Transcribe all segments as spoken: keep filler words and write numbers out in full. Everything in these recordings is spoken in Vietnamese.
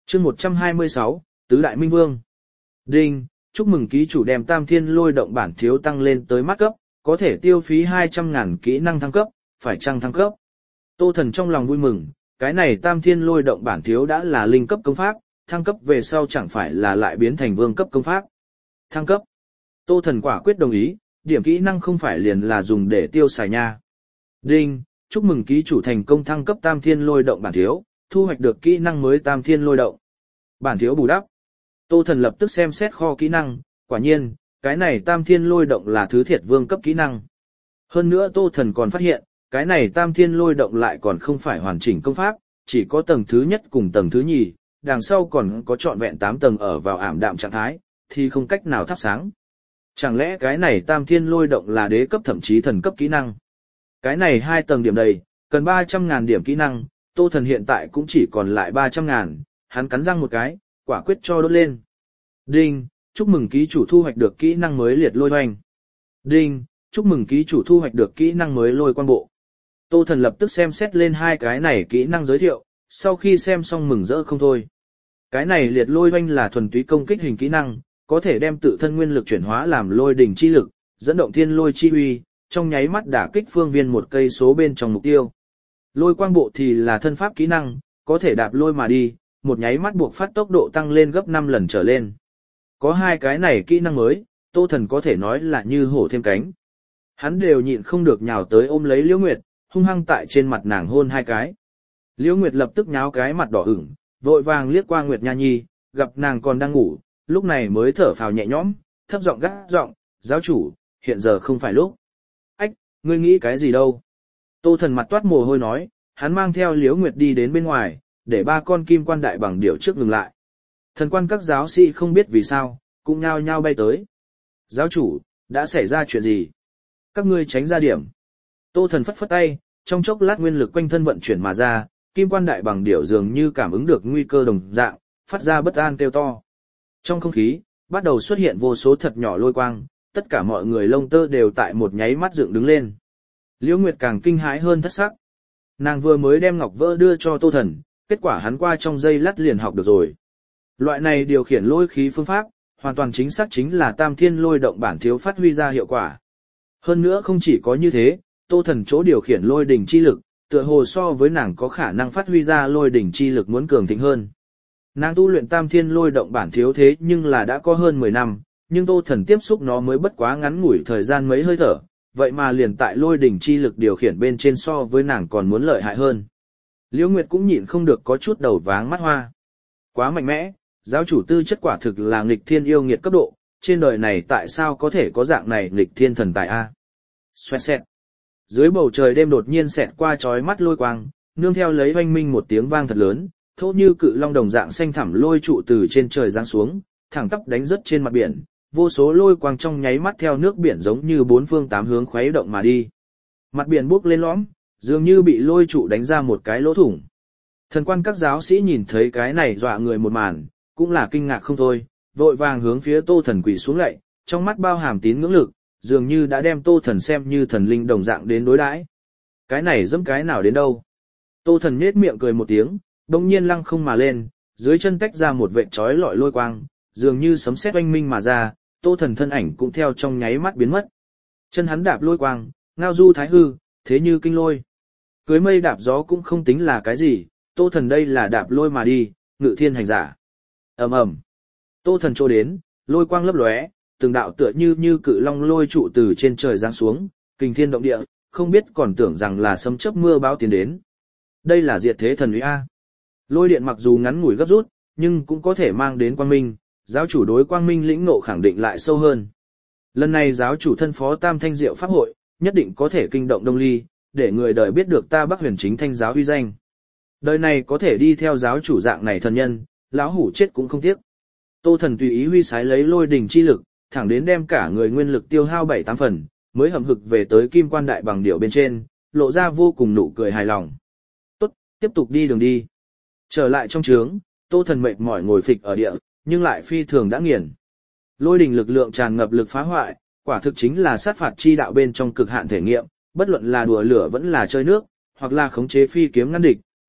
Chương một trăm hai mươi sáu, Tứ Đại Minh Vương. Đinh, chúc mừng ký chủ đem Tam Thiên Lôi Động bản thiếu tăng lên tới mắt cấp, có thể tiêu phí hai trăm ngàn kỹ năng thăng cấp, phải chăng thăng cấp? Tô Thần trong lòng vui mừng, cái này Tam Thiên Lôi Động bản thiếu đã là linh cấp công pháp, thăng cấp về sau chẳng phải là lại biến thành vương cấp công pháp. Thăng cấp. Tô Thần quả quyết đồng ý, điểm kỹ năng không phải liền là dùng để tiêu xài nha. Đinh, chúc mừng ký chủ thành công thăng cấp Tam Thiên Lôi Động bản thiếu, thu hoạch được kỹ năng mới Tam Thiên Lôi Động. Bản thiếu bù đắp. Tô Thần lập tức xem xét kho kỹ năng, quả nhiên, cái này Tam Thiên Lôi Động là thứ thiệt vương cấp kỹ năng. Hơn nữa Tô Thần còn phát hiện, cái này Tam Thiên Lôi Động lại còn không phải hoàn chỉnh công pháp, chỉ có tầng thứ nhất cùng tầng thứ nhì, đằng sau còn có trọn vẹn tám tầng ở vào ảm đạm trạng thái, thì không cách nào thắp sáng. Chẳng lẽ cái này Tam Thiên Lôi Động là đế cấp thậm chí thần cấp kỹ năng? Cái này hai tầng điểm đầy, cần ba trăm ngàn điểm kỹ năng, Tô Thần hiện tại cũng chỉ còn lại ba trăm ngàn, hắn cắn răng một cái, quả quyết cho đốt lên. Đinh, chúc mừng ký chủ thu hoạch được kỹ năng mới liệt lôi hoành. Đinh, chúc mừng ký chủ thu hoạch được kỹ năng mới lôi quan bộ. Tô Thần lập tức xem xét lên hai cái này kỹ năng giới thiệu, sau khi xem xong mừng rỡ không thôi. Cái này liệt lôi hoành là thuần túy công kích hình kỹ năng, có thể đem tự thân nguyên lực chuyển hóa làm lôi đỉnh chi lực, dẫn động thiên lôi chi uy, trong nháy mắt đả kích phương viên một cây số bên trong mục tiêu. Lôi quang bộ thì là thân pháp kỹ năng, có thể đạp lôi mà đi, một nháy mắt buộc phát tốc độ tăng lên gấp năm lần trở lên. Có hai cái này kỹ năng mới, Tô Thần có thể nói là như hổ thêm cánh. Hắn đều nhịn không được nhào tới ôm lấy Liễu Nguyệt, hung hăng tại trên mặt nàng hôn hai cái. Liễu Nguyệt lập tức nháo cái mặt đỏ ửng, vội vàng liếc qua Nguyệt Nha Nhi, gặp nàng còn đang ngủ, lúc này mới thở phào nhẹ nhõm, thấp giọng gắt giọng, giáo chủ, hiện giờ không phải lúc. Ách, ngươi nghĩ cái gì đâu? Tô Thần mặt toát mồ hôi nói, hắn mang theo Liễu Nguyệt đi đến bên ngoài, để ba con kim quan đại bằng điểu trước ngừng lại. Thần quan các giáo sĩ không biết vì sao, cũng nhao nhao bay tới. Giáo chủ, đã xảy ra chuyện gì? Các ngươi tránh ra điểm. Tô Thần phất phất tay, trong chốc lát nguyên lực quanh thân vận chuyển mà ra, kim quan đại bằng điểu dường như cảm ứng được nguy cơ đồng dạng, phát ra bất an kêu to. Trong không khí, bắt đầu xuất hiện vô số thật nhỏ lôi quang, tất cả mọi người lông tơ đều tại một nháy mắt dựng đứng lên. Liễu Nguyệt càng kinh hãi hơn thất sắc. Nàng vừa mới đem ngọc vỡ đưa cho Tô Thần, kết quả hắn qua trong giây lát liền học được rồi. Loại này điều khiển lôi khí phương pháp, hoàn toàn chính xác chính là Tam Thiên Lôi Động bản thiếu phát huy ra hiệu quả. Hơn nữa không chỉ có như thế, Tô Thần chỗ điều khiển lôi đỉnh chi lực, tựa hồ so với nàng có khả năng phát huy ra lôi đỉnh chi lực muốn cường thịnh hơn. Nàng tu luyện Tam Thiên Lôi Động bản thiếu thế nhưng là đã có hơn mười năm, nhưng Tô Thần tiếp xúc nó mới bất quá ngắn ngủi thời gian mấy hơi thở, vậy mà liền tại lôi đỉnh chi lực điều khiển bên trên so với nàng còn muốn lợi hại hơn. Liễu Nguyệt cũng nhịn không được có chút đầu váng mắt hoa. Quá mạnh mẽ, giáo chủ tư chất quả thực là nghịch thiên yêu nghiệt cấp độ, trên đời này tại sao có thể có dạng này nghịch thiên thần tài a? Xoẹt xẹt. Dưới bầu trời đêm đột nhiên xẹt qua chói mắt lôi quang, nương theo lấy oanh minh một tiếng vang thật lớn, thô như cự long đồng dạng xanh thẳm lôi trụ từ trên trời giáng xuống, thẳng tắp đánh rớt trên mặt biển, vô số lôi quang trong nháy mắt theo nước biển giống như bốn phương tám hướng khuấy động mà đi. Mặt biển bốc lên lõm, dường như bị lôi trụ đánh ra một cái lỗ thủng. Thần quan các giáo sĩ nhìn thấy cái này dọa người một màn, cũng là kinh ngạc không thôi, vội vàng hướng phía Tô Thần quỳ xuống lạy, trong mắt bao hàm tín ngưỡng lực, dường như đã đem Tô Thần xem như thần linh đồng dạng đến đối đãi. Cái này dẫm cái nào đến đâu? Tô Thần nhếch miệng cười một tiếng, đông nhiên lăng không mà lên, dưới chân tách ra một vệt chói lọi lôi quang, dường như sấm sét oanh minh mà ra, Tô Thần thân ảnh cũng theo trong nháy mắt biến mất. Chân hắn đạp lôi quang, ngao du thái hư, thế như kinh lôi. Cưới mây đạp gió cũng không tính là cái gì, Tô Thần đây là đạp lôi mà đi, ngự thiên hành giả. Ầm ầm. Tô Thần trô đến, lôi quang lấp lóe, từng đạo tựa như như cự long lôi trụ từ trên trời giáng xuống, kinh thiên động địa, không biết còn tưởng rằng là sấm chớp mưa bão tiến đến. Đây là diệt thế thần uy a. Lôi điện mặc dù ngắn ngủi gấp rút, nhưng cũng có thể mang đến quang minh, giáo chủ đối quang minh lĩnh ngộ khẳng định lại sâu hơn. Lần này giáo chủ thân phó Tam Thanh Diệu Pháp hội, nhất định có thể kinh động Đông Ly, để người đời biết được ta Bắc Huyền Chính Thanh giáo uy danh. Đời này có thể đi theo giáo chủ dạng này thần nhân, lão hủ chết cũng không tiếc. Tô Thần tùy ý huy sái lấy lôi đỉnh chi lực, thẳng đến đem cả người nguyên lực tiêu hao bảy tám phần, mới hậm hực về tới kim quan đại bằng điểu bên trên, lộ ra vô cùng nụ cười hài lòng. Tốt, tiếp tục đi đường đi. Trở lại trong trướng, Tô Thần mệt mỏi ngồi phịch ở địa, nhưng lại phi thường đã nghiền. Lôi đỉnh lực lượng tràn ngập lực phá hoại, quả thực chính là sát phạt chi đạo bên trong cực hạn thể nghiệm, bất luận là đùa lửa vẫn là chơi nước, hoặc là khống chế phi kiếm ngăn địch,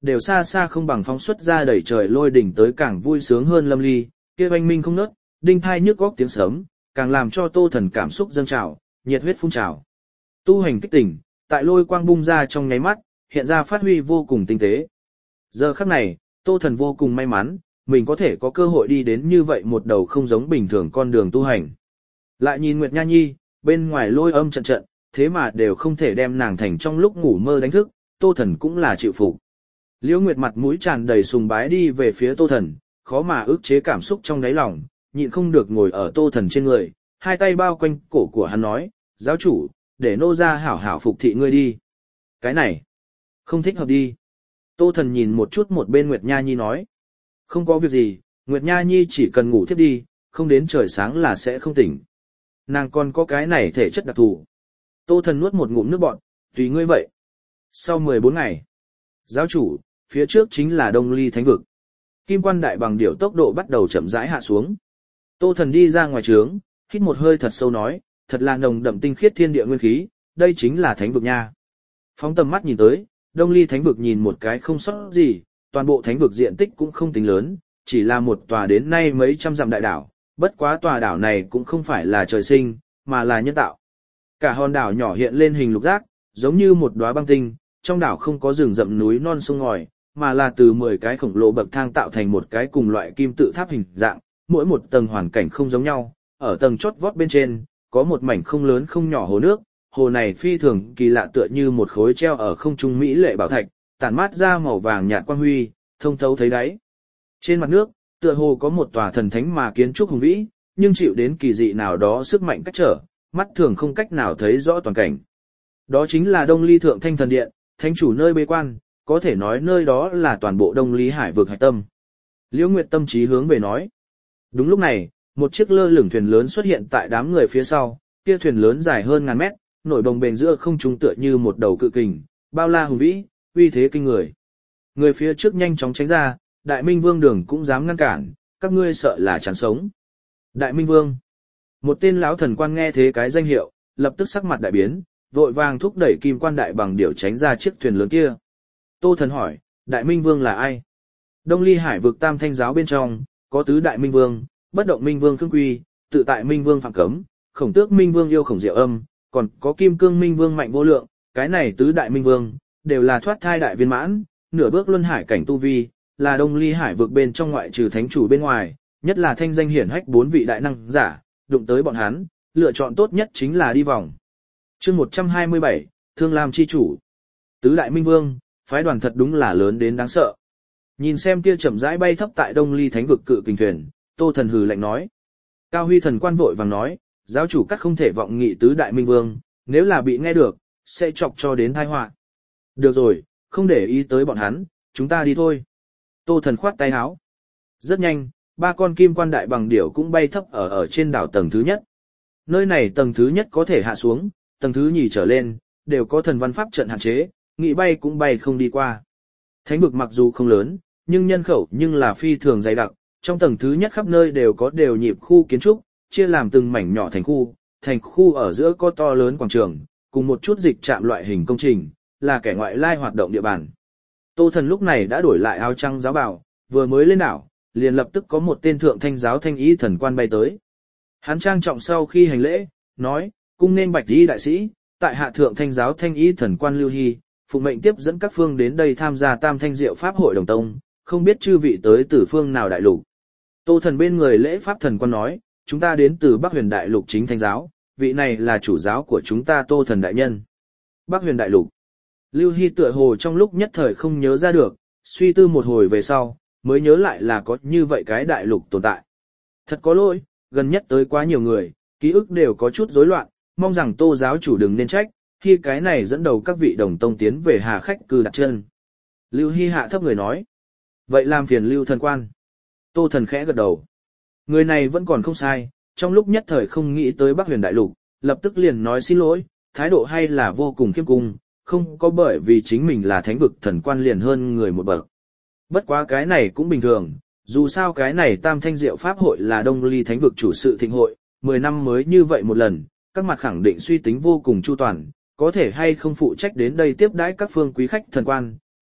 đều xa xa không bằng phóng xuất ra đẩy trời lôi đỉnh tới càng vui sướng hơn lâm ly, kia oanh minh không nớt, đinh thai nhức góc tiếng sớm, càng làm cho Tô Thần cảm xúc dâng trào, nhiệt huyết phun trào. Tu hành kích tỉnh, tại lôi quang bung ra trong nháy mắt, hiện ra phát huy vô cùng tinh tế. Giờ khắc này, Tô Thần vô cùng may mắn, mình có thể có cơ hội đi đến như vậy một đầu không giống bình thường con đường tu hành. Lại nhìn Nguyệt Nha Nhi, bên ngoài lôi âm trận trận, thế mà đều không thể đem nàng thành trong lúc ngủ mơ đánh thức, Tô Thần cũng là chịu phục. Liễu Nguyệt mặt mũi tràn đầy sùng bái đi về phía Tô Thần, khó mà ức chế cảm xúc trong đáy lòng, nhịn không được ngồi ở Tô Thần trên người, hai tay bao quanh cổ của hắn nói, giáo chủ, để nô ra hảo hảo phục thị ngươi đi. Cái này, không thích hợp đi. Tô Thần nhìn một chút một bên Nguyệt Nha Nhi nói, không có việc gì, Nguyệt Nha Nhi chỉ cần ngủ thiếp đi, không đến trời sáng là sẽ không tỉnh. Nàng còn có cái này thể chất đặc thù. Tô Thần nuốt một ngụm nước bọt, tùy ngươi vậy. Sau mười bốn ngày, giáo chủ, phía trước chính là Đông Ly Thánh Vực. Kim Quan Đại Bằng Điểu tốc độ bắt đầu chậm rãi hạ xuống. Tô Thần đi ra ngoài trướng, hít một hơi thật sâu nói, thật là nồng đậm tinh khiết thiên địa nguyên khí, đây chính là Thánh Vực nha. Phóng tầm mắt nhìn tới, Đông Ly Thánh Vực nhìn một cái không sót gì, toàn bộ Thánh Vực diện tích cũng không tính lớn, chỉ là một tòa đến nay mấy trăm dặm đại đảo, bất quá tòa đảo này cũng không phải là trời sinh, mà là nhân tạo. Cả hòn đảo nhỏ hiện lên hình lục giác, giống như một đóa băng tinh, trong đảo không có rừng rậm núi non sông ngòi, mà là từ mười cái khổng lồ bậc thang tạo thành một cái cùng loại kim tự tháp hình dạng, mỗi một tầng hoàn cảnh không giống nhau, ở tầng chót vót bên trên, có một mảnh không lớn không nhỏ hồ nước, hồ này phi thường kỳ lạ tựa như một khối treo ở không trung mỹ lệ bảo thạch, tản mát ra màu vàng nhạt quang huy, thông thấu thấy đáy. Trên mặt nước, tựa hồ có một tòa thần thánh mà kiến trúc hùng vĩ, nhưng chịu đến kỳ dị nào đó sức mạnh cách trở, mắt thường không cách nào thấy rõ toàn cảnh. Đó chính là Đông Ly Thượng Thanh Thần Điện, thánh chủ nơi bế quan, có thể nói nơi đó là toàn bộ Đông Ly Hải vực hạch tâm. Liễu Nguyệt tâm trí hướng về nói. Đúng lúc này, một chiếc lơ lửng thuyền lớn xuất hiện tại đám người phía sau, kia thuyền lớn dài hơn ngàn mét, nổi bồng bềnh giữa không trung tựa như một đầu cự kình, bao la hùng vĩ, uy thế kinh người. Người phía trước nhanh chóng tránh ra, Đại Minh Vương Đường cũng dám ngăn cản, các ngươi sợ là chán sống. Đại Minh Vương. Một tên lão thần quan nghe thế cái danh hiệu, lập tức sắc mặt đại biến, vội vàng thúc đẩy Kim Quan Đại Bằng Điểu tránh ra chiếc thuyền lớn kia. Tô Thần hỏi, Đại Minh Vương là ai? Đông Ly Hải vực Tam Thanh giáo bên trong, có tứ Đại Minh Vương, Bất Động Minh Vương Khương Quy, Tự Tại Minh Vương Phạm Cấm, Khổng Tước Minh Vương Yêu Khổng Diệu Âm, còn có Kim Cương Minh Vương Mạnh Vô Lượng, cái này tứ Đại Minh Vương, đều là thoát thai đại viên mãn, nửa bước luân hải cảnh tu vi, là Đông Ly Hải vực bên trong ngoại trừ thánh chủ bên ngoài, nhất là thanh danh hiển hách bốn vị đại năng giả, đụng tới bọn hắn, lựa chọn tốt nhất chính là đi vòng. Chương một trăm hai mươi bảy, Thương Lam chi chủ. Tứ Đại Minh Vương, phái đoàn thật đúng là lớn đến đáng sợ. Nhìn xem kia chậm rãi bay thấp tại Đông Ly Thánh vực cự kình thuyền, Tô Thần hừ lạnh nói. Cao Huy thần quan vội vàng nói, giáo chủ các không thể vọng nghị tứ Đại Minh Vương, nếu là bị nghe được, sẽ chọc cho đến tai họa. Được rồi, không để ý tới bọn hắn, chúng ta đi thôi. Tô Thần khoát tay áo. Rất nhanh, ba con Kim Quan Đại Bằng Điểu cũng bay thấp ở ở trên đảo tầng thứ nhất. Nơi này tầng thứ nhất có thể hạ xuống, tầng thứ nhì trở lên, đều có thần văn pháp trận hạn chế, nghĩ bay cũng bay không đi qua. Thánh vực mặc dù không lớn, nhưng nhân khẩu nhưng là phi thường dày đặc, trong tầng thứ nhất khắp nơi đều có đều nhịp khu kiến trúc, chia làm từng mảnh nhỏ thành khu, thành khu ở giữa có to lớn quảng trường, cùng một chút dịch trạm loại hình công trình, là kẻ ngoại lai hoạt động địa bàn. Tô Thần lúc này đã đổi lại áo trắng giáo bào, vừa mới lên đảo, liền lập tức có một tên thượng thanh giáo thanh ý thần quan bay tới. Hắn trang trọng sau khi hành lễ, nói, cung nên bạch y đại sĩ, tại hạ thượng thanh giáo thanh ý thần quan Lưu Hy, phụ mệnh tiếp dẫn các phương đến đây tham gia tam thanh diệu pháp hội đồng tông, không biết chư vị tới từ phương nào đại lục. Tô Thần bên người lễ pháp thần quan nói, chúng ta đến từ Bắc Huyền đại lục chính thanh giáo, vị này là chủ giáo của chúng ta Tô Thần đại nhân. Bắc Huyền đại lục. Lưu Hy tựa hồ trong lúc nhất thời không nhớ ra được, suy tư một hồi về sau, mới nhớ lại là có như vậy cái đại lục tồn tại. Thật có lỗi, gần nhất tới quá nhiều người, ký ức đều có chút rối loạn, mong rằng Tô giáo chủ đừng nên trách, khi cái này dẫn đầu các vị đồng tông tiến về hà khách cư đặt chân. Lưu Hy hạ thấp người nói. Vậy làm phiền Lưu thần quan. Tô Thần khẽ gật đầu. Người này vẫn còn không sai, trong lúc nhất thời không nghĩ tới Bắc Huyền đại lục, lập tức liền nói xin lỗi, thái độ hay là vô cùng khiêm cung, không có bởi vì chính mình là thánh vực thần quan liền hơn người một bậc. Bất quá cái này cũng bình thường, dù sao cái này Tam Thanh Diệu Pháp hội là Đông Ly Thánh vực chủ sự thịnh hội, mười năm mới như vậy một lần, các mặt khẳng định suy tính vô cùng chu toàn, có thể hay không phụ trách đến đây tiếp đãi các phương quý khách thần quan,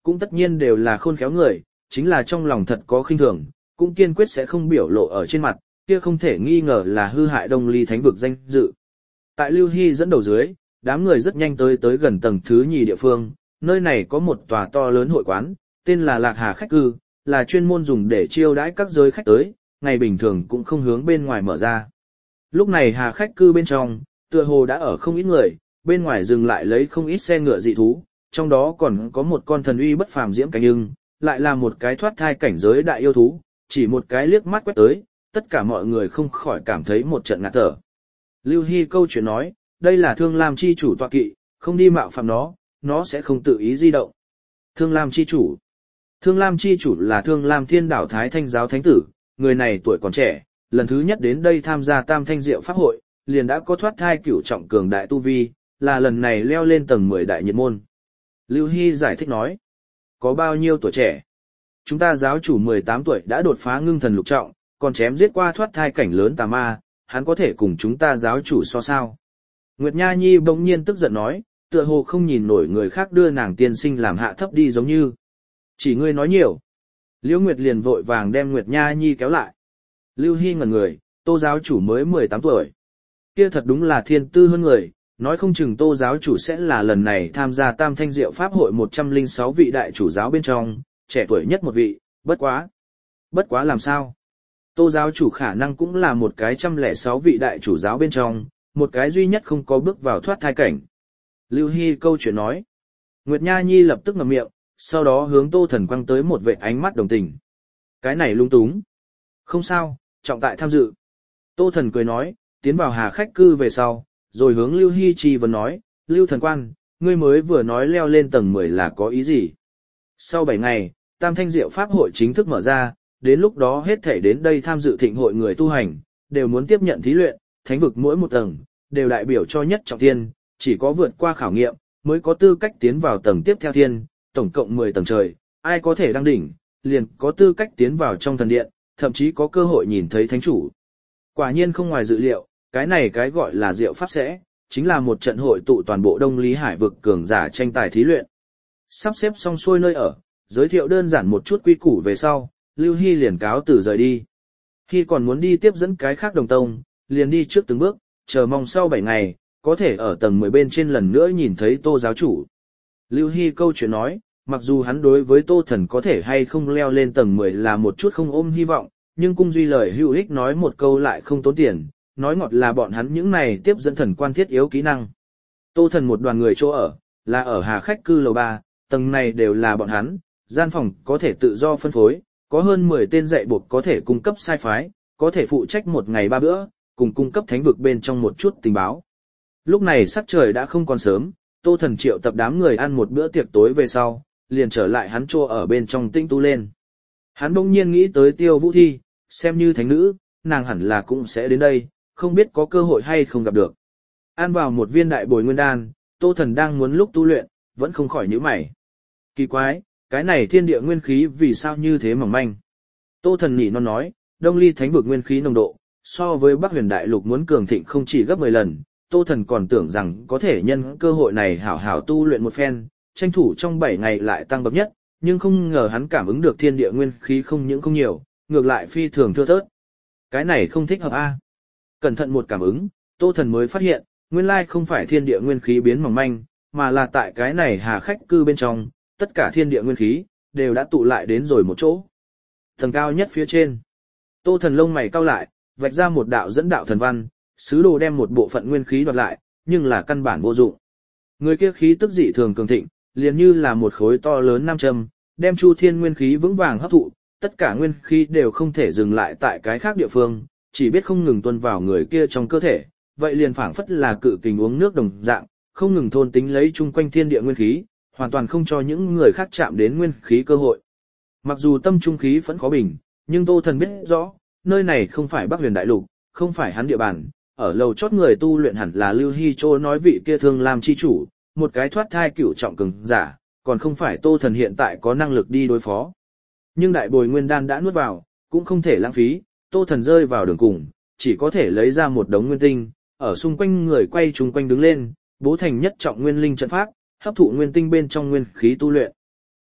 cũng tất nhiên đều là khôn khéo người, chính là trong lòng thật có khinh thường, cũng kiên quyết sẽ không biểu lộ ở trên mặt, kia không thể nghi ngờ là hư hại Đông Ly thánh vực danh dự. Tại Lưu Hy dẫn đầu dưới, đám người rất nhanh tới tới gần tầng thứ nhì địa phương, nơi này có một tòa to lớn hội quán, tên là Lạc Hà khách cư, là chuyên môn dùng để chiêu đãi các giới khách tới, ngày bình thường cũng không hướng bên ngoài mở ra. Lúc này Hà khách cư bên trong, tựa hồ đã ở không ít người, bên ngoài dừng lại lấy không ít xe ngựa dị thú, trong đó còn có một con thần uy bất phàm diễm cảnh ưng, lại là một cái thoát thai cảnh giới đại yêu thú, chỉ một cái liếc mắt quét tới, tất cả mọi người không khỏi cảm thấy một trận ngạt thở. Lưu Hy câu chuyện nói, đây là Thương Lam chi chủ tọa kỵ, không đi mạo phạm nó, nó sẽ không tự ý di động. Thương Lam chi chủ. Thương Lam chi chủ là Thương Lam Thiên Đảo Thái Thanh giáo thánh tử, người này tuổi còn trẻ, lần thứ nhất đến đây tham gia Tam Thanh Diệu pháp hội, liền đã có thoát thai cửu trọng cường đại tu vi, là lần này leo lên tầng mười đại nhiệt môn. Lưu Hy giải thích nói, có bao nhiêu tuổi trẻ? Chúng ta giáo chủ mười tám tuổi đã đột phá ngưng thần lục trọng, còn chém giết qua thoát thai cảnh lớn tà ma, hắn có thể cùng chúng ta giáo chủ so sao? Nguyệt Nha Nhi bỗng nhiên tức giận nói, tựa hồ không nhìn nổi người khác đưa nàng tiên sinh làm hạ thấp đi giống như. Chỉ ngươi nói nhiều. Liễu Nguyệt liền vội vàng đem Nguyệt Nha Nhi kéo lại. Lưu Hy ngẩn người, Tô giáo chủ mới mười tám tuổi. Kia thật đúng là thiên tư hơn người, nói không chừng Tô giáo chủ sẽ là lần này tham gia Tam Thanh Diệu pháp hội một trăm lẻ sáu vị đại chủ giáo bên trong, trẻ tuổi nhất một vị, bất quá. Bất quá làm sao? Tô giáo chủ khả năng cũng là một cái trăm lẻ sáu vị đại chủ giáo bên trong, một cái duy nhất không có bước vào thoát thai cảnh. Lưu Hy câu chuyện nói. Nguyệt Nha Nhi lập tức ngậm miệng, sau đó hướng Tô Thần quăng tới một vệt ánh mắt đồng tình. Cái này lung túng. Không sao, trọng tại tham dự. Tô Thần cười nói, tiến vào Hà khách cư về sau, rồi hướng Lưu Hy chi vấn nói, Lưu thần quan, ngươi mới vừa nói leo lên tầng mười là có ý gì? Sau bảy ngày, Tam Thanh Diệu pháp hội chính thức mở ra, đến lúc đó hết thể đến đây tham dự thịnh hội người tu hành, đều muốn tiếp nhận thí luyện, thánh vực mỗi một tầng, đều đại biểu cho nhất trọng thiên, chỉ có vượt qua khảo nghiệm, mới có tư cách tiến vào tầng tiếp theo thiên, tổng cộng mười tầng trời, ai có thể đăng đỉnh, liền có tư cách tiến vào trong thần điện, thậm chí có cơ hội nhìn thấy thánh chủ. Quả nhiên không ngoài dự liệu, cái này cái gọi là Diệu pháp sẽ, chính là một trận hội tụ toàn bộ Đông Lý Hải vực cường giả tranh tài thí luyện. Sắp xếp xong xuôi nơi ở, giới thiệu đơn giản một chút quy củ về sau, Lưu Hy liền cáo từ rời đi. Khi còn muốn đi tiếp dẫn cái khác đồng tông, liền đi trước từng bước, chờ mong sau bảy ngày, có thể ở tầng mười bên trên lần nữa nhìn thấy Tô giáo chủ. Lưu Hy câu chuyện nói, mặc dù hắn đối với Tô Thần có thể hay không leo lên tầng mười là một chút không ôm hy vọng, nhưng cung duy lời hữu ích nói một câu lại không tốn tiền, nói ngọt là bọn hắn những này tiếp dẫn thần quan thiết yếu kỹ năng. Tô Thần một đoàn người chỗ ở, là ở Hà khách cư lầu ba, tầng này đều là bọn hắn, gian phòng có thể tự do phân phối, có hơn mười tên dạy buộc có thể cung cấp sai phái, có thể phụ trách một ngày ba bữa, cùng cung cấp thánh vực bên trong một chút tình báo. Lúc này sắc trời đã không còn sớm, Tô Thần triệu tập đám người ăn một bữa tiệc tối về sau, liền trở lại hắn chỗ ở bên trong tinh tu lên. Hắn bỗng nhiên nghĩ tới Tiêu Vũ Thi, xem như thánh nữ, nàng hẳn là cũng sẽ đến đây, không biết có cơ hội hay không gặp được. Ăn vào một viên đại bồi nguyên đan, Tô Thần đang muốn lúc tu luyện, vẫn không khỏi nhíu mày. Kỳ quái, cái này thiên địa nguyên khí vì sao như thế mỏng manh? Tô Thần nhỉ nó nói, Đông Ly thánh vực nguyên khí nồng độ, so với Bắc Huyền Đại Lục muốn cường thịnh không chỉ gấp mười lần, Tô Thần còn tưởng rằng có thể nhân cơ hội này hảo hảo tu luyện một phen, tranh thủ trong bảy ngày lại tăng bậc nhất, nhưng không ngờ hắn cảm ứng được thiên địa nguyên khí không những không nhiều, ngược lại phi thường thưa thớt. Cái này không thích hợp a. Cẩn thận một cảm ứng, Tô Thần mới phát hiện, nguyên lai không phải thiên địa nguyên khí biến mỏng manh, mà là tại cái này Hà khách cư bên trong, tất cả thiên địa nguyên khí đều đã tụ lại đến rồi một chỗ. Tầng cao nhất phía trên, Tô Thần lông mày cau lại, vạch ra một đạo dẫn đạo thần văn, sứ đồ đem một bộ phận nguyên khí đoạt lại, nhưng là căn bản vô dụng. Người kia khí tức dị thường cường thịnh, liền như là một khối to lớn nam châm, đem chu thiên nguyên khí vững vàng hấp thụ, tất cả nguyên khí đều không thể dừng lại tại cái khác địa phương, chỉ biết không ngừng tuôn vào người kia trong cơ thể, vậy liền phảng phất là cự kình uống nước đồng dạng, không ngừng thôn tính lấy chung quanh thiên địa nguyên khí, hoàn toàn không cho những người khác chạm đến nguyên khí cơ hội. Mặc dù tâm trung khí vẫn khó bình, nhưng Tô Thần biết rõ, nơi này không phải Bắc Huyền Đại Lục, không phải hắn địa bàn, ở lầu chót người tu luyện hẳn là Lưu Hy Châu nói vị kia Thương Lam chi chủ, một cái thoát thai cửu trọng cường giả, còn không phải Tô Thần hiện tại có năng lực đi đối phó. Nhưng đại bồi nguyên đan đã nuốt vào, cũng không thể lãng phí, Tô Thần rơi vào đường cùng, chỉ có thể lấy ra một đống nguyên tinh, ở xung quanh người quay chung quanh đứng lên, bố thành nhất trọng nguyên linh trận pháp, hấp thụ nguyên tinh bên trong nguyên khí tu luyện.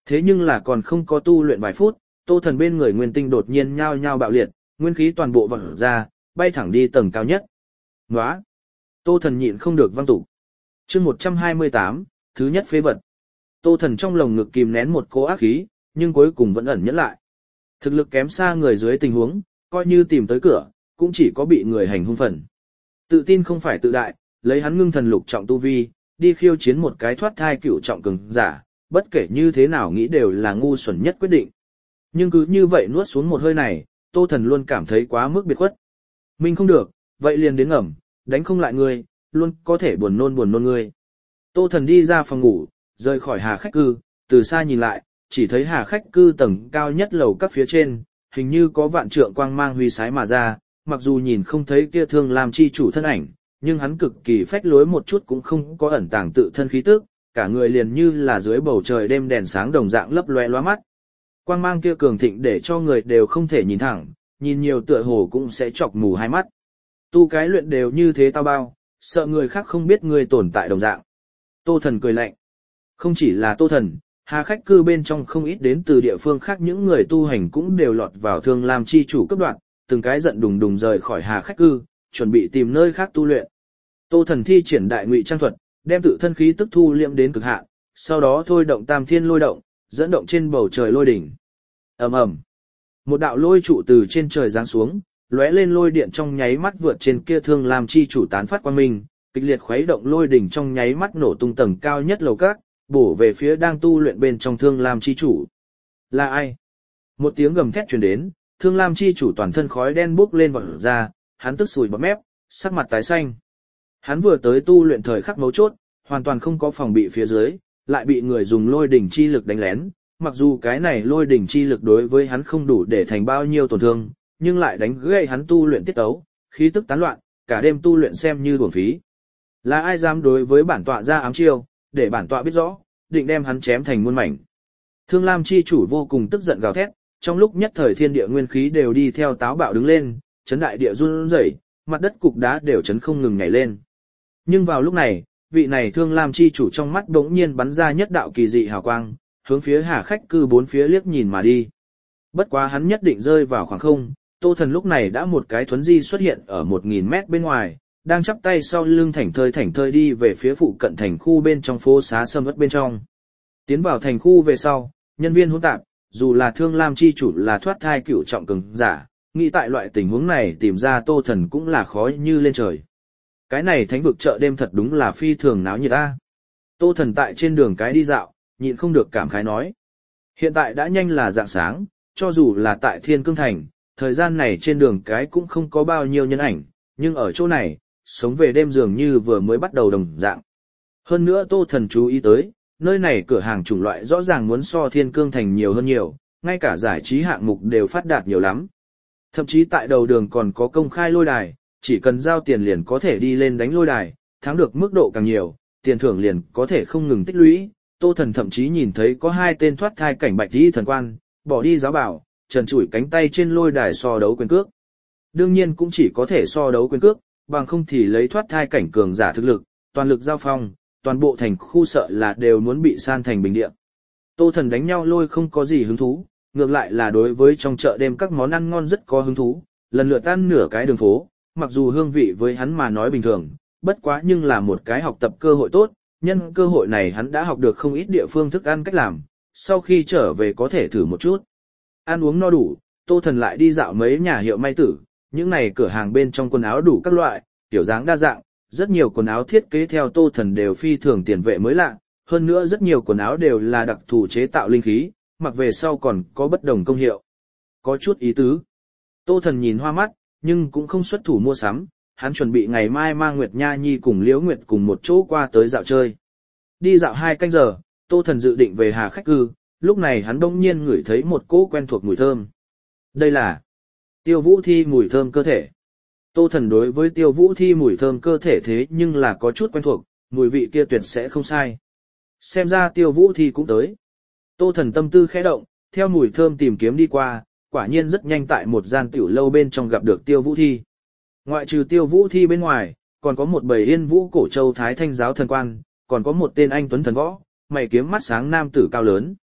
Thế nhưng là còn không có tu luyện vài phút, Tô Thần bên người nguyên tinh đột nhiên nhao nhao bạo liệt, nguyên khí toàn bộ vọt ra, bay thẳng đi tầng cao nhất. Nóa! Tô Thần nhịn không được văng tục. Chương một trăm hai mươi tám, thứ nhất phế vật. Tô Thần trong lồng ngực kìm nén một cỗ ác khí, nhưng cuối cùng vẫn ẩn nhẫn lại. Thực lực kém xa người dưới tình huống, coi như tìm tới cửa, cũng chỉ có bị người hành hung phần. Tự tin không phải tự đại, lấy hắn ngưng thần lục trọng tu vi, đi khiêu chiến một cái thoát thai cửu trọng cường giả, bất kể như thế nào nghĩ đều là ngu xuẩn nhất quyết định. Nhưng cứ như vậy nuốt xuống một hơi này, Tô Thần luôn cảm thấy quá mức biệt khuất. Mình không được, vậy liền đến ngầm, đánh không lại ngươi, luôn có thể buồn nôn buồn nôn ngươi. Tô Thần đi ra phòng ngủ, rời khỏi Hà Khách Cư, từ xa nhìn lại, chỉ thấy Hà Khách Cư tầng cao nhất lầu các phía trên, hình như có vạn trượng quang mang huy sái mà ra, mặc dù nhìn không thấy kia Thương Lam chi chủ thân ảnh, nhưng hắn cực kỳ phách lối một chút cũng không có ẩn tàng tự thân khí tức, cả người liền như là dưới bầu trời đêm đèn sáng đồng dạng lấp loé lóa mắt. Quang mang kia cường thịnh để cho người đều không thể nhìn thẳng, nhìn nhiều tựa hồ cũng sẽ chọc mù hai mắt. Tu cái luyện đều như thế tao bao, sợ người khác không biết ngươi tồn tại đồng dạng. Tô Thần cười lạnh. Không chỉ là Tô Thần, Hà Khách Cư bên trong không ít đến từ địa phương khác những người tu hành cũng đều lọt vào Thương Lam chi chủ cấp đoạn, từng cái giận đùng đùng rời khỏi Hà Khách Cư, chuẩn bị tìm nơi khác tu luyện. Tô Thần thi triển đại ngụy trang thuật, đem tự thân khí tức thu liệm đến cực hạn, sau đó thôi động Tam Thiên Lôi Động, dẫn động trên bầu trời lôi đỉnh. Ầm ầm. Một đạo lôi trụ từ trên trời giáng xuống, lóe lên lôi điện trong nháy mắt vượt trên kia Thương Lam chi chủ tán phát quang minh, kịch liệt khuấy động lôi đỉnh trong nháy mắt nổ tung tầng cao nhất lầu các, bổ về phía đang tu luyện bên trong Thương Lam chi chủ. Là ai? Một tiếng gầm thét truyền đến, Thương Lam chi chủ toàn thân khói đen bốc lên vọt ra, hắn tức sùi bọt mép, sắc mặt tái xanh. Hắn vừa tới tu luyện thời khắc mấu chốt, hoàn toàn không có phòng bị phía dưới, lại bị người dùng lôi đỉnh chi lực đánh lén, mặc dù cái này lôi đỉnh chi lực đối với hắn không đủ để thành bao nhiêu tổn thương, nhưng lại đánh gãy hắn tu luyện tiết tấu, khí tức tán loạn, cả đêm tu luyện xem như uổng phí. Là ai dám đối với bản tọa ra ám chiêu, để bản tọa biết rõ, định đem hắn chém thành muôn mảnh. Thương Lam chi chủ vô cùng tức giận gào thét, trong lúc nhất thời thiên địa nguyên khí đều đi theo táo bạo đứng lên, chấn đại địa run rẩy, mặt đất cục đá đều chấn không ngừng nhảy lên. Nhưng vào lúc này, vị này Thương Lam chi chủ trong mắt bỗng nhiên bắn ra nhất đạo kỳ dị hào quang, hướng phía Hà Khách Cư bốn phía liếc nhìn mà đi. Bất quá hắn nhất định rơi vào khoảng không, Tô Thần lúc này đã một cái thuấn di xuất hiện ở một nghìn mét bên ngoài, đang chắp tay sau lưng thảnh thơi thảnh thơi đi về phía phụ cận thành khu bên trong phố xá sầm uất bên trong. Tiến vào thành khu về sau, nhân viên hỗn tạp, dù là Thương Lam chi chủ là thoát thai cửu trọng cường giả, nghĩ tại loại tình huống này tìm ra Tô Thần cũng là khó như lên trời. Cái này thánh vực chợ đêm thật đúng là phi thường náo nhiệt a. Tô Thần tại trên đường cái đi dạo, nhịn không được cảm khái nói. Hiện tại đã nhanh là rạng sáng, cho dù là tại Thiên Cương Thành, thời gian này trên đường cái cũng không có bao nhiêu nhân ảnh, nhưng ở chỗ này, sống về đêm dường như vừa mới bắt đầu đồng dạng. Hơn nữa Tô Thần chú ý tới, nơi này cửa hàng chủng loại rõ ràng muốn so Thiên Cương Thành nhiều hơn nhiều, ngay cả giải trí hạng mục đều phát đạt nhiều lắm. Thậm chí tại đầu đường còn có công khai lôi đài, chỉ cần giao tiền liền có thể đi lên đánh lôi đài, thắng được mức độ càng nhiều, tiền thưởng liền có thể không ngừng tích lũy. Tô Thần thậm chí nhìn thấy có hai tên thoát thai cảnh bạch y thần quan, bỏ đi giáo bảo, trần trụi cánh tay trên lôi đài so đấu quyền cước. Đương nhiên cũng chỉ có thể so đấu quyền cước, bằng không thì lấy thoát thai cảnh cường giả thực lực, toàn lực giao phong, toàn bộ thành khu sợ là đều muốn bị san thành bình địa. Tô Thần đánh nhau lôi không có gì hứng thú, ngược lại là đối với trong chợ đêm các món ăn ngon rất có hứng thú, lần lượt ăn nửa cái đường phố, mặc dù hương vị với hắn mà nói bình thường, bất quá nhưng là một cái học tập cơ hội tốt, nhân cơ hội này hắn đã học được không ít địa phương thức ăn cách làm, sau khi trở về có thể thử một chút. Ăn uống no đủ, Tô Thần lại đi dạo mấy nhà hiệu may tử, những này cửa hàng bên trong quần áo đủ các loại, kiểu dáng đa dạng, rất nhiều quần áo thiết kế theo Tô Thần đều phi thường tiền vệ mới lạ, hơn nữa rất nhiều quần áo đều là đặc thù chế tạo linh khí, mặc về sau còn có bất đồng công hiệu. Có chút ý tứ. Tô Thần nhìn hoa mắt, nhưng cũng không xuất thủ mua sắm, hắn chuẩn bị ngày mai mang Nguyệt Nha Nhi cùng Liễu Nguyệt cùng một chỗ qua tới dạo chơi. Đi dạo hai canh giờ, Tô Thần dự định về Hà Khách Cư, lúc này hắn bỗng nhiên ngửi thấy một cỗ quen thuộc mùi thơm. Đây là Tiêu Vũ Thi mùi thơm cơ thể. Tô Thần đối với Tiêu Vũ Thi mùi thơm cơ thể thế nhưng là có chút quen thuộc, mùi vị kia tuyệt sẽ không sai. Xem ra Tiêu Vũ Thi cũng tới. Tô Thần tâm tư khẽ động, theo mùi thơm tìm kiếm đi qua, quả nhiên rất nhanh tại một gian tiểu lâu bên trong gặp được Tiêu Vũ Thi. Ngoại trừ Tiêu Vũ Thi bên ngoài, còn có một bầy Yên Vũ Cổ Châu Thái Thanh giáo thần quan, còn có một tên anh tuấn thần võ, mày kiếm mắt sáng nam tử cao lớn.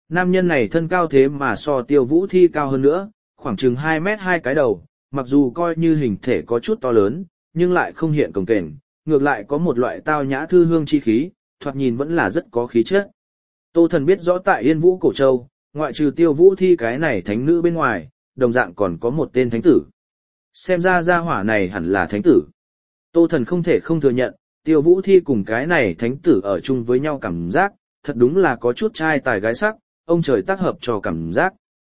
Nam nhân này thân cao thế mà so Tiêu Vũ Thi cao hơn nữa, khoảng chừng hai mét hai cái đầu, mặc dù coi như hình thể có chút to lớn, nhưng lại không hiện cồng kềnh, ngược lại có một loại tao nhã thư hương chi khí, thoạt nhìn vẫn là rất có khí chất. Tô Thần biết rõ tại Yên Vũ Cổ Châu, ngoại trừ Tiêu Vũ Thi cái này thánh nữ bên ngoài, đồng dạng còn có một tên thánh tử. Xem ra gia hỏa này hẳn là thánh tử. Tô Thần không thể không thừa nhận, Tiêu Vũ Thi cùng cái này thánh tử ở chung với nhau cảm giác, thật đúng là có chút trai tài gái sắc, ông trời tác hợp cho cảm giác.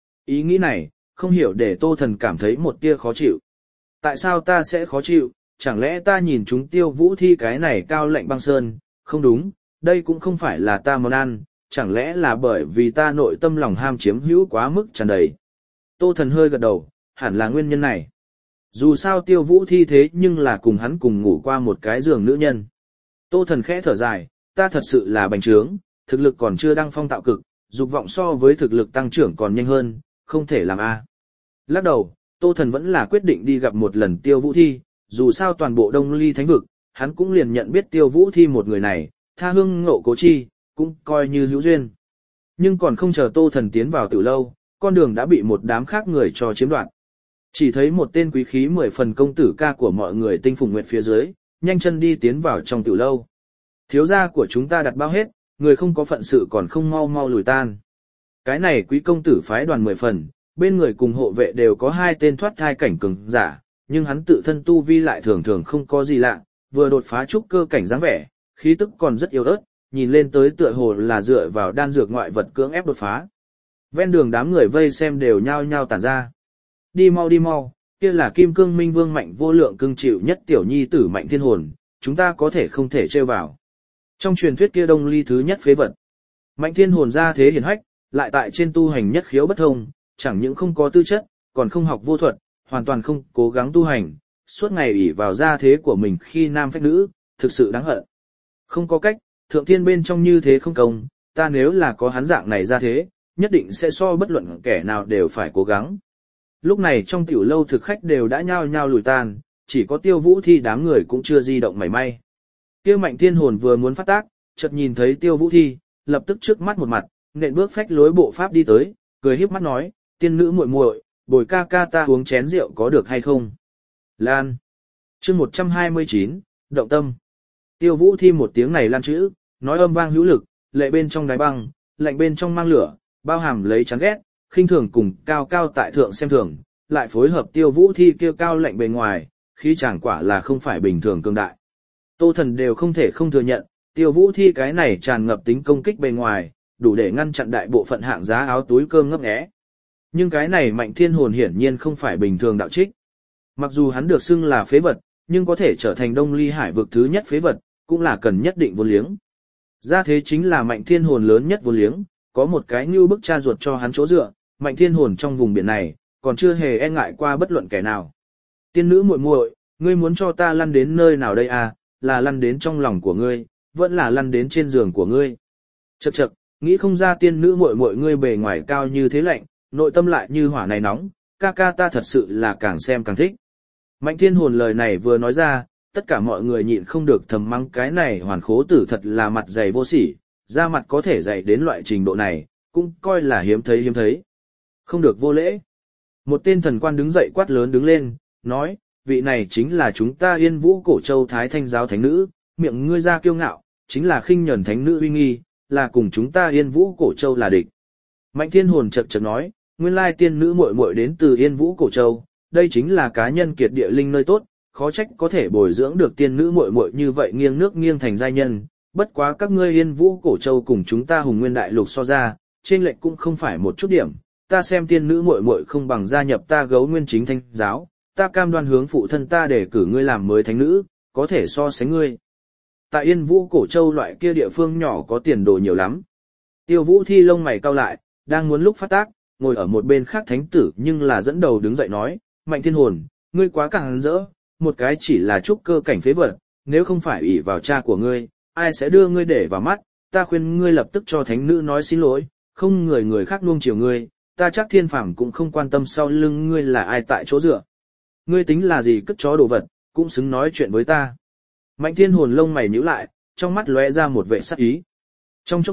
Ý nghĩ này, không hiểu để Tô Thần cảm thấy một tia khó chịu. Tại sao ta sẽ khó chịu, chẳng lẽ ta nhìn chúng Tiêu Vũ Thi cái này cao lạnh băng sơn, không đúng, đây cũng không phải là ta món ăn, chẳng lẽ là bởi vì ta nội tâm lòng ham chiếm hữu quá mức tràn đầy. Tô Thần hơi gật đầu, hẳn là nguyên nhân này. Dù sao Tiêu Vũ Thi thế nhưng là cùng hắn cùng ngủ qua một cái giường nữ nhân. Tô Thần khẽ thở dài, ta thật sự là bành trướng, thực lực còn chưa đăng phong tạo cực, dục vọng so với thực lực tăng trưởng còn nhanh hơn, không thể làm a. Lắc đầu, Tô Thần vẫn là quyết định đi gặp một lần Tiêu Vũ Thi, dù sao toàn bộ Đông Ly Thánh Vực, hắn cũng liền nhận biết Tiêu Vũ Thi một người này, tha hương ngộ cố chi, cũng coi như hữu duyên. Nhưng còn không chờ Tô Thần tiến vào tiểu lâu, con đường đã bị một đám khác người cho chiếm đoạt. Chỉ thấy một tên quý khí mười phần công tử ca của mọi người tinh phùng nguyệt phía dưới, nhanh chân đi tiến vào trong tiểu lâu. Thiếu gia của chúng ta đặt bao hết, người không có phận sự còn không mau mau lùi tan. Cái này quý công tử phái đoàn mười phần, bên người cùng hộ vệ đều có hai tên thoát thai cảnh cường giả, nhưng hắn tự thân tu vi lại thường thường không có gì lạ, vừa đột phá trúc cơ cảnh dáng vẻ, khí tức còn rất yếu ớt, nhìn lên tới tựa hồ là dựa vào đan dược ngoại vật cưỡng ép đột phá. Ven đường đám người vây xem đều nhao nhao tản ra. Đi mau đi mau, kia là Kim Cương Minh Vương Mạnh Vô Lượng cưng chịu nhất tiểu nhi tử Mạnh Thiên Hồn, chúng ta có thể không thể trêu vào. Trong truyền thuyết kia Đông Ly thứ nhất phế vật. Mạnh Thiên Hồn ra thế hiển hách, lại tại trên tu hành nhất khiếu bất thông, chẳng những không có tư chất, còn không học vô thuật, hoàn toàn không cố gắng tu hành, suốt ngày ỷ vào gia thế của mình khi nam phách nữ, thực sự đáng hận. Không có cách, thượng thiên bên trong như thế không công, ta nếu là có hắn dạng này gia thế, nhất định sẽ so bất luận kẻ nào đều phải cố gắng. Lúc này trong tiểu lâu thực khách đều đã nhao nhao lùi tan, chỉ có Tiêu Vũ Thi đám người cũng chưa di động mảy may. Kia Mạnh Thiên Hồn vừa muốn phát tác, chợt nhìn thấy Tiêu Vũ Thi, lập tức trước mắt một mặt, nện bước phách lối bộ pháp đi tới, cười híp mắt nói, tiên nữ muội muội, bồi ca ca ta uống chén rượu có được hay không? Lan. Chương một trăm hai mươi chín, động tâm. Tiêu Vũ Thi một tiếng này lan chữ, nói âm vang hữu lực, lệ bên trong đáy băng, lạnh bên trong mang lửa, bao hàm lấy chán ghét, khinh thường cùng cao cao tại thượng xem thường, lại phối hợp Tiêu Vũ Thi kêu cao lạnh bề ngoài, khí chẳng quả là không phải bình thường cường đại. Tô Thần đều không thể không thừa nhận, Tiêu Vũ Thi cái này tràn ngập tính công kích bề ngoài, đủ để ngăn chặn đại bộ phận hạng giá áo túi cơm ngấp nghé. Nhưng cái này Mạnh Thiên Hồn hiển nhiên không phải bình thường đạo trích. Mặc dù hắn được xưng là phế vật, nhưng có thể trở thành Đông Ly Hải vực thứ nhất phế vật, cũng là cần nhất định vốn liếng. Ra thế chính là Mạnh Thiên Hồn lớn nhất vốn liếng, có một cái như bức cha ruột cho hắn chỗ dựa, Mạnh Thiên Hồn trong vùng biển này, còn chưa hề e ngại qua bất luận kẻ nào. Tiên nữ muội muội, ngươi muốn cho ta lăn đến nơi nào đây à, là lăn đến trong lòng của ngươi, vẫn là lăn đến trên giường của ngươi. Chậc chậc, nghĩ không ra tiên nữ muội muội ngươi bề ngoài cao như thế lạnh, nội tâm lại như hỏa này nóng, ca ca ta thật sự là càng xem càng thích. Mạnh Thiên Hồn lời này vừa nói ra, tất cả mọi người nhịn không được thầm mắng cái này hoàn khố tử thật là mặt dày vô sỉ, da mặt có thể dày đến loại trình độ này, cũng coi là hiếm thấy hiếm thấy. Không được vô lễ. Một tên thần quan đứng dậy quát lớn đứng lên, nói, vị này chính là chúng ta Yên Vũ Cổ Châu Thái Thanh giáo thánh nữ, miệng ngươi ra kiêu ngạo, chính là khinh nhẫn thánh nữ uy nghi, là cùng chúng ta Yên Vũ Cổ Châu là địch. Mạnh Thiên Hồn chậc chậc nói, nguyên lai tiên nữ muội muội đến từ Yên Vũ Cổ Châu, đây chính là cá nhân kiệt địa linh nơi tốt, khó trách có thể bồi dưỡng được tiên nữ muội muội như vậy nghiêng nước nghiêng thành giai nhân, bất quá các ngươi Yên Vũ Cổ Châu cùng chúng ta Hùng Nguyên Đại Lục so ra, trên lệch cũng không phải một chút điểm, ta xem tiên nữ muội muội không bằng gia nhập ta Gấu Nguyên Chính Thánh giáo, ta cam đoan hướng phụ thân ta để cử ngươi làm mới thánh nữ, có thể so sánh ngươi. Tại Yên Vũ Cổ Châu loại kia địa phương nhỏ có tiền đồ nhiều lắm. Tiêu Vũ Thi lông mày cau lại, đang muốn lúc phát tác, ngồi ở một bên khác thánh tử nhưng là dẫn đầu đứng dậy nói, Mạnh Thiên Hồn, ngươi quá càng rỡ, một cái chỉ là trúc cơ cảnh phế vật, nếu không phải ủy vào cha của ngươi, ai sẽ đưa ngươi để vào mắt, ta khuyên ngươi lập tức cho thánh nữ nói xin lỗi, không người người khác nuông chiều ngươi, ta chắc thiên phàm cũng không quan tâm sau lưng ngươi là ai tại chỗ dựa. Ngươi tính là gì cất chó đồ vật, cũng xứng nói chuyện với ta. Mạnh Thiên Hồn lông mày nhíu lại, trong mắt lóe ra một vẻ sắc ý. Trong chốc lát,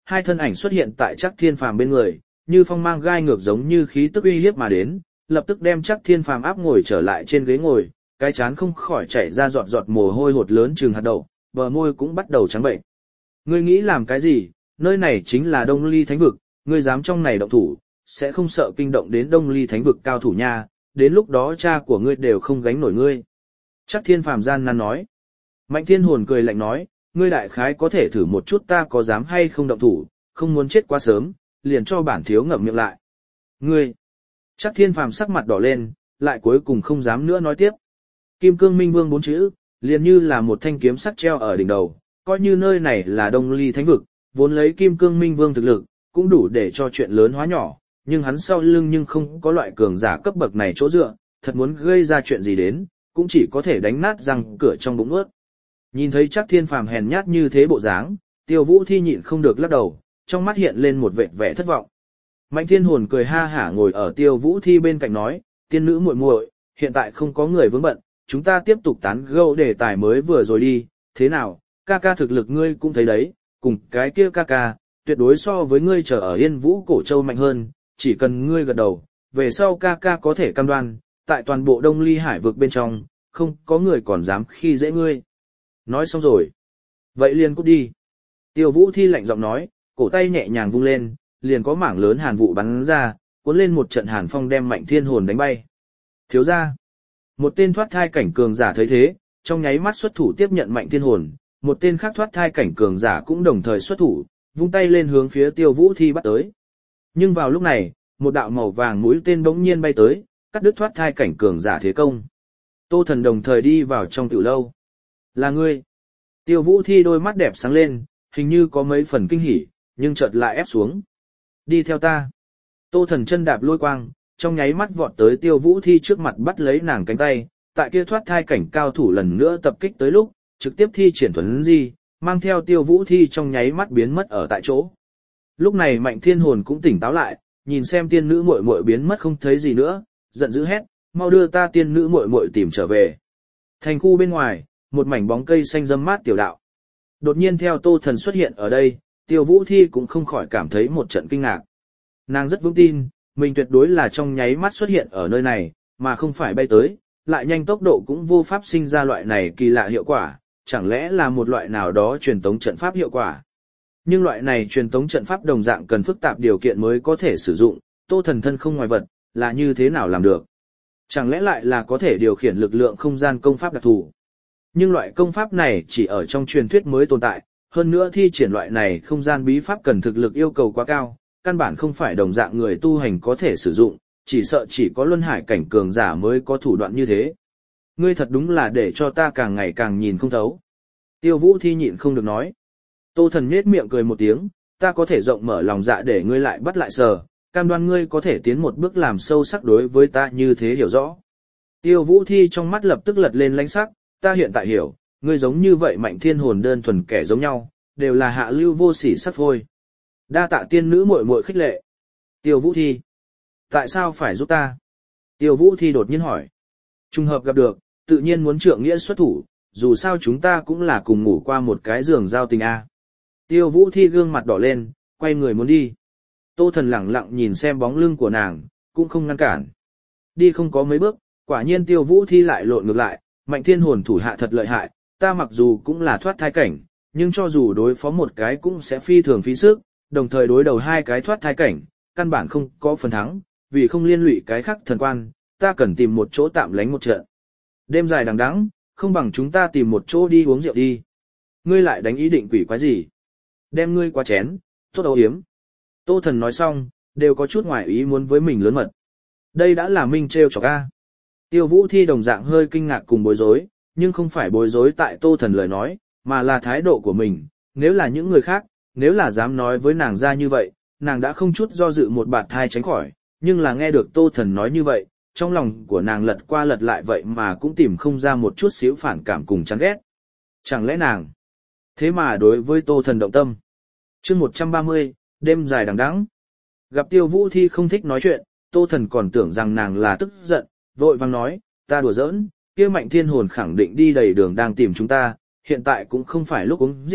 hai thân ảnh xuất hiện tại Trác Thiên Phàm bên người, như phong mang gai ngược giống như khí tức uy hiếp mà đến, lập tức đem Trác Thiên Phàm áp ngồi trở lại trên ghế ngồi, cái trán không khỏi chảy ra giọt giọt mồ hôi hột lớn chừng hạt đậu, bờ môi cũng bắt đầu trắng bệnh. Ngươi nghĩ làm cái gì? Nơi này chính là Đông Ly Thánh vực, ngươi dám trong này động thủ, sẽ không sợ kinh động đến Đông Ly Thánh vực cao thủ nha, đến lúc đó cha của ngươi đều không gánh nổi ngươi. Trác Thiên Phàm gian nan nói. Mạnh Thiên Hồn cười lạnh nói, ngươi đại khái có thể thử một chút ta có dám hay không động thủ, không muốn chết quá sớm, liền cho bản thiếu ngậm miệng lại. Ngươi! Trác Thiên Phàm sắc mặt đỏ lên, lại cuối cùng không dám nữa nói tiếp. Kim Cương Minh Vương bốn chữ, liền như là một thanh kiếm sắc treo ở đỉnh đầu, coi như nơi này là Đông Ly Thánh vực, vốn lấy Kim Cương Minh Vương thực lực, cũng đủ để cho chuyện lớn hóa nhỏ, nhưng hắn sau lưng nhưng không có loại cường giả cấp bậc này chỗ dựa, thật muốn gây ra chuyện gì đến, cũng chỉ có thể đánh nát răng cửa trong bụng ướt. Nhìn thấy Trác Thiên Phàm hèn nhát như thế bộ dáng, Tiêu Vũ Thi nhịn không được lắc đầu, trong mắt hiện lên một vệt vẻ thất vọng. Mạnh Thiên Hồn cười ha hả ngồi ở Tiêu Vũ Thi bên cạnh nói, tiên nữ muội muội, hiện tại không có người vướng bận, chúng ta tiếp tục tán gẫu đề tài mới vừa rồi đi, thế nào, ca ca thực lực ngươi cũng thấy đấy, cùng cái kia ca ca, tuyệt đối so với ngươi chờ ở Yên Vũ Cổ Châu mạnh hơn, chỉ cần ngươi gật đầu, về sau ca ca có thể cam đoan, tại toàn bộ Đông Ly Hải vực bên trong, không có người còn dám khi dễ ngươi. Nói xong rồi. Vậy liền cút đi. Tiêu Vũ Thi lạnh giọng nói, cổ tay nhẹ nhàng vung lên, liền có mảng lớn hàn vụ bắn ra, cuốn lên một trận hàn phong đem Mạnh Thiên Hồn đánh bay. Thiếu gia. Một tên thoát thai cảnh cường giả thấy thế, trong nháy mắt xuất thủ tiếp nhận Mạnh Thiên Hồn, một tên khác thoát thai cảnh cường giả cũng đồng thời xuất thủ, vung tay lên hướng phía Tiêu Vũ Thi bắt tới. Nhưng vào lúc này, một đạo màu vàng mũi tên bỗng nhiên bay tới, cắt đứt thoát thai cảnh cường giả thế công. Tô Thần đồng thời đi vào trong tiểu lâu. Là ngươi. Tiêu Vũ Thi đôi mắt đẹp sáng lên, hình như có mấy phần kinh hỉ, nhưng chợt lại ép xuống. Đi theo ta. Tô Thần chân đạp lôi quang, trong nháy mắt vọt tới Tiêu Vũ Thi trước mặt bắt lấy nàng cánh tay, tại kia thoát thai cảnh cao thủ lần nữa tập kích tới lúc, trực tiếp thi triển thuần di, mang theo Tiêu Vũ Thi trong nháy mắt biến mất ở tại chỗ. Lúc này Mạnh Thiên Hồn cũng tỉnh táo lại, nhìn xem tiên nữ muội muội biến mất không thấy gì nữa, giận dữ hét, mau đưa ta tiên nữ muội muội tìm trở về. Thành khu bên ngoài, một mảnh bóng cây xanh râm mát tiểu đạo. Đột nhiên theo Tô Thần xuất hiện ở đây, Tiêu Vũ Thi cũng không khỏi cảm thấy một trận kinh ngạc. Nàng rất vững tin, mình tuyệt đối là trong nháy mắt xuất hiện ở nơi này, mà không phải bay tới, lại nhanh tốc độ cũng vô pháp sinh ra loại này kỳ lạ hiệu quả, chẳng lẽ là một loại nào đó truyền tống trận pháp hiệu quả. Nhưng loại này truyền tống trận pháp đồng dạng cần phức tạp điều kiện mới có thể sử dụng, Tô Thần thân không ngoài vật, là như thế nào làm được? Chẳng lẽ lại là có thể điều khiển lực lượng không gian công pháp đặc thù? Nhưng loại công pháp này chỉ ở trong truyền thuyết mới tồn tại, hơn nữa thi triển loại này không gian bí pháp cần thực lực yêu cầu quá cao, căn bản không phải đồng dạng người tu hành có thể sử dụng, chỉ sợ chỉ có luân hải cảnh cường giả mới có thủ đoạn như thế. Ngươi thật đúng là để cho ta càng ngày càng nhìn không thấu. Tiêu Vũ Thi nhịn không được nói. Tô Thần nhếch miệng cười một tiếng, ta có thể rộng mở lòng dạ để ngươi lại bắt lại sờ, cam đoan ngươi có thể tiến một bước làm sâu sắc đối với ta như thế hiểu rõ. Tiêu Vũ Thi trong mắt lập tức lật lên lãnh sắc, ta hiện tại hiểu, ngươi giống như vậy Mạnh Thiên Hồn đơn thuần kẻ giống nhau, đều là hạ lưu vô sỉ sắt phôi. Đa tạ tiên nữ muội muội khích lệ. Tiêu Vũ Thi, tại sao phải giúp ta? Tiêu Vũ Thi đột nhiên hỏi. Trùng hợp gặp được, tự nhiên muốn trượng nghĩa xuất thủ, dù sao chúng ta cũng là cùng ngủ qua một cái giường giao tình a. Tiêu Vũ Thi gương mặt đỏ lên, quay người muốn đi. Tô Thần lẳng lặng nhìn xem bóng lưng của nàng, cũng không ngăn cản. Đi không có mấy bước, quả nhiên Tiêu Vũ Thi lại lộn ngược lại, Mạnh Thiên Hồn thủ hạ thật lợi hại, ta mặc dù cũng là thoát thai cảnh, nhưng cho dù đối phó một cái cũng sẽ phi thường phí sức, đồng thời đối đầu hai cái thoát thai cảnh, căn bản không có phần thắng, vì không liên lụy cái khác thần quan, ta cần tìm một chỗ tạm lánh một trận. Đêm dài đằng đẵng, không bằng chúng ta tìm một chỗ đi uống rượu đi. Ngươi lại đánh ý định quỷ quái gì? Đem ngươi qua chén, tốt âu yếm. Tô Thần nói xong, đều có chút ngoài ý muốn với mình lớn mật. Đây đã là minh trêu chọc a. Tiêu Vũ Thi đồng dạng hơi kinh ngạc cùng bối rối, nhưng không phải bối rối tại Tô Thần lời nói, mà là thái độ của mình. Nếu là những người khác, nếu là dám nói với nàng ra như vậy, nàng đã không chút do dự một bạt thai tránh khỏi, nhưng là nghe được Tô Thần nói như vậy, trong lòng của nàng lật qua lật lại vậy mà cũng tìm không ra một chút xíu phản cảm cùng chán ghét. Chẳng lẽ nàng thế mà đối với Tô Thần động tâm? Chương một trăm ba mươi, đêm dài đằng đẵng. Gặp Tiêu Vũ Thi không thích nói chuyện, Tô Thần còn tưởng rằng nàng là tức giận, vội vàng nói, ta đùa giỡn, kia Mạnh Thiên Hồn khẳng định đi đầy đường đang tìm chúng ta, hiện tại cũng không phải lúc uống rượu,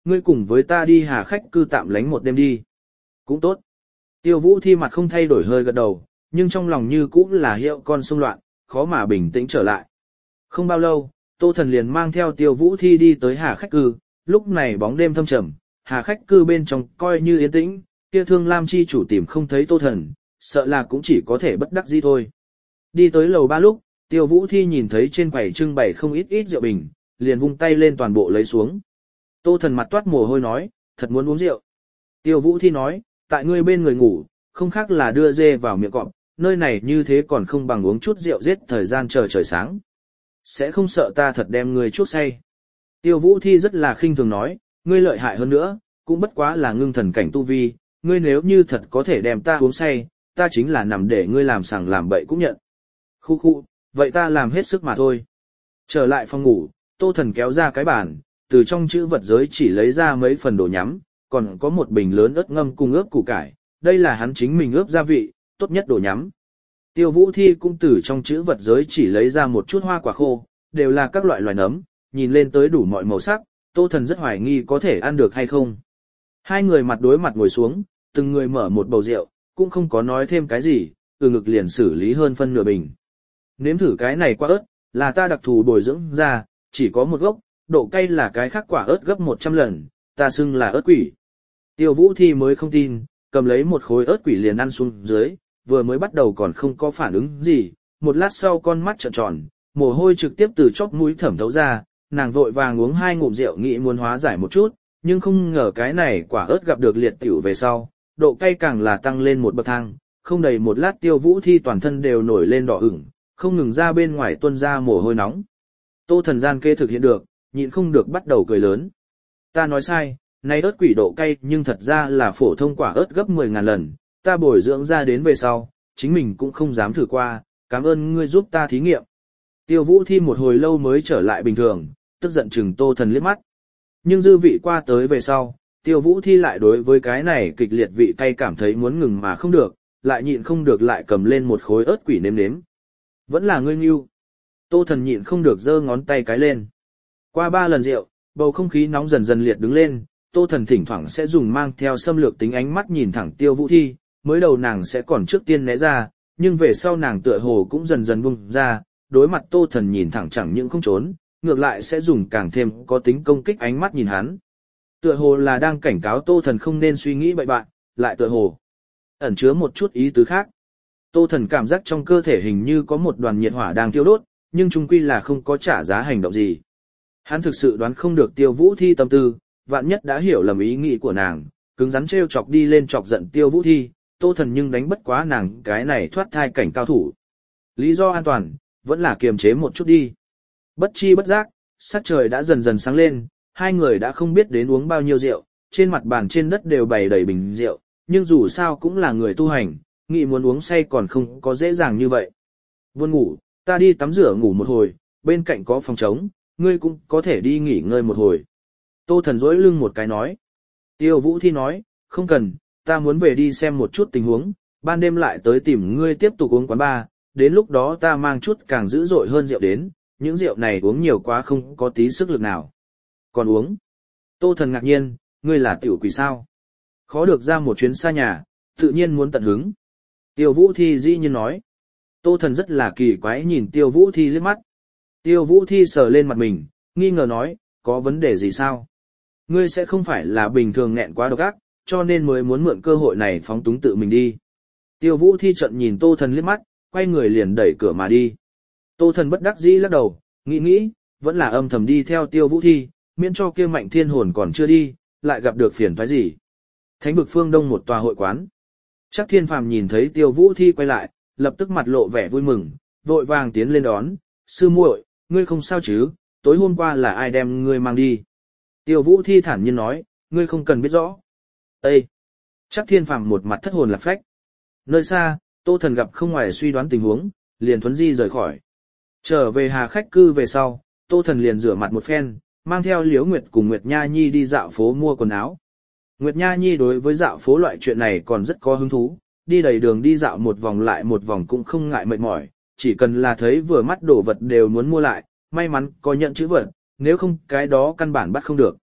ngươi cùng với ta đi Hà Khách cư tạm lánh một đêm đi. Cũng tốt. Tiêu Vũ Thi mặt không thay đổi hơi gật đầu, nhưng trong lòng như cũng là hiệu con xung loạn, khó mà bình tĩnh trở lại. Không bao lâu, Tô Thần liền mang theo Tiêu Vũ Thi đi tới Hà Khách cư, lúc này bóng đêm thâm trầm, Hà Khách cư bên trong coi như yên tĩnh, kia Thương Lam chi chủ tìm không thấy Tô Thần, sợ là cũng chỉ có thể bất đắc dĩ thôi. Đi tới lầu ba lúc, Tiêu Vũ Thi nhìn thấy trên quầy trưng bày không ít ít rượu bình, liền vung tay lên toàn bộ lấy xuống. Tô Thần mặt toát mồ hôi nói, thật muốn uống rượu. Tiêu Vũ Thi nói, tại ngươi bên người ngủ, không khác là đưa dê vào miệng cọp, nơi này như thế còn không bằng uống chút rượu giết thời gian chờ trời sáng. Sẽ không sợ ta thật đem ngươi chuốc say. Tiêu Vũ Thi rất là khinh thường nói, ngươi lợi hại hơn nữa, cũng bất quá là ngưng thần cảnh tu vi, ngươi nếu như thật có thể đem ta uống say, ta chính là nằm để ngươi làm sằng làm bậy cũng nhận. Khu khu, vậy ta làm hết sức mà thôi. Trở lại phòng ngủ, Tô Thần kéo ra cái bàn, từ trong chữ vật giới chỉ lấy ra mấy phần đồ nhắm, còn có một bình lớn ớt ngâm cùng ướp củ cải, đây là hắn chính mình ướp gia vị, tốt nhất đồ nhắm. Tiêu Vũ Thi cũng từ trong chữ vật giới chỉ lấy ra một chút hoa quả khô, đều là các loại loài nấm, nhìn lên tới đủ mọi màu sắc, Tô Thần rất hoài nghi có thể ăn được hay không. Hai người mặt đối mặt ngồi xuống, từng người mở một bầu rượu, cũng không có nói thêm cái gì, từ ngực liền xử lý hơn phân nửa bình. Nếm thử cái này quả ớt, là ta đặc thù bồi dưỡng ra, chỉ có một gốc, độ cay là cái khác quả ớt gấp một trăm lần, ta xưng là ớt quỷ. Tiêu Vũ Thi mới không tin, cầm lấy một khối ớt quỷ liền ăn xuống dưới, vừa mới bắt đầu còn không có phản ứng gì, một lát sau con mắt trợn tròn, mồ hôi trực tiếp từ chóp mũi thẩm thấu ra, nàng vội vàng uống hai ngụm rượu nghĩ muốn hóa giải một chút, nhưng không ngờ cái này quả ớt gặp được liệt tiểu về sau, độ cay càng là tăng lên một bậc thang, không đầy một lát Tiêu Vũ Thi toàn thân đều nổi lên đỏ ửng, không ngừng ra bên ngoài tuôn ra mồ hôi nóng. Tô Thần gian kê thực hiện được, nhịn không được bắt đầu cười lớn. Ta nói sai, này ớt quỷ độ cay nhưng thật ra là phổ thông quả ớt gấp mười ngàn lần, ta bồi dưỡng ra đến về sau, chính mình cũng không dám thử qua, cảm ơn ngươi giúp ta thí nghiệm. Tiêu Vũ Thi một hồi lâu mới trở lại bình thường, tức giận chừng Tô Thần liếc mắt. Nhưng dư vị qua tới về sau, Tiêu Vũ Thi lại đối với cái này kịch liệt vị cay cảm thấy muốn ngừng mà không được, lại nhịn không được lại cầm lên một khối ớt quỷ nếm nếm. Vẫn là ngươi nghiêu. Tô Thần nhịn không được giơ ngón tay cái lên. Qua ba lần rượu, bầu không khí nóng dần dần liệt đứng lên, Tô Thần thỉnh thoảng sẽ dùng mang theo xâm lược tính ánh mắt nhìn thẳng Tiêu Vũ Thi, mới đầu nàng sẽ còn trước tiên né ra, nhưng về sau nàng tựa hồ cũng dần dần buông ra, đối mặt Tô Thần nhìn thẳng chẳng những không trốn, ngược lại sẽ dùng càng thêm có tính công kích ánh mắt nhìn hắn. Tựa hồ là đang cảnh cáo Tô Thần không nên suy nghĩ bậy bạn, lại tựa hồ ẩn chứa một chút ý tứ khác. Tô Thần cảm giác trong cơ thể hình như có một đoàn nhiệt hỏa đang thiêu đốt, nhưng chung quy là không có trả giá hành động gì. Hắn thực sự đoán không được Tiêu Vũ Thi tâm tư, vạn nhất đã hiểu lầm ý nghĩ của nàng, cứng rắn trêu chọc đi lên chọc giận Tiêu Vũ Thi, Tô Thần nhưng đánh bất quá nàng cái này thoát thai cảnh cao thủ. Lý do an toàn, vẫn là kiềm chế một chút đi. Bất chi bất giác, sắc trời đã dần dần sáng lên, hai người đã không biết đến uống bao nhiêu rượu, trên mặt bàn trên đất đều bày đầy bình rượu, nhưng dù sao cũng là người tu hành, nghĩ muốn uống say còn không có dễ dàng như vậy. Buồn ngủ, ta đi tắm rửa ngủ một hồi, bên cạnh có phòng trống, ngươi cũng có thể đi nghỉ ngơi một hồi. Tô Thần dỗi lưng một cái nói. Tiêu Vũ Thi nói, không cần, ta muốn về đi xem một chút tình huống, ban đêm lại tới tìm ngươi tiếp tục uống quán bar, đến lúc đó ta mang chút càng dữ dội hơn rượu đến, những rượu này uống nhiều quá không có tí sức lực nào. Còn uống? Tô Thần ngạc nhiên, ngươi là tiểu quỷ sao? Khó được ra một chuyến xa nhà, tự nhiên muốn tận hứng. Tiêu Vũ Thi dĩ nhiên nói. Tô Thần rất là kỳ quái nhìn Tiêu Vũ Thi liếc mắt. Tiêu Vũ Thi sờ lên mặt mình, nghi ngờ nói, có vấn đề gì sao? Ngươi sẽ không phải là bình thường nghẹn quá độc ác, cho nên mới muốn mượn cơ hội này phóng túng tự mình đi. Tiêu Vũ Thi trận nhìn Tô Thần liếc mắt, quay người liền đẩy cửa mà đi. Tô Thần bất đắc dĩ lắc đầu, nghĩ nghĩ, vẫn là âm thầm đi theo Tiêu Vũ Thi, miễn cho kia Mạnh Thiên Hồn còn chưa đi, lại gặp được phiền toái gì. Thánh vực phương đông một tòa hội quán. Chắc Thiên Phàm nhìn thấy Tiêu Vũ Thi quay lại, lập tức mặt lộ vẻ vui mừng, vội vàng tiến lên đón, sư muội, ngươi không sao chứ, tối hôm qua là ai đem ngươi mang đi. Tiêu Vũ Thi thản nhiên nói, ngươi không cần biết rõ. Ê! Chắc Thiên Phàm một mặt thất hồn lạc phách. Nơi xa, Tô Thần gặp không ngoài suy đoán tình huống, liền thuấn di rời khỏi. Trở về Hà Khách cư về sau, Tô Thần liền rửa mặt một phen, mang theo Liễu Nguyệt cùng Nguyệt Nha Nhi đi dạo phố mua quần áo. Nguyệt Nha Nhi đối với dạo phố loại chuyện này còn rất có hứng thú, đi đầy đường đi dạo một vòng lại một vòng cũng không ngại mệt mỏi, chỉ cần là thấy vừa mắt đồ vật đều muốn mua lại, may mắn có nhận chữ vật, nếu không cái đó căn bản bắt không được.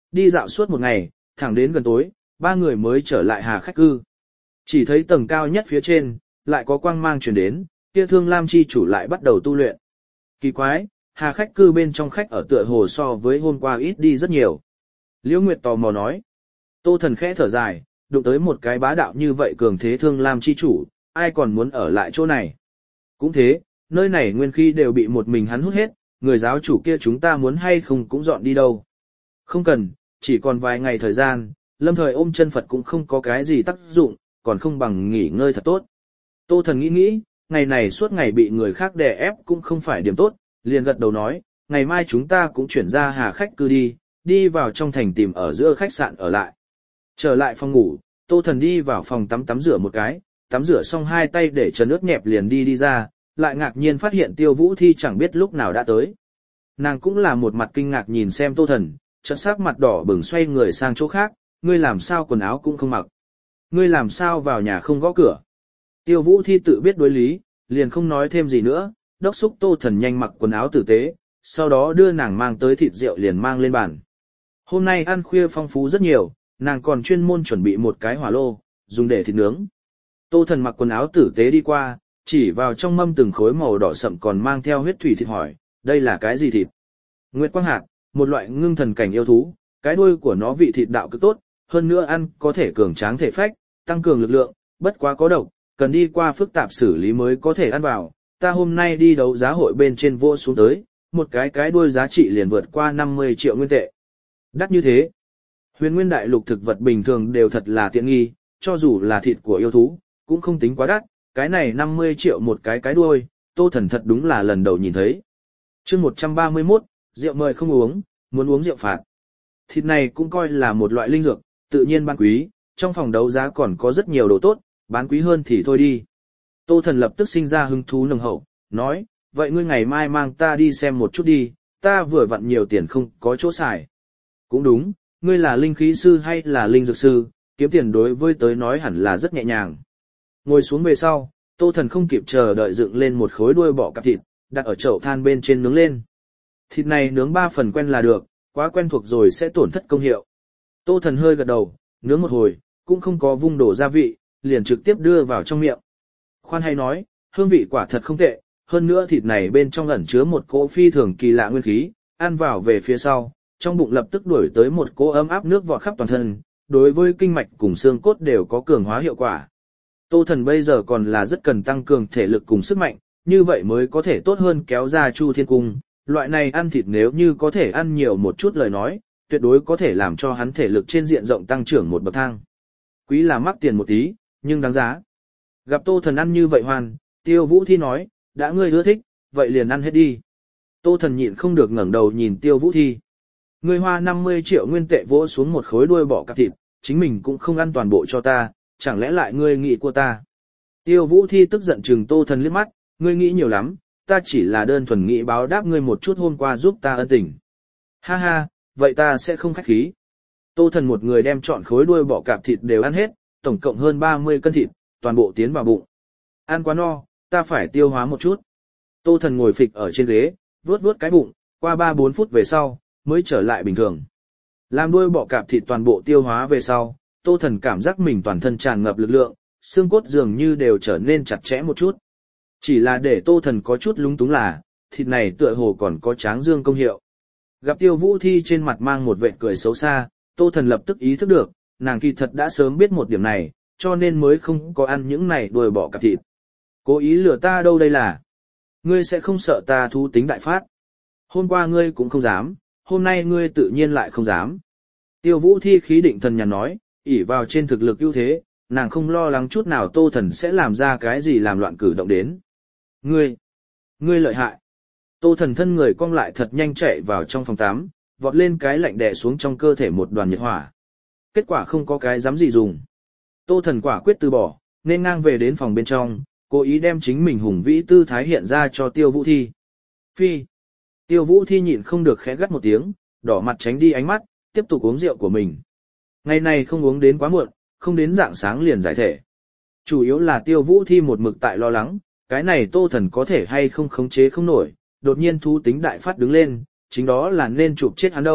Đi dạo suốt một ngày, thẳng đến gần tối, ba người mới trở lại Hà Khách Cư. Chỉ thấy tầng cao nhất phía trên, lại có quang mang truyền đến, kia Thương Lam chi chủ lại bắt đầu tu luyện. Kỳ quái, Hà Khách Cư bên trong khách ở tựa hồ so với hôm qua ít đi rất nhiều. Liễu Nguyệt tò mò nói. Tô Thần khẽ thở dài, đụng tới một cái bá đạo như vậy cường thế Thương Lam chi chủ, ai còn muốn ở lại chỗ này. Cũng thế, nơi này nguyên khí đều bị một mình hắn hút hết, người giáo chủ kia chúng ta muốn hay không cũng dọn đi đâu. Không cần, chỉ còn vài ngày thời gian, lâm thời ôm chân Phật cũng không có cái gì tác dụng, còn không bằng nghỉ ngơi thật tốt. Tô Thần nghĩ nghĩ, ngày này suốt ngày bị người khác đè ép cũng không phải điểm tốt, liền gật đầu nói, ngày mai chúng ta cũng chuyển ra Hà Khách Cư đi, đi vào trong thành tìm ở giữa khách sạn ở lại. Trở lại phòng ngủ, Tô Thần đi vào phòng tắm tắm rửa một cái, tắm rửa xong hai tay để trần ướt nhẹp liền đi đi ra, lại ngạc nhiên phát hiện Tiêu Vũ Thi chẳng biết lúc nào đã tới. Nàng cũng là một mặt kinh ngạc nhìn xem Tô Thần, chợt sắc mặt đỏ bừng xoay người sang chỗ khác, ngươi làm sao quần áo cũng không mặc. Ngươi làm sao vào nhà không gõ cửa. Tiêu Vũ Thi tự biết đối lý, liền không nói thêm gì nữa, đốc xúc Tô Thần nhanh mặc quần áo tử tế, sau đó đưa nàng mang tới thịt rượu liền mang lên bàn. Hôm nay ăn khuya phong phú rất nhiều, nàng còn chuyên môn chuẩn bị một cái hỏa lô, dùng để thịt nướng. Tô Thần mặc quần áo tử tế đi qua, chỉ vào trong mâm từng khối màu đỏ sậm còn mang theo huyết thủy thịt hỏi, đây là cái gì thịt? Nguyệt Quang Hạc, một loại ngưng thần cảnh yêu thú, cái đuôi của nó vị thịt đạo cực tốt, hơn nữa ăn có thể cường tráng thể phách, tăng cường lực lượng, bất quá có độc, cần đi qua phức tạp xử lý mới có thể ăn vào. Ta hôm nay đi đấu giá hội bên trên vô xuống tới, một cái cái đuôi giá trị liền vượt qua năm mươi triệu nguyên tệ. Đắt như thế. Huyền nguyên đại lục thực vật bình thường đều thật là tiện nghi, cho dù là thịt của yêu thú, cũng không tính quá đắt, cái này năm mươi triệu một cái cái đuôi, Tô Thần thật đúng là lần đầu nhìn thấy. Chương một trăm ba mươi mốt, rượu mời không uống, muốn uống rượu phạt. Thịt này cũng coi là một loại linh dược, tự nhiên bán quý, trong phòng đấu giá còn có rất nhiều đồ tốt, bán quý hơn thì thôi đi. Tô Thần lập tức sinh ra hứng thú nồng hậu, nói, vậy ngươi ngày mai mang ta đi xem một chút đi, ta vừa vặn nhiều tiền không có chỗ xài. Cũng đúng, ngươi là linh khí sư hay là linh dược sư, kiếm tiền đối với tới nói hẳn là rất nhẹ nhàng. Ngồi xuống về sau, Tô Thần không kịp chờ đợi dựng lên một khối đuôi bọ cạp thịt, đặt ở chậu than bên trên nướng lên. Thịt này nướng ba phần quen là được, quá quen thuộc rồi sẽ tổn thất công hiệu. Tô Thần hơi gật đầu, nướng một hồi, cũng không có vung đổ gia vị, liền trực tiếp đưa vào trong miệng. Khoan hay nói, hương vị quả thật không tệ, hơn nữa thịt này bên trong ẩn chứa một cỗ phi thường kỳ lạ nguyên khí, ăn vào về phía sau, trong bụng lập tức đuổi tới một cỗ ấm áp nước vọt khắp toàn thân, đối với kinh mạch cùng xương cốt đều có cường hóa hiệu quả. Tô Thần bây giờ còn là rất cần tăng cường thể lực cùng sức mạnh, như vậy mới có thể tốt hơn kéo ra Chu Thiên Cung. Loại này ăn thịt nếu như có thể ăn nhiều một chút lời nói, tuyệt đối có thể làm cho hắn thể lực trên diện rộng tăng trưởng một bậc thang. Quý là mắc tiền một tí, nhưng đáng giá. Gặp Tô Thần ăn như vậy hoàn, Tiêu Vũ Thi nói, đã ngươi ưa thích, vậy liền ăn hết đi. Tô Thần nhịn không được ngẩng đầu nhìn Tiêu Vũ Thi. Ngươi hoa năm mươi triệu nguyên tệ vỗ xuống một khối đuôi bọ cạp thịt, chính mình cũng không ăn toàn bộ cho ta, chẳng lẽ lại ngươi nghĩ của ta. Tiêu Vũ Thi tức giận trừng Tô Thần liếc mắt, ngươi nghĩ nhiều lắm, ta chỉ là đơn thuần nghĩ báo đáp ngươi một chút hôm qua giúp ta ân tình. Ha ha, vậy ta sẽ không khách khí. Tô Thần một người đem trọn khối đuôi bọ cạp thịt đều ăn hết, tổng cộng hơn ba mươi cân thịt, toàn bộ tiến vào bụng. Ăn quá no, ta phải tiêu hóa một chút. Tô Thần ngồi phịch ở trên ghế, vuốt vuốt cái bụng, qua ba bốn phút về sau, mới trở lại bình thường. Làm đuôi bọ cạp thịt toàn bộ tiêu hóa về sau, Tô Thần cảm giác mình toàn thân tràn ngập lực lượng, xương cốt dường như đều trở nên chặt chẽ một chút. Chỉ là để Tô Thần có chút lúng túng là, thịt này tựa hồ còn có tráng dương công hiệu. Gặp Tiêu Vũ Thi trên mặt mang một vệt cười xấu xa, Tô Thần lập tức ý thức được, nàng kỳ thật đã sớm biết một điểm này, cho nên mới không có ăn những này đuôi bọ cạp thịt. Cố ý lừa ta đâu đây là? Ngươi sẽ không sợ ta thú tính đại phát. Hôm qua ngươi cũng không dám, hôm nay ngươi tự nhiên lại không dám. Tiêu Vũ Thi khí định thần nhàn nói, ỷ vào trên thực lực ưu thế, nàng không lo lắng chút nào Tô Thần sẽ làm ra cái gì làm loạn cử động đến. Ngươi, ngươi lợi hại. Tô Thần thân người cong lại thật nhanh chạy vào trong phòng tắm, vọt lên cái lạnh đè xuống trong cơ thể một đoàn nhiệt hỏa. Kết quả không có cái dám gì dùng. Tô Thần quả quyết từ bỏ, nên ngang về đến phòng bên trong, cố ý đem chính mình hùng vĩ tư thái hiện ra cho Tiêu Vũ Thi. Phi. Tiêu Vũ Thi nhịn không được khẽ gắt một tiếng, đỏ mặt tránh đi ánh mắt, tiếp tục uống rượu của mình. Ngày này không uống đến quá muộn, không đến rạng sáng liền giải thể. Chủ yếu là Tiêu Vũ Thi một mực tại lo lắng, cái này Tô Thần có thể hay không khống chế không nổi, đột nhiên thú tính đại phát đứng lên, chính đó là nên chụp chết hắn đâu,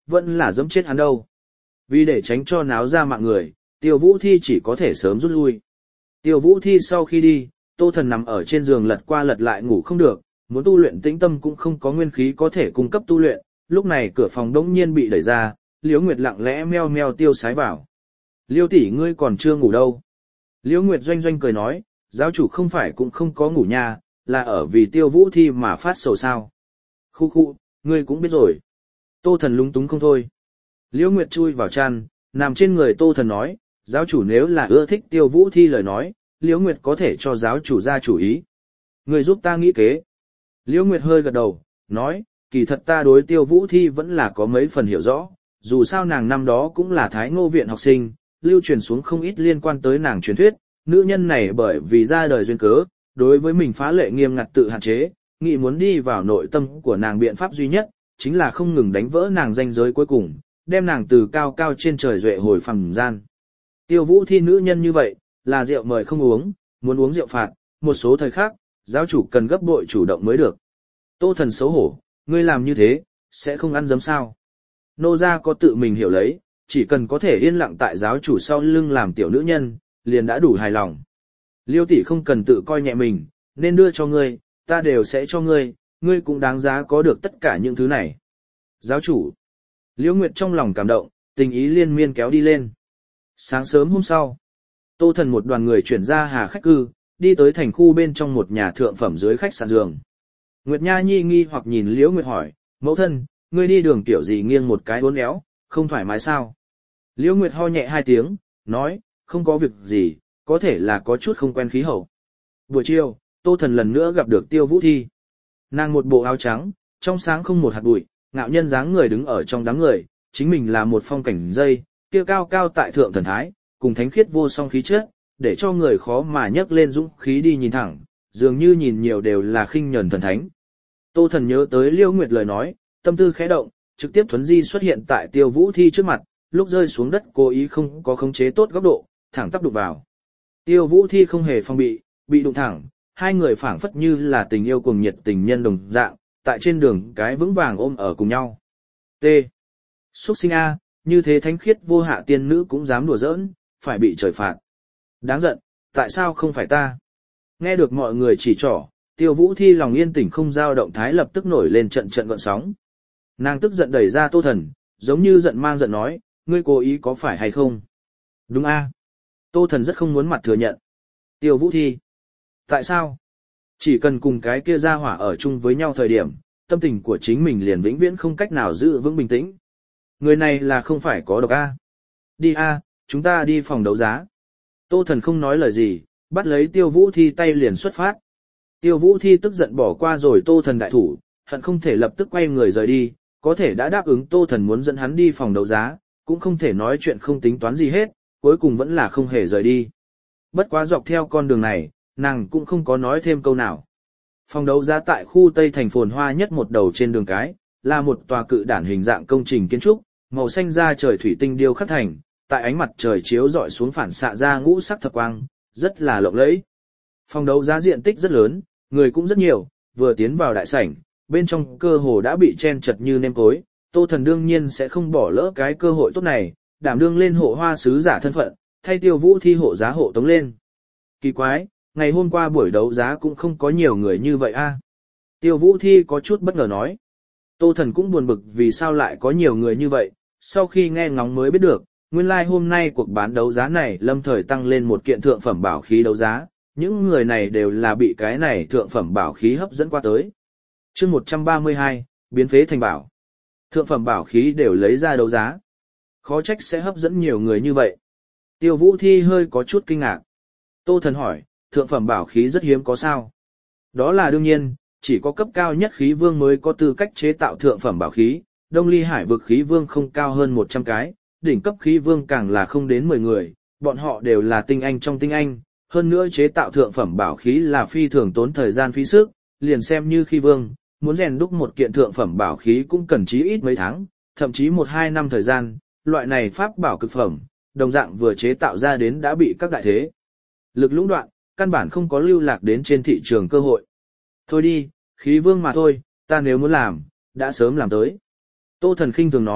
vẫn là giẫm chết hắn đâu. Vì để tránh cho náo ra mạng người, Tiêu Vũ Thi chỉ có thể sớm rút lui. Tiêu Vũ Thi sau khi đi, Tô Thần nằm ở trên giường lật qua lật lại ngủ không được, muốn tu luyện tĩnh tâm cũng không có nguyên khí có thể cung cấp tu luyện, lúc này cửa phòng đống nhiên bị đẩy ra, Liễu Nguyệt lặng lẽ meo meo tiêu sái vào. Liêu tỷ ngươi còn chưa ngủ đâu. Liễu Nguyệt doanh doanh cười nói, giáo chủ không phải cũng không có ngủ nha, là ở vì Tiêu Vũ Thi mà phát sầu sao. Khu khu, ngươi cũng biết rồi. Tô Thần lúng túng không thôi. Liễu Nguyệt chui vào chăn, nằm trên người Tô Thần nói, giáo chủ nếu là ưa thích Tiêu Vũ Thi lời nói, Liễu Nguyệt có thể cho giáo chủ ra chủ ý. Người giúp ta nghĩ kế. Liễu Nguyệt hơi gật đầu, nói, kỳ thật ta đối Tiêu Vũ Thi vẫn là có mấy phần hiểu rõ, dù sao nàng năm đó cũng là Thái Ngô viện học sinh, lưu truyền xuống không ít liên quan tới nàng truyền thuyết, nữ nhân này bởi vì ra đời duyên cớ, đối với mình phá lệ nghiêm ngặt tự hạn chế, nghĩ muốn đi vào nội tâm của nàng biện pháp duy nhất, chính là không ngừng đánh vỡ nàng ranh giới cuối cùng, đem nàng từ cao cao trên trời duệ hồi phàm gian. Tiêu Vũ Thi nữ nhân như vậy, là rượu mời không uống, muốn uống rượu phạt, một số thời khác, giáo chủ cần gấp bội chủ động mới được. Tô Thần xấu hổ, ngươi làm như thế, sẽ không ăn dấm sao. Nô gia có tự mình hiểu lấy, chỉ cần có thể yên lặng tại giáo chủ sau lưng làm tiểu nữ nhân, liền đã đủ hài lòng. Liêu tỷ không cần tự coi nhẹ mình, nên đưa cho ngươi, ta đều sẽ cho ngươi, ngươi cũng đáng giá có được tất cả những thứ này. Giáo chủ. Liễu Nguyệt trong lòng cảm động, tình ý liên miên kéo đi lên. Sáng sớm hôm sau, Tô Thần một đoàn người chuyển ra Hà Khách Cư, đi tới thành khu bên trong một nhà thượng phẩm dưới khách sạn giường. Nguyệt Nha Nhi nghi hoặc nhìn Liễu Nguyệt hỏi, mẫu thân, ngươi đi đường kiểu gì nghiêng một cái uốn éo, không thoải mái sao? Liễu Nguyệt ho nhẹ hai tiếng, nói, không có việc gì, có thể là có chút không quen khí hậu. Buổi chiều, Tô Thần lần nữa gặp được Tiêu Vũ Thi. Nàng một bộ áo trắng, trong sáng không một hạt bụi, ngạo nhân dáng người đứng ở trong đám người, chính mình là một phong cảnh dây, kia cao cao tại thượng thần thái, cùng thánh khiết vô song khí chất, để cho người khó mà nhấc lên dũng khí đi nhìn thẳng, dường như nhìn nhiều đều là khinh nhẫn thần thánh. Tô Thần nhớ tới Liễu Nguyệt lời nói, tâm tư khẽ động, trực tiếp thuấn di xuất hiện tại Tiêu Vũ Thi trước mặt, lúc rơi xuống đất cố ý không có khống chế tốt góc độ, thẳng tắp đụng vào. Tiêu Vũ Thi không hề phòng bị, bị đụng thẳng, hai người phảng phất như là tình yêu cuồng nhiệt tình nhân đồng dạng, tại trên đường cái vững vàng ôm ở cùng nhau. T. Xuất sinh A, như thế thánh khiết vô hạ tiên nữ cũng dám đùa giỡn, phải bị trời phạt. Đáng giận, tại sao không phải ta? Nghe được mọi người chỉ trỏ, Tiêu Vũ Thi lòng yên tĩnh không dao động thái lập tức nổi lên trận trận gợn sóng. Nàng tức giận đẩy ra Tô Thần, giống như giận mang giận nói, ngươi cố ý có phải hay không? Đúng a. Tô Thần rất không muốn mặt thừa nhận. Tiêu Vũ Thi. Tại sao? Chỉ cần cùng cái kia ra hỏa ở chung với nhau thời điểm, tâm tình của chính mình liền vĩnh viễn không cách nào giữ vững bình tĩnh. Người này là không phải có độc a. Đi a, chúng ta đi phòng đấu giá. Tô Thần không nói lời gì, bắt lấy Tiêu Vũ Thi tay liền xuất phát. Tiêu Vũ Thi tức giận bỏ qua rồi Tô Thần đại thủ, hận không thể lập tức quay người rời đi, có thể đã đáp ứng Tô Thần muốn dẫn hắn đi phòng đấu giá, cũng không thể nói chuyện không tính toán gì hết, cuối cùng vẫn là không hề rời đi. Bất quá dọc theo con đường này, nàng cũng không có nói thêm câu nào. Phòng đấu giá tại khu Tây thành phồn hoa nhất một đầu trên đường cái, là một tòa cự đản hình dạng công trình kiến trúc, màu xanh da trời thủy tinh điêu khắc thành, tại ánh mặt trời chiếu rọi xuống phản xạ ra ngũ sắc thập quang, rất là lộng lẫy. Phòng đấu giá diện tích rất lớn, người cũng rất nhiều, vừa tiến vào đại sảnh, bên trong cơ hồ đã bị chen chật như nêm cối, Tô Thần đương nhiên sẽ không bỏ lỡ cái cơ hội tốt này, đảm đương lên hộ hoa sứ giả thân phận, thay Tiêu Vũ Thi hộ giá hộ tống lên. Kỳ quái, ngày hôm qua buổi đấu giá cũng không có nhiều người như vậy a. Tiêu Vũ Thi có chút bất ngờ nói. Tô Thần cũng buồn bực vì sao lại có nhiều người như vậy, sau khi nghe ngóng mới biết được, nguyên lai like hôm nay cuộc bán đấu giá này lâm thời tăng lên một kiện thượng phẩm bảo khí đấu giá, những người này đều là bị cái này thượng phẩm bảo khí hấp dẫn qua tới. Chương một trăm ba mươi hai, biến phế thành bảo. Thượng phẩm bảo khí đều lấy ra đấu giá. Khó trách sẽ hấp dẫn nhiều người như vậy. Tiêu Vũ Thi hơi có chút kinh ngạc. Tô Thần hỏi, thượng phẩm bảo khí rất hiếm có sao? Đó là đương nhiên, chỉ có cấp cao nhất khí vương mới có tư cách chế tạo thượng phẩm bảo khí, Đông Ly Hải vực khí vương không cao hơn một trăm cái, đỉnh cấp khí vương càng là không đến mười người, bọn họ đều là tinh anh trong tinh anh, hơn nữa chế tạo thượng phẩm bảo khí là phi thường tốn thời gian phí sức, liền xem như khí vương, muốn rèn đúc một kiện thượng phẩm bảo khí cũng cần chí ít mấy tháng, thậm chí một hai năm thời gian, loại này pháp bảo cực phẩm, đồng dạng vừa chế tạo ra đến đã bị các đại thế lực lũng đoạn, căn bản không có lưu lạc đến trên thị trường cơ hội. Thôi đi, khí vương mà thôi, ta nếu muốn làm, đã sớm làm tới. Tô Thần khinh thường nói,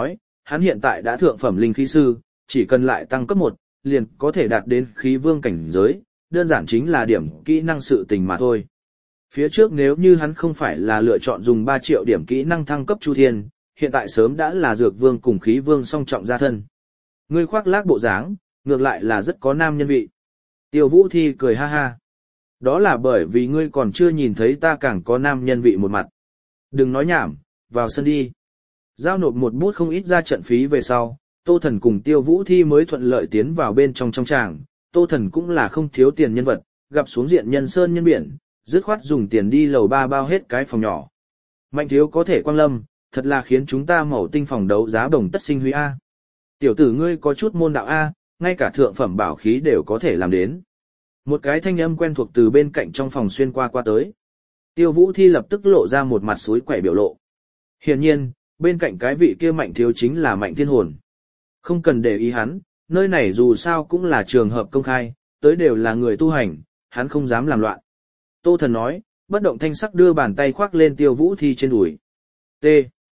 hắn hiện tại đã thượng phẩm linh khí sư, chỉ cần lại tăng cấp một, liền có thể đạt đến khí vương cảnh giới, đơn giản chính là điểm kỹ năng sự tình mà thôi. Phía trước nếu như hắn không phải là lựa chọn dùng ba triệu điểm kỹ năng thăng cấp Chu Thiên, hiện tại sớm đã là dược vương cùng khí vương song trọng gia thân. Ngươi khoác lác bộ dáng, ngược lại là rất có nam nhân vị. Tiêu Vũ Thi cười ha ha. Đó là bởi vì ngươi còn chưa nhìn thấy ta càng có nam nhân vị một mặt. Đừng nói nhảm, vào sân đi. Giao nộp một bút không ít ra trận phí về sau, Tô Thần cùng Tiêu Vũ Thi mới thuận lợi tiến vào bên trong trong tràng. Tô Thần cũng là không thiếu tiền nhân vật, gặp xuống diện nhân sơn nhân biển, dứt khoát dùng tiền đi lầu ba bao hết cái phòng nhỏ. Mạnh thiếu có thể quang lâm, thật là khiến chúng ta mẩu tinh phòng đấu giá bồng tất sinh huy A. Tiểu tử ngươi có chút môn đạo A, ngay cả thượng phẩm bảo khí đều có thể làm đến. Một cái thanh âm quen thuộc từ bên cạnh trong phòng xuyên qua qua tới. Tiêu Vũ Thi lập tức lộ ra một mặt suối quẻ biểu lộ. Hiển nhiên, bên cạnh cái vị kia Mạnh thiếu chính là Mạnh Thiên Hồn. Không cần để ý hắn, nơi này dù sao cũng là trường hợp công khai, tới đều là người tu hành, hắn không dám làm loạn. Tô Thần nói, bất động thanh sắc đưa bàn tay khoác lên Tiêu Vũ Thi trên đùi. T.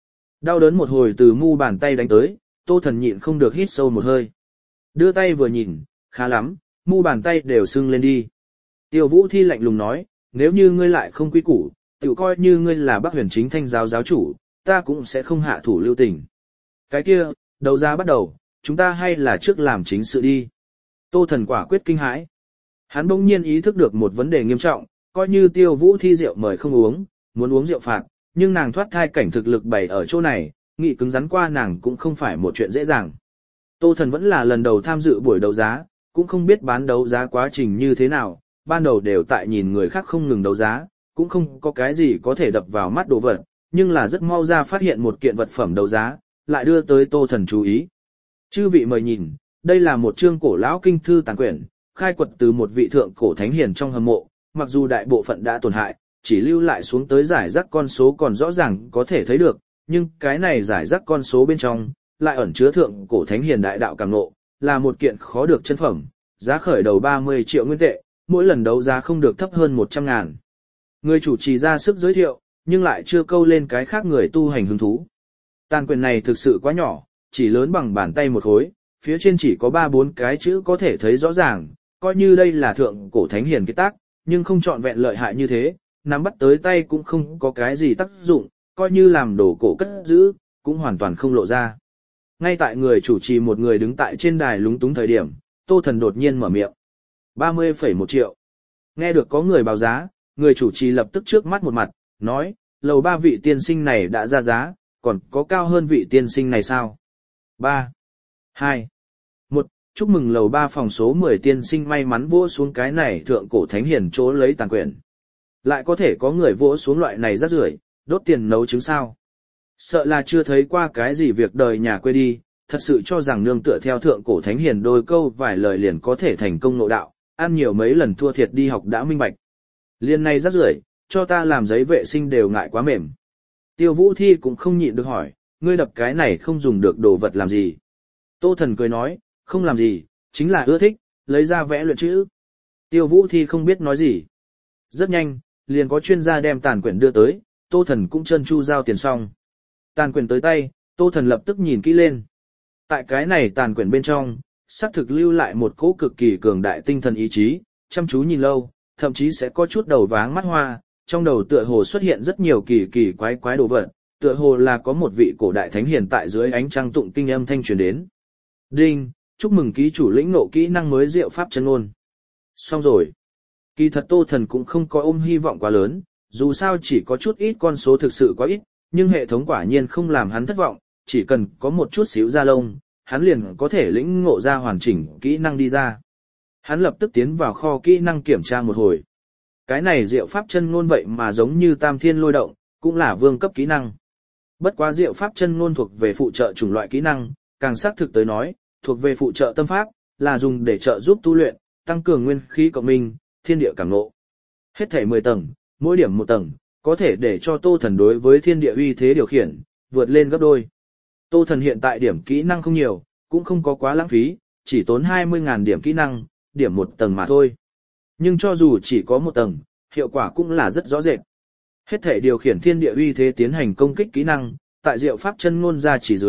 Đau đớn một hồi từ mu bàn tay đánh tới, Tô Thần nhịn không được hít sâu một hơi. Đưa tay vừa nhìn, khá lắm, mu bàn tay đều sưng lên đi. Tiêu Vũ Thi lạnh lùng nói, nếu như ngươi lại không quy củ, tự coi như ngươi là Bắc Huyền Chính Thanh giáo giáo chủ, ta cũng sẽ không hạ thủ lưu tình. Cái kia, đấu giá bắt đầu, chúng ta hay là trước làm chính sự đi. Tô Thần quả quyết kinh hãi. Hắn bỗng nhiên ý thức được một vấn đề nghiêm trọng, coi như Tiêu Vũ Thi rượu mời không uống, muốn uống rượu phạt, nhưng nàng thoát thai cảnh thực lực bày ở chỗ này, nghị cứng rắn qua nàng cũng không phải một chuyện dễ dàng. Tô Thần vẫn là lần đầu tham dự buổi đấu giá, cũng không biết bán đấu giá quá trình như thế nào, ban đầu đều tại nhìn người khác không ngừng đấu giá, cũng không có cái gì có thể đập vào mắt đồ vật, nhưng là rất mau ra phát hiện một kiện vật phẩm đấu giá, lại đưa tới Tô Thần chú ý. Chư vị mời nhìn, đây là một chương cổ lão kinh thư tàn quyển, khai quật từ một vị thượng cổ thánh hiền trong hầm mộ, mặc dù đại bộ phận đã tổn hại, chỉ lưu lại xuống tới giải rác con số còn rõ ràng có thể thấy được, nhưng cái này giải rác con số bên trong, lại ẩn chứa thượng cổ thánh hiền đại đạo cảm ngộ, là một kiện khó được chân phẩm, giá khởi đầu ba mươi triệu nguyên tệ, mỗi lần đấu giá không được thấp hơn một trăm ngàn. Người chủ trì ra sức giới thiệu, nhưng lại chưa câu lên cái khác người tu hành hứng thú. Tàn quyền này thực sự quá nhỏ, chỉ lớn bằng bàn tay một khối, phía trên chỉ có ba bốn cái chữ có thể thấy rõ ràng, coi như đây là thượng cổ thánh hiền kết tác, nhưng không trọn vẹn lợi hại như thế, nắm bắt tới tay cũng không có cái gì tác dụng, coi như làm đồ cổ cất giữ, cũng hoàn toàn không lộ ra. Ngay tại người chủ trì một người đứng tại trên đài lúng túng thời điểm, Tô Thần đột nhiên mở miệng. ba mươi phẩy một triệu. Nghe được có người báo giá, người chủ trì lập tức trước mắt một mặt, nói, lầu ba vị tiên sinh này đã ra giá, còn có cao hơn vị tiên sinh này sao? ba, hai, một, chúc mừng lầu ba phòng số mười tiên sinh may mắn vỗ xuống cái này thượng cổ thánh hiền chỗ lấy tàn quyển. Lại có thể có người vỗ xuống loại này rác rưởi, đốt tiền nấu trứng sao? Sợ là chưa thấy qua cái gì việc đời nhà quê đi, thật sự cho rằng nương tựa theo thượng cổ thánh hiền đôi câu vài lời liền có thể thành công nội đạo, ăn nhiều mấy lần thua thiệt đi học đã minh bạch. Liên này rác rưởi, cho ta làm giấy vệ sinh đều ngại quá mềm. Tiêu Vũ Thi cũng không nhịn được hỏi, ngươi đập cái này không dùng được đồ vật làm gì? Tô Thần cười nói, không làm gì, chính là ưa thích, lấy ra vẽ luyện chữ. Tiêu Vũ Thi không biết nói gì. Rất nhanh, liền có chuyên gia đem tàn quyển đưa tới, Tô Thần cũng chân chu giao tiền xong. Tàn quyển tới tay, Tô Thần lập tức nhìn kỹ lên. Tại cái này tàn quyển bên trong, xác thực lưu lại một cỗ cực kỳ cường đại tinh thần ý chí, chăm chú nhìn lâu, thậm chí sẽ có chút đầu váng mắt hoa, trong đầu tựa hồ xuất hiện rất nhiều kỳ kỳ quái quái đồ vật, tựa hồ là có một vị cổ đại thánh hiền tại dưới ánh trăng tụng kinh âm thanh truyền đến. Đinh, chúc mừng ký chủ lĩnh ngộ kỹ năng mới diệu pháp chân ngôn. Xong rồi. Kỳ thật Tô Thần cũng không có ôm hy vọng quá lớn, dù sao chỉ có chút ít con số thực sự quá ít, nhưng hệ thống quả nhiên không làm hắn thất vọng, chỉ cần có một chút xíu da lông, hắn liền có thể lĩnh ngộ ra hoàn chỉnh kỹ năng đi ra. Hắn lập tức tiến vào kho kỹ năng kiểm tra một hồi. Cái này diệu pháp chân ngôn vậy mà giống như tam thiên lôi động, cũng là vương cấp kỹ năng. Bất quá diệu pháp chân ngôn thuộc về phụ trợ chủng loại kỹ năng, càng xác thực tới nói, thuộc về phụ trợ tâm pháp, là dùng để trợ giúp tu luyện, tăng cường nguyên khí cộng minh, thiên địa cảm ngộ. Hết thảy mười tầng, mỗi điểm một tầng, có thể để cho Tô Thần đối với thiên địa uy thế điều khiển, vượt lên gấp đôi. Tô Thần hiện tại điểm kỹ năng không nhiều, cũng không có quá lãng phí, chỉ tốn hai mươi nghìn điểm kỹ năng, điểm một tầng mà thôi. Nhưng cho dù chỉ có một tầng, hiệu quả cũng là rất rõ rệt. Hết thể điều khiển thiên địa uy thế tiến hành công kích kỹ năng, tại diệu pháp chân ngôn ra chỉ dưới,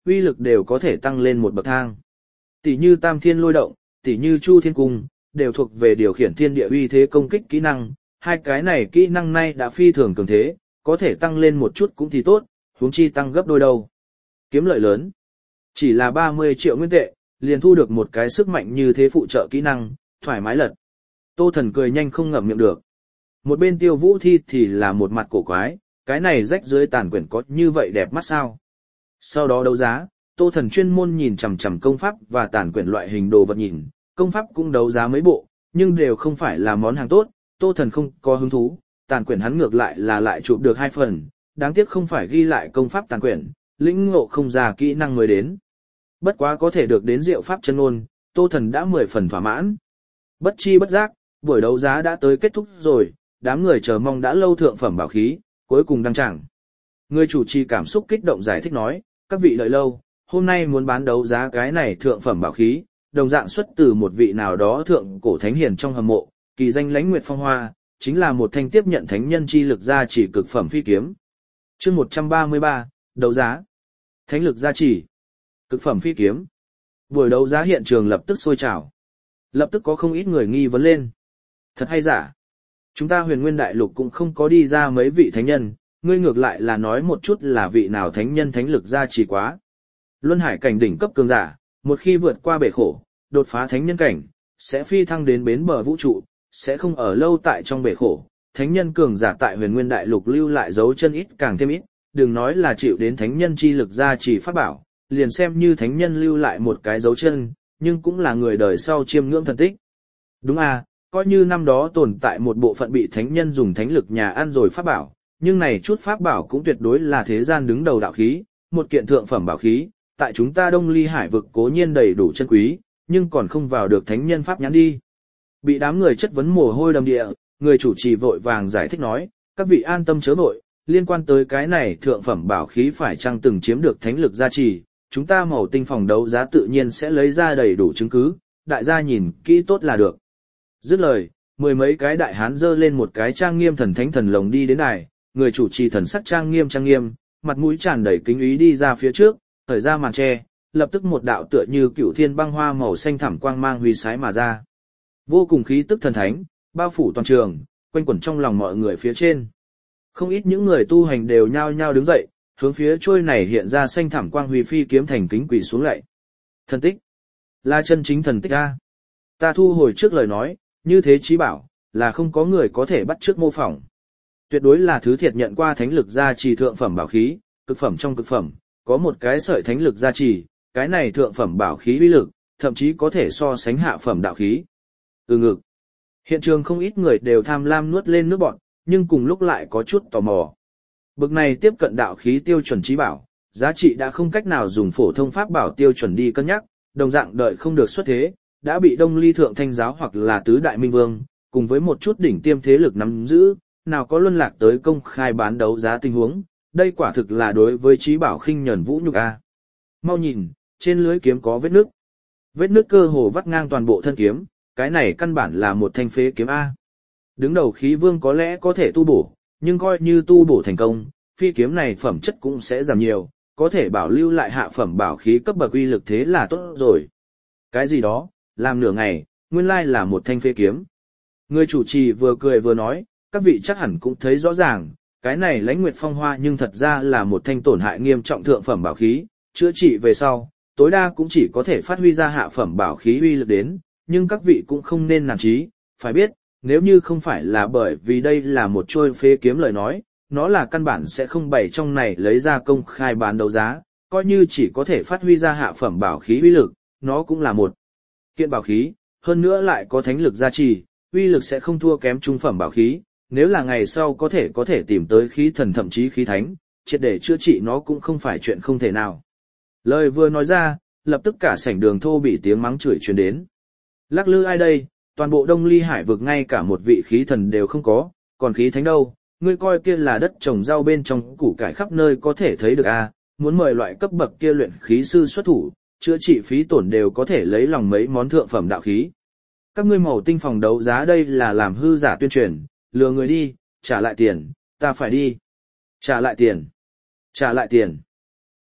uy lực đều có thể tăng lên một bậc thang. Tỷ như Tam Thiên Lôi Động, tỷ như Chu Thiên Cung, đều thuộc về điều khiển thiên địa uy thế công kích kỹ năng, hai cái này kỹ năng nay đã phi thường cường thế, có thể tăng lên một chút cũng thì tốt, huống chi tăng gấp đôi đâu. Kiếm lợi lớn. Chỉ là ba mươi triệu nguyên tệ, liền thu được một cái sức mạnh như thế phụ trợ kỹ năng, thoải mái lật. Tô Thần cười nhanh không ngậm miệng được. Một bên Tiêu Vũ Thi thì là một mặt cổ quái, cái này rách dưới tàn quyển có như vậy đẹp mắt sao? Sau đó đấu giá, Tô Thần chuyên môn nhìn chằm chằm công pháp và tàn quyển loại hình đồ vật nhìn, công pháp cũng đấu giá mấy bộ, nhưng đều không phải là món hàng tốt, Tô Thần không có hứng thú, tàn quyển hắn ngược lại là lại chụp được hai phần, đáng tiếc không phải ghi lại công pháp tàn quyển, lĩnh ngộ không ra kỹ năng mới đến. Bất quá có thể được đến diệu pháp chân ngôn, Tô Thần đã mười phần thỏa mãn. Bất chi bất giác, buổi đấu giá đã tới kết thúc rồi, đám người chờ mong đã lâu thượng phẩm bảo khí, cuối cùng đăng tràng. Người chủ trì cảm xúc kích động giải thích nói, các vị đợi lâu, hôm nay muốn bán đấu giá cái này thượng phẩm bảo khí, đồng dạng xuất từ một vị nào đó thượng cổ thánh hiền trong hầm mộ, kỳ danh Lãnh Nguyệt Phong Hoa, chính là một thanh tiếp nhận thánh nhân chi lực gia chỉ cực phẩm phi kiếm. Chương một trăm ba mươi ba, đấu giá. Thánh lực gia chỉ, cực phẩm phi kiếm. Buổi đấu giá hiện trường lập tức sôi trào. Lập tức có không ít người nghi vấn lên. Thật hay giả? Chúng ta Huyền Nguyên Đại Lục cũng không có đi ra mấy vị thánh nhân, ngươi ngược lại là nói một chút là vị nào thánh nhân thánh lực gia chỉ quá. Luân hải cảnh đỉnh cấp cường giả, một khi vượt qua bể khổ, đột phá thánh nhân cảnh, sẽ phi thăng đến bến bờ vũ trụ, sẽ không ở lâu tại trong bể khổ. Thánh nhân cường giả tại Huyền Nguyên Đại Lục lưu lại dấu chân ít càng thêm ít, đừng nói là chịu đến thánh nhân chi lực gia chỉ pháp bảo, liền xem như thánh nhân lưu lại một cái dấu chân, nhưng cũng là người đời sau chiêm ngưỡng thần tích. Đúng à, coi như năm đó tồn tại một bộ phận bị thánh nhân dùng thánh lực nhà ăn rồi pháp bảo, nhưng này chút pháp bảo cũng tuyệt đối là thế gian đứng đầu đạo khí, một kiện thượng phẩm bảo khí, tại chúng ta Đông Ly Hải vực cố nhiên đầy đủ chân quý, nhưng còn không vào được thánh nhân pháp nhãn đi. Bị đám người chất vấn mồ hôi đầm địa, người chủ trì vội vàng giải thích nói, các vị an tâm chớ vội, liên quan tới cái này thượng phẩm bảo khí phải chăng từng chiếm được thánh lực gia trì, chúng ta Màu Tinh phòng đấu giá tự nhiên sẽ lấy ra đầy đủ chứng cứ, đại gia nhìn kỹ tốt là được. Dứt lời, mười mấy cái đại hán dơ lên một cái trang nghiêm thần thánh thần lồng đi đến đài, người chủ trì thần sắc trang nghiêm trang nghiêm, mặt mũi tràn đầy kính ý đi ra phía trước, thời ra màn che, lập tức một đạo tựa như cựu thiên băng hoa màu xanh thẳm quang mang huy sái mà ra. Vô cùng khí tức thần thánh, bao phủ toàn trường, quanh quẩn trong lòng mọi người phía trên. Không ít những người tu hành đều nhao nhao đứng dậy, hướng phía trôi này hiện ra xanh thẳm quang huy phi kiếm thành kính quỳ xuống lạy. Thần tích, là chân chính thần tích a. Ta thu hồi trước lời nói, như thế chí bảo, là không có người có thể bắt chước mô phỏng. Tuyệt đối là thứ thiệt nhận qua thánh lực gia trì thượng phẩm bảo khí, cực phẩm trong cực phẩm, có một cái sợi thánh lực gia trì, cái này thượng phẩm bảo khí uy lực, thậm chí có thể so sánh hạ phẩm đạo khí. Ừ ngực. Hiện trường không ít người đều tham lam nuốt lên nước bọt, nhưng cùng lúc lại có chút tò mò. Bực này tiếp cận đạo khí tiêu chuẩn chí bảo, giá trị đã không cách nào dùng phổ thông pháp bảo tiêu chuẩn đi cân nhắc, đồng dạng đợi không được xuất thế, đã bị Đông Ly Thượng Thanh giáo hoặc là Tứ Đại Minh Vương, cùng với một chút đỉnh tiêm thế lực nắm giữ, nào có luân lạc tới công khai bán đấu giá tình huống, đây quả thực là đối với chí bảo khinh nhẫn vũ nhục a. Mau nhìn, trên lưới kiếm có vết nứt. Vết nứt cơ hồ vắt ngang toàn bộ thân kiếm, cái này căn bản là một thanh phế kiếm a. Đứng đầu khí vương có lẽ có thể tu bổ, nhưng coi như tu bổ thành công, phi kiếm này phẩm chất cũng sẽ giảm nhiều, có thể bảo lưu lại hạ phẩm bảo khí cấp bậc uy lực thế là tốt rồi. Cái gì đó, làm nửa ngày, nguyên lai là một thanh phế kiếm. Người chủ trì vừa cười vừa nói, các vị chắc hẳn cũng thấy rõ ràng, cái này Lãnh Nguyệt Phong Hoa nhưng thật ra là một thanh tổn hại nghiêm trọng thượng phẩm bảo khí, chữa trị về sau, tối đa cũng chỉ có thể phát huy ra hạ phẩm bảo khí uy lực đến, nhưng các vị cũng không nên nản chí, phải biết, nếu như không phải là bởi vì đây là một trôi phế kiếm lời nói, nó là căn bản sẽ không bày trong này lấy ra công khai bán đấu giá, coi như chỉ có thể phát huy ra hạ phẩm bảo khí uy lực, nó cũng là một kiện bảo khí, hơn nữa lại có thánh lực gia trì, uy lực sẽ không thua kém trung phẩm bảo khí, nếu là ngày sau có thể có thể tìm tới khí thần thậm chí khí thánh, triệt để chữa trị nó cũng không phải chuyện không thể nào. Lời vừa nói ra, lập tức cả sảnh đường thô bị tiếng mắng chửi truyền đến. Lắc lư ai đây, toàn bộ Đông Ly Hải vực ngay cả một vị khí thần đều không có, còn khí thánh đâu, ngươi coi kia là đất trồng rau bên trong củ cải khắp nơi có thể thấy được a, muốn mời loại cấp bậc kia luyện khí sư xuất thủ, chữa trị phí tổn đều có thể lấy lòng mấy món thượng phẩm đạo khí. Các ngươi Màu Tinh phòng đấu giá đây là làm hư giả tuyên truyền, lừa người đi, trả lại tiền, ta phải đi. Trả lại tiền. Trả lại tiền.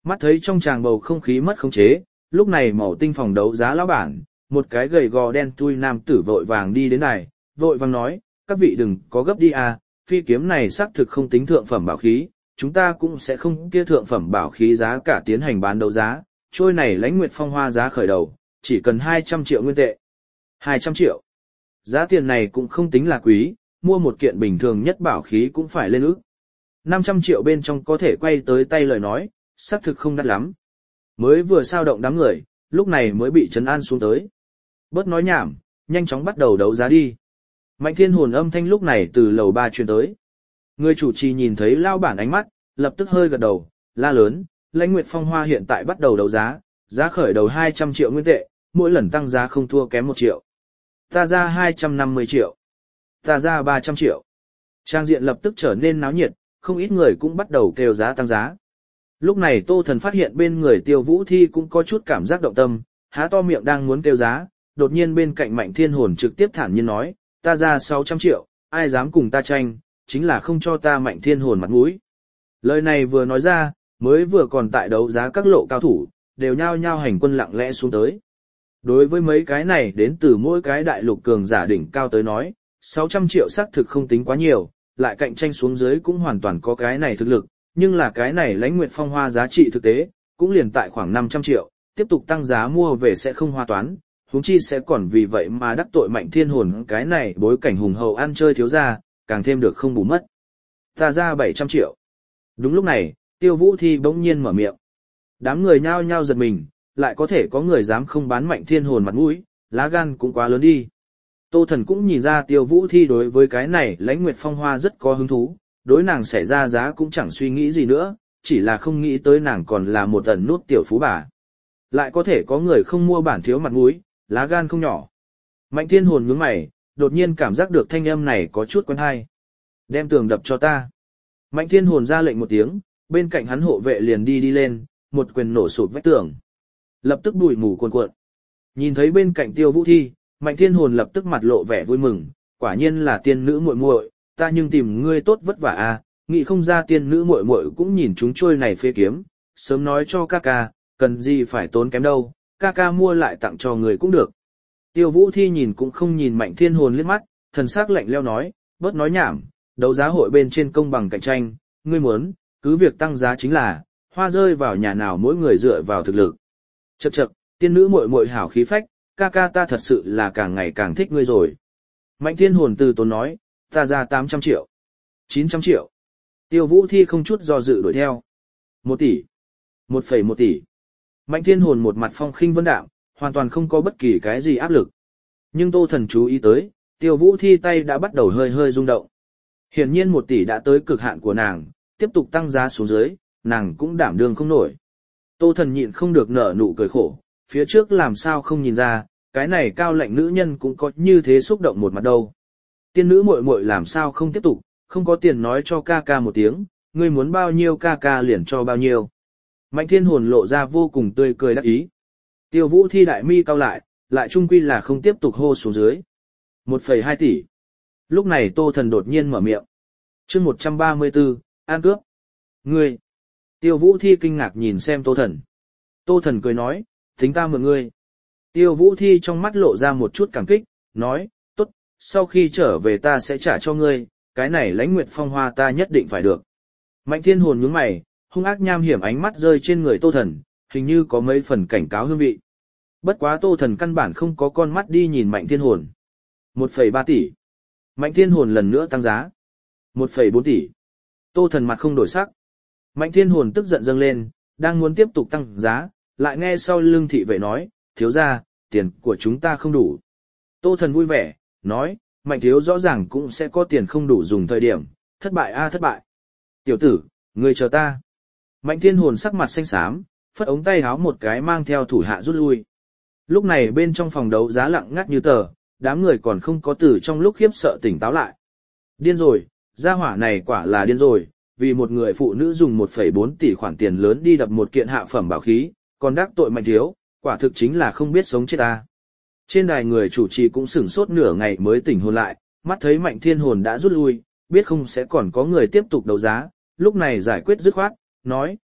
Mắt thấy trong tràng bầu không khí mất khống chế, lúc này màu tinh phòng đấu giá lão bản, một cái gầy gò đen thui nam tử vội vàng đi đến này, vội vàng nói, các vị đừng có gấp đi à, phi kiếm này xác thực không tính thượng phẩm bảo khí, chúng ta cũng sẽ không kia thượng phẩm bảo khí giá cả tiến hành bán đấu giá, trôi này Lãnh Nguyệt Phong Hoa giá khởi đầu, chỉ cần hai trăm triệu nguyên tệ. hai trăm triệu. Giá tiền này cũng không tính là quý, mua một kiện bình thường nhất bảo khí cũng phải lên ức. năm trăm triệu bên trong có thể quay tới tay lời nói, xác thực không đắt lắm. Mới vừa sao động đám người, lúc này mới bị trấn an xuống tới. Bớt nói nhảm, nhanh chóng bắt đầu đấu giá đi. Mạnh Thiên Hồn âm thanh lúc này từ lầu ba truyền tới. Người chủ trì nhìn thấy lao bản ánh mắt, lập tức hơi gật đầu, la lớn, Lãnh Nguyệt Phong Hoa hiện tại bắt đầu đấu giá, giá khởi đầu hai trăm triệu nguyên tệ, mỗi lần tăng giá không thua kém một triệu. Ta ra hai trăm năm mươi triệu. Ta ra ba trăm triệu. Trang diện lập tức trở nên náo nhiệt, không ít người cũng bắt đầu kêu giá tăng giá. Lúc này Tô Thần phát hiện bên người Tiêu Vũ Thi cũng có chút cảm giác động tâm, há to miệng đang muốn kêu giá, đột nhiên bên cạnh Mạnh Thiên Hồn trực tiếp thản nhiên nói, ta ra sáu trăm triệu, ai dám cùng ta tranh, chính là không cho ta Mạnh Thiên Hồn mặt mũi. Lời này vừa nói ra, mới vừa còn tại đấu giá các lộ cao thủ, đều nhao nhao hành quân lặng lẽ xuống tới. Đối với mấy cái này đến từ mỗi cái đại lục cường giả đỉnh cao tới nói, sáu trăm triệu xác thực không tính quá nhiều, lại cạnh tranh xuống dưới cũng hoàn toàn có cái này thực lực, nhưng là cái này Lãnh Nguyệt Phong Hoa giá trị thực tế, cũng liền tại khoảng năm trăm triệu, tiếp tục tăng giá mua về sẽ không hoa toán, huống chi sẽ còn vì vậy mà đắc tội Mạnh Thiên Hồn cái này bối cảnh hùng hậu ăn chơi thiếu gia, càng thêm được không bù mất. Ta ra bảy trăm triệu. Đúng lúc này, Tiêu Vũ Thi bỗng nhiên mở miệng. Đám người nhao nhao giật mình, lại có thể có người dám không bán Mạnh Thiên Hồn mặt mũi, lá gan cũng quá lớn đi. Tô Thần cũng nhìn ra Tiêu Vũ Thi đối với cái này Lãnh Nguyệt Phong Hoa rất có hứng thú, đối nàng xảy ra giá cũng chẳng suy nghĩ gì nữa, chỉ là không nghĩ tới nàng còn là một ẩn nút tiểu phú bà. Lại có thể có người không mua bản thiếu mặt mũi, lá gan không nhỏ. Mạnh Thiên Hồn nhướng mày, đột nhiên cảm giác được thanh âm này có chút quen tai. Đem tường đập cho ta. Mạnh Thiên Hồn ra lệnh một tiếng, bên cạnh hắn hộ vệ liền đi đi lên, một quyền nổ sụp vách tường. Lập tức bụi mù cuồn cuộn. Nhìn thấy bên cạnh Tiêu Vũ Thi, Mạnh Thiên Hồn lập tức mặt lộ vẻ vui mừng, quả nhiên là tiên nữ muội muội, ta nhưng tìm ngươi tốt vất vả à, nghĩ không ra tiên nữ muội muội cũng nhìn chúng trôi này phế kiếm, sớm nói cho ca ca, cần gì phải tốn kém đâu, ca ca mua lại tặng cho người cũng được. Tiêu Vũ Thi nhìn cũng không nhìn Mạnh Thiên Hồn liếc mắt, thần sắc lạnh lẽo nói, bớt nói nhảm, đấu giá hội bên trên công bằng cạnh tranh, ngươi muốn, cứ việc tăng giá chính là, hoa rơi vào nhà nào mỗi người dựa vào thực lực. Chậc chậc, tiên nữ muội muội hảo khí phách, ca ca ta thật sự là càng ngày càng thích ngươi rồi. Mạnh Thiên Hồn từ tốn nói, ta ra tám trăm triệu, chín trăm triệu. Tiêu Vũ Thi không chút do dự đuổi theo. Một tỷ, một phẩy một tỷ. Mạnh Thiên Hồn một mặt phong khinh vân đạm, hoàn toàn không có bất kỳ cái gì áp lực. Nhưng Tô Thần chú ý tới, Tiêu Vũ Thi tay đã bắt đầu hơi hơi rung động. Hiển nhiên một tỷ đã tới cực hạn của nàng, tiếp tục tăng giá xuống dưới, nàng cũng đảm đương không nổi. Tô Thần nhịn không được nở nụ cười khổ, phía trước làm sao không nhìn ra, cái này cao lạnh nữ nhân cũng có như thế xúc động một mặt đâu. Tiên nữ muội muội làm sao không tiếp tục, không có tiền nói cho ca ca một tiếng, ngươi muốn bao nhiêu ca ca liền cho bao nhiêu. Mạnh Thiên Hồn lộ ra vô cùng tươi cười đắc ý. Tiêu Vũ Thi đại mi cau lại, lại trung quy là không tiếp tục hô xuống dưới. một phẩy hai tỷ. Lúc này Tô Thần đột nhiên mở miệng. Chương một trăm ba mươi tư, an cướp. Ngươi. Tiêu Vũ Thi kinh ngạc nhìn xem Tô Thần. Tô Thần cười nói, tính ta mượn ngươi. Tiêu Vũ Thi trong mắt lộ ra một chút cảm kích, nói, tốt, sau khi trở về ta sẽ trả cho ngươi, cái này Lãnh Nguyệt Phong Hoa ta nhất định phải được. Mạnh Thiên Hồn nhướng mày, hung ác nham hiểm ánh mắt rơi trên người Tô Thần, hình như có mấy phần cảnh cáo hương vị. Bất quá Tô Thần căn bản không có con mắt đi nhìn Mạnh Thiên Hồn. một phẩy ba tỷ. Mạnh Thiên Hồn lần nữa tăng giá. một phẩy bốn tỷ. Tô Thần mặt không đổi sắc. Mạnh Thiên Hồn tức giận dâng lên, đang muốn tiếp tục tăng giá, lại nghe sau lưng thị vệ nói, thiếu gia, tiền của chúng ta không đủ. Tô Thần vui vẻ, nói, Mạnh thiếu rõ ràng cũng sẽ có tiền không đủ dùng thời điểm, thất bại a thất bại. Tiểu tử, ngươi chờ ta. Mạnh Thiên Hồn sắc mặt xanh xám, phất ống tay háo một cái mang theo thủ hạ rút lui. Lúc này bên trong phòng đấu giá lặng ngắt như tờ, đám người còn không có từ trong lúc khiếp sợ tỉnh táo lại. Điên rồi, gia hỏa này quả là điên rồi, vì một người phụ nữ dùng một phẩy bốn tỷ khoản tiền lớn đi đập một kiện hạ phẩm bảo khí, còn đắc tội Mạnh thiếu, quả thực chính là không biết sống chết ta. Trên đài người chủ trì cũng sửng sốt nửa ngày mới tỉnh hồn lại, mắt thấy Mạnh Thiên Hồn đã rút lui, biết không sẽ còn có người tiếp tục đấu giá, lúc này giải quyết dứt khoát, nói,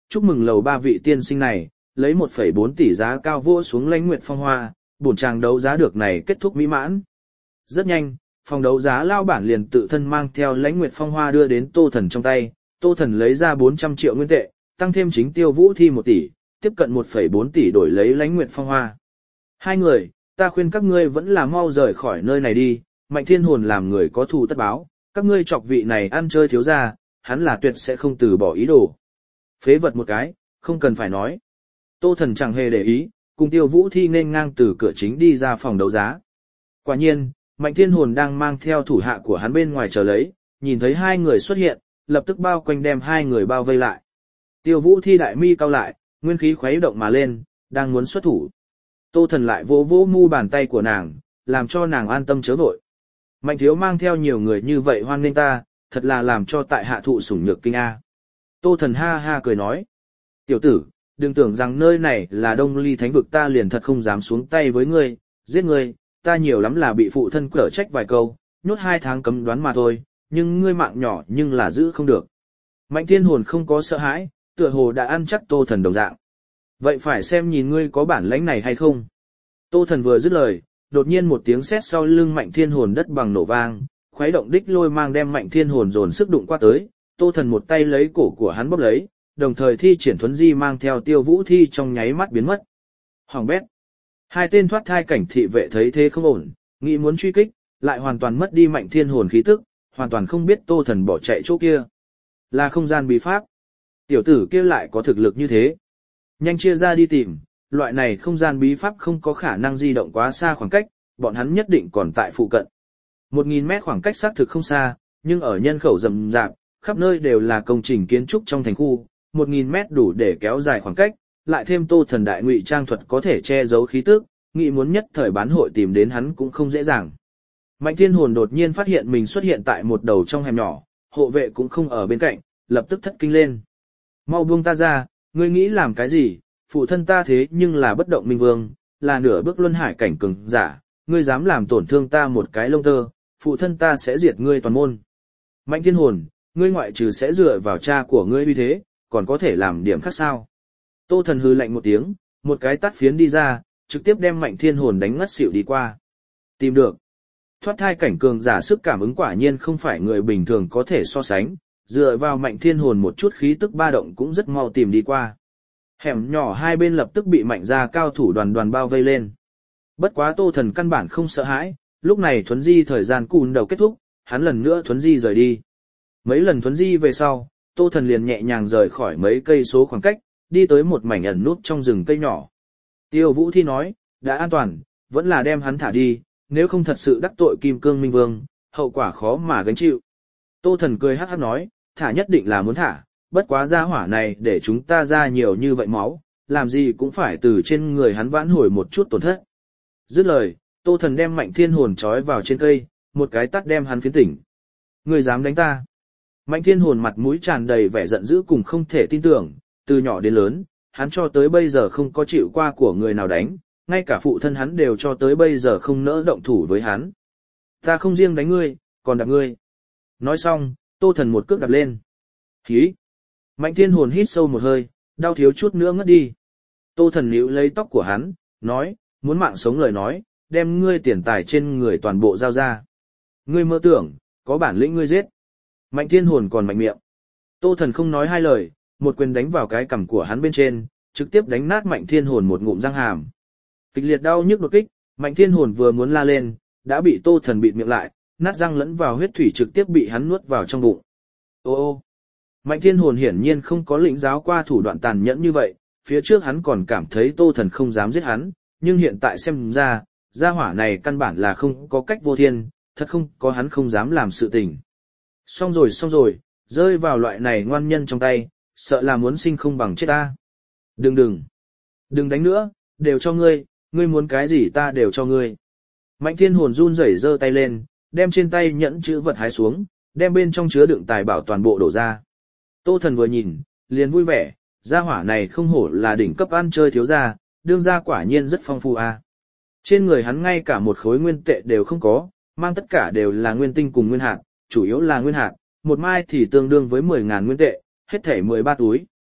chúc mừng lầu ba vị tiên sinh này, lấy một phẩy bốn tỷ giá cao vỗ xuống Lãnh Nguyệt Phong Hoa, bổn chàng đấu giá được này kết thúc mỹ mãn. Rất nhanh, phòng đấu giá lao bản liền tự thân mang theo Lãnh Nguyệt Phong Hoa đưa đến Tô Thần trong tay, Tô Thần lấy ra bốn trăm triệu nguyên tệ, tăng thêm chính Tiêu Vũ Thi một tỷ, tiếp cận một phẩy bốn tỷ đổi lấy Lãnh Nguyệt Phong Hoa. Hai người, ta khuyên các ngươi vẫn là mau rời khỏi nơi này đi, Mạnh Thiên Hồn làm người có thù tất báo, các ngươi chọc vị này ăn chơi thiếu gia, hắn là tuyệt sẽ không từ bỏ ý đồ. Phế vật một cái, không cần phải nói. Tô Thần chẳng hề để ý, cùng Tiêu Vũ Thi nên ngang từ cửa chính đi ra phòng đấu giá. Quả nhiên, Mạnh Thiên Hồn đang mang theo thủ hạ của hắn bên ngoài chờ lấy, nhìn thấy hai người xuất hiện, lập tức bao quanh đem hai người bao vây lại. Tiêu Vũ Thi đại mi cau lại, nguyên khí khuấy động mà lên, đang muốn xuất thủ. Tô Thần lại vỗ vỗ mu bàn tay của nàng, làm cho nàng an tâm chớ vội. Mạnh thiếu mang theo nhiều người như vậy hoan nghênh ta, thật là làm cho tại hạ thụ sủng nhược kinh a. Tô Thần ha ha cười nói. Tiểu tử, đừng tưởng rằng nơi này là Đông Ly Thánh vực, ta liền thật không dám xuống tay với ngươi, giết ngươi, ta nhiều lắm là bị phụ thân cở trách vài câu, nhốt hai tháng cấm đoán mà thôi, nhưng ngươi mạng nhỏ nhưng là giữ không được. Mạnh Thiên Hồn không có sợ hãi, tựa hồ đã ăn chắc Tô Thần đồng dạng. Vậy phải xem nhìn ngươi có bản lãnh này hay không. Tô Thần vừa dứt lời, đột nhiên một tiếng sét sau lưng Mạnh Thiên Hồn đất bằng nổ vang, khuấy động đích lôi mang đem Mạnh Thiên Hồn dồn sức đụng qua tới, Tô Thần một tay lấy cổ của hắn bóp lấy, đồng thời thi triển thuấn di mang theo Tiêu Vũ Thi trong nháy mắt biến mất. Hoàng bét. Hai tên thoát thai cảnh thị vệ thấy thế không ổn, nghĩ muốn truy kích, lại hoàn toàn mất đi Mạnh Thiên Hồn khí tức, hoàn toàn không biết Tô Thần bỏ chạy chỗ kia. Là không gian bí pháp. Tiểu tử kia lại có thực lực như thế. Nhanh chia ra đi tìm, loại này không gian bí pháp không có khả năng di động quá xa khoảng cách, bọn hắn nhất định còn tại phụ cận. Một nghìn mét khoảng cách xác thực không xa, nhưng ở nhân khẩu rậm rạp, khắp nơi đều là công trình kiến trúc trong thành khu, một nghìn mét đủ để kéo dài khoảng cách, lại thêm Tô Thần đại ngụy trang thuật có thể che giấu khí tức, nghĩ muốn nhất thời bán hội tìm đến hắn cũng không dễ dàng. Mạnh Thiên Hồn đột nhiên phát hiện mình xuất hiện tại một đầu trong hẻm nhỏ, hộ vệ cũng không ở bên cạnh, lập tức thất kinh lên. Mau buông ta ra, ngươi nghĩ làm cái gì? Phụ thân ta thế nhưng là bất động minh vương, là nửa bước luân hải cảnh cường giả, ngươi dám làm tổn thương ta một cái lông tơ, phụ thân ta sẽ diệt ngươi toàn môn. Mạnh Thiên Hồn, ngươi ngoại trừ sẽ dựa vào cha của ngươi uy thế, còn có thể làm điểm khác sao? Tô Thần hừ lạnh một tiếng, một cái tát phiến đi ra, trực tiếp đem Mạnh Thiên Hồn đánh ngất xỉu đi qua. Tìm được. Thoát thai cảnh cường giả sức cảm ứng quả nhiên không phải người bình thường có thể so sánh, dựa vào Mạnh Thiên Hồn một chút khí tức ba động cũng rất mau tìm đi qua. Hẻm nhỏ hai bên lập tức bị Mạnh gia cao thủ đoàn đoàn bao vây lên. Bất quá Tô Thần căn bản không sợ hãi, lúc này thuấn di thời gian cùn đầu kết thúc, hắn lần nữa thuấn di rời đi. Mấy lần thuấn di về sau, Tô Thần liền nhẹ nhàng rời khỏi mấy cây số khoảng cách, đi tới một mảnh ẩn nút trong rừng cây nhỏ. Tiêu Vũ Thi nói, đã an toàn, vẫn là đem hắn thả đi, nếu không thật sự đắc tội Kim Cương Minh Vương, hậu quả khó mà gánh chịu. Tô Thần cười hắc hắc nói, thả nhất định là muốn thả, bất quá gia hỏa này để chúng ta ra nhiều như vậy máu, làm gì cũng phải từ trên người hắn vãn hồi một chút tổn thất. Dứt lời, Tô Thần đem Mạnh Thiên Hồn trói vào trên cây, một cái tát đem hắn phiến tỉnh. Ngươi dám đánh ta? Mạnh Thiên Hồn mặt mũi tràn đầy vẻ giận dữ cùng không thể tin tưởng, từ nhỏ đến lớn, hắn cho tới bây giờ không có chịu qua của người nào đánh, ngay cả phụ thân hắn đều cho tới bây giờ không nỡ động thủ với hắn. Ta không riêng đánh ngươi, còn đạp ngươi. Nói xong, Tô Thần một cước đạp lên. Hí! Mạnh Thiên Hồn hít sâu một hơi, đau thiếu chút nữa ngất đi. Tô Thần níu lấy tóc của hắn, nói, muốn mạng sống lời nói, đem ngươi tiền tài trên người toàn bộ giao ra. Ngươi mơ tưởng, có bản lĩnh ngươi giết. Mạnh Thiên Hồn còn mạnh miệng. Tô Thần không nói hai lời, một quyền đánh vào cái cằm của hắn bên trên, trực tiếp đánh nát Mạnh Thiên Hồn một ngụm răng hàm. Kịch liệt đau nhức đột kích, Mạnh Thiên Hồn vừa muốn la lên, đã bị Tô Thần bịt miệng lại, nát răng lẫn vào huyết thủy trực tiếp bị hắn nuốt vào trong bụng. Ô ô! Mạnh Thiên Hồn hiển nhiên không có lĩnh giáo qua thủ đoạn tàn nhẫn như vậy, phía trước hắn còn cảm thấy Tô Thần không dám giết hắn, nhưng hiện tại xem ra, gia hỏa này căn bản là không có cách vô thiên, thật không có hắn không dám làm sự tình. Xong rồi xong rồi, rơi vào loại này ngoan nhân trong tay, sợ là muốn sinh không bằng chết ta. Đừng đừng, đừng đánh nữa, đều cho ngươi, ngươi muốn cái gì ta đều cho ngươi. Mạnh Thiên Hồn run rẩy giơ tay lên, đem trên tay nhẫn chữ vật hái xuống, đem bên trong chứa đựng tài bảo toàn bộ đổ ra. Tô Thần vừa nhìn, liền vui vẻ, gia hỏa này không hổ là đỉnh cấp ăn chơi thiếu gia, đương gia quả nhiên rất phong phú a. À. Trên người hắn ngay cả một khối nguyên tệ đều không có, mang tất cả đều là nguyên tinh cùng nguyên hạt, chủ yếu là nguyên hạt, một mai thì tương đương với mười ngàn nguyên tệ, hết thảy mười ba túi,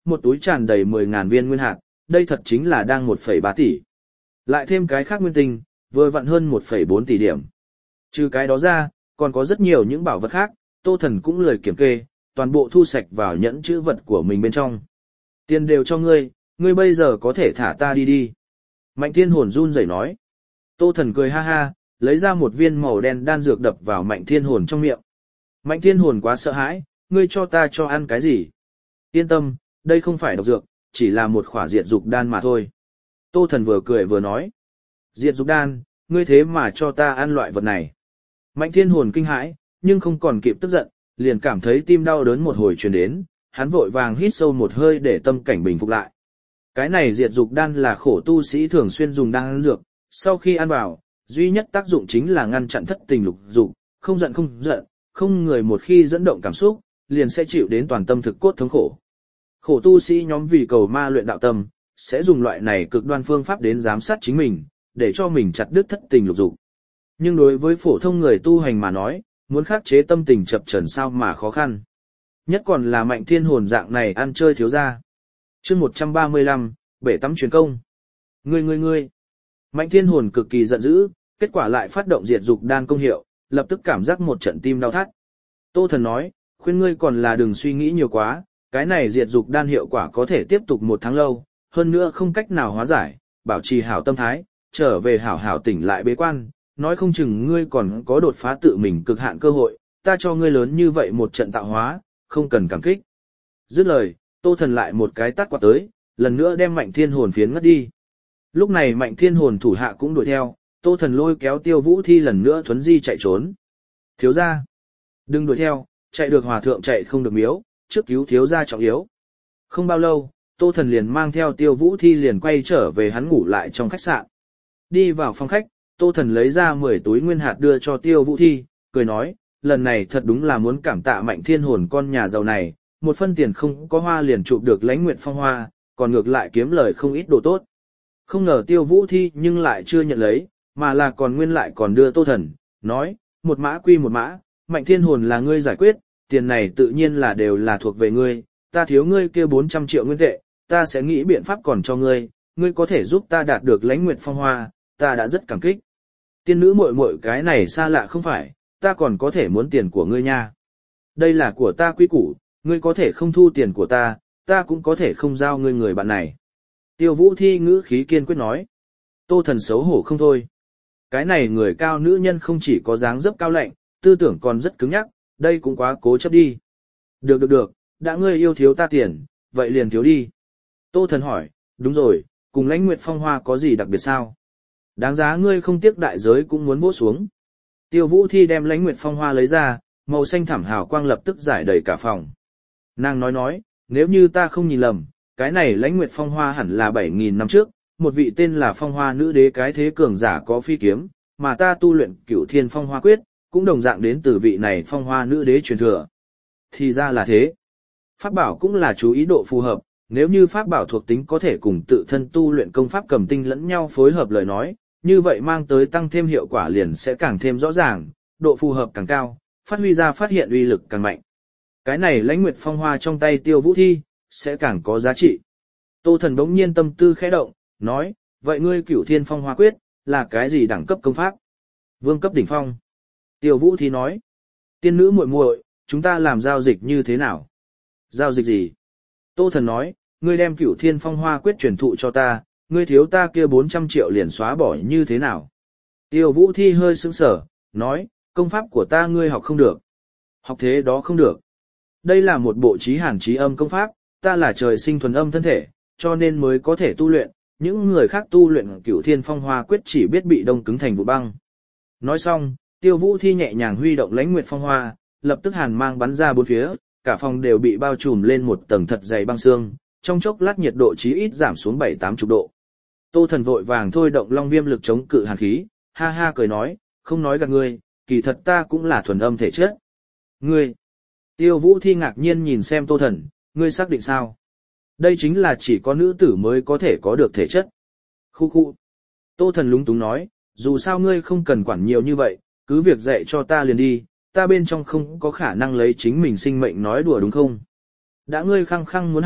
một túi tràn đầy mười ngàn viên nguyên hạt, đây thật chính là đang một phẩy ba tỷ. Lại thêm cái khác nguyên tinh, vừa vặn hơn một phẩy bốn tỷ điểm. Trừ cái đó ra, còn có rất nhiều những bảo vật khác, Tô Thần cũng lười kiểm kê, toàn bộ thu sạch vào nhẫn chữ vật của mình bên trong. Tiền đều cho ngươi, ngươi bây giờ có thể thả ta đi đi. Mạnh Thiên Hồn run rẩy nói. Tô Thần cười ha ha, lấy ra một viên màu đen đan dược đập vào Mạnh Thiên Hồn trong miệng. Mạnh Thiên Hồn quá sợ hãi, ngươi cho ta cho ăn cái gì? Yên tâm, đây không phải độc dược, chỉ là một khỏa diệt dục đan mà thôi. Tô Thần vừa cười vừa nói. Diệt dục đan, ngươi thế mà cho ta ăn loại vật này. Mạnh Thiên Hồn kinh hãi, nhưng không còn kịp tức giận, liền cảm thấy tim đau đớn một hồi truyền đến, hắn vội vàng hít sâu một hơi để tâm cảnh bình phục lại. Cái này diệt dục đan là khổ tu sĩ thường xuyên dùng đan dược, sau khi ăn vào, duy nhất tác dụng chính là ngăn chặn thất tình lục dục, không giận không giận, không người một khi dẫn động cảm xúc, liền sẽ chịu đến toàn tâm thực cốt thống khổ. Khổ tu sĩ nhóm vì cầu ma luyện đạo tâm, sẽ dùng loại này cực đoan phương pháp đến giám sát chính mình, để cho mình chặt đứt thất tình lục dục. Nhưng đối với phổ thông người tu hành mà nói, muốn khắc chế tâm tình chập chờn sao mà khó khăn. Nhất còn là Mạnh Thiên Hồn dạng này ăn chơi thiếu ra. Chương một trăm ba mươi lăm, bể tắm truyền công. Ngươi ngươi ngươi. Mạnh Thiên Hồn cực kỳ giận dữ, kết quả lại phát động diệt dục đan công hiệu, lập tức cảm giác một trận tim đau thắt. Tô Thần nói, khuyên ngươi còn là đừng suy nghĩ nhiều quá, cái này diệt dục đan hiệu quả có thể tiếp tục một tháng lâu, hơn nữa không cách nào hóa giải, bảo trì hảo tâm thái, trở về hảo hảo tỉnh lại bế quan, nói không chừng ngươi còn có đột phá tự mình cực hạn cơ hội, ta cho ngươi lớn như vậy một trận tạo hóa, không cần cảm kích. Dứt lời, Tô Thần lại một cái tát quạt tới, lần nữa đem Mạnh Thiên Hồn phiến ngất đi. Lúc này Mạnh Thiên Hồn thủ hạ cũng đuổi theo, Tô Thần lôi kéo Tiêu Vũ Thi lần nữa thuấn di chạy trốn. Thiếu gia, đừng đuổi theo, chạy được hòa thượng chạy không được miếu, trước cứu thiếu gia trọng yếu. Không bao lâu, Tô Thần liền mang theo Tiêu Vũ Thi liền quay trở về hắn ngủ lại trong khách sạn. Đi vào phòng khách, Tô Thần lấy ra mười túi nguyên hạt đưa cho Tiêu Vũ Thi, cười nói, lần này thật đúng là muốn cảm tạ Mạnh Thiên Hồn con nhà giàu này, một phân tiền không có hoa liền chụp được Lãnh Nguyệt Phong Hoa, còn ngược lại kiếm lời không ít đồ tốt. Không ngờ Tiêu Vũ Thi nhưng lại chưa nhận lấy, mà là còn nguyên lại còn đưa Tô Thần, nói, một mã quy một mã, Mạnh Thiên Hồn là ngươi giải quyết, tiền này tự nhiên là đều là thuộc về ngươi, ta thiếu ngươi kia bốn trăm triệu nguyên tệ, ta sẽ nghĩ biện pháp còn cho ngươi, ngươi có thể giúp ta đạt được Lãnh Nguyệt Phong Hoa, ta đã rất cảm kích. Tiên nữ muội muội cái này xa lạ không phải, ta còn có thể muốn tiền của ngươi nha. Đây là của ta quy củ, ngươi có thể không thu tiền của ta, ta cũng có thể không giao ngươi người bạn này. Tiêu Vũ Thi ngữ khí kiên quyết nói. Tô Thần xấu hổ không thôi. Cái này người cao nữ nhân không chỉ có dáng dấp cao lạnh, tư tưởng còn rất cứng nhắc, đây cũng quá cố chấp đi. Được được được, đã ngươi yêu thiếu ta tiền, vậy liền thiếu đi. Tô Thần hỏi, đúng rồi, cùng Lãnh Nguyệt Phong Hoa có gì đặc biệt sao? Đáng giá ngươi không tiếc đại giới cũng muốn vỗ xuống. Tiêu Vũ Thi đem Lãnh Nguyệt Phong Hoa lấy ra, màu xanh thẳm hào quang lập tức giải đầy cả phòng. Nàng nói nói, nếu như ta không nhìn lầm, cái này Lãnh Nguyệt Phong Hoa hẳn là bảy nghìn năm trước, một vị tên là Phong Hoa nữ đế cái thế cường giả có phi kiếm, mà ta tu luyện Cửu Thiên Phong Hoa Quyết, cũng đồng dạng đến từ vị này Phong Hoa nữ đế truyền thừa. Thì ra là thế. Pháp bảo cũng là chú ý độ phù hợp, nếu như pháp bảo thuộc tính có thể cùng tự thân tu luyện công pháp cầm tinh lẫn nhau phối hợp lời nói, như vậy mang tới tăng thêm hiệu quả liền sẽ càng thêm rõ ràng, độ phù hợp càng cao, phát huy ra phát hiện uy lực càng mạnh. Cái này Lãnh Nguyệt Phong Hoa trong tay Tiêu Vũ Thi, sẽ càng có giá trị. Tô Thần bỗng nhiên tâm tư khẽ động, nói, vậy ngươi Cửu Thiên Phong Hoa Quyết, là cái gì đẳng cấp công pháp? Vương cấp đỉnh phong. Tiêu Vũ Thi nói, tiên nữ muội muội, chúng ta làm giao dịch như thế nào? Giao dịch gì? Tô Thần nói, ngươi đem Cửu Thiên Phong Hoa Quyết truyền thụ cho ta, ngươi thiếu ta kia bốn trăm triệu liền xóa bỏ như thế nào? Tiêu Vũ Thi hơi sững sờ, nói, công pháp của ta ngươi học không được. Học thế đó không được. Đây là một bộ trí hàn trí âm công pháp, ta là trời sinh thuần âm thân thể, cho nên mới có thể tu luyện, những người khác tu luyện Cửu Thiên Phong Hoa Quyết chỉ biết bị đông cứng thành vụ băng. Nói xong, Tiêu Vũ Thi nhẹ nhàng huy động Lãnh Nguyệt Phong Hoa, lập tức hàn mang bắn ra bốn phía, cả phòng đều bị bao trùm lên một tầng thật dày băng xương, trong chốc lát nhiệt độ chí ít giảm xuống bảy tám chục độ. Tô Thần vội vàng thôi động Long Viêm lực chống cự hàn khí, ha ha cười nói, không nói gạt ngươi, kỳ thật ta cũng là thuần âm thể chất. Ngươi? Tiêu Vũ Thi ngạc nhiên nhìn xem Tô Thần, ngươi xác định sao? Đây chính là chỉ có nữ tử mới có thể có được thể chất. Khu khu. Tô Thần lúng túng nói, dù sao ngươi không cần quản nhiều như vậy, cứ việc dạy cho ta liền đi, ta bên trong không có khả năng lấy chính mình sinh mệnh nói đùa đúng không? Đã ngươi khăng khăng muốn học,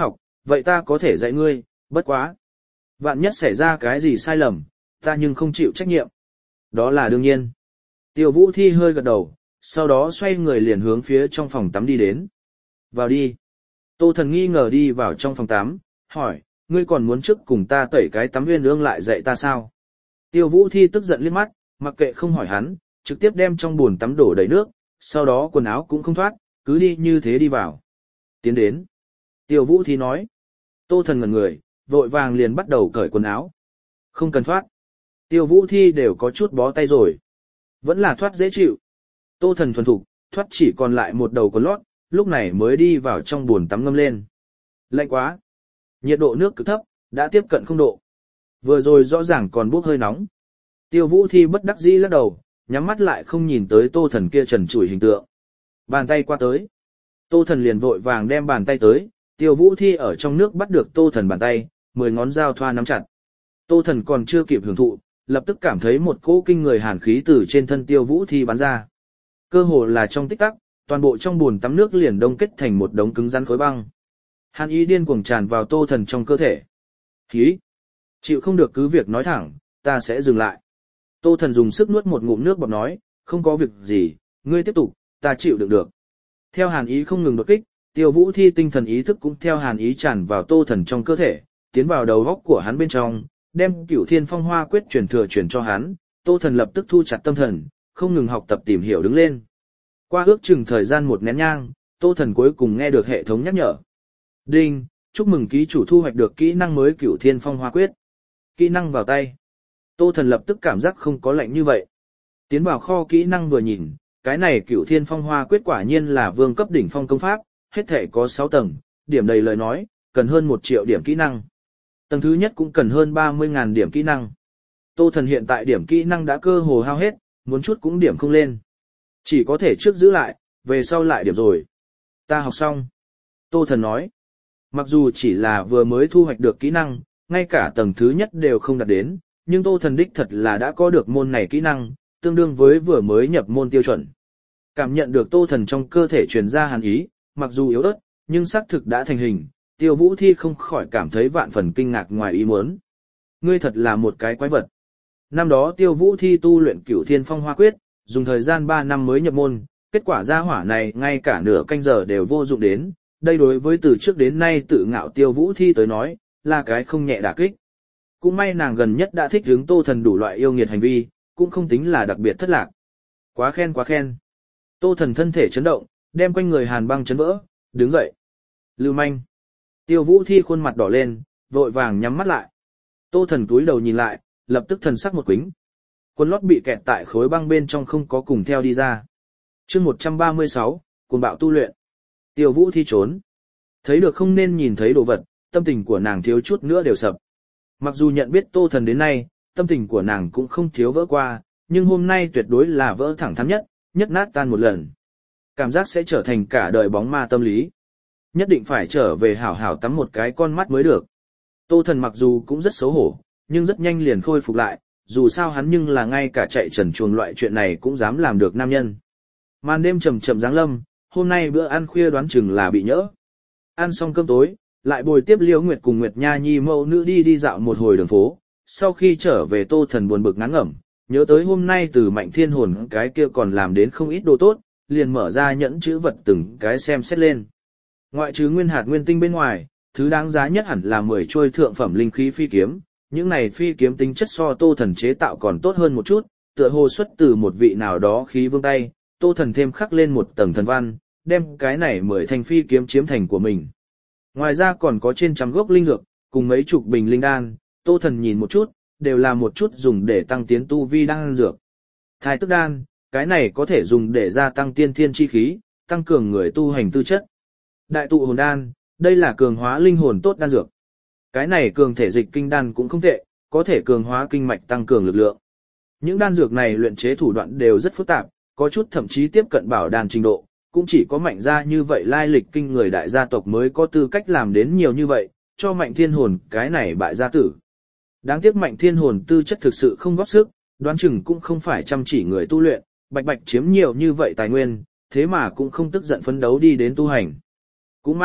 vậy ta có thể dạy ngươi, bất quá. Vạn nhất xảy ra cái gì sai lầm, ta nhưng không chịu trách nhiệm. Đó là đương nhiên. Tiêu Vũ Thi hơi gật đầu, sau đó xoay người liền hướng phía trong phòng tắm đi đến. Vào đi. Tô Thần nghi ngờ đi vào trong phòng tắm, hỏi, ngươi còn muốn trước cùng ta tẩy cái tắm uyên ương lại dạy ta sao? Tiêu Vũ Thi tức giận liếc mắt, mặc kệ không hỏi hắn, trực tiếp đem trong bồn tắm đổ đầy nước, sau đó quần áo cũng không thoát, cứ đi như thế đi vào. Tiến đến. Tiêu Vũ Thi nói. Tô Thần ngẩn người, vội vàng liền bắt đầu cởi quần áo. Không cần thoát. Tiêu Vũ Thi đều có chút bó tay rồi. Vẫn là thoát dễ chịu. Tô Thần thuần thục, thoát chỉ còn lại một đầu quần lót, lúc này mới đi vào trong bồn tắm ngâm lên. Lạnh quá. Nhiệt độ nước cực thấp, đã tiếp cận không độ. Vừa rồi rõ ràng còn bốc hơi nóng. Tiêu Vũ Thi bất đắc dĩ lắc đầu, nhắm mắt lại không nhìn tới Tô Thần kia trần trụi hình tượng. Bàn tay qua tới. Tô Thần liền vội vàng đem bàn tay tới, Tiêu Vũ Thi ở trong nước bắt được Tô Thần bàn tay, mười ngón dao thoa nắm chặt. Tô Thần còn chưa kịp hưởng thụ, lập tức cảm thấy một cỗ kinh người hàn khí từ trên thân Tiêu Vũ Thi bắn ra. Cơ hồ là trong tích tắc, toàn bộ trong bồn tắm nước liền đông kết thành một đống cứng rắn khối băng. Hàn ý điên cuồng tràn vào Tô Thần trong cơ thể. Khí! Chịu không được cứ việc nói thẳng, ta sẽ dừng lại. Tô Thần dùng sức nuốt một ngụm nước bọt nói, không có việc gì, ngươi tiếp tục, ta chịu đựng được. Theo hàn ý không ngừng đột kích, Tiêu Vũ Thi tinh thần ý thức cũng theo hàn ý tràn vào Tô Thần trong cơ thể, tiến vào đầu óc của hắn bên trong, đem Cửu Thiên Phong Hoa Quyết truyền thừa truyền cho hắn. Tô Thần lập tức thu chặt tâm thần, không ngừng học tập tìm hiểu đứng lên. Qua ước chừng thời gian một nén nhang, Tô Thần cuối cùng nghe được hệ thống nhắc nhở. Đinh, chúc mừng ký chủ thu hoạch được kỹ năng mới Cửu Thiên Phong Hoa Quyết. Kỹ năng vào tay. Tô Thần lập tức cảm giác không có lạnh như vậy. Tiến vào kho kỹ năng vừa nhìn, cái này Cửu Thiên Phong Hoa Quyết quả nhiên là vương cấp đỉnh phong công pháp, hết thể có sáu tầng, điểm đầy lời nói, cần hơn một triệu điểm kỹ năng. Tầng thứ nhất cũng cần hơn ba mươi nghìn điểm kỹ năng. Tô Thần hiện tại điểm kỹ năng đã cơ hồ hao hết, muốn chút cũng điểm không lên. Chỉ có thể trước giữ lại, về sau lại điểm rồi. Ta học xong. Tô Thần nói. Mặc dù chỉ là vừa mới thu hoạch được kỹ năng, ngay cả tầng thứ nhất đều không đạt đến, nhưng Tô Thần đích thật là đã có được môn này kỹ năng, tương đương với vừa mới nhập môn tiêu chuẩn. Cảm nhận được Tô Thần trong cơ thể truyền ra hàn ý, mặc dù yếu ớt, nhưng xác thực đã thành hình, Tiêu Vũ Thi không khỏi cảm thấy vạn phần kinh ngạc ngoài ý muốn. Ngươi thật là một cái quái vật. Năm đó Tiêu Vũ Thi tu luyện Cửu Thiên Phong Hoa Quyết, dùng thời gian ba năm mới nhập môn, kết quả ra hỏa này ngay cả nửa canh giờ đều vô dụng đến, đây đối với từ trước đến nay tự ngạo Tiêu Vũ Thi tới nói, là cái không nhẹ đả kích. Cũng may nàng gần nhất đã thích hướng Tô Thần đủ loại yêu nghiệt hành vi, cũng không tính là đặc biệt thất lạc. Quá khen quá khen. Tô Thần thân thể chấn động, đem quanh người hàn băng chấn vỡ, đứng dậy. Lưu manh. Tiêu Vũ Thi khuôn mặt đỏ lên, vội vàng nhắm mắt lại. Tô Thần cúi đầu nhìn lại, lập tức thần sắc một quính. Quần lót bị kẹt tại khối băng bên trong không có cùng theo đi ra. Chương một trăm ba mươi sáu, cuồng bạo tu luyện. Tiêu Vũ Thi trốn. Thấy được không nên nhìn thấy đồ vật, tâm tình của nàng thiếu chút nữa đều sập. Mặc dù nhận biết Tô Thần đến nay, tâm tình của nàng cũng không thiếu vỡ qua, nhưng hôm nay tuyệt đối là vỡ thẳng thắn nhất, nhất nát tan một lần. Cảm giác sẽ trở thành cả đời bóng ma tâm lý. Nhất định phải trở về hảo hảo tắm một cái con mắt mới được. Tô Thần mặc dù cũng rất xấu hổ, nhưng rất nhanh liền khôi phục lại, dù sao hắn nhưng là ngay cả chạy trần truồng loại chuyện này cũng dám làm được nam nhân. Màn đêm chậm chậm giáng lâm, hôm nay bữa ăn khuya đoán chừng là bị nhỡ. Ăn xong cơm tối, lại bồi tiếp Liễu Nguyệt cùng Nguyệt Nha Nhi mẫu nữ đi đi dạo một hồi đường phố. Sau khi trở về Tô Thần buồn bực ngán ngẩm, nhớ tới hôm nay từ Mạnh Thiên Hồn cái kia còn làm đến không ít đồ tốt, liền mở ra nhẫn chữ vật từng cái xem xét lên. Ngoại trừ nguyên hạt nguyên tinh bên ngoài, thứ đáng giá nhất hẳn là mười chuôi thượng phẩm linh khí phi kiếm, những này phi kiếm tính chất so Tô Thần chế tạo còn tốt hơn một chút, tựa hồ xuất từ một vị nào đó khí vương tay, Tô Thần thêm khắc lên một tầng thần văn, đem cái này mười thanh phi kiếm chiếm thành của mình. Ngoài ra còn có trên trăm gốc linh dược, cùng mấy chục bình linh đan, Tô Thần nhìn một chút, đều là một chút dùng để tăng tiến tu vi đan dược. Thái tức đan, cái này có thể dùng để gia tăng tiên thiên chi khí, tăng cường người tu hành tư chất. Đại tụ hồn đan, đây là cường hóa linh hồn tốt đan dược. Cái này cường thể dịch kinh đan cũng không tệ, có thể cường hóa kinh mạch tăng cường lực lượng. Những đan dược này luyện chế thủ đoạn đều rất phức tạp, có chút thậm chí tiếp cận bảo đan trình độ, cũng chỉ có Mạnh gia như vậy lai lịch kinh người đại gia tộc mới có tư cách làm đến nhiều như vậy, cho Mạnh Thiên Hồn cái này bại gia tử. Đáng tiếc Mạnh Thiên Hồn tư chất thực sự không góp sức, đoán chừng cũng không phải chăm chỉ người tu luyện, bạch bạch chiếm nhiều như vậy tài nguyên, thế mà cũng không tức giận phấn đấu đi đến tu hành. Cũng may,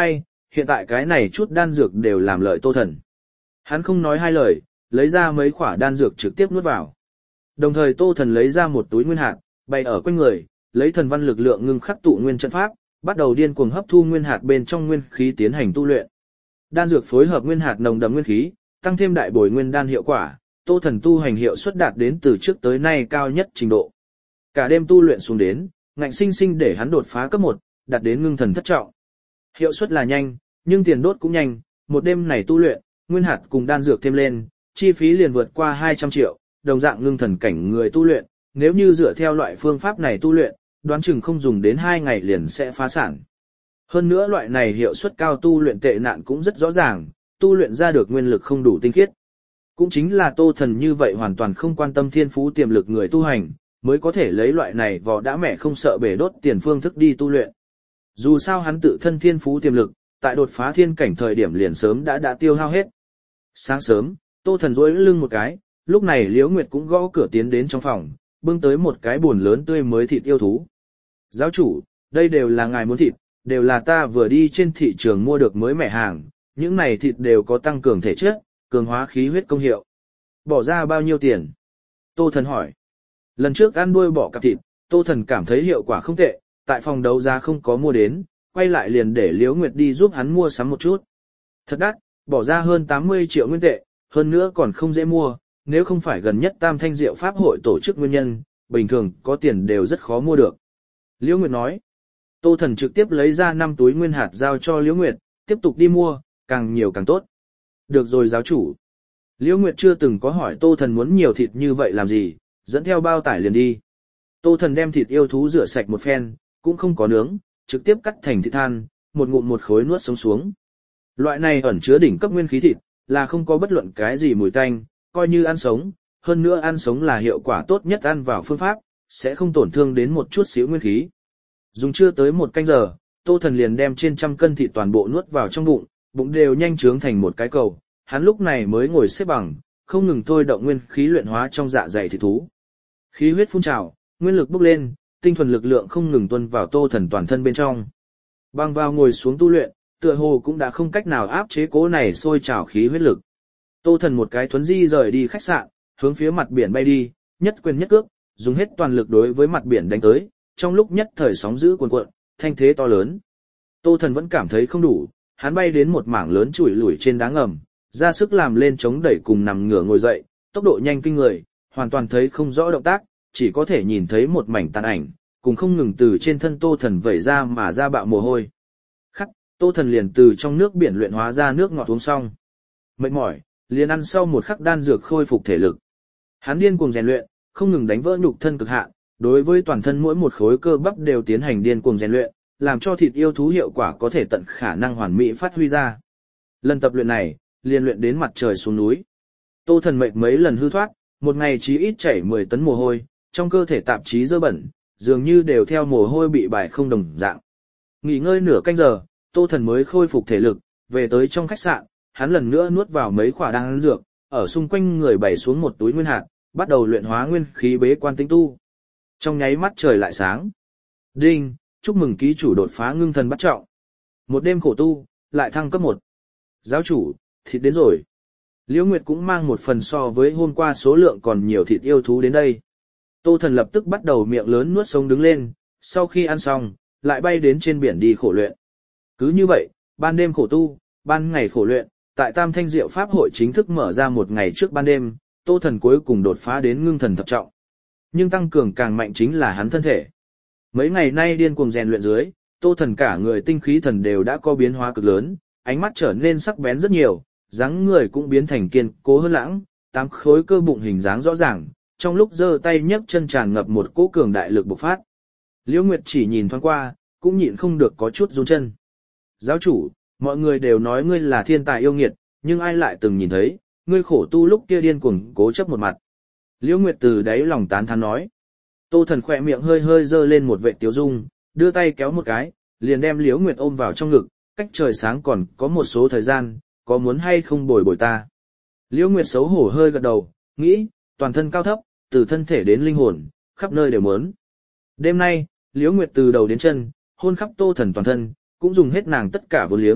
hiện tại cái này chút đan dược đều làm lợi Tô Thần. Hắn không nói hai lời, lấy ra mấy quả đan dược trực tiếp nuốt vào. Đồng thời Tô Thần lấy ra một túi nguyên hạt, bày ở quanh người, lấy thần văn lực lượng ngưng khắc tụ nguyên trận pháp, bắt đầu điên cuồng hấp thu nguyên hạt bên trong nguyên khí tiến hành tu luyện. Đan dược phối hợp nguyên hạt nồng đậm nguyên khí, tăng thêm đại bồi nguyên đan hiệu quả, Tô Thần tu hành hiệu suất đạt đến từ trước tới nay cao nhất trình độ. Cả đêm tu luyện xuống đến, ngạnh sinh sinh để hắn đột phá cấp một, đạt đến ngưng thần thất trọng. Hiệu suất là nhanh, nhưng tiền đốt cũng nhanh, một đêm này tu luyện, nguyên hạt cùng đan dược thêm lên, chi phí liền vượt qua hai trăm triệu, đồng dạng ngưng thần cảnh người tu luyện, nếu như dựa theo loại phương pháp này tu luyện, đoán chừng không dùng đến hai ngày liền sẽ phá sản. Hơn nữa loại này hiệu suất cao tu luyện tệ nạn cũng rất rõ ràng, tu luyện ra được nguyên lực không đủ tinh khiết. Cũng chính là Tô Thần như vậy hoàn toàn không quan tâm thiên phú tiềm lực người tu hành, mới có thể lấy loại này vò đã mẹ không sợ bể đốt tiền phương thức đi tu luyện. Dù sao hắn tự thân thiên phú tiềm lực, tại đột phá thiên cảnh thời điểm liền sớm đã đã tiêu hao hết. Sáng sớm, Tô Thần duỗi lưng một cái, lúc này Liễu Nguyệt cũng gõ cửa tiến đến trong phòng, bưng tới một cái buồn lớn tươi mới thịt yêu thú. Giáo chủ, đây đều là ngài muốn thịt, đều là ta vừa đi trên thị trường mua được mới mẻ hàng, những này thịt đều có tăng cường thể chất, cường hóa khí huyết công hiệu. Bỏ ra bao nhiêu tiền? Tô Thần hỏi. Lần trước ăn đuôi bọ cạp thịt, Tô Thần cảm thấy hiệu quả không tệ, tại phòng đấu giá không có mua đến, quay lại liền để Liễu Nguyệt đi giúp hắn mua sắm một chút. Thật đắt, bỏ ra hơn tám mươi triệu nguyên tệ, hơn nữa còn không dễ mua, nếu không phải gần nhất Tam Thanh Diệu Pháp hội tổ chức nguyên nhân, bình thường có tiền đều rất khó mua được. Liễu Nguyệt nói. Tô Thần trực tiếp lấy ra năm túi nguyên hạt giao cho Liễu Nguyệt, tiếp tục đi mua, càng nhiều càng tốt. Được rồi giáo chủ. Liễu Nguyệt chưa từng có hỏi Tô Thần muốn nhiều thịt như vậy làm gì, dẫn theo bao tải liền đi. Tô Thần đem thịt yêu thú rửa sạch một phen, cũng không có nướng, trực tiếp cắt thành thịt than, một ngụm một khối nuốt sống xuống. Loại này ẩn chứa đỉnh cấp nguyên khí thịt, là không có bất luận cái gì mùi tanh, coi như ăn sống, hơn nữa ăn sống là hiệu quả tốt nhất ăn vào phương pháp, sẽ không tổn thương đến một chút xíu nguyên khí. Dùng chưa tới một canh giờ, Tô Thần liền đem trên trăm cân thịt toàn bộ nuốt vào trong bụng, bụng đều nhanh trướng thành một cái cầu, hắn lúc này mới ngồi xếp bằng, không ngừng thôi động nguyên khí luyện hóa trong dạ dày thịt thú. Khí huyết phun trào, nguyên lực bốc lên, tinh thuần lực lượng không ngừng tuôn vào Tô Thần toàn thân bên trong. Băng vào ngồi xuống tu luyện, tựa hồ cũng đã không cách nào áp chế cố này sôi trào khí huyết lực. Tô Thần một cái thuấn di rời đi khách sạn, hướng phía mặt biển bay đi, nhất quyền nhất cước, dùng hết toàn lực đối với mặt biển đánh tới, trong lúc nhất thời sóng dữ cuồn cuộn, thanh thế to lớn. Tô Thần vẫn cảm thấy không đủ, hắn bay đến một mảng lớn chùi lủi trên đá ngầm, ra sức làm lên chống đẩy cùng nằm ngửa ngồi dậy, tốc độ nhanh kinh người, hoàn toàn thấy không rõ động tác, chỉ có thể nhìn thấy một mảnh tàn ảnh, cùng không ngừng từ trên thân Tô Thần vẩy ra mà ra bạo mồ hôi. Khắc, Tô Thần liền từ trong nước biển luyện hóa ra nước ngọt uống xong. Mệt mỏi, liền ăn sau một khắc đan dược khôi phục thể lực. Hắn điên cuồng rèn luyện, không ngừng đánh vỡ nhục thân cực hạn, đối với toàn thân mỗi một khối cơ bắp đều tiến hành điên cuồng rèn luyện, làm cho thịt yêu thú hiệu quả có thể tận khả năng hoàn mỹ phát huy ra. Lần tập luyện này, liền luyện đến mặt trời xuống núi. Tô Thần mệt mấy lần hư thoát, một ngày chí ít chảy mười tấn mồ hôi, trong cơ thể tạp chí dơ bẩn, dường như đều theo mồ hôi bị bài không đồng dạng. Nghỉ ngơi nửa canh giờ, Tô Thần mới khôi phục thể lực, về tới trong khách sạn, hắn lần nữa nuốt vào mấy quả đan dược, ở xung quanh người bày xuống một túi nguyên hạt, bắt đầu luyện hóa nguyên khí bế quan tinh tu. Trong nháy mắt trời lại sáng. Đinh, chúc mừng ký chủ đột phá ngưng thần bắt trọng. Một đêm khổ tu, lại thăng cấp một. Giáo chủ, thịt đến rồi. Liễu Nguyệt cũng mang một phần so với hôm qua số lượng còn nhiều thịt yêu thú đến đây. Tô Thần lập tức bắt đầu miệng lớn nuốt sống đứng lên, sau khi ăn xong, lại bay đến trên biển đi khổ luyện. Cứ như vậy, ban đêm khổ tu, ban ngày khổ luyện, tại Tam Thanh Diệu Pháp hội chính thức mở ra một ngày trước ban đêm, Tô Thần cuối cùng đột phá đến ngưng thần thập trọng. Nhưng tăng cường càng mạnh chính là hắn thân thể. Mấy ngày nay điên cuồng rèn luyện dưới, Tô Thần cả người tinh khí thần đều đã có biến hóa cực lớn, ánh mắt trở nên sắc bén rất nhiều, dáng người cũng biến thành kiên cố hơn lãng, tám khối cơ bụng hình dáng rõ ràng, trong lúc giơ tay nhấc chân tràn ngập một cỗ cường đại lực bộc phát. Liễu Nguyệt chỉ nhìn thoáng qua, cũng nhịn không được có chút run chân. Giáo chủ, mọi người đều nói ngươi là thiên tài yêu nghiệt, nhưng ai lại từng nhìn thấy, ngươi khổ tu lúc kia điên cuồng cố chấp một mặt. Liễu Nguyệt từ đáy lòng tán thán nói. Tô Thần khỏe miệng hơi hơi dơ lên một vệ tiếu dung, đưa tay kéo một cái, liền đem Liễu Nguyệt ôm vào trong ngực, cách trời sáng còn có một số thời gian, có muốn hay không bồi bồi ta. Liễu Nguyệt xấu hổ hơi gật đầu, nghĩ, toàn thân cao thấp, từ thân thể đến linh hồn, khắp nơi đều muốn. Đêm nay, Liễu Nguyệt từ đầu đến chân, hôn khắp Tô Thần toàn thân, cũng dùng hết nàng tất cả vô liếng,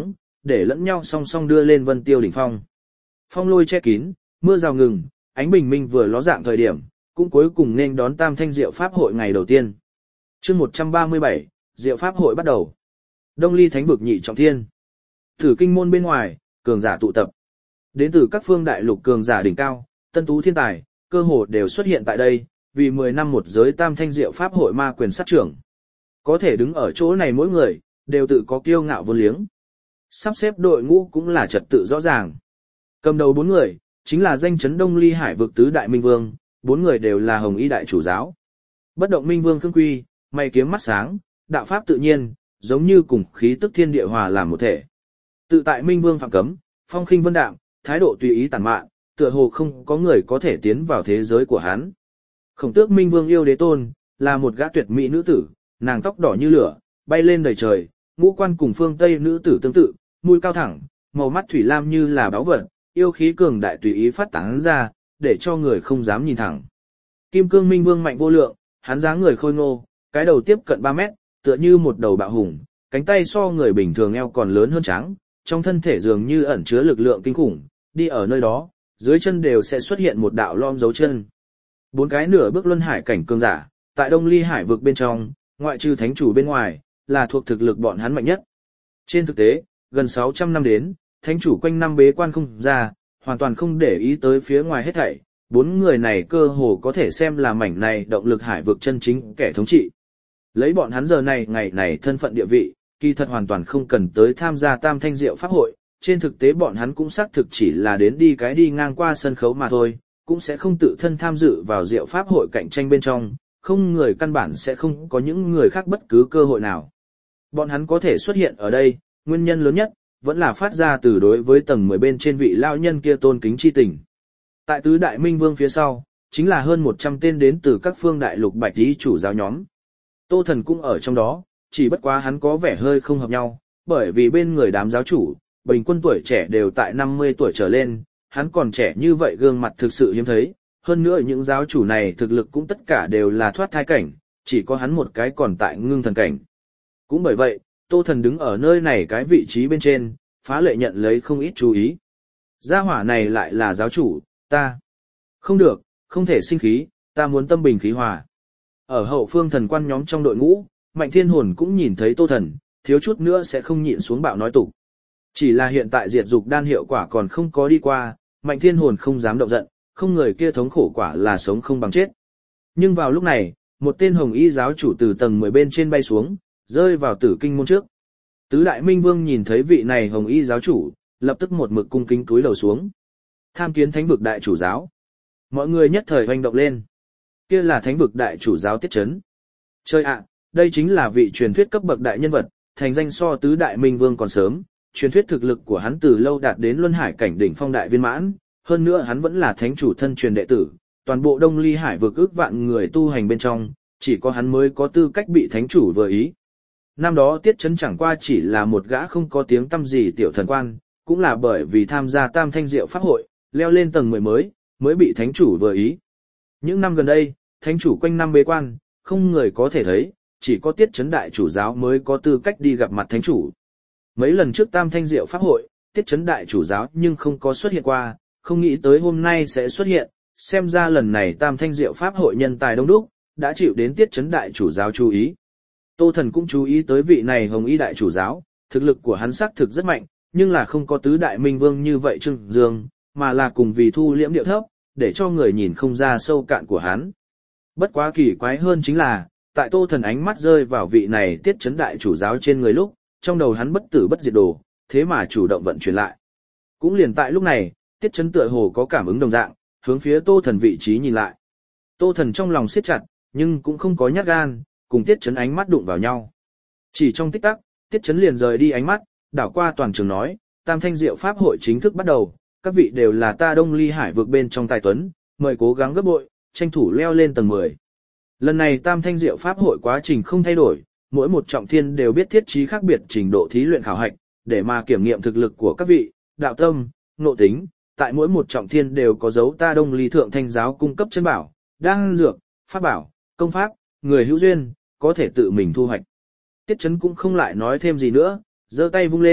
để lẫn nhau song song đưa lên vân tiêu đỉnh phong. Phong lôi che kín, mưa rào ngừng, ánh bình minh vừa ló dạng thời điểm, cũng cuối cùng nên đón Tam Thanh Diệu Pháp hội ngày đầu tiên. Chương một trăm ba mươi bảy, Diệu Pháp hội bắt đầu. Đông Ly Thánh vực nhị trọng thiên. Tử kinh môn bên ngoài, cường giả tụ tập. Đến từ các phương đại lục cường giả đỉnh cao, tân tú thiên tài, cơ hồ đều xuất hiện tại đây, vì mười năm một giới Tam Thanh Diệu Pháp hội ma quyền sát trưởng. Có thể đứng ở chỗ này mỗi người, đều tự có kiêu ngạo vô liếng. Sắp xếp đội ngũ cũng là trật tự rõ ràng. Cầm đầu bốn người, chính là danh chấn Đông Ly Hải vực tứ đại minh vương, bốn người đều là Hồng Y đại chủ giáo. Bất động minh vương Khương Quy, mày kiếm mắt sáng, đạo pháp tự nhiên, giống như cùng khí tức thiên địa hòa làm một thể. Tự tại minh vương Phạm Cấm, phong khinh vân đạm, thái độ tùy ý tản mạn, tựa hồ không có người có thể tiến vào thế giới của hắn. Khổng tước minh vương Yêu Đế Tôn, là một gã tuyệt mỹ nữ tử, nàng tóc đỏ như lửa, bay lên đầy trời, ngũ quan cùng phương Tây nữ tử tương tự, mũi cao thẳng, màu mắt thủy lam như là báu vật, yêu khí cường đại tùy ý phát tán ra, để cho người không dám nhìn thẳng. Kim cương minh vương mạnh vô lượng, hắn dáng người khôi ngô, cái đầu tiếp cận ba mét, tựa như một đầu bạo hùng, cánh tay so người bình thường eo còn lớn hơn trắng, trong thân thể dường như ẩn chứa lực lượng kinh khủng, đi ở nơi đó, dưới chân đều sẽ xuất hiện một đạo lom dấu chân. Bốn cái nửa bước luân hải cảnh cường giả, tại Đông Ly Hải vực bên trong, ngoại trừ thánh chủ bên ngoài, là thuộc thực lực bọn hắn mạnh nhất. Trên thực tế, gần sáu trăm năm đến, thánh chủ quanh năm bế quan không ra, hoàn toàn không để ý tới phía ngoài hết thảy, bốn người này cơ hồ có thể xem là mảnh này động lực hải vực chân chính kẻ thống trị. Lấy bọn hắn giờ này ngày này thân phận địa vị, kỳ thật hoàn toàn không cần tới tham gia Tam Thanh Diệu Pháp hội, trên thực tế bọn hắn cũng xác thực chỉ là đến đi cái đi ngang qua sân khấu mà thôi, cũng sẽ không tự thân tham dự vào Diệu Pháp hội cạnh tranh bên trong, không người căn bản sẽ không có những người khác bất cứ cơ hội nào. Bọn hắn có thể xuất hiện ở đây, nguyên nhân lớn nhất, vẫn là phát ra từ đối với tầng mười bên trên vị lao nhân kia tôn kính chi tình. Tại tứ đại minh vương phía sau, chính là hơn một trăm tên đến từ các phương đại lục bạch tí chủ giáo nhóm. Tô Thần cũng ở trong đó, chỉ bất quá hắn có vẻ hơi không hợp nhau, bởi vì bên người đám giáo chủ, bình quân tuổi trẻ đều tại năm mươi tuổi trở lên, hắn còn trẻ như vậy gương mặt thực sự hiếm thấy, hơn nữa những giáo chủ này thực lực cũng tất cả đều là thoát thai cảnh, chỉ có hắn một cái còn tại ngưng thần cảnh. Cũng bởi vậy, Tô Thần đứng ở nơi này cái vị trí bên trên, phá lệ nhận lấy không ít chú ý. Gia hỏa này lại là giáo chủ, ta. Không được, không thể sinh khí, ta muốn tâm bình khí hòa. Ở hậu phương thần quan nhóm trong đội ngũ, Mạnh Thiên Hồn cũng nhìn thấy Tô Thần, thiếu chút nữa sẽ không nhịn xuống bạo nói tục. Chỉ là hiện tại diệt dục đan hiệu quả còn không có đi qua, Mạnh Thiên Hồn không dám động giận, không người kia thống khổ quả là sống không bằng chết. Nhưng vào lúc này, một tên hồng y giáo chủ từ tầng mười bên trên bay xuống, rơi vào tử kinh môn trước. Tứ đại minh vương nhìn thấy vị này hồng y giáo chủ, lập tức một mực cung kính cúi đầu xuống. Tham kiến thánh vực đại chủ giáo. Mọi người nhất thời hoành động lên. Kia là thánh vực đại chủ giáo Tiết Chấn. Chơi ạ, đây chính là vị truyền thuyết cấp bậc đại nhân vật, thành danh so tứ đại minh vương còn sớm. Truyền thuyết thực lực của hắn từ lâu đạt đến luân hải cảnh đỉnh phong đại viên mãn, hơn nữa hắn vẫn là thánh chủ thân truyền đệ tử, toàn bộ Đông Ly Hải vực ước vạn người tu hành bên trong, chỉ có hắn mới có tư cách bị thánh chủ vừa ý. Năm đó Tiết Chấn chẳng qua chỉ là một gã không có tiếng tăm gì tiểu thần quan, cũng là bởi vì tham gia Tam Thanh Diệu Pháp hội, leo lên tầng mười mới, mới bị thánh chủ vừa ý. Những năm gần đây, thánh chủ quanh năm bế quan, không người có thể thấy, chỉ có Tiết Chấn đại chủ giáo mới có tư cách đi gặp mặt thánh chủ. Mấy lần trước Tam Thanh Diệu Pháp hội, Tiết Chấn đại chủ giáo nhưng không có xuất hiện qua, không nghĩ tới hôm nay sẽ xuất hiện, xem ra lần này Tam Thanh Diệu Pháp hội nhân tài đông đúc, đã chịu đến Tiết Chấn đại chủ giáo chú ý. Tô Thần cũng chú ý tới vị này hồng y đại chủ giáo, thực lực của hắn xác thực rất mạnh, nhưng là không có tứ đại minh vương như vậy trưng dương, mà là cùng vì thu liễm điệu thấp, để cho người nhìn không ra sâu cạn của hắn. Bất quá kỳ quái hơn chính là, tại Tô Thần ánh mắt rơi vào vị này Tiết Chấn đại chủ giáo trên người lúc, trong đầu hắn bất tử bất diệt đồ, thế mà chủ động vận chuyển lại. Cũng liền tại lúc này, Tiết Chấn tựa hồ có cảm ứng đồng dạng, hướng phía Tô Thần vị trí nhìn lại. Tô Thần trong lòng siết chặt, nhưng cũng không có nhát gan, cùng Tiết Chấn ánh mắt đụng vào nhau. Chỉ trong tích tắc, Tiết Chấn liền rời đi ánh mắt, đảo qua toàn trường nói, Tam Thanh Diệu Pháp hội chính thức bắt đầu, các vị đều là ta Đông Ly Hải vực bên trong tài tuấn, mời cố gắng gấp bội, tranh thủ leo lên tầng mười. Lần này Tam Thanh Diệu Pháp hội quá trình không thay đổi, mỗi một trọng thiên đều biết thiết trí khác biệt trình độ thí luyện khảo hạch, để mà kiểm nghiệm thực lực của các vị, đạo tâm, nội tính, tại mỗi một trọng thiên đều có dấu ta Đông Ly Thượng Thanh giáo cung cấp chân bảo, đan dược, pháp bảo, công pháp, người hữu duyên, có thể tự mình thu hoạch. Tiết Chấn cũng không lại nói thêm gì nữa, giơ tay vung lên,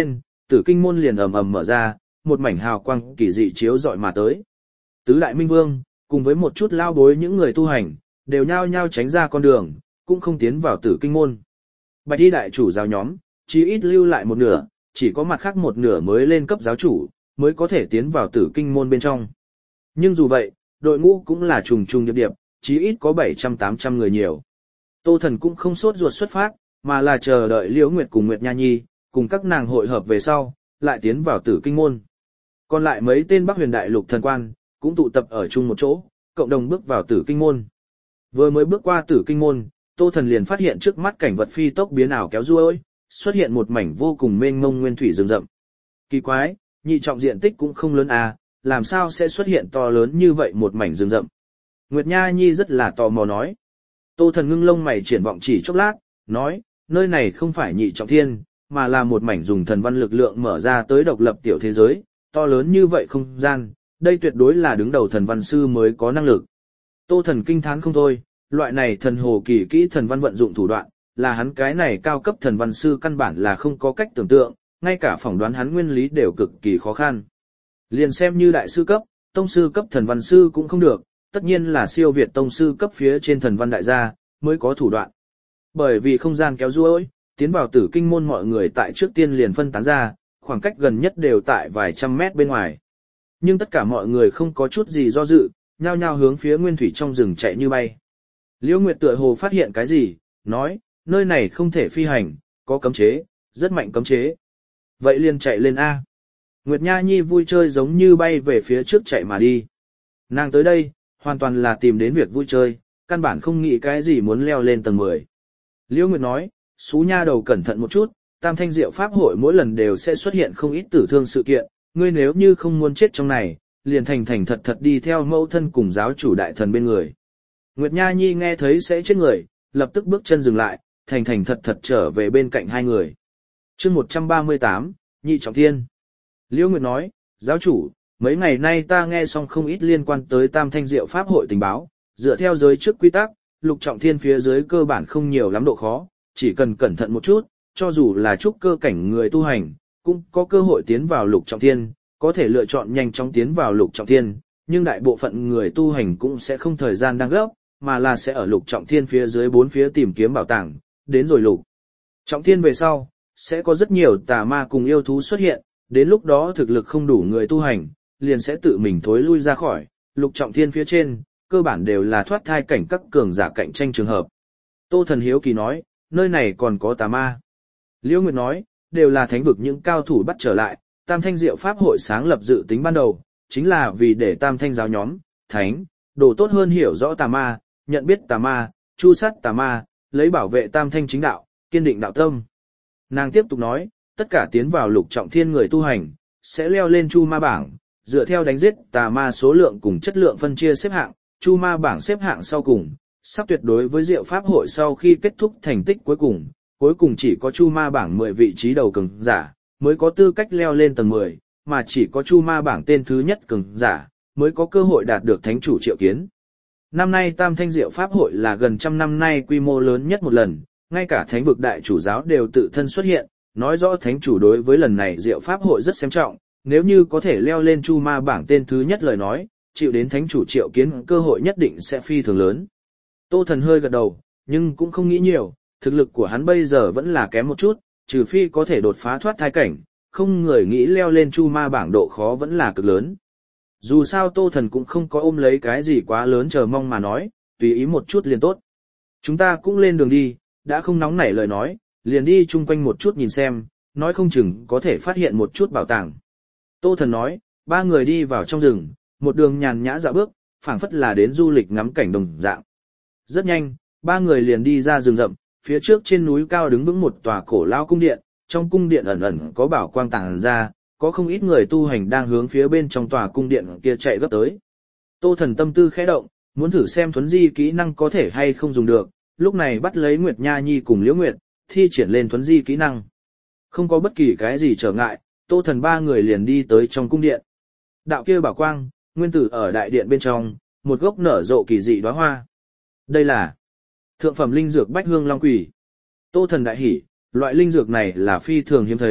tử kinh môn liền ầm ầm mở ra, một mảnh hào quang kỳ dị chiếu rọi mà tới. Tứ đại minh vương, cùng với một chút lao bối những người tu hành, đều nhao nhao tránh ra con đường, cũng không tiến vào tử kinh môn. Bạch y đại chủ giáo nhóm, chỉ ít lưu lại một nửa, chỉ có mặt khác một nửa mới lên cấp giáo chủ, mới có thể tiến vào tử kinh môn bên trong. Nhưng dù vậy, đội ngũ cũng là trùng trùng điệp điệp, chỉ ít có bảy trăm tám trăm người nhiều. Tô Thần cũng không sốt ruột xuất phát, mà là chờ đợi Liễu Nguyệt cùng Nguyệt Nha Nhi, cùng các nàng hội hợp về sau, lại tiến vào tử kinh môn. Còn lại mấy tên Bắc Huyền Đại Lục thần quan, cũng tụ tập ở chung một chỗ, cộng đồng bước vào tử kinh môn. Vừa mới bước qua tử kinh môn, Tô Thần liền phát hiện trước mắt cảnh vật phi tốc biến ảo kéo ruôi, xuất hiện một mảnh vô cùng mênh mông nguyên thủy rừng rậm. Kỳ quái, nhị trọng diện tích cũng không lớn à, làm sao sẽ xuất hiện to lớn như vậy một mảnh rừng rậm. Nguyệt Nha Nhi rất là tò mò nói. Tô Thần ngưng lông mày triển vọng chỉ chốc lát, nói, nơi này không phải nhị trọng thiên, mà là một mảnh dùng thần văn lực lượng mở ra tới độc lập tiểu thế giới, to lớn như vậy không gian, đây tuyệt đối là đứng đầu thần văn sư mới có năng lực. Tô Thần kinh thán không thôi, loại này thần hồ kỳ kỹ thần văn vận dụng thủ đoạn, là hắn cái này cao cấp thần văn sư căn bản là không có cách tưởng tượng, ngay cả phỏng đoán hắn nguyên lý đều cực kỳ khó khăn. Liền xem như đại sư cấp, tông sư cấp thần văn sư cũng không được, tất nhiên là siêu việt tông sư cấp phía trên thần văn đại gia, mới có thủ đoạn. Bởi vì không gian kéo ruôi, tiến vào tử kinh môn mọi người tại trước tiên liền phân tán ra, khoảng cách gần nhất đều tại vài trăm mét bên ngoài. Nhưng tất cả mọi người không có chút gì do dự, nhao nhao hướng phía nguyên thủy trong rừng chạy như bay. Liễu Nguyệt tựa hồ phát hiện cái gì, nói, nơi này không thể phi hành, có cấm chế, rất mạnh cấm chế. Vậy liền chạy lên A. Nguyệt Nha Nhi vui chơi giống như bay về phía trước chạy mà đi. Nàng tới đây, hoàn toàn là tìm đến việc vui chơi, căn bản không nghĩ cái gì muốn leo lên tầng mười. Liễu Nguyệt nói, xú nha đầu cẩn thận một chút, Tam Thanh Diệu Pháp hội mỗi lần đều sẽ xuất hiện không ít tử thương sự kiện, ngươi nếu như không muốn chết trong này, liền thành thành thật thật đi theo mẫu thân cùng giáo chủ đại thần bên người. Nguyệt Nha Nhi nghe thấy sẽ chết người, lập tức bước chân dừng lại, thành thành thật thật trở về bên cạnh hai người. Chương một trăm ba mươi tám, Nhị Trọng Thiên. Liễu Nguyệt nói, giáo chủ, mấy ngày nay ta nghe xong không ít liên quan tới Tam Thanh Diệu Pháp hội tình báo, dựa theo giới trước quy tắc, Lục Trọng Thiên phía dưới cơ bản không nhiều lắm độ khó, chỉ cần cẩn thận một chút, cho dù là trúc cơ cảnh người tu hành, cũng có cơ hội tiến vào Lục Trọng Thiên, có thể lựa chọn nhanh chóng tiến vào Lục Trọng Thiên, nhưng đại bộ phận người tu hành cũng sẽ không thời gian đang gấp, mà là sẽ ở Lục Trọng Thiên phía dưới bốn phía tìm kiếm bảo tàng, đến rồi Lục Trọng Thiên về sau, sẽ có rất nhiều tà ma cùng yêu thú xuất hiện, đến lúc đó thực lực không đủ người tu hành, liền sẽ tự mình thối lui ra khỏi, Lục Trọng Thiên phía trên, cơ bản đều là thoát thai cảnh các cường giả cạnh tranh trường hợp. Tô Thần hiếu kỳ nói, nơi này còn có tà ma. Liễu Nguyệt nói, đều là thánh vực những cao thủ bắt trở lại, Tam Thanh Diệu Pháp hội sáng lập dự tính ban đầu, chính là vì để Tam Thanh giáo nhóm, thánh, đồ tốt hơn hiểu rõ tà ma, nhận biết tà ma, chu sát tà ma, lấy bảo vệ Tam Thanh chính đạo, kiên định đạo tâm. Nàng tiếp tục nói, tất cả tiến vào Lục Trọng Thiên người tu hành, sẽ leo lên chu ma bảng, dựa theo đánh giết tà ma số lượng cùng chất lượng phân chia xếp hạng, chu ma bảng xếp hạng sau cùng, sắp tuyệt đối với Diệu Pháp hội sau khi kết thúc thành tích cuối cùng, cuối cùng chỉ có chu ma bảng mười vị trí đầu cường giả, mới có tư cách leo lên tầng mười, mà chỉ có chu ma bảng tên thứ nhất cường giả, mới có cơ hội đạt được thánh chủ triệu kiến. Năm nay Tam Thanh Diệu Pháp hội là gần trăm năm nay quy mô lớn nhất một lần, ngay cả thánh vực đại chủ giáo đều tự thân xuất hiện, nói rõ thánh chủ đối với lần này Diệu Pháp hội rất xem trọng, nếu như có thể leo lên chu ma bảng tên thứ nhất lời nói, chịu đến thánh chủ triệu kiến cơ hội nhất định sẽ phi thường lớn. Tô Thần hơi gật đầu, nhưng cũng không nghĩ nhiều, thực lực của hắn bây giờ vẫn là kém một chút, trừ phi có thể đột phá thoát thai cảnh, không người nghĩ leo lên chu ma bảng độ khó vẫn là cực lớn. Dù sao Tô Thần cũng không có ôm lấy cái gì quá lớn chờ mong mà nói, tùy ý một chút liền tốt. Chúng ta cũng lên đường đi, đã không nóng nảy lời nói, liền đi chung quanh một chút nhìn xem, nói không chừng có thể phát hiện một chút bảo tàng. Tô Thần nói, ba người đi vào trong rừng, một đường nhàn nhã dạo bước, phảng phất là đến du lịch ngắm cảnh đồng dạng. Rất nhanh, ba người liền đi ra rừng rậm, phía trước trên núi cao đứng vững một tòa cổ lao cung điện, trong cung điện ẩn ẩn có bảo quang tàng ra, có không ít người tu hành đang hướng phía bên trong tòa cung điện kia chạy gấp tới. Tô Thần tâm tư khẽ động, muốn thử xem thuấn di kỹ năng có thể hay không dùng được, lúc này bắt lấy Nguyệt Nha Nhi cùng Liễu Nguyệt, thi triển lên thuấn di kỹ năng. Không có bất kỳ cái gì trở ngại, Tô Thần ba người liền đi tới trong cung điện. Đạo kia bảo quang, nguyên tử ở đại điện bên trong, một gốc nở rộ kỳ dị đóa hoa. Đây là thượng phẩm linh dược Bách Hương Long Quỷ. Tô Thần đại hỉ, loại linh dược này là phi thường hiếm thấy,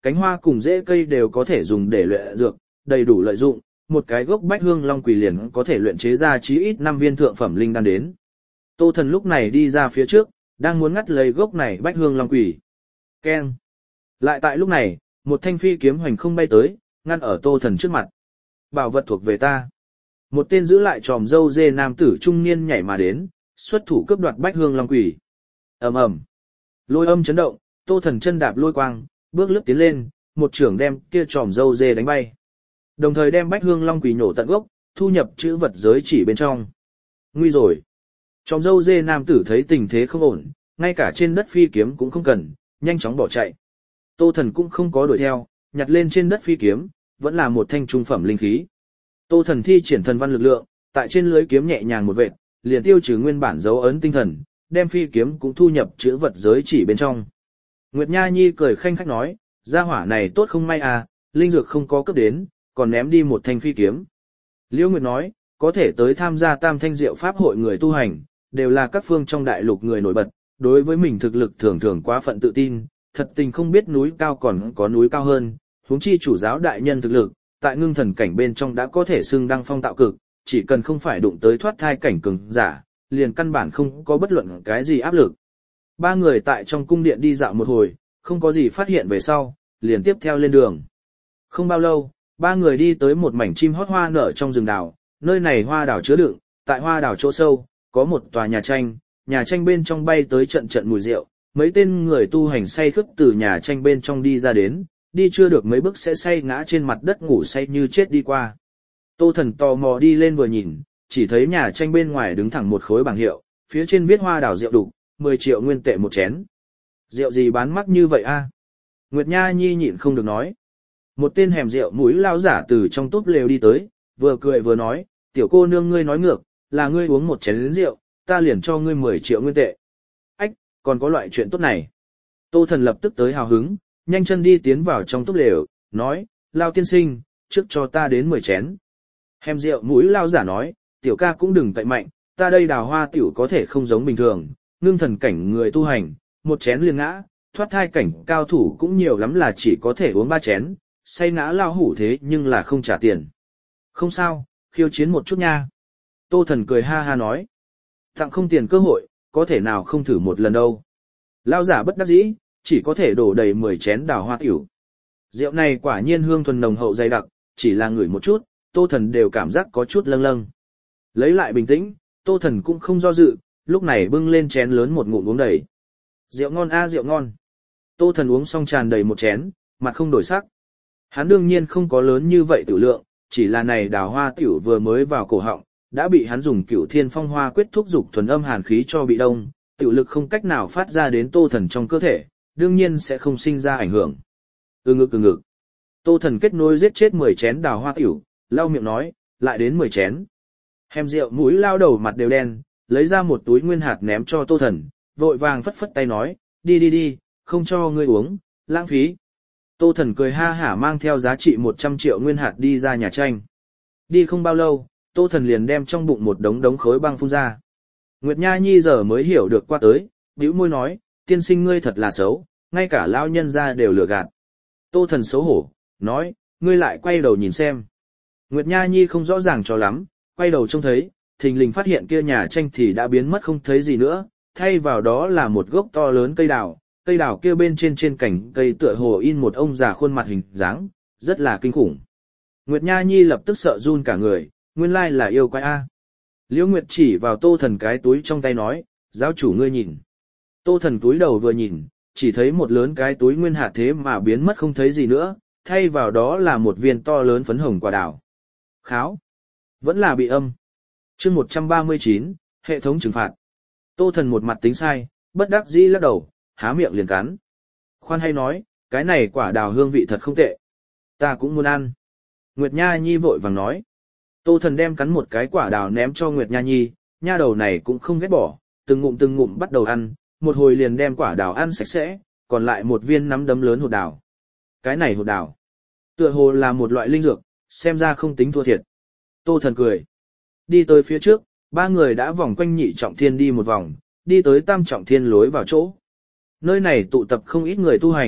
cánh hoa cùng rễ cây đều có thể dùng để luyện dược, đầy đủ lợi dụng, một cái gốc bách hương long quỳ liền có thể luyện chế ra chí ít năm viên thượng phẩm linh đan đến. Tô Thần lúc này đi ra phía trước, đang muốn ngắt lấy gốc này bách hương long quỳ. Keng. Lại tại lúc này, một thanh phi kiếm hoành không bay tới, ngăn ở Tô Thần trước mặt. Bảo vật thuộc về ta. Một tên giữ lại tròm dâu dê nam tử trung niên nhảy mà đến, xuất thủ cướp đoạt bách hương long quỳ. Ầm ầm. Lôi âm chấn động, Tô Thần chân đạp lôi quang, bước lướt tiến lên, một trưởng đem kia tròm dâu dê đánh bay. Đồng thời đem bách hương long quỳ nhổ tận gốc, thu nhập chữ vật giới chỉ bên trong. Nguy rồi. Tròm dâu dê nam tử thấy tình thế không ổn, ngay cả trên đất phi kiếm cũng không cần, nhanh chóng bỏ chạy. Tô Thần cũng không có đuổi theo, nhặt lên trên đất phi kiếm, vẫn là một thanh trung phẩm linh khí. Tô Thần thi triển thần văn lực lượng, tại trên lưới kiếm nhẹ nhàng một vệt, liền tiêu trừ nguyên bản dấu ấn tinh thần, đem phi kiếm cũng thu nhập chữ vật giới chỉ bên trong. Nguyệt Nha Nhi cười khanh khách nói, gia hỏa này tốt không may à, linh dược không có cấp đến, còn ném đi một thanh phi kiếm. Liễu Nguyệt nói, có thể tới tham gia Tam Thanh Diệu Pháp hội người tu hành, đều là các phương trong đại lục người nổi bật, đối với mình thực lực thường thường quá phận tự tin, thật tình không biết núi cao còn có núi cao hơn, huống chi chủ giáo đại nhân thực lực, tại ngưng thần cảnh bên trong đã có thể xưng đăng phong tạo cực, chỉ cần không phải đụng tới thoát thai cảnh cường giả, liền căn bản không có bất luận cái gì áp lực. Ba người tại trong cung điện đi dạo một hồi, không có gì phát hiện về sau, liền tiếp theo lên đường. Không bao lâu, ba người đi tới một mảnh chim hót hoa nở trong rừng đào, nơi này hoa đào chứa đựng, tại hoa đào chỗ sâu, có một tòa nhà tranh, nhà tranh bên trong bay tới trận trận mùi rượu, mấy tên người tu hành say khướt từ nhà tranh bên trong đi ra đến, đi chưa được mấy bước sẽ say ngã trên mặt đất ngủ say như chết đi qua. Tô Thần tò mò đi lên vừa nhìn, chỉ thấy nhà tranh bên ngoài đứng thẳng một khối bảng hiệu, phía trên viết hoa đào rượu đục, mười triệu nguyên tệ một chén. Rượu gì bán mắc như vậy a? Nguyệt Nha Nhi nhịn không được nói. Một tên hẻm rượu mũi lao giả từ trong túp lều đi tới, vừa cười vừa nói, tiểu cô nương ngươi nói ngược, là ngươi uống một chén rượu, ta liền cho ngươi mười triệu nguyên tệ. Ách, còn có loại chuyện tốt này. Tô Thần lập tức tới hào hứng, nhanh chân đi tiến vào trong túp lều, nói, lao tiên sinh, trước cho ta đến mười chén. Hẻm rượu mũi lao giả nói, tiểu ca cũng đừng cậy mạnh, ta đây đào hoa tiểu có thể không giống bình thường, ngưng thần cảnh người tu hành, một chén liền ngã, thoát thai cảnh cao thủ cũng nhiều lắm là chỉ có thể uống ba chén, say ngã lao hủ thế nhưng là không trả tiền. Không sao, khiêu chiến một chút nha. Tô Thần cười ha ha nói, tặng không tiền cơ hội, có thể nào không thử một lần đâu. Lao giả bất đắc dĩ, chỉ có thể đổ đầy mười chén đào hoa tiểu. Rượu này quả nhiên hương thuần nồng hậu dày đặc, chỉ là ngửi một chút, Tô Thần đều cảm giác có chút lâng lâng. Lấy lại bình tĩnh, Tô Thần cũng không do dự, lúc này bưng lên chén lớn một ngụm uống đầy. Rượu ngon a rượu ngon. Tô Thần uống xong tràn đầy một chén, mặt không đổi sắc. Hắn đương nhiên không có lớn như vậy tiểu lượng, chỉ là này đào hoa tiểu vừa mới vào cổ họng, đã bị hắn dùng Cửu Thiên Phong Hoa quyết thúc dục thuần âm hàn khí cho bị đông, tiểu lực không cách nào phát ra đến Tô Thần trong cơ thể, đương nhiên sẽ không sinh ra ảnh hưởng. Ừ ngực ừ ngực. Tô Thần kết nối giết chết mười chén đào hoa tiểu, lau miệng nói, lại đến mười chén. Hẻm rượu mũi lao đầu mặt đều đen, lấy ra một túi nguyên hạt ném cho Tô Thần, vội vàng phất phất tay nói, đi đi đi, không cho ngươi uống, lãng phí. Tô Thần cười ha hả mang theo giá trị một trăm triệu nguyên hạt đi ra nhà tranh. Đi không bao lâu, Tô Thần liền đem trong bụng một đống đống khối băng phun ra. Nguyệt Nha Nhi giờ mới hiểu được qua tới, bĩu môi nói, tiên sinh ngươi thật là xấu, ngay cả lão nhân gia đều lừa gạt. Tô Thần xấu hổ, nói, ngươi lại quay đầu nhìn xem. Nguyệt Nha Nhi không rõ ràng cho lắm, quay đầu trông thấy, thình lình phát hiện kia nhà tranh thì đã biến mất không thấy gì nữa, thay vào đó là một gốc to lớn cây đào, cây đào kia bên trên trên cành cây tựa hồ in một ông già khuôn mặt hình dáng, rất là kinh khủng. Nguyệt Nha Nhi lập tức sợ run cả người, nguyên lai là yêu quái a. Liễu Nguyệt chỉ vào Tô Thần cái túi trong tay nói, giáo chủ ngươi nhìn. Tô Thần túi đầu vừa nhìn, chỉ thấy một lớn cái túi nguyên hạt thế mà biến mất không thấy gì nữa, thay vào đó là một viên to lớn phấn hồng quả đào. Kháo. Vẫn là bị âm. Chương một trăm ba mươi chín, hệ thống trừng phạt. Tô Thần một mặt tính sai, bất đắc dĩ lắc đầu, há miệng liền cắn. Khoan hay nói, cái này quả đào hương vị thật không tệ. Ta cũng muốn ăn. Nguyệt Nha Nhi vội vàng nói. Tô Thần đem cắn một cái quả đào ném cho Nguyệt Nha Nhi, nha đầu này cũng không ghét bỏ, từng ngụm từng ngụm bắt đầu ăn, một hồi liền đem quả đào ăn sạch sẽ, còn lại một viên nắm đấm lớn hột đào. Cái này hột đào, tựa hồ là một loại linh dược, xem ra không tính thua thiệt. Tô Thần cười. Đi tới phía trước, ba người đã vòng quanh nhị trọng thiên đi một vòng, đi tới tam trọng thiên lối vào chỗ. Nơi này tụ tập không ít người tu hành,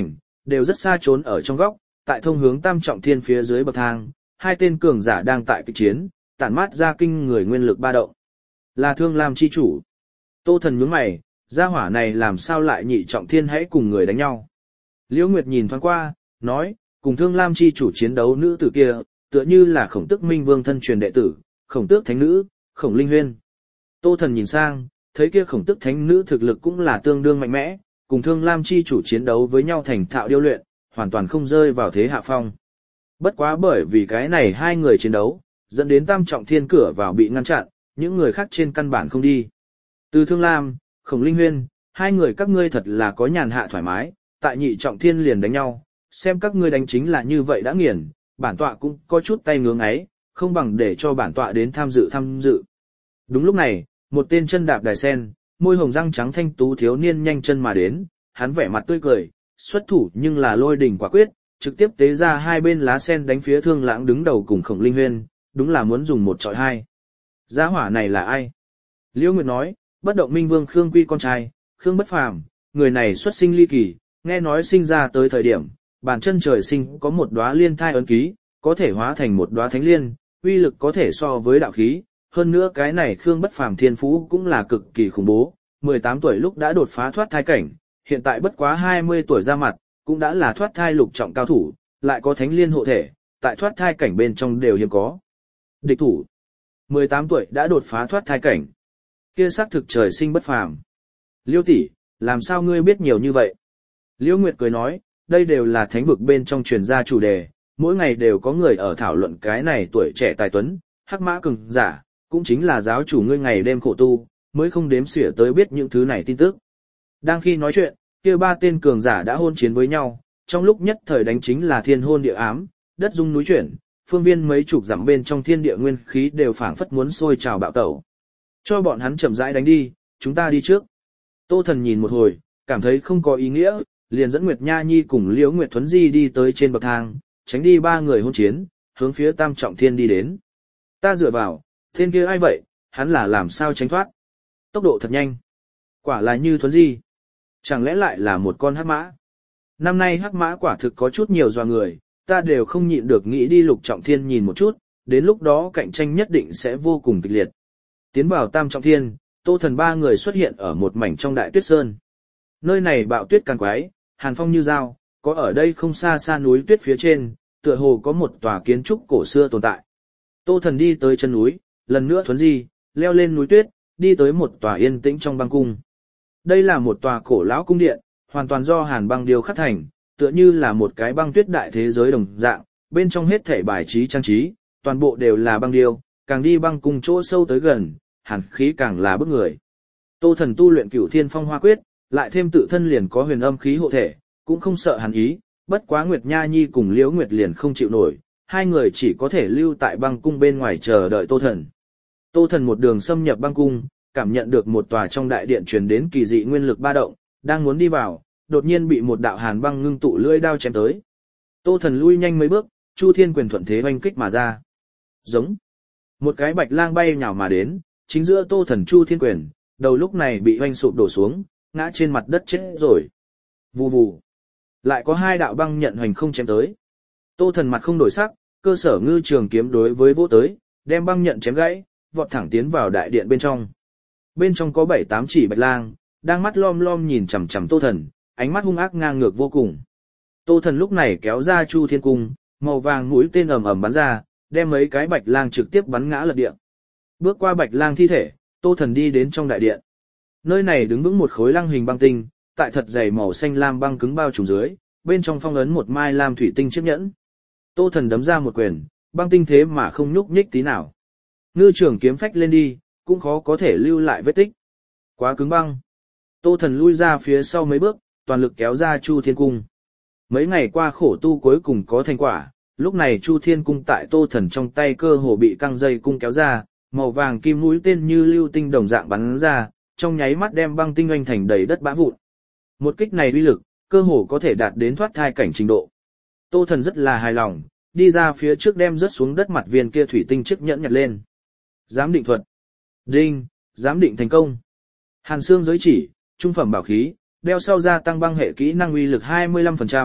đều rất xa trốn ở trong góc, tại thông hướng tam trọng thiên phía dưới bậc thang, hai tên cường giả đang tại kịch chiến, tản mát ra kinh người nguyên lực ba động. Là Thương Lam chi chủ. Tô Thần nhướng mày, gia hỏa này làm sao lại nhị trọng thiên hãy cùng người đánh nhau. Liễu Nguyệt nhìn thoáng qua, nói, cùng Thương Lam chi chủ chiến đấu nữ tử kia, tựa như là Khổng Tước Minh Vương thân truyền đệ tử, Khổng Tước Thánh Nữ, Khổng Linh Huyên. Tô Thần nhìn sang, thấy kia Khổng Tước Thánh Nữ thực lực cũng là tương đương mạnh mẽ, cùng Thương Lam chi chủ chiến đấu với nhau thành thạo điêu luyện, hoàn toàn không rơi vào thế hạ phong. Bất quá bởi vì cái này hai người chiến đấu, dẫn đến tam trọng thiên cửa vào bị ngăn chặn, những người khác trên căn bản không đi. Từ Thương Lam, Khổng Linh Huyên, hai người các ngươi thật là có nhàn hạ thoải mái, tại nhị trọng thiên liền đánh nhau, xem các ngươi đánh chính là như vậy đã nghiền, bản tọa cũng có chút tay ngưỡng ấy, không bằng để cho bản tọa đến tham dự tham dự. Đúng lúc này, một tên chân đạp đài sen, môi hồng răng trắng thanh tú thiếu niên nhanh chân mà đến, hắn vẻ mặt tươi cười, xuất thủ nhưng là lôi đỉnh quả quyết, trực tiếp tế ra hai bên lá sen đánh phía Thương Lãng đứng đầu cùng Khổng Linh Huyên, đúng là muốn dùng một trọi hai. Giá hỏa này là ai? Liễu Nguyệt nói, Bất Động Minh Vương Khương Quy con trai, Khương Bất Phàm, người này xuất sinh ly kỳ, nghe nói sinh ra tới thời điểm, bàn chân trời sinh có một đóa liên thai ấn ký, có thể hóa thành một đóa thánh liên, uy lực có thể so với đạo khí, hơn nữa cái này Khương Bất Phàm thiên phú cũng là cực kỳ khủng bố, mười tám tuổi lúc đã đột phá thoát thai cảnh, hiện tại bất quá hai mươi tuổi ra mặt, cũng đã là thoát thai lục trọng cao thủ, lại có thánh liên hộ thể, tại thoát thai cảnh bên trong đều hiếm có. Địch thủ, mười tám tuổi đã đột phá thoát thai cảnh. Kia xác thực trời sinh bất phàm. Liêu tỷ, làm sao ngươi biết nhiều như vậy? Liêu Nguyệt cười nói, đây đều là thánh vực bên trong truyền ra chủ đề, mỗi ngày đều có người ở thảo luận cái này tuổi trẻ tài tuấn, hắc mã cường giả, cũng chính là giáo chủ ngươi ngày đêm khổ tu, mới không đếm xỉa tới biết những thứ này tin tức. Đang khi nói chuyện, kia ba tên cường giả đã hôn chiến với nhau, trong lúc nhất thời đánh chính là thiên hôn địa ám, đất rung núi chuyển, phương viên mấy chục dặm bên trong thiên địa nguyên khí đều phảng phất muốn sôi trào bạo tẩu. Cho bọn hắn chậm rãi đánh đi, chúng ta đi trước. Tô Thần nhìn một hồi, cảm thấy không có ý nghĩa, liền dẫn Nguyệt Nha Nhi cùng Liễu Nguyệt Thuấn Di đi tới trên bậc thang, tránh đi ba người hôn chiến, hướng phía Tam Trọng Thiên đi đến. Ta dựa vào, tên kia ai vậy, hắn là làm sao tránh thoát? Tốc độ thật nhanh. Quả là như Thuấn Di. Chẳng lẽ lại là một con hắc mã? Năm nay hắc mã quả thực có chút nhiều doa người, ta đều không nhịn được nghĩ đi Lục Trọng Thiên nhìn một chút, đến lúc đó cạnh tranh nhất định sẽ vô cùng kịch liệt. Tiến vào Tam Trọng Thiên, Tô Thần ba người xuất hiện ở một mảnh trong đại tuyết sơn. Nơi này bạo tuyết càng quái, hàn phong như dao, có ở đây không xa xa núi tuyết phía trên, tựa hồ có một tòa kiến trúc cổ xưa tồn tại. Tô Thần đi tới chân núi, lần nữa Thuấn Di, leo lên núi tuyết, đi tới một tòa yên tĩnh trong băng cung. Đây là một tòa cổ lão cung điện, hoàn toàn do hàn băng điêu khắc thành, tựa như là một cái băng tuyết đại thế giới đồng dạng, bên trong hết thảy bài trí trang trí, toàn bộ đều là băng điêu, càng đi băng cung chỗ sâu tới gần, hàn khí càng là bức người. Tô Thần tu luyện Cửu Thiên Phong Hoa Quyết, lại thêm tự thân liền có huyền âm khí hộ thể, cũng không sợ hàn ý, bất quá Nguyệt Nha Nhi cùng Liễu Nguyệt liền không chịu nổi, hai người chỉ có thể lưu tại băng cung bên ngoài chờ đợi Tô Thần. Tô Thần một đường xâm nhập băng cung, cảm nhận được một tòa trong đại điện truyền đến kỳ dị nguyên lực ba động, đang muốn đi vào, đột nhiên bị một đạo hàn băng ngưng tụ lưỡi đao chém tới. Tô Thần lui nhanh mấy bước, Chu Thiên Quyền thuận thế oanh kích mà ra. Giống. Một cái bạch lang bay nhào mà đến, chính giữa Tô Thần Chu Thiên Quyền, đầu lúc này bị oanh sụp đổ xuống, ngã trên mặt đất chết rồi. Vù vù. Lại có hai đạo băng nhận hoành không chém tới. Tô Thần mặt không đổi sắc, cơ sở ngư trường kiếm đối với vỗ tới, đem băng nhận chém gãy, vọt thẳng tiến vào đại điện bên trong. Bên trong có bảy tám chỉ bạch lang, đang mắt lom lom nhìn chằm chằm Tô Thần, ánh mắt hung ác ngang ngược vô cùng. Tô Thần lúc này kéo ra Chu Thiên Cung, màu vàng mũi tên ầm ầm bắn ra, đem mấy cái bạch lang trực tiếp bắn ngã lật điện. Bước qua bạch lang thi thể, Tô Thần đi đến trong đại điện. Nơi này đứng vững một khối lăng hình băng tinh, tại thật dày màu xanh lam băng cứng bao trùm dưới, bên trong phong ấn một mai lam thủy tinh chiếc nhẫn. Tô Thần đấm ra một quyền, băng tinh thế mà không nhúc nhích tí nào. Ngư trường kiếm phách lên đi, cũng khó có thể lưu lại vết tích. Quá cứng băng. Tô Thần lui ra phía sau mấy bước, toàn lực kéo ra Chu Thiên Cung. Mấy ngày qua khổ tu cuối cùng có thành quả, lúc này Chu Thiên Cung tại Tô Thần trong tay cơ hồ bị căng dây cung kéo ra, màu vàng kim mũi tên như lưu tinh đồng dạng bắn ra, trong nháy mắt đem băng tinh oanh thành đầy đất bã vụn. Một kích này uy lực, cơ hồ có thể đạt đến thoát thai cảnh trình độ. Tô Thần rất là hài lòng, đi ra phía trước đem rớt xuống đất mặt viên kia thủy tinh chiếc nhẫn nhặt lên. Giám định thuật. Đinh, giám định thành công. Hàn xương giới chỉ, trung phẩm bảo khí, đeo sau gia tăng băng hệ kỹ năng uy lực hai mươi lăm phần trăm,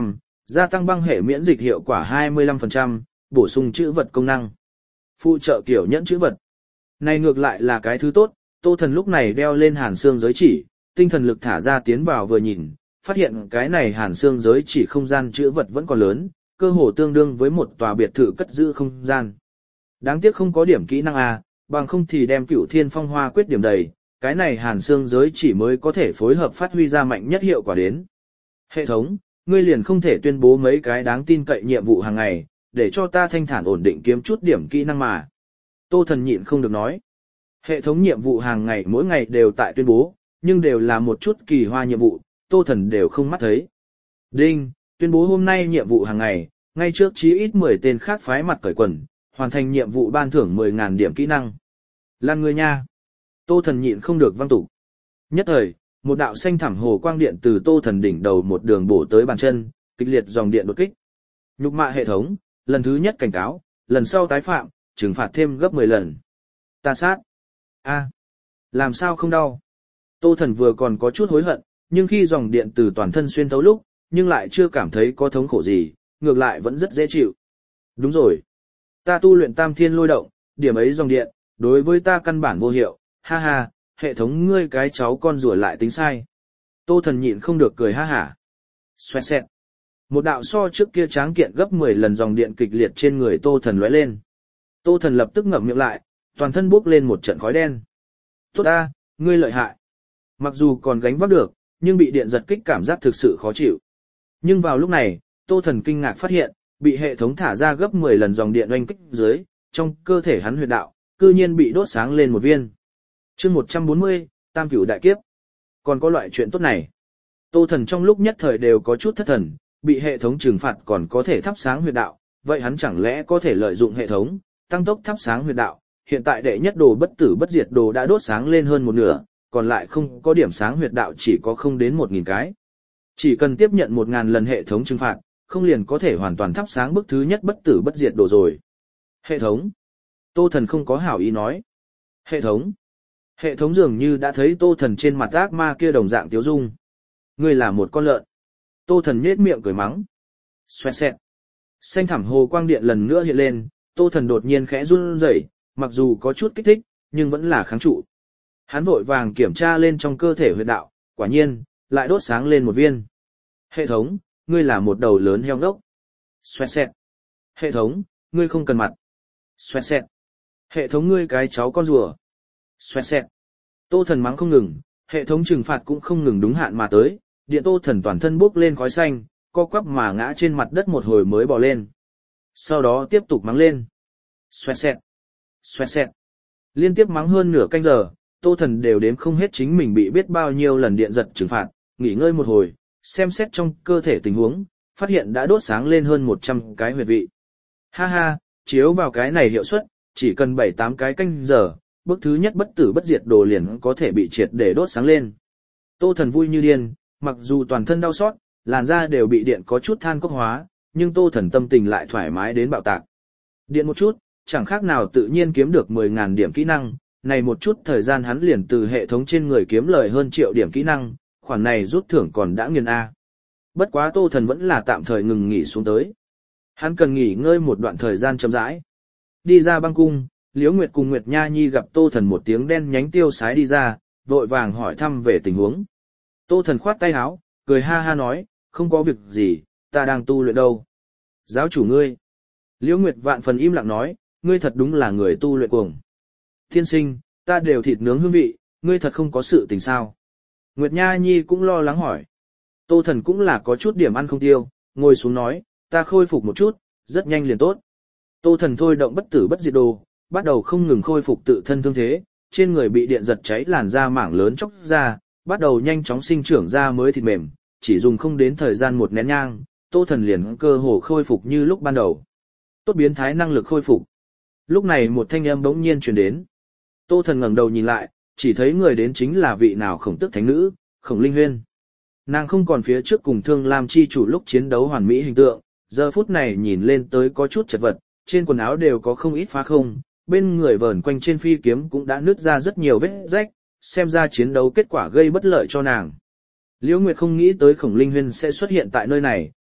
gia tăng băng hệ miễn dịch hiệu quả hai mươi lăm phần trăm, bổ sung chữ vật công năng. Phụ trợ kiểu nhẫn chữ vật. Này ngược lại là cái thứ tốt, Tô Thần lúc này đeo lên hàn xương giới chỉ, tinh thần lực thả ra tiến vào vừa nhìn, phát hiện cái này hàn xương giới chỉ không gian chữ vật vẫn còn lớn, cơ hồ tương đương với một tòa biệt thự cất giữ không gian. Đáng tiếc không có điểm kỹ năng A, bằng không thì đem Cửu Thiên Phong Hoa quyết điểm đầy, cái này hàn xương giới chỉ mới có thể phối hợp phát huy ra mạnh nhất hiệu quả đến. Hệ thống, ngươi liền không thể tuyên bố mấy cái đáng tin cậy nhiệm vụ hàng ngày, để cho ta thanh thản ổn định kiếm chút điểm kỹ năng mà. Tô Thần nhịn không được nói. Hệ thống nhiệm vụ hàng ngày mỗi ngày đều tại tuyên bố, nhưng đều là một chút kỳ hoa nhiệm vụ, Tô Thần đều không mắt thấy. Đinh, tuyên bố hôm nay nhiệm vụ hàng ngày, ngay trước chí ít mười tên khác phái mặt cởi quần, hoàn thành nhiệm vụ ban thưởng mười nghìn điểm kỹ năng. Lan người nha. Tô Thần nhịn không được văng tục. Nhất thời, một đạo xanh thẳm hồ quang điện từ Tô Thần đỉnh đầu một đường bổ tới bàn chân, kịch liệt dòng điện đột kích. Nhục mạ hệ thống, lần thứ nhất cảnh cáo, lần sau tái phạm, trừng phạt thêm gấp mười lần. Ta sát. A. Làm sao không đau? Tô Thần vừa còn có chút hối hận, nhưng khi dòng điện từ toàn thân xuyên thấu lúc, nhưng lại chưa cảm thấy có thống khổ gì, ngược lại vẫn rất dễ chịu. Đúng rồi. Ta tu luyện tam thiên lôi động, điểm ấy dòng điện, đối với ta căn bản vô hiệu, ha ha, hệ thống ngươi cái cháu con rùa lại tính sai. Tô Thần nhịn không được cười ha hả. Xoẹt xẹt. Một đạo so trước kia tráng kiện gấp mười lần dòng điện kịch liệt trên người Tô Thần lóe lên. Tô Thần lập tức ngậm miệng lại, toàn thân bốc lên một trận khói đen. Tốt ta, ngươi lợi hại. Mặc dù còn gánh vác được, nhưng bị điện giật kích cảm giác thực sự khó chịu. Nhưng vào lúc này, Tô Thần kinh ngạc phát hiện, bị hệ thống thả ra gấp mười lần dòng điện oanh kích dưới, trong cơ thể hắn huyệt đạo, cư nhiên bị đốt sáng lên một viên. Chương một trăm bốn mươi, Tam Cửu Đại Kiếp. Còn có loại chuyện tốt này. Tô Thần trong lúc nhất thời đều có chút thất thần, bị hệ thống trừng phạt còn có thể thắp sáng huyệt đạo, vậy hắn chẳng lẽ có thể lợi dụng hệ thống, tăng tốc thắp sáng huyệt đạo. Hiện tại đệ nhất đồ bất tử bất diệt đồ đã đốt sáng lên hơn một nửa, còn lại không có điểm sáng huyệt đạo chỉ có không đến một nghìn cái. Chỉ cần tiếp nhận một ngàn lần hệ thống trừng phạt, không liền có thể hoàn toàn thắp sáng bức thứ nhất bất tử bất diệt đồ rồi. Hệ thống. Tô Thần không có hảo ý nói. Hệ thống. Hệ thống dường như đã thấy Tô Thần trên mặt ác ma kia đồng dạng tiếu dung. Ngươi là một con lợn. Tô Thần nhếch miệng cười mắng. Xoẹt xẹt. Xanh thẳm hồ quang điện lần nữa hiện lên, Tô Thần đột nhiên khẽ run rẩy, mặc dù có chút kích thích, nhưng vẫn là kháng trụ. Hắn vội vàng kiểm tra lên trong cơ thể huyệt đạo, quả nhiên, lại đốt sáng lên một viên. Hệ thống, ngươi là một đầu lớn heo ngốc. Xoẹt xẹt. Hệ thống, ngươi không cần mặt. Xoẹt xẹt. Hệ thống ngươi cái cháu con rùa. Xoẹt xẹt. Tô Thần mắng không ngừng, hệ thống trừng phạt cũng không ngừng đúng hạn mà tới, điện Tô Thần toàn thân bốc lên khói xanh, co quắp mà ngã trên mặt đất một hồi mới bò lên. Sau đó tiếp tục mắng lên. Xoẹt xẹt. Xoẹt xẹt. Liên tiếp mắng hơn nửa canh giờ, Tô Thần đều đếm không hết chính mình bị biết bao nhiêu lần điện giật trừng phạt, nghỉ ngơi một hồi, xem xét trong cơ thể tình huống, phát hiện đã đốt sáng lên hơn một trăm cái huyệt vị. Ha ha, chiếu vào cái này hiệu suất, chỉ cần bảy tám cái canh giờ, bước thứ nhất bất tử bất diệt đồ liền có thể bị triệt để đốt sáng lên. Tô Thần vui như điên, mặc dù toàn thân đau xót, làn da đều bị điện có chút than cốc hóa, nhưng Tô Thần tâm tình lại thoải mái đến bạo tạc. Điện một chút, chẳng khác nào tự nhiên kiếm được mười nghìn điểm kỹ năng, này một chút thời gian hắn liền từ hệ thống trên người kiếm lời hơn triệu điểm kỹ năng, khoản này rút thưởng còn đã nghiền A. Bất quá Tô Thần vẫn là tạm thời ngừng nghỉ xuống tới. Hắn cần nghỉ ngơi một đoạn thời gian chậm rãi. Đi ra băng cung, Liễu Nguyệt cùng Nguyệt Nha Nhi gặp Tô Thần một tiếng đen nhánh tiêu sái đi ra, vội vàng hỏi thăm về tình huống. Tô Thần khoát tay áo, cười ha ha nói, không có việc gì, ta đang tu luyện đâu. Giáo chủ ngươi. Liễu Nguyệt vạn phần im lặng nói, ngươi thật đúng là người tu luyện cuồng. Thiên sinh, ta đều thịt nướng hương vị, ngươi thật không có sự tình sao. Nguyệt Nha Nhi cũng lo lắng hỏi. Tô Thần cũng là có chút điểm ăn không tiêu, ngồi xuống nói, ta khôi phục một chút, rất nhanh liền tốt. Tô Thần thôi động bất tử bất diệt đồ, bắt đầu không ngừng khôi phục tự thân thương thế, trên người bị điện giật cháy làn da mảng lớn chóc ra, bắt đầu nhanh chóng sinh trưởng ra mới thịt mềm, chỉ dùng không đến thời gian một nén nhang, Tô Thần liền cơ hồ khôi phục như lúc ban đầu. Tốt biến thái năng lực khôi phục. Lúc này một thanh âm bỗng nhiên truyền đến. Tô Thần ngẩng đầu nhìn lại, chỉ thấy người đến chính là vị nào Khổng Tước thánh nữ, Khổng Linh Huyên. Nàng không còn phía trước cùng Thương Lam chi chủ lúc chiến đấu hoàn mỹ hình tượng, giờ phút này nhìn lên tới có chút chật vật, trên quần áo đều có không ít phá không, bên người vờn quanh trên phi kiếm cũng đã nứt ra rất nhiều vết rách, xem ra chiến đấu kết quả gây bất lợi cho nàng. Liễu Nguyệt không nghĩ tới Khổng Linh Huyên sẽ xuất hiện tại nơi này,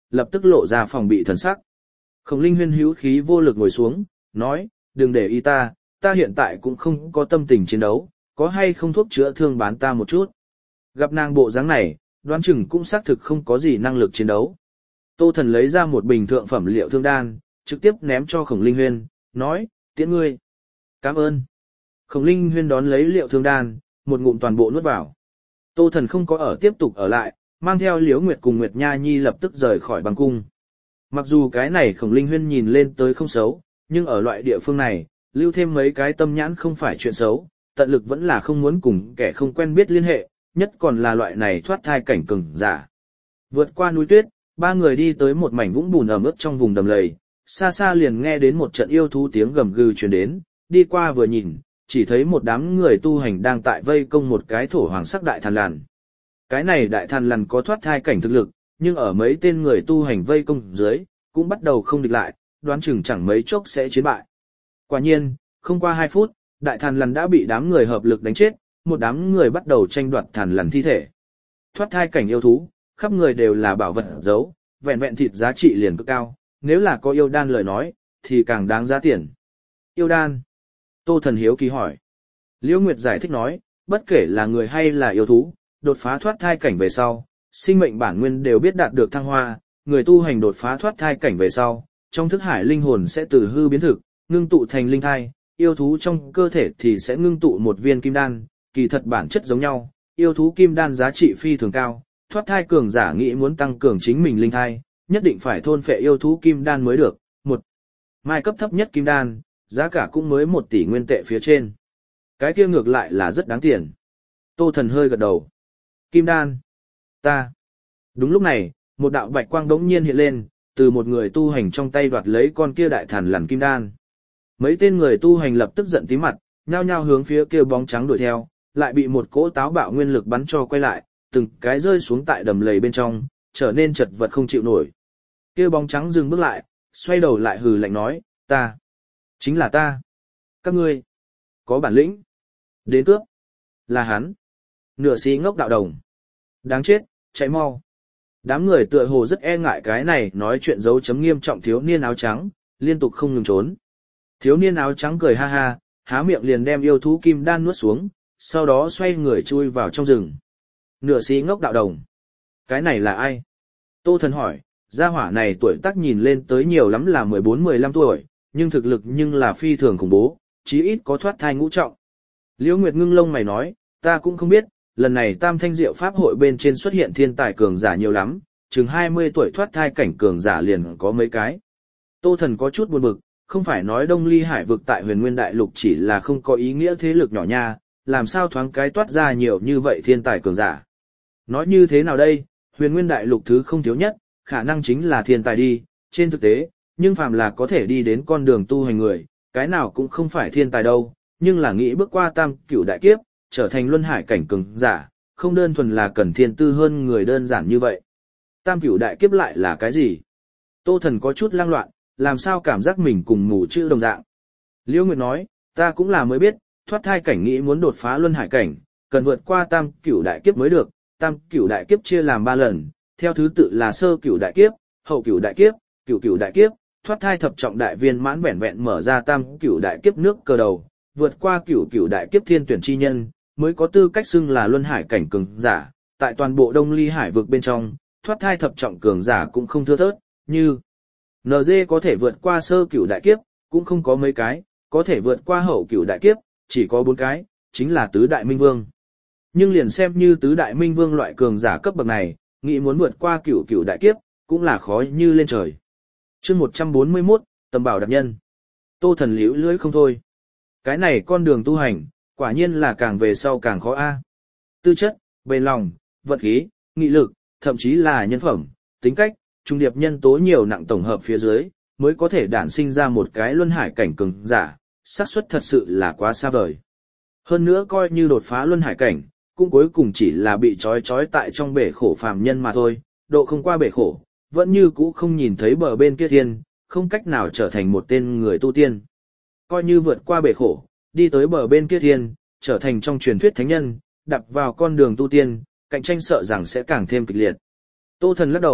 lập tức lộ ra phòng bị thần sắc. Khổng Linh Huyên hữu khí vô lực ngồi xuống, nói, đừng để ý ta, ta hiện tại cũng không có tâm tình chiến đấu, có hay không thuốc chữa thương bán ta một chút. Gặp nàng bộ dáng này, đoán chừng cũng xác thực không có gì năng lực chiến đấu. Tô Thần lấy ra một bình thượng phẩm liệu thương đan, trực tiếp ném cho Khổng Linh Huyên, nói, tiễn ngươi. Cảm ơn. Khổng Linh Huyên đón lấy liệu thương đan, một ngụm toàn bộ nuốt vào. Tô Thần không có ở tiếp tục ở lại, mang theo Liễu Nguyệt cùng Nguyệt Nha Nhi lập tức rời khỏi băng cung. Mặc dù cái này Khổng Linh Huyên nhìn lên tới không xấu, nhưng ở loại địa phương này, lưu thêm mấy cái tâm nhãn không phải chuyện xấu, tận lực vẫn là không muốn cùng kẻ không quen biết liên hệ, nhất còn là loại này thoát thai cảnh cường giả. Vượt qua núi tuyết, ba người đi tới một mảnh vũng bùn ẩm ướt trong vùng đầm lầy, xa xa liền nghe đến một trận yêu thú tiếng gầm gừ truyền đến, đi qua vừa nhìn, chỉ thấy một đám người tu hành đang tại vây công một cái thổ hoàng sắc đại thần lằn. Cái này đại thần lằn có thoát thai cảnh thực lực, nhưng ở mấy tên người tu hành vây công dưới, cũng bắt đầu không địch lại, đoán chừng chẳng mấy chốc sẽ chiến bại. Quả nhiên, không qua hai phút, đại thần lằn đã bị đám người hợp lực đánh chết, một đám người bắt đầu tranh đoạt thần lằn thi thể. Thoát thai cảnh yêu thú, khắp người đều là bảo vật giấu, vẹn vẹn thịt giá trị liền cực cao, nếu là có yêu đan lời nói, thì càng đáng giá tiền. Yêu đan? Tô Thần hiếu kỳ hỏi. Liễu Nguyệt giải thích nói, bất kể là người hay là yêu thú, đột phá thoát thai cảnh về sau, sinh mệnh bản nguyên đều biết đạt được thăng hoa, người tu hành đột phá thoát thai cảnh về sau, trong thức hải linh hồn sẽ từ hư biến thực, ngưng tụ thành linh thai, yêu thú trong cơ thể thì sẽ ngưng tụ một viên kim đan, kỳ thật bản chất giống nhau, yêu thú kim đan giá trị phi thường cao, thoát thai cường giả nghĩ muốn tăng cường chính mình linh thai, nhất định phải thôn phệ yêu thú kim đan mới được, một mai cấp thấp nhất kim đan, giá cả cũng mới một tỷ nguyên tệ phía trên. Cái kia ngược lại là rất đáng tiền. Tô Thần hơi gật đầu. Kim đan. Ta. Đúng lúc này, một đạo bạch quang đống nhiên hiện lên, từ một người tu hành trong tay đoạt lấy con kia đại thần lằn kim đan. Mấy tên người tu hành lập tức giận tí mặt, nhao nhao hướng phía kia bóng trắng đuổi theo, lại bị một cỗ táo bạo nguyên lực bắn cho quay lại, từng cái rơi xuống tại đầm lầy bên trong, trở nên chật vật không chịu nổi. Kia bóng trắng dừng bước lại, xoay đầu lại hừ lạnh nói, ta. Chính là ta. Các ngươi. Có bản lĩnh. Đến cướp. Là hắn. Nửa xí ngốc đạo đồng. Đáng chết, chạy mau. Đám người tựa hồ rất e ngại cái này nói chuyện dấu chấm nghiêm trọng thiếu niên áo trắng, liên tục không ngừng trốn. Thiếu niên áo trắng cười ha ha, há miệng liền đem yêu thú kim đan nuốt xuống, sau đó xoay người chui vào trong rừng. Nửa xí ngốc đạo đồng. Cái này là ai? Tô Thần hỏi, gia hỏa này tuổi tác nhìn lên tới nhiều lắm là mười bốn mười lăm tuổi, nhưng thực lực nhưng là phi thường khủng bố, chí ít có thoát thai ngũ trọng. Liễu Nguyệt ngưng lông mày nói, ta cũng không biết, lần này Tam Thanh Diệu Pháp hội bên trên xuất hiện thiên tài cường giả nhiều lắm, chừng hai mươi tuổi thoát thai cảnh cường giả liền có mấy cái. Tô Thần có chút buồn bực, không phải nói Đông Ly Hải vực tại Huyền Nguyên Đại Lục chỉ là không có ý nghĩa thế lực nhỏ nha, làm sao thoáng cái toát ra nhiều như vậy thiên tài cường giả. Nói như thế nào đây, Huyền Nguyên Đại Lục thứ không thiếu nhất, khả năng chính là thiên tài đi, trên thực tế, nhưng phàm là có thể đi đến con đường tu hành người, cái nào cũng không phải thiên tài đâu, nhưng là nghĩ bước qua tam cửu đại kiếp, trở thành luân hải cảnh cường giả, không đơn thuần là cần thiên tư hơn người đơn giản như vậy. Tam cửu đại kiếp lại là cái gì? Tô Thần có chút lang loạn, làm sao cảm giác mình cùng mù chữ đồng dạng. Liễu Nguyệt nói, ta cũng là mới biết, thoát thai cảnh nghĩ muốn đột phá luân hải cảnh, cần vượt qua tam cửu đại kiếp mới được, tam cửu đại kiếp chia làm ba lần, theo thứ tự là sơ cửu đại kiếp, hậu cửu đại kiếp, cửu cửu đại kiếp, thoát thai thập trọng đại viên mãn vẹn vẹn mở ra tam cửu đại kiếp nước cờ đầu, vượt qua cửu cửu đại kiếp thiên tuyển chi nhân, mới có tư cách xưng là luân hải cảnh cường giả, tại toàn bộ Đông Ly Hải vực bên trong, thoát thai thập trọng cường giả cũng không thưa thớt, như en giê có thể vượt qua sơ cửu đại kiếp, cũng không có mấy cái, có thể vượt qua hậu cửu đại kiếp, chỉ có bốn cái, chính là tứ đại minh vương. Nhưng liền xem như tứ đại minh vương loại cường giả cấp bậc này, nghĩ muốn vượt qua cửu cửu đại kiếp, cũng là khó như lên trời. Chương một trăm bốn mươi mốt, Tầm Bảo Đặc Nhân. Tô Thần liễu lưỡi không thôi. Cái này con đường tu hành, quả nhiên là càng về sau càng khó a. Tư chất, bền lòng, vận khí, nghị lực, thậm chí là nhân phẩm, tính cách, trung điệp nhân tố nhiều nặng tổng hợp phía dưới, mới có thể đản sinh ra một cái luân hải cảnh cường giả, xác suất thật sự là quá xa vời. Hơn nữa coi như đột phá luân hải cảnh, cũng cuối cùng chỉ là bị trói trói tại trong bể khổ phàm nhân mà thôi, độ không qua bể khổ, vẫn như cũ không nhìn thấy bờ bên kia thiên, không cách nào trở thành một tên người tu tiên. Coi như vượt qua bể khổ, đi tới bờ bên kia thiên, trở thành trong truyền thuyết thánh nhân, đạp vào con đường tu tiên, cạnh tranh sợ rằng sẽ càng thêm kịch liệt. Tô Thần lắc đầu,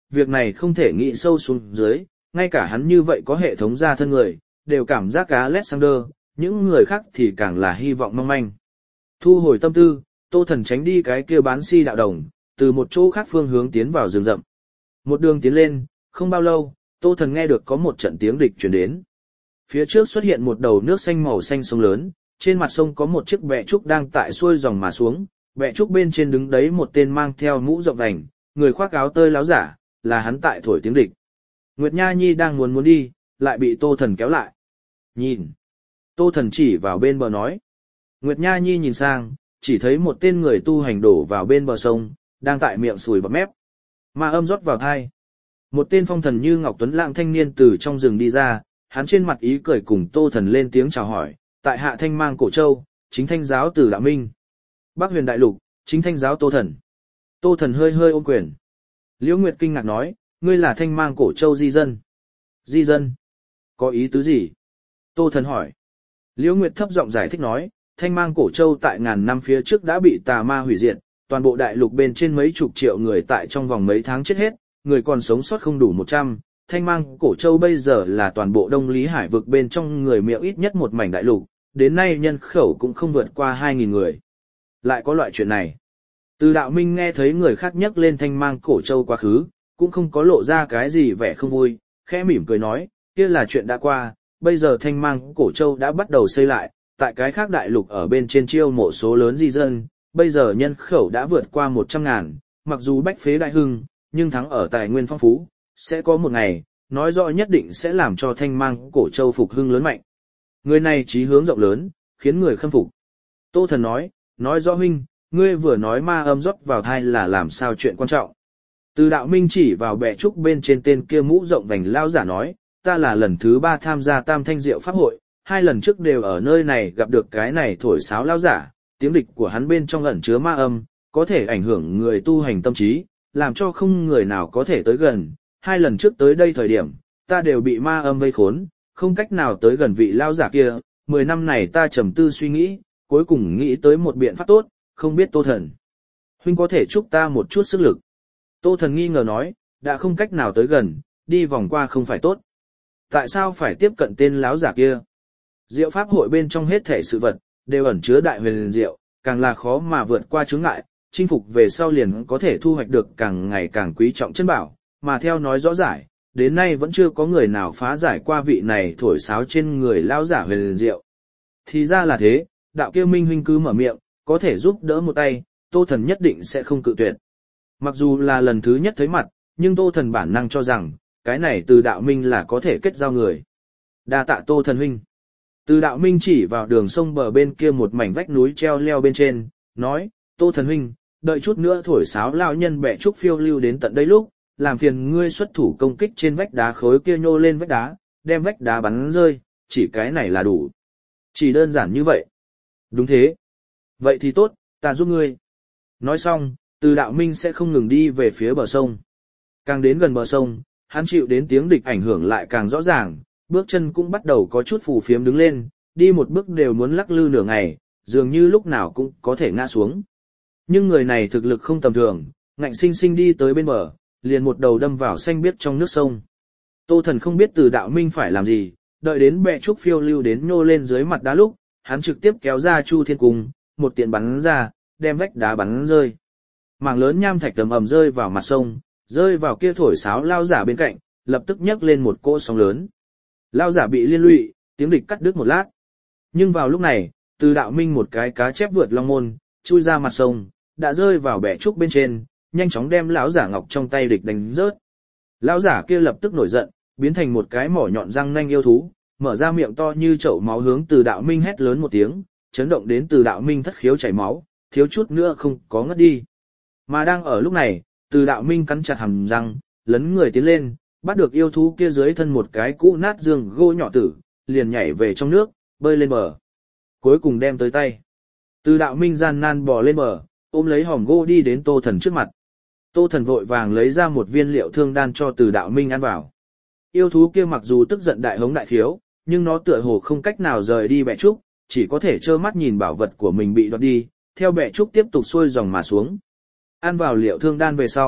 việc này không thể nghĩ sâu xuống dưới, ngay cả hắn như vậy có hệ thống gia thân người, đều cảm giác cá Alexander, những người khác thì càng là hy vọng mong manh. Thu hồi tâm tư, Tô Thần tránh đi cái kia bán si đạo đồng, từ một chỗ khác phương hướng tiến vào rừng rậm. Một đường tiến lên, không bao lâu, Tô Thần nghe được có một trận tiếng địch truyền đến. Phía trước xuất hiện một đầu nước xanh màu xanh sông lớn, trên mặt sông có một chiếc bè trúc đang tại xuôi dòng mà xuống, bè trúc bên trên đứng đấy một tên mang theo mũ rộng vành, người khoác áo tơi láo giả, là hắn tại thổi tiếng địch. Nguyệt Nha Nhi đang muốn muốn đi, lại bị Tô Thần kéo lại. Nhìn. Tô Thần chỉ vào bên bờ nói. Nguyệt Nha Nhi nhìn sang, chỉ thấy một tên người tu hành đổ vào bên bờ sông, đang tại miệng sùi bọt mép. Ma âm rót vào thai. Một tên phong thần như ngọc tuấn lãng thanh niên từ trong rừng đi ra, hắn trên mặt ý cười cùng Tô Thần lên tiếng chào hỏi, tại hạ Thanh Mang Cổ Châu, chính thanh giáo Từ Đạo Minh. Bắc Huyền Đại Lục, chính thanh giáo Tô Thần. Tô Thần hơi hơi ôm quyền. Liễu Nguyệt kinh ngạc nói, ngươi là Thanh Mang Cổ Châu di dân. Di dân? Có ý tứ gì? Tô Thần hỏi. Liễu Nguyệt thấp giọng giải thích nói, Thanh Mang Cổ Châu tại ngàn năm phía trước đã bị tà ma hủy diệt, toàn bộ đại lục bên trên mấy chục triệu người tại trong vòng mấy tháng chết hết, người còn sống sót không đủ một trăm. Thanh Mang Cổ Châu bây giờ là toàn bộ Đông Lý Hải vực bên trong người miệng ít nhất một mảnh đại lục, đến nay nhân khẩu cũng không vượt qua hai nghìn người. Lại có loại chuyện này. Từ Đạo Minh nghe thấy người khác nhắc lên Thanh Mang Cổ Châu quá khứ, cũng không có lộ ra cái gì vẻ không vui, khẽ mỉm cười nói, kia là chuyện đã qua, bây giờ Thanh Mang Cổ Châu đã bắt đầu xây lại, tại cái khác đại lục ở bên trên chiêu mộ số lớn di dân, bây giờ nhân khẩu đã vượt qua một trăm ngàn, mặc dù bách phế đại hưng, nhưng thắng ở tài nguyên phong phú, sẽ có một ngày, nói rõ nhất định sẽ làm cho Thanh Mang Cổ Châu phục hưng lớn mạnh. Người này chí hướng rộng lớn, khiến người khâm phục. Tô Thần nói, nói rõ huynh, ngươi vừa nói ma âm rót vào thai là làm sao chuyện quan trọng. Từ Đạo Minh chỉ vào bè trúc bên trên tên kia mũ rộng vành lao giả nói, ta là lần thứ ba tham gia Tam Thanh Diệu Pháp hội, hai lần trước đều ở nơi này gặp được cái này thổi sáo lao giả, tiếng địch của hắn bên trong ẩn chứa ma âm, có thể ảnh hưởng người tu hành tâm trí, làm cho không người nào có thể tới gần. Hai lần trước tới đây thời điểm, ta đều bị ma âm vây khốn, không cách nào tới gần vị lao giả kia, mười năm này ta trầm tư suy nghĩ, cuối cùng nghĩ tới một biện pháp tốt, không biết Tô Thần huynh có thể chúc ta một chút sức lực. Tô Thần nghi ngờ nói, đã không cách nào tới gần, đi vòng qua không phải tốt. Tại sao phải tiếp cận tên láo giả kia? Diệu pháp hội bên trong hết thể sự vật, đều ẩn chứa đại huyền diệu, càng là khó mà vượt qua chướng ngại, chinh phục về sau liền có thể thu hoạch được càng ngày càng quý trọng chân bảo, mà theo nói rõ giải, đến nay vẫn chưa có người nào phá giải qua vị này thổi sáo trên người lao giả huyền diệu. Thì ra là thế, đạo kia minh huynh cứ mở miệng, có thể giúp đỡ một tay, Tô Thần nhất định sẽ không cự tuyệt. Mặc dù là lần thứ nhất thấy mặt, nhưng Tô Thần bản năng cho rằng, cái này từ Đạo Minh là có thể kết giao người. Đa tạ Tô Thần huynh. Từ Đạo Minh chỉ vào đường sông bờ bên kia một mảnh vách núi treo leo bên trên, nói, Tô Thần huynh, đợi chút nữa thổi sáo lão nhân bẻ trúc phiêu lưu đến tận đây lúc, làm phiền ngươi xuất thủ công kích trên vách đá khối kia nhô lên vách đá, đem vách đá bắn rơi, chỉ cái này là đủ. Chỉ đơn giản như vậy. Đúng thế. Vậy thì tốt, ta giúp ngươi. Nói xong, Từ Đạo Minh sẽ không ngừng đi về phía bờ sông. Càng đến gần bờ sông, hắn chịu đến tiếng địch ảnh hưởng lại càng rõ ràng, bước chân cũng bắt đầu có chút phù phiếm đứng lên, đi một bước đều muốn lắc lư nửa ngày, dường như lúc nào cũng có thể ngã xuống. Nhưng người này thực lực không tầm thường, ngạnh sinh sinh đi tới bên bờ, liền một đầu đâm vào xanh biếc trong nước sông. Tô Thần không biết Từ Đạo Minh phải làm gì, đợi đến bẹ trúc phiêu lưu đến nhô lên dưới mặt đá lúc, hắn trực tiếp kéo ra Chu Thiên Cung, một tiện bắn ra, đem vách đá bắn rơi. Mảng lớn nham thạch tầm ầm rơi vào mặt sông, rơi vào kia thổi sáo lao giả bên cạnh, lập tức nhấc lên một cỗ sóng lớn. Lao giả bị liên lụy, tiếng địch cắt đứt một lát. Nhưng vào lúc này, Từ Đạo Minh một cái cá chép vượt long môn, chui ra mặt sông, đã rơi vào bẻ trúc bên trên, nhanh chóng đem lão giả ngọc trong tay địch đánh rớt. Lão giả kia lập tức nổi giận, biến thành một cái mỏ nhọn răng nanh yêu thú, mở ra miệng to như chậu máu hướng Từ Đạo Minh hét lớn một tiếng, chấn động đến Từ Đạo Minh thất khiếu chảy máu, thiếu chút nữa không có ngất đi. Mà đang ở lúc này, Từ Đạo Minh cắn chặt hàm răng, lấn người tiến lên, bắt được yêu thú kia dưới thân một cái cũ nát giường gỗ nhỏ tử, liền nhảy về trong nước, bơi lên bờ. Cuối cùng đem tới tay. Từ Đạo Minh gian nan bò lên bờ, ôm lấy hòm gỗ đi đến Tô Thần trước mặt. Tô Thần vội vàng lấy ra một viên liệu thương đan cho Từ Đạo Minh ăn vào. Yêu thú kia mặc dù tức giận đại hống đại khiếu, nhưng nó tựa hồ không cách nào rời đi bẹ trúc, chỉ có thể trơ mắt nhìn bảo vật của mình bị đoạt đi, theo bẹ trúc tiếp tục xuôi dòng mà xuống. Ăn vào liệu thương đan về sau,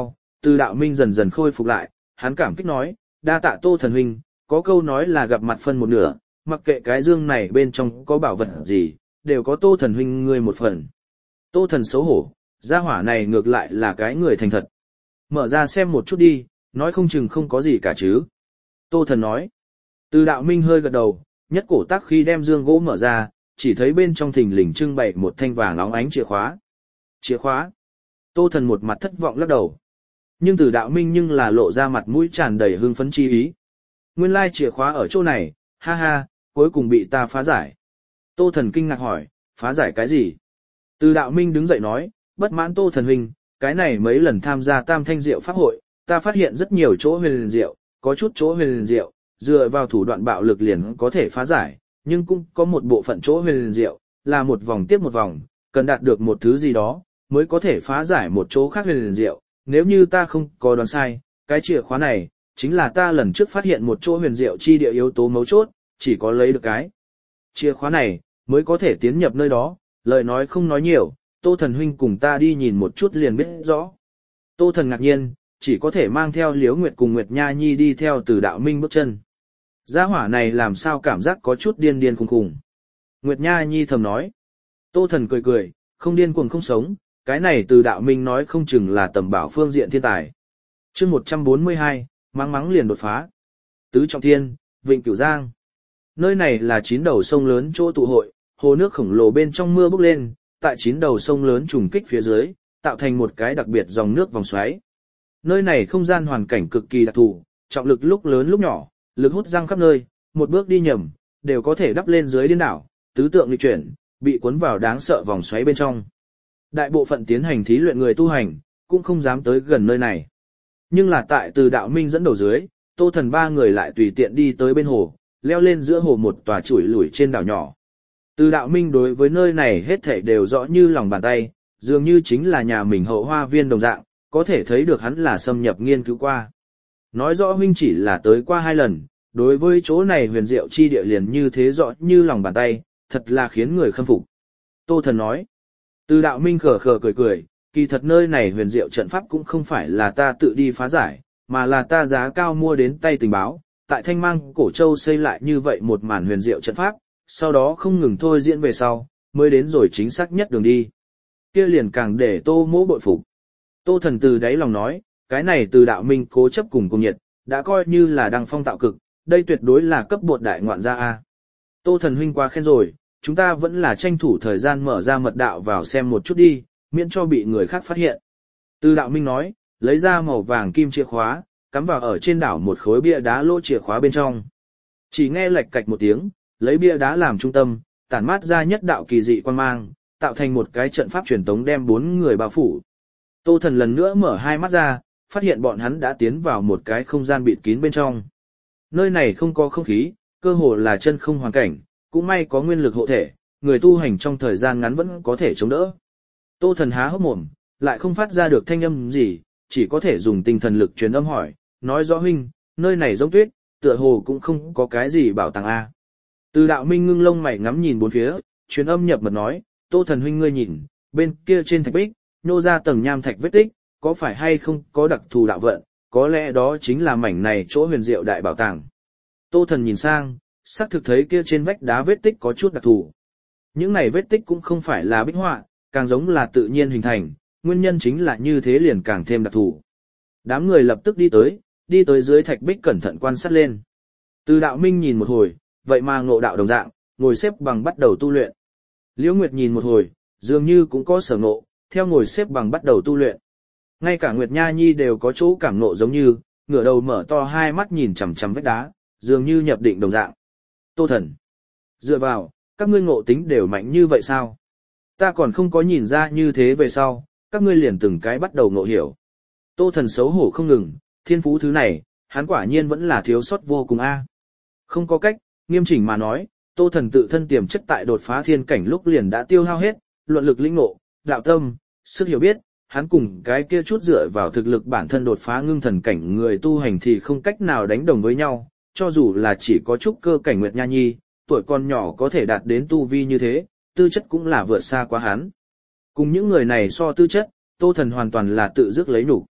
Từ Đạo Minh dần dần khôi phục lại, hắn cảm kích nói, đa tạ Tô Thần huynh, có câu nói là gặp mặt phân một nửa, mặc kệ cái dương này bên trong có bảo vật gì, đều có Tô Thần huynh ngươi một phần. Tô Thần xấu hổ, gia hỏa này ngược lại là cái người thành thật. Mở ra xem một chút đi, nói không chừng không có gì cả chứ. Tô Thần nói. Từ Đạo Minh hơi gật đầu, nhất cổ tác khi đem dương gỗ mở ra, chỉ thấy bên trong thình lình trưng bày một thanh vàng óng ánh chìa khóa. Chìa khóa. Tô Thần một mặt thất vọng lắc đầu. Nhưng Từ Đạo Minh nhưng là lộ ra mặt mũi tràn đầy hưng phấn chi ý. Nguyên lai chìa khóa ở chỗ này, ha ha, cuối cùng bị ta phá giải. Tô Thần kinh ngạc hỏi, phá giải cái gì? Từ Đạo Minh đứng dậy nói, bất mãn Tô Thần huynh, cái này mấy lần tham gia Tam Thanh Diệu Pháp hội, ta phát hiện rất nhiều chỗ huyền diệu, có chút chỗ huyền diệu, dựa vào thủ đoạn bạo lực liền có thể phá giải, nhưng cũng có một bộ phận chỗ huyền diệu, là một vòng tiếp một vòng, cần đạt được một thứ gì đó, mới có thể phá giải một chỗ khác huyền diệu. Nếu như ta không có đoán sai, cái chìa khóa này, chính là ta lần trước phát hiện một chỗ huyền diệu chi địa yếu tố mấu chốt, chỉ có lấy được cái chìa khóa này, mới có thể tiến nhập nơi đó, lời nói không nói nhiều, Tô Thần huynh cùng ta đi nhìn một chút liền biết rõ. Tô Thần ngạc nhiên, chỉ có thể mang theo Liễu Nguyệt cùng Nguyệt Nha Nhi đi theo Từ Đạo Minh bước chân. Gia hỏa này làm sao cảm giác có chút điên điên khùng khùng. Nguyệt Nha Nhi thầm nói. Tô Thần cười cười, không điên cuồng không sống, cái này Từ Đạo Minh nói không chừng là tầm bảo phương diện thiên tài. Chương một trăm bốn mươi hai, mắng mắng liền đột phá. Tứ Trọng Thiên, Vịnh Cửu Giang. Nơi này là chín đầu sông lớn chỗ tụ hội, hồ nước khổng lồ bên trong mưa bốc lên, tại chín đầu sông lớn trùng kích phía dưới, tạo thành một cái đặc biệt dòng nước vòng xoáy. Nơi này không gian hoàn cảnh cực kỳ đặc thù, trọng lực lúc lớn lúc nhỏ, lực hút răng khắp nơi, một bước đi nhầm, đều có thể đắp lên dưới điên đảo, tứ tượng nghịch chuyển, bị cuốn vào đáng sợ vòng xoáy bên trong. Đại bộ phận tiến hành thí luyện người tu hành, cũng không dám tới gần nơi này. Nhưng là tại Từ Đạo Minh dẫn đầu dưới, Tô Thần ba người lại tùy tiện đi tới bên hồ, leo lên giữa hồ một tòa chuỗi lủi trên đảo nhỏ. Từ Đạo Minh đối với nơi này hết thảy đều rõ như lòng bàn tay, dường như chính là nhà mình hậu hoa viên đồng dạng, có thể thấy được hắn là xâm nhập nghiên cứu qua. Nói rõ huynh chỉ là tới qua hai lần, đối với chỗ này huyền diệu chi địa liền như thế rõ như lòng bàn tay, thật là khiến người khâm phục. Tô Thần nói. Từ Đạo Minh khờ khờ cười cười, kỳ thật nơi này huyền diệu trận pháp cũng không phải là ta tự đi phá giải, mà là ta giá cao mua đến tay tình báo, tại Thanh Mang Cổ Châu xây lại như vậy một màn huyền diệu trận pháp, sau đó không ngừng thôi diễn về sau, mới đến rồi chính xác nhất đường đi. Kia liền càng để Tô Mỗ bội phục. Tô Thần từ đáy lòng nói, cái này Từ Đạo Minh cố chấp cùng cùng nhiệt, đã coi như là đăng phong tạo cực, đây tuyệt đối là cấp bột đại ngoạn gia a. Tô Thần huynh quá khen rồi, chúng ta vẫn là tranh thủ thời gian mở ra mật đạo vào xem một chút đi, miễn cho bị người khác phát hiện. Từ Đạo Minh nói, lấy ra màu vàng kim chìa khóa, cắm vào ở trên đảo một khối bia đá lỗ chìa khóa bên trong. Chỉ nghe lệch cạch một tiếng, lấy bia đá làm trung tâm, tản mát ra nhất đạo kỳ dị quan mang, tạo thành một cái trận pháp truyền tống đem bốn người bao phủ. Tô Thần lần nữa mở hai mắt ra, phát hiện bọn hắn đã tiến vào một cái không gian bịt kín bên trong. Nơi này không có không khí, cơ hồ là chân không hoàn cảnh, cũng may có nguyên lực hộ thể, người tu hành trong thời gian ngắn vẫn có thể chống đỡ. Tô Thần há hốc mồm, lại không phát ra được thanh âm gì, chỉ có thể dùng tinh thần lực truyền âm hỏi, nói rõ huynh, nơi này giống tuyết, tựa hồ cũng không có cái gì bảo tàng a. Từ Đạo Minh ngưng lông mày ngắm nhìn bốn phía, truyền âm nhập mật nói, Tô Thần huynh ngươi nhìn, bên kia trên thạch bích, nô ra tầng nham thạch vết tích, có phải hay không có đặc thù đạo vận, có lẽ đó chính là mảnh này chỗ huyền diệu đại bảo tàng. Tô Thần nhìn sang, xác thực thấy kia trên vách đá vết tích có chút đặc thù. Những này vết tích cũng không phải là bích họa, càng giống là tự nhiên hình thành, nguyên nhân chính là như thế liền càng thêm đặc thù. Đám người lập tức đi tới, đi tới dưới thạch bích cẩn thận quan sát lên. Từ Đạo Minh nhìn một hồi, vậy mà ngộ đạo đồng dạng, ngồi xếp bằng bắt đầu tu luyện. Liễu Nguyệt nhìn một hồi, dường như cũng có sở ngộ, theo ngồi xếp bằng bắt đầu tu luyện. Ngay cả Nguyệt Nha Nhi đều có chỗ cảm ngộ giống như, ngửa đầu mở to hai mắt nhìn chằm chằm vách đá, dường như nhập định đồng dạng. Tô Thần, dựa vào, các ngươi ngộ tính đều mạnh như vậy sao? Ta còn không có nhìn ra như thế về sau, các ngươi liền từng cái bắt đầu ngộ hiểu. Tô Thần xấu hổ không ngừng, thiên phú thứ này, hắn quả nhiên vẫn là thiếu sót vô cùng a. Không có cách, nghiêm chỉnh mà nói, Tô Thần tự thân tiềm chất tại đột phá thiên cảnh lúc liền đã tiêu hao hết, luận lực lĩnh ngộ, đạo tâm, sức hiểu biết, hắn cùng cái kia chút dựa vào thực lực bản thân đột phá ngưng thần cảnh người tu hành thì không cách nào đánh đồng với nhau, cho dù là chỉ có chút cơ cảnh Nguyệt Nha Nhi, tuổi còn nhỏ có thể đạt đến tu vi như thế, tư chất cũng là vượt xa quá hắn. Cùng những người này so tư chất, Tô Thần hoàn toàn là tự dứt lấy nhục.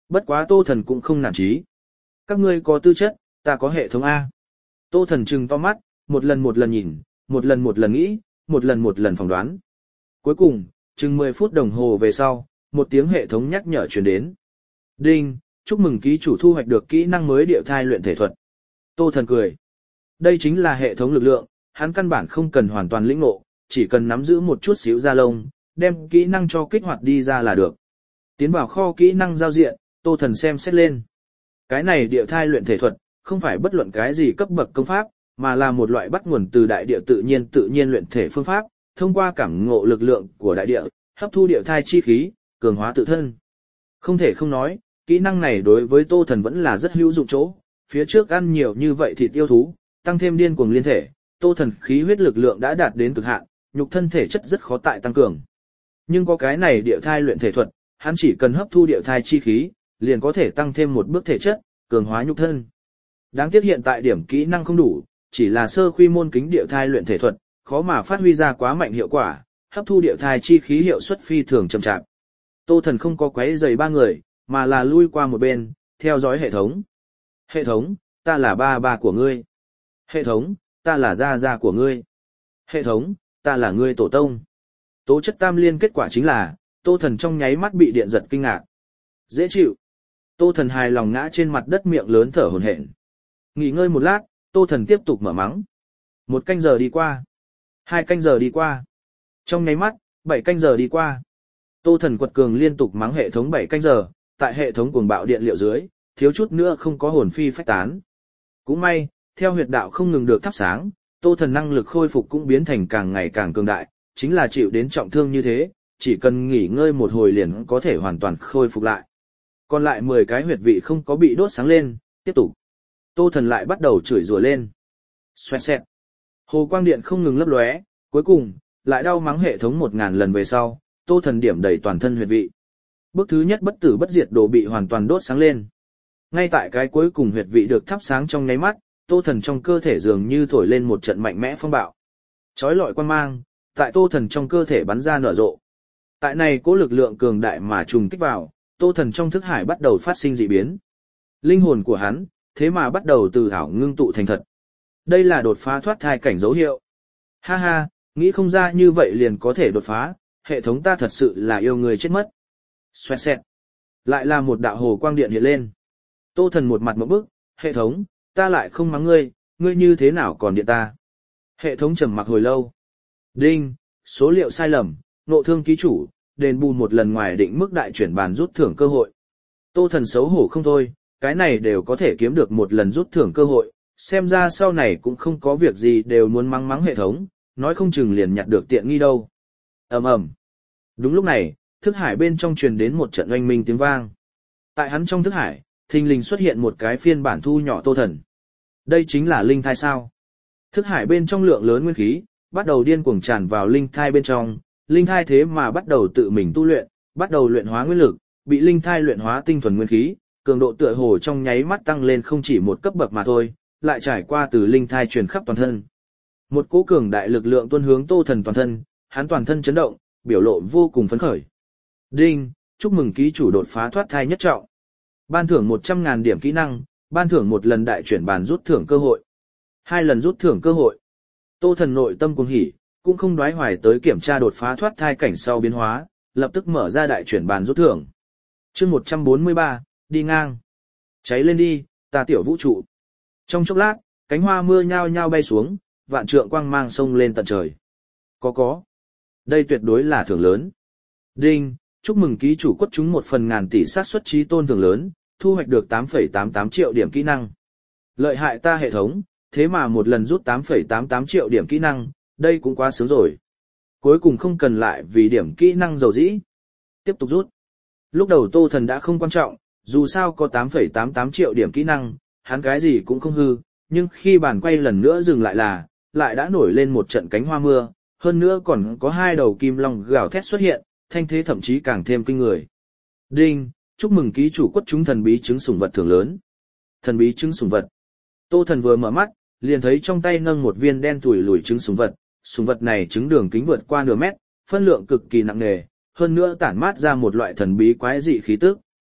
Bất quá Tô Thần cũng không nản chí. Các ngươi có tư chất, ta có hệ thống A. Tô Thần trừng to mắt, một lần một lần nhìn, một lần một lần nghĩ, một lần một lần phỏng đoán. Cuối cùng, chừng mười phút đồng hồ về sau, một tiếng hệ thống nhắc nhở truyền đến. Đinh, chúc mừng ký chủ thu hoạch được kỹ năng mới địa thai luyện thể thuật. Tô Thần cười. Đây chính là hệ thống lực lượng, hắn căn bản không cần hoàn toàn lĩnh ngộ, chỉ cần nắm giữ một chút xíu da lông, đem kỹ năng cho kích hoạt đi ra là được. Tiến vào kho kỹ năng giao diện, Tô Thần xem xét lên. Cái này địa thai luyện thể thuật, không phải bất luận cái gì cấp bậc công pháp, mà là một loại bắt nguồn từ đại địa tự nhiên tự nhiên luyện thể phương pháp, thông qua cảm ngộ lực lượng của đại địa, hấp thu địa thai chi khí, cường hóa tự thân. Không thể không nói, kỹ năng này đối với Tô Thần vẫn là rất hữu dụng chỗ, phía trước ăn nhiều như vậy thịt yêu thú, tăng thêm điên cuồng liên thể, Tô Thần khí huyết lực lượng đã đạt đến cực hạn, nhục thân thể chất rất khó tại tăng cường. Nhưng có cái này địa thai luyện thể thuật, hắn chỉ cần hấp thu địa thai chi khí, liền có thể tăng thêm một bước thể chất, cường hóa nhục thân. Đáng tiếc hiện tại điểm kỹ năng không đủ, chỉ là sơ quy môn kính địa thai luyện thể thuật, khó mà phát huy ra quá mạnh hiệu quả, hấp thu địa thai chi khí hiệu suất phi thường chậm chạp. Tô Thần không có quấy rầy ba người, mà là lui qua một bên, theo dõi hệ thống. Hệ thống, ta là ba ba của ngươi. Hệ thống, ta là gia gia của ngươi. Hệ thống, ta là ngươi tổ tông. Tố chất tam liên kết quả chính là, Tô Thần trong nháy mắt bị điện giật kinh ngạc. Dễ chịu. Tô Thần hài lòng ngã trên mặt đất miệng lớn thở hổn hển. Nghỉ ngơi một lát, Tô Thần tiếp tục mở mắng. Một canh giờ đi qua. Hai canh giờ đi qua. Trong nháy mắt, bảy canh giờ đi qua. Tô Thần quật cường liên tục mắng hệ thống bảy canh giờ, tại hệ thống cuồng bạo điện liệu dưới, thiếu chút nữa không có hồn phi phách tán. Cũng may, theo huyệt đạo không ngừng được thắp sáng, Tô Thần năng lực khôi phục cũng biến thành càng ngày càng cường đại, chính là chịu đến trọng thương như thế, chỉ cần nghỉ ngơi một hồi liền có thể hoàn toàn khôi phục lại. Còn lại mười cái huyệt vị không có bị đốt sáng lên, tiếp tục. Tô Thần lại bắt đầu chửi rủa lên. Xoẹt xẹt. Hồ quang điện không ngừng lấp lóe, cuối cùng, lại đau mắng hệ thống một ngàn lần về sau, Tô Thần điểm đầy toàn thân huyệt vị. Bước thứ nhất bất tử bất diệt đồ bị hoàn toàn đốt sáng lên. Ngay tại cái cuối cùng huyệt vị được thắp sáng trong nháy mắt, Tô Thần trong cơ thể dường như thổi lên một trận mạnh mẽ phong bạo. Chói lọi quang mang, tại Tô Thần trong cơ thể bắn ra nở rộ. Tại này cố lực lượng cường đại mà trùng kích vào, Tô Thần trong thức hải bắt đầu phát sinh dị biến. Linh hồn của hắn, thế mà bắt đầu từ ảo ngưng tụ thành thật. Đây là đột phá thoát thai cảnh dấu hiệu. Ha ha, nghĩ không ra như vậy liền có thể đột phá, hệ thống ta thật sự là yêu người chết mất. Xoẹt xẹt. Lại là một đạo hồ quang điện hiện lên. Tô Thần một mặt một bức, hệ thống, ta lại không mắng ngươi, ngươi như thế nào còn điện ta. Hệ thống trầm mặc hồi lâu. Đinh, số liệu sai lầm, nộ thương ký chủ, đền bù một lần ngoài định mức đại chuyển bàn rút thưởng cơ hội. Tô Thần xấu hổ không thôi, cái này đều có thể kiếm được một lần rút thưởng cơ hội, xem ra sau này cũng không có việc gì đều muốn mắng mắng hệ thống, nói không chừng liền nhặt được tiện nghi đâu. Ầm ầm. Đúng lúc này, thức hải bên trong truyền đến một trận oanh minh tiếng vang. Tại hắn trong thức hải, thình lình xuất hiện một cái phiên bản thu nhỏ Tô Thần. Đây chính là linh thai sao? Thức hải bên trong lượng lớn nguyên khí, bắt đầu điên cuồng tràn vào linh thai bên trong, linh thai thế mà bắt đầu tự mình tu luyện, bắt đầu luyện hóa nguyên lực, bị linh thai luyện hóa tinh thuần nguyên khí, cường độ tựa hồ trong nháy mắt tăng lên không chỉ một cấp bậc mà thôi, lại trải qua từ linh thai truyền khắp toàn thân. Một cỗ cường đại lực lượng tuôn hướng Tô Thần toàn thân, hắn toàn thân chấn động, biểu lộ vô cùng phấn khởi. Đinh, chúc mừng ký chủ đột phá thoát thai nhất trọng. Ban thưởng một trăm ngàn điểm kỹ năng, ban thưởng một lần đại chuyển bàn rút thưởng cơ hội. Hai lần rút thưởng cơ hội. Tô Thần nội tâm cuồng hỉ, cũng không đoái hoài tới kiểm tra đột phá thoát thai cảnh sau biến hóa, lập tức mở ra đại chuyển bàn rút thưởng. Chương một trăm bốn mươi ba, đi ngang. Cháy lên đi, ta tiểu vũ trụ. Trong chốc lát, cánh hoa mưa nhao nhao bay xuống, vạn trượng quang mang sông lên tận trời. Có có. Đây tuyệt đối là thưởng lớn. Đinh, chúc mừng ký chủ quất trúng một phần ngàn tỷ xác suất trí tôn thưởng lớn, thu hoạch được tám phẩy tám tám triệu điểm kỹ năng. Lợi hại ta hệ thống, thế mà một lần rút tám phẩy tám tám triệu điểm kỹ năng, đây cũng quá sướng rồi. Cuối cùng không cần lại vì điểm kỹ năng dầu dĩ. Tiếp tục rút. Lúc đầu Tô Thần đã không quan trọng, dù sao có tám phẩy tám tám triệu điểm kỹ năng, hắn cái gì cũng không hư, nhưng khi bàn quay lần nữa dừng lại là, lại đã nổi lên một trận cánh hoa mưa, hơn nữa còn có hai đầu kim long gào thét xuất hiện, thanh thế thậm chí càng thêm kinh người. Đinh, chúc mừng ký chủ quất trúng thần bí trứng sủng vật thưởng lớn. Thần bí trứng sủng vật. Tô Thần vừa mở mắt, liền thấy trong tay nâng một viên đen thủi lùi trứng sủng vật, sủng vật này trứng đường kính vượt qua nửa mét, phân lượng cực kỳ nặng nề, hơn nữa tản mát ra một loại thần bí quái dị khí tức.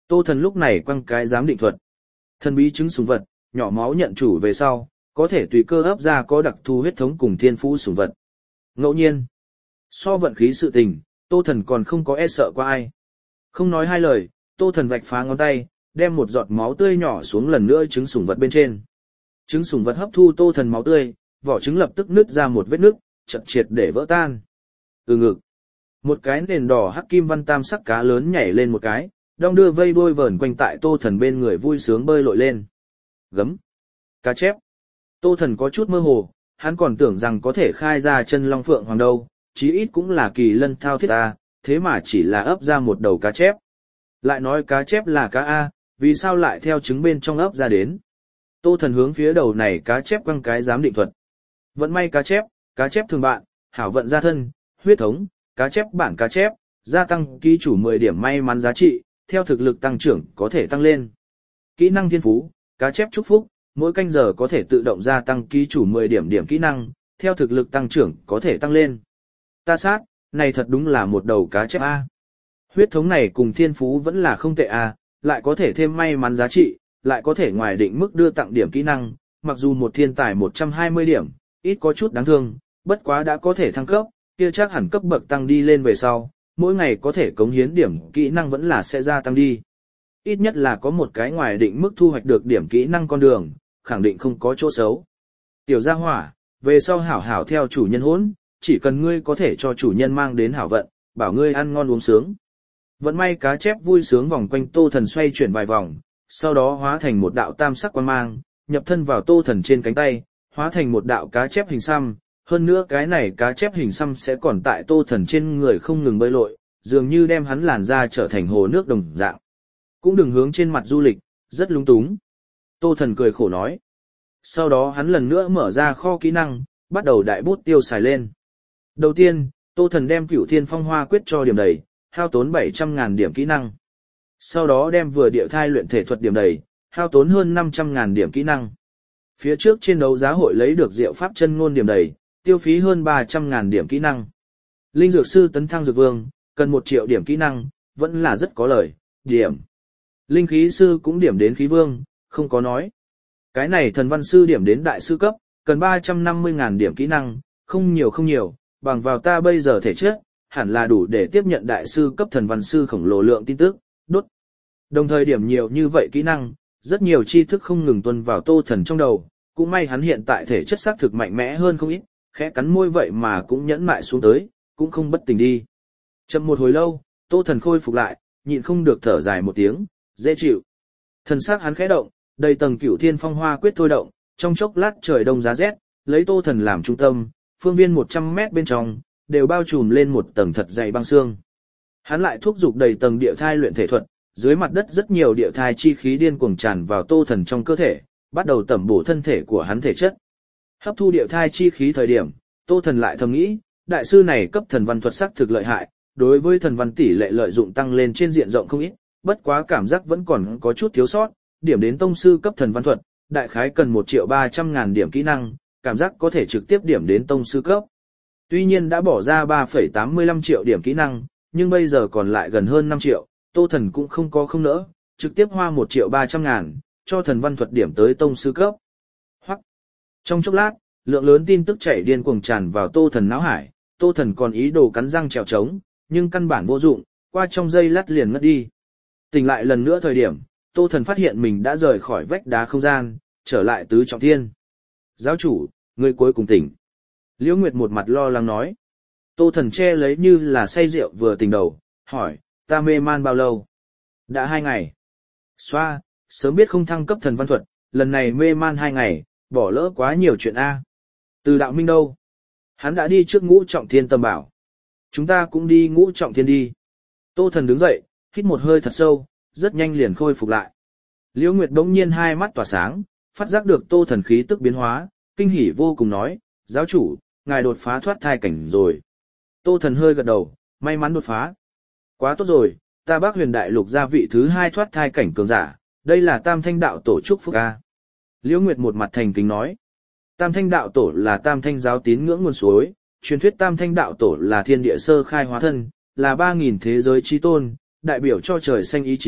Tô Thần lúc này quăng cái giám định thuật. Thần bí trứng sủng vật, nhỏ máu nhận chủ về sau, có thể tùy cơ ấp ra có đặc thù huyết thống cùng thiên phú sủng vật. Ngẫu nhiên, so vận khí sự tình, Tô Thần còn không có e sợ qua ai. Không nói hai lời, Tô Thần vạch phá ngón tay, đem một giọt máu tươi nhỏ xuống lần nữa trứng sủng vật bên trên. Trứng sủng vật hấp thu Tô Thần máu tươi, vỏ trứng lập tức nứt ra một vết nứt, chật triệt để vỡ tan. Ừ ngực. Một cái nền đỏ hắc kim văn tam sắc cá lớn nhảy lên một cái, đong đưa vây đuôi vờn quanh tại Tô Thần bên người vui sướng bơi lội lên. Gấm. Cá chép. Tô Thần có chút mơ hồ, hắn còn tưởng rằng có thể khai ra chân long phượng hoàng đâu, chí ít cũng là kỳ lân thao thiết A, thế mà chỉ là ấp ra một đầu cá chép. Lại nói cá chép là cá A, vì sao lại theo trứng bên trong ấp ra đến? Tô Thần hướng phía đầu này cá chép quăng cái giám định thuật. Vận may cá chép, cá chép thường bạn, hảo vận gia thân, huyết thống, cá chép bản cá chép, gia tăng ký chủ mười điểm may mắn giá trị, theo thực lực tăng trưởng có thể tăng lên. Kỹ năng thiên phú, cá chép chúc phúc, mỗi canh giờ có thể tự động gia tăng ký chủ mười điểm điểm kỹ năng, theo thực lực tăng trưởng có thể tăng lên. Ta sát, này thật đúng là một đầu cá chép A. Huyết thống này cùng thiên phú vẫn là không tệ A, lại có thể thêm may mắn giá trị, lại có thể ngoài định mức đưa tặng điểm kỹ năng, mặc dù một thiên tài một trăm hai mươi điểm, ít có chút đáng thương, bất quá đã có thể thăng cấp, kia chắc hẳn cấp bậc tăng đi lên về sau, mỗi ngày có thể cống hiến điểm kỹ năng vẫn là sẽ gia tăng đi. Ít nhất là có một cái ngoài định mức thu hoạch được điểm kỹ năng con đường, khẳng định không có chỗ xấu. Tiểu gia hỏa, về sau hảo hảo theo chủ nhân hỗn, chỉ cần ngươi có thể cho chủ nhân mang đến hảo vận, bảo ngươi ăn ngon uống sướng. Vận may cá chép vui sướng vòng quanh Tô Thần xoay chuyển vài vòng, sau đó hóa thành một đạo tam sắc quang mang, nhập thân vào Tô Thần trên cánh tay, hóa thành một đạo cá chép hình xăm. Hơn nữa cái này cá chép hình xăm sẽ còn tại Tô Thần trên người không ngừng bơi lội, dường như đem hắn làn ra trở thành hồ nước đồng dạng. Cũng đừng hướng trên mặt du lịch, rất lung túng. Tô Thần cười khổ nói. Sau đó hắn lần nữa mở ra kho kỹ năng, bắt đầu đại bút tiêu xài lên. Đầu tiên, Tô Thần đem Cửu Thiên Phong Hoa Quyết cho điểm đầy, hao tốn bảy trăm ngàn điểm kỹ năng. Sau đó đem vừa địa thai luyện thể thuật điểm đầy, hao tốn hơn năm trăm ngàn điểm kỹ năng. Phía trước trên đấu giá hội lấy được Diệu Pháp Chân Ngôn điểm đầy, tiêu phí hơn ba trăm ngàn điểm kỹ năng. Linh Dược Sư tấn thăng Dược Vương, cần một triệu điểm kỹ năng, vẫn là rất có lời, điểm. Linh Khí Sư cũng điểm đến Khí Vương, không có nói. Cái này Thần Văn Sư điểm đến Đại Sư cấp, cần ba trăm năm mươi ngàn điểm kỹ năng, không nhiều không nhiều, bằng vào ta bây giờ thể chất, hẳn là đủ để tiếp nhận Đại Sư cấp Thần Văn Sư khổng lồ lượng tin tức, đốt. Đồng thời điểm nhiều như vậy kỹ năng, rất nhiều tri thức không ngừng tuân vào Tô Thần trong đầu, cũng may hắn hiện tại thể chất xác thực mạnh mẽ hơn không ít, khẽ cắn môi vậy mà cũng nhẫn mại xuống tới, cũng không bất tỉnh đi. Chậm một hồi lâu, Tô Thần khôi phục lại, nhịn không được thở dài một tiếng, dễ chịu. Thần sắc hắn khẽ động, đầy tầng Cửu Thiên Phong Hoa Quyết thôi động, trong chốc lát trời đông giá rét, lấy Tô Thần làm trung tâm, phương viên một trăm mét bên trong đều bao trùm lên một tầng thật dày băng xương. Hắn lại thúc giục đầy tầng địa thai luyện thể thuật, dưới mặt đất rất nhiều địa thai chi khí điên cuồng tràn vào Tô Thần trong cơ thể, bắt đầu tẩm bổ thân thể của hắn thể chất. Hấp thu địa thai chi khí thời điểm, Tô Thần lại thầm nghĩ, đại sư này cấp thần văn thuật sắc thực lợi hại, đối với thần văn tỷ lệ lợi dụng tăng lên trên diện rộng không ít, bất quá cảm giác vẫn còn có chút thiếu sót, điểm đến tông sư cấp thần văn thuật, đại khái cần một triệu ba trăm ngàn điểm kỹ năng, cảm giác có thể trực tiếp điểm đến tông sư cấp. Tuy nhiên đã bỏ ra ba phẩy tám mươi lăm triệu điểm kỹ năng, nhưng bây giờ còn lại gần hơn năm triệu, Tô Thần cũng không có không nỡ, trực tiếp hoa một triệu ba trăm ngàn, cho thần văn thuật điểm tới tông sư cấp. Hoặc, trong chốc lát, lượng lớn tin tức chảy điên cuồng tràn vào Tô Thần não hải, Tô Thần còn ý đồ cắn răng trèo trống, nhưng căn bản vô dụng, qua trong giây lát liền ngất đi. Tỉnh lại lần nữa thời điểm, Tô Thần phát hiện mình đã rời khỏi vách đá không gian, trở lại tứ trọng thiên. Giáo chủ, người cuối cùng tỉnh. Liễu Nguyệt một mặt lo lắng nói. Tô Thần che lấy như là say rượu vừa tỉnh đầu, hỏi, ta mê man bao lâu? Đã hai ngày. Xoa, sớm biết không thăng cấp thần văn thuật, lần này mê man hai ngày, bỏ lỡ quá nhiều chuyện A. Từ đạo minh đâu? Hắn đã đi trước ngũ trọng thiên tầm bảo. Chúng ta cũng đi ngũ trọng thiên đi. Tô Thần đứng dậy, hít một hơi thật sâu, rất nhanh liền khôi phục lại. Liễu Nguyệt đống nhiên hai mắt tỏa sáng, phát giác được Tô Thần khí tức biến hóa, kinh hỉ vô cùng nói, giáo chủ, ngài đột phá thoát thai cảnh rồi. Tô Thần hơi gật đầu, may mắn đột phá. Quá tốt rồi, ta Bắc Huyền Đại Lục gia vị thứ hai thoát thai cảnh cường giả, đây là Tam Thanh Đạo Tổ chúc phúc a. Liễu Nguyệt một mặt thành kính nói, Tam Thanh Đạo Tổ là Tam Thanh giáo tín ngưỡng nguồn suối, truyền thuyết Tam Thanh Đạo Tổ là thiên địa sơ khai hóa thân, là ba nghìn thế giới chí tôn, đại biểu cho trời xanh ý chí,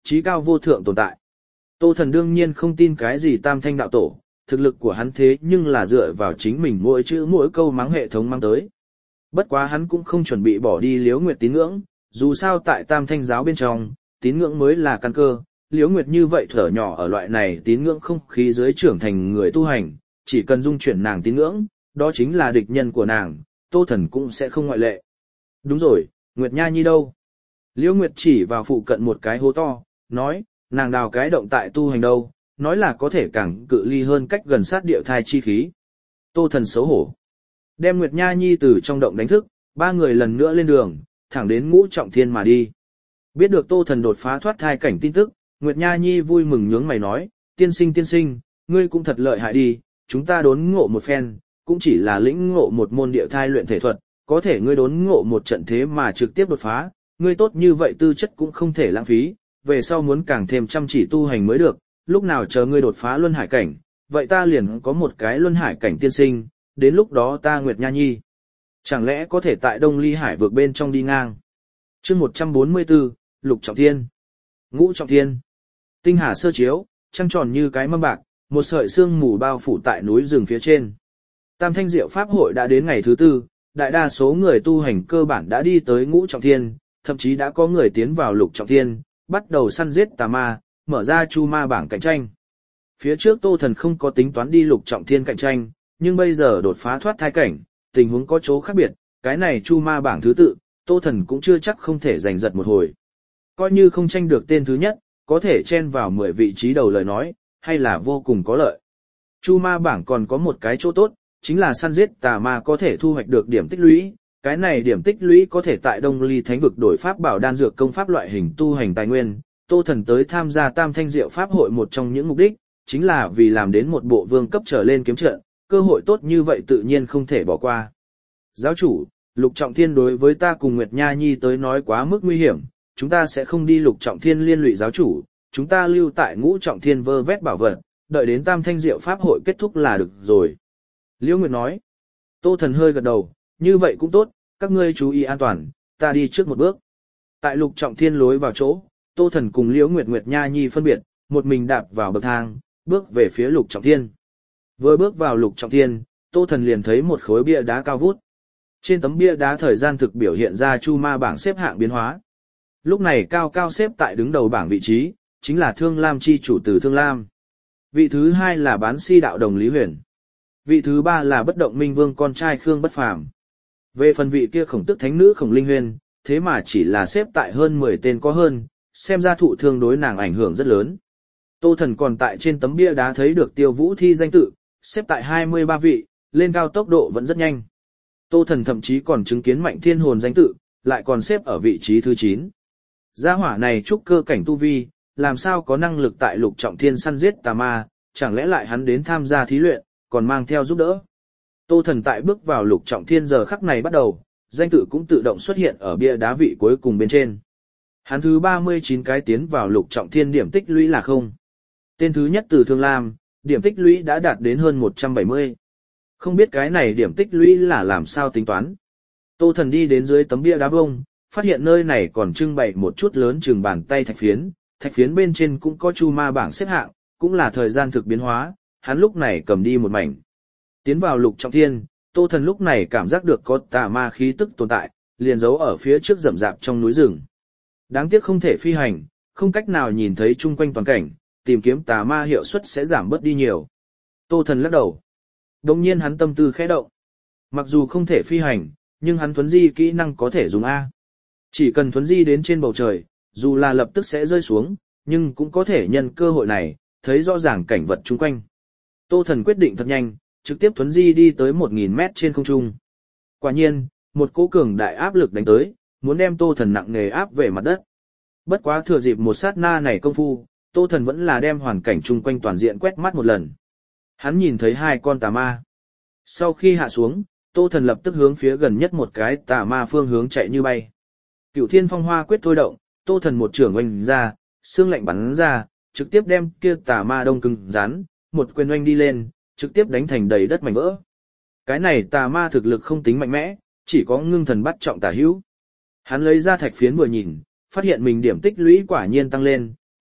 trí cao vô thượng tồn tại. Tô Thần đương nhiên không tin cái gì tam thanh đạo tổ, thực lực của hắn thế nhưng là dựa vào chính mình mỗi chữ mỗi câu mắng hệ thống mang tới. Bất quá hắn cũng không chuẩn bị bỏ đi Liễu Nguyệt tín ngưỡng, dù sao tại tam thanh giáo bên trong, tín ngưỡng mới là căn cơ. Liễu Nguyệt như vậy thở nhỏ ở loại này tín ngưỡng không khí dưới trưởng thành người tu hành, chỉ cần dung chuyển nàng tín ngưỡng, đó chính là địch nhân của nàng, Tô Thần cũng sẽ không ngoại lệ. Đúng rồi, Nguyệt Nha Nhi đâu? Liễu Nguyệt chỉ vào phụ cận một cái hố to, nói, nàng đào cái động tại tu hành đâu, nói là có thể càng cự ly hơn cách gần sát địa thai chi khí. Tô Thần xấu hổ. Đem Nguyệt Nha Nhi từ trong động đánh thức, ba người lần nữa lên đường, thẳng đến Ngũ Trọng Thiên mà đi. Biết được Tô Thần đột phá thoát thai cảnh tin tức, Nguyệt Nha Nhi vui mừng nhướng mày nói, tiên sinh tiên sinh, ngươi cũng thật lợi hại đi, chúng ta đốn ngộ một phen, cũng chỉ là lĩnh ngộ một môn địa thai luyện thể thuật, có thể ngươi đốn ngộ một trận thế mà trực tiếp đột phá, ngươi tốt như vậy tư chất cũng không thể lãng phí, về sau muốn càng thêm chăm chỉ tu hành mới được, lúc nào chờ ngươi đột phá luân hải cảnh, vậy ta liền có một cái luân hải cảnh tiên sinh, đến lúc đó ta Nguyệt Nha Nhi. Chẳng lẽ có thể tại Đông Ly Hải vượt bên trong đi ngang? Chương một trăm bốn mươi tư, Lục Trọng Thiên. Ngũ Trọng Thiên. Tinh hà sơ chiếu, trăng tròn như cái mâm bạc, một sợi sương mù bao phủ tại núi rừng phía trên. Tam Thanh Diệu Pháp hội đã đến ngày thứ tư, đại đa số người tu hành cơ bản đã đi tới Ngũ Trọng Thiên, thậm chí đã có người tiến vào Lục Trọng Thiên, bắt đầu săn giết tà ma, mở ra chu ma bảng cạnh tranh. Phía trước Tô Thần không có tính toán đi Lục Trọng Thiên cạnh tranh, nhưng bây giờ đột phá thoát thai cảnh, tình huống có chỗ khác biệt, cái này chu ma bảng thứ tự, Tô Thần cũng chưa chắc không thể giành giật một hồi. Coi như không tranh được tên thứ nhất, có thể chen vào mười vị trí đầu lời nói, hay là vô cùng có lợi. Chu ma bảng còn có một cái chỗ tốt, chính là săn giết tà ma có thể thu hoạch được điểm tích lũy, cái này điểm tích lũy có thể tại Đông Ly Thánh vực đổi pháp bảo đan dược công pháp loại hình tu hành tài nguyên. Tô Thần tới tham gia Tam Thanh Diệu Pháp hội một trong những mục đích, chính là vì làm đến một bộ vương cấp trở lên kiếm trận, cơ hội tốt như vậy tự nhiên không thể bỏ qua. Giáo chủ, Lục Trọng Thiên đối với ta cùng Nguyệt Nha Nhi tới nói quá mức nguy hiểm, chúng ta sẽ không đi Lục Trọng Thiên liên lụy giáo chủ, chúng ta lưu tại Ngũ Trọng Thiên vơ vét bảo vật, đợi đến Tam Thanh Diệu Pháp hội kết thúc là được rồi. Liễu Nguyệt nói. Tô Thần hơi gật đầu, như vậy cũng tốt, các ngươi chú ý an toàn, ta đi trước một bước. Tại Lục Trọng Thiên lối vào chỗ, Tô Thần cùng Liễu Nguyệt Nguyệt Nha Nhi phân biệt, một mình đạp vào bậc thang, bước về phía Lục Trọng Thiên. Vừa bước vào Lục Trọng Thiên, Tô Thần liền thấy một khối bia đá cao vút. Trên tấm bia đá thời gian thực biểu hiện ra chu ma bảng xếp hạng biến hóa. Lúc này cao cao xếp tại đứng đầu bảng vị trí, chính là Thương Lam chi chủ Từ Thương Lam. Vị thứ hai là Bán Si đạo đồng Lý Huyền. Vị thứ ba là Bất Động Minh Vương con trai Khương Bất Phàm. Về phần vị kia Khổng Tức Thánh nữ Khổng Linh Huyền, thế mà chỉ là xếp tại hơn mười tên có hơn, xem ra thụ thương đối nàng ảnh hưởng rất lớn. Tô Thần còn tại trên tấm bia đá thấy được Tiêu Vũ Thi danh tự, xếp tại hai mươi ba vị, lên cao tốc độ vẫn rất nhanh. Tô Thần thậm chí còn chứng kiến Mạnh Thiên Hồn danh tự, lại còn xếp ở vị trí thứ chín. Gia hỏa này trúc cơ cảnh tu vi, làm sao có năng lực tại Lục Trọng Thiên săn giết tà ma, chẳng lẽ lại hắn đến tham gia thí luyện, còn mang theo giúp đỡ. Tô Thần tại bước vào Lục Trọng Thiên giờ khắc này bắt đầu, danh tự cũng tự động xuất hiện ở bia đá vị cuối cùng bên trên. Hắn thứ ba mươi chín cái tiến vào Lục Trọng Thiên điểm tích lũy là không. Tên thứ nhất Từ Thương Lam, điểm tích lũy đã đạt đến hơn một trăm bảy mươi. Không biết cái này điểm tích lũy là làm sao tính toán. Tô Thần đi đến dưới tấm bia đá vông, phát hiện nơi này còn trưng bày một chút lớn chừng bàn tay thạch phiến, thạch phiến bên trên cũng có chu ma bảng xếp hạng, cũng là thời gian thực biến hóa, hắn lúc này cầm đi một mảnh. Tiến vào Lục Trọng Thiên, Tô Thần lúc này cảm giác được có tà ma khí tức tồn tại, liền giấu ở phía trước rậm rạp trong núi rừng. Đáng tiếc không thể phi hành, không cách nào nhìn thấy chung quanh toàn cảnh, tìm kiếm tà ma hiệu suất sẽ giảm bớt đi nhiều. Tô Thần lắc đầu. Đồng nhiên hắn tâm tư khẽ động. Mặc dù không thể phi hành, nhưng hắn thuấn di kỹ năng có thể dùng A. Chỉ cần thuấn di đến trên bầu trời, dù là lập tức sẽ rơi xuống, nhưng cũng có thể nhân cơ hội này, thấy rõ ràng cảnh vật chung quanh. Tô Thần quyết định thật nhanh, trực tiếp thuấn di đi tới một nghìn mét trên không trung. Quả nhiên, một cỗ cường đại áp lực đánh tới, muốn đem Tô Thần nặng nề áp về mặt đất. Bất quá thừa dịp một sát na này công phu, Tô Thần vẫn là đem hoàn cảnh chung quanh toàn diện quét mắt một lần. Hắn nhìn thấy hai con tà ma. Sau khi hạ xuống, Tô Thần lập tức hướng phía gần nhất một cái tà ma phương hướng chạy như bay. Cửu Thiên Phong Hoa quyết thôi động, Tô Thần một trưởng oanh ra, xương lạnh bắn ra, trực tiếp đem kia tà ma đông cứng rắn, một quyền oanh đi lên, trực tiếp đánh thành đầy đất mảnh vỡ. Cái này tà ma thực lực không tính mạnh mẽ, chỉ có ngưng thần bắt trọng tả hữu. Hắn lấy ra thạch phiến vừa nhìn, phát hiện mình điểm tích lũy quả nhiên tăng lên,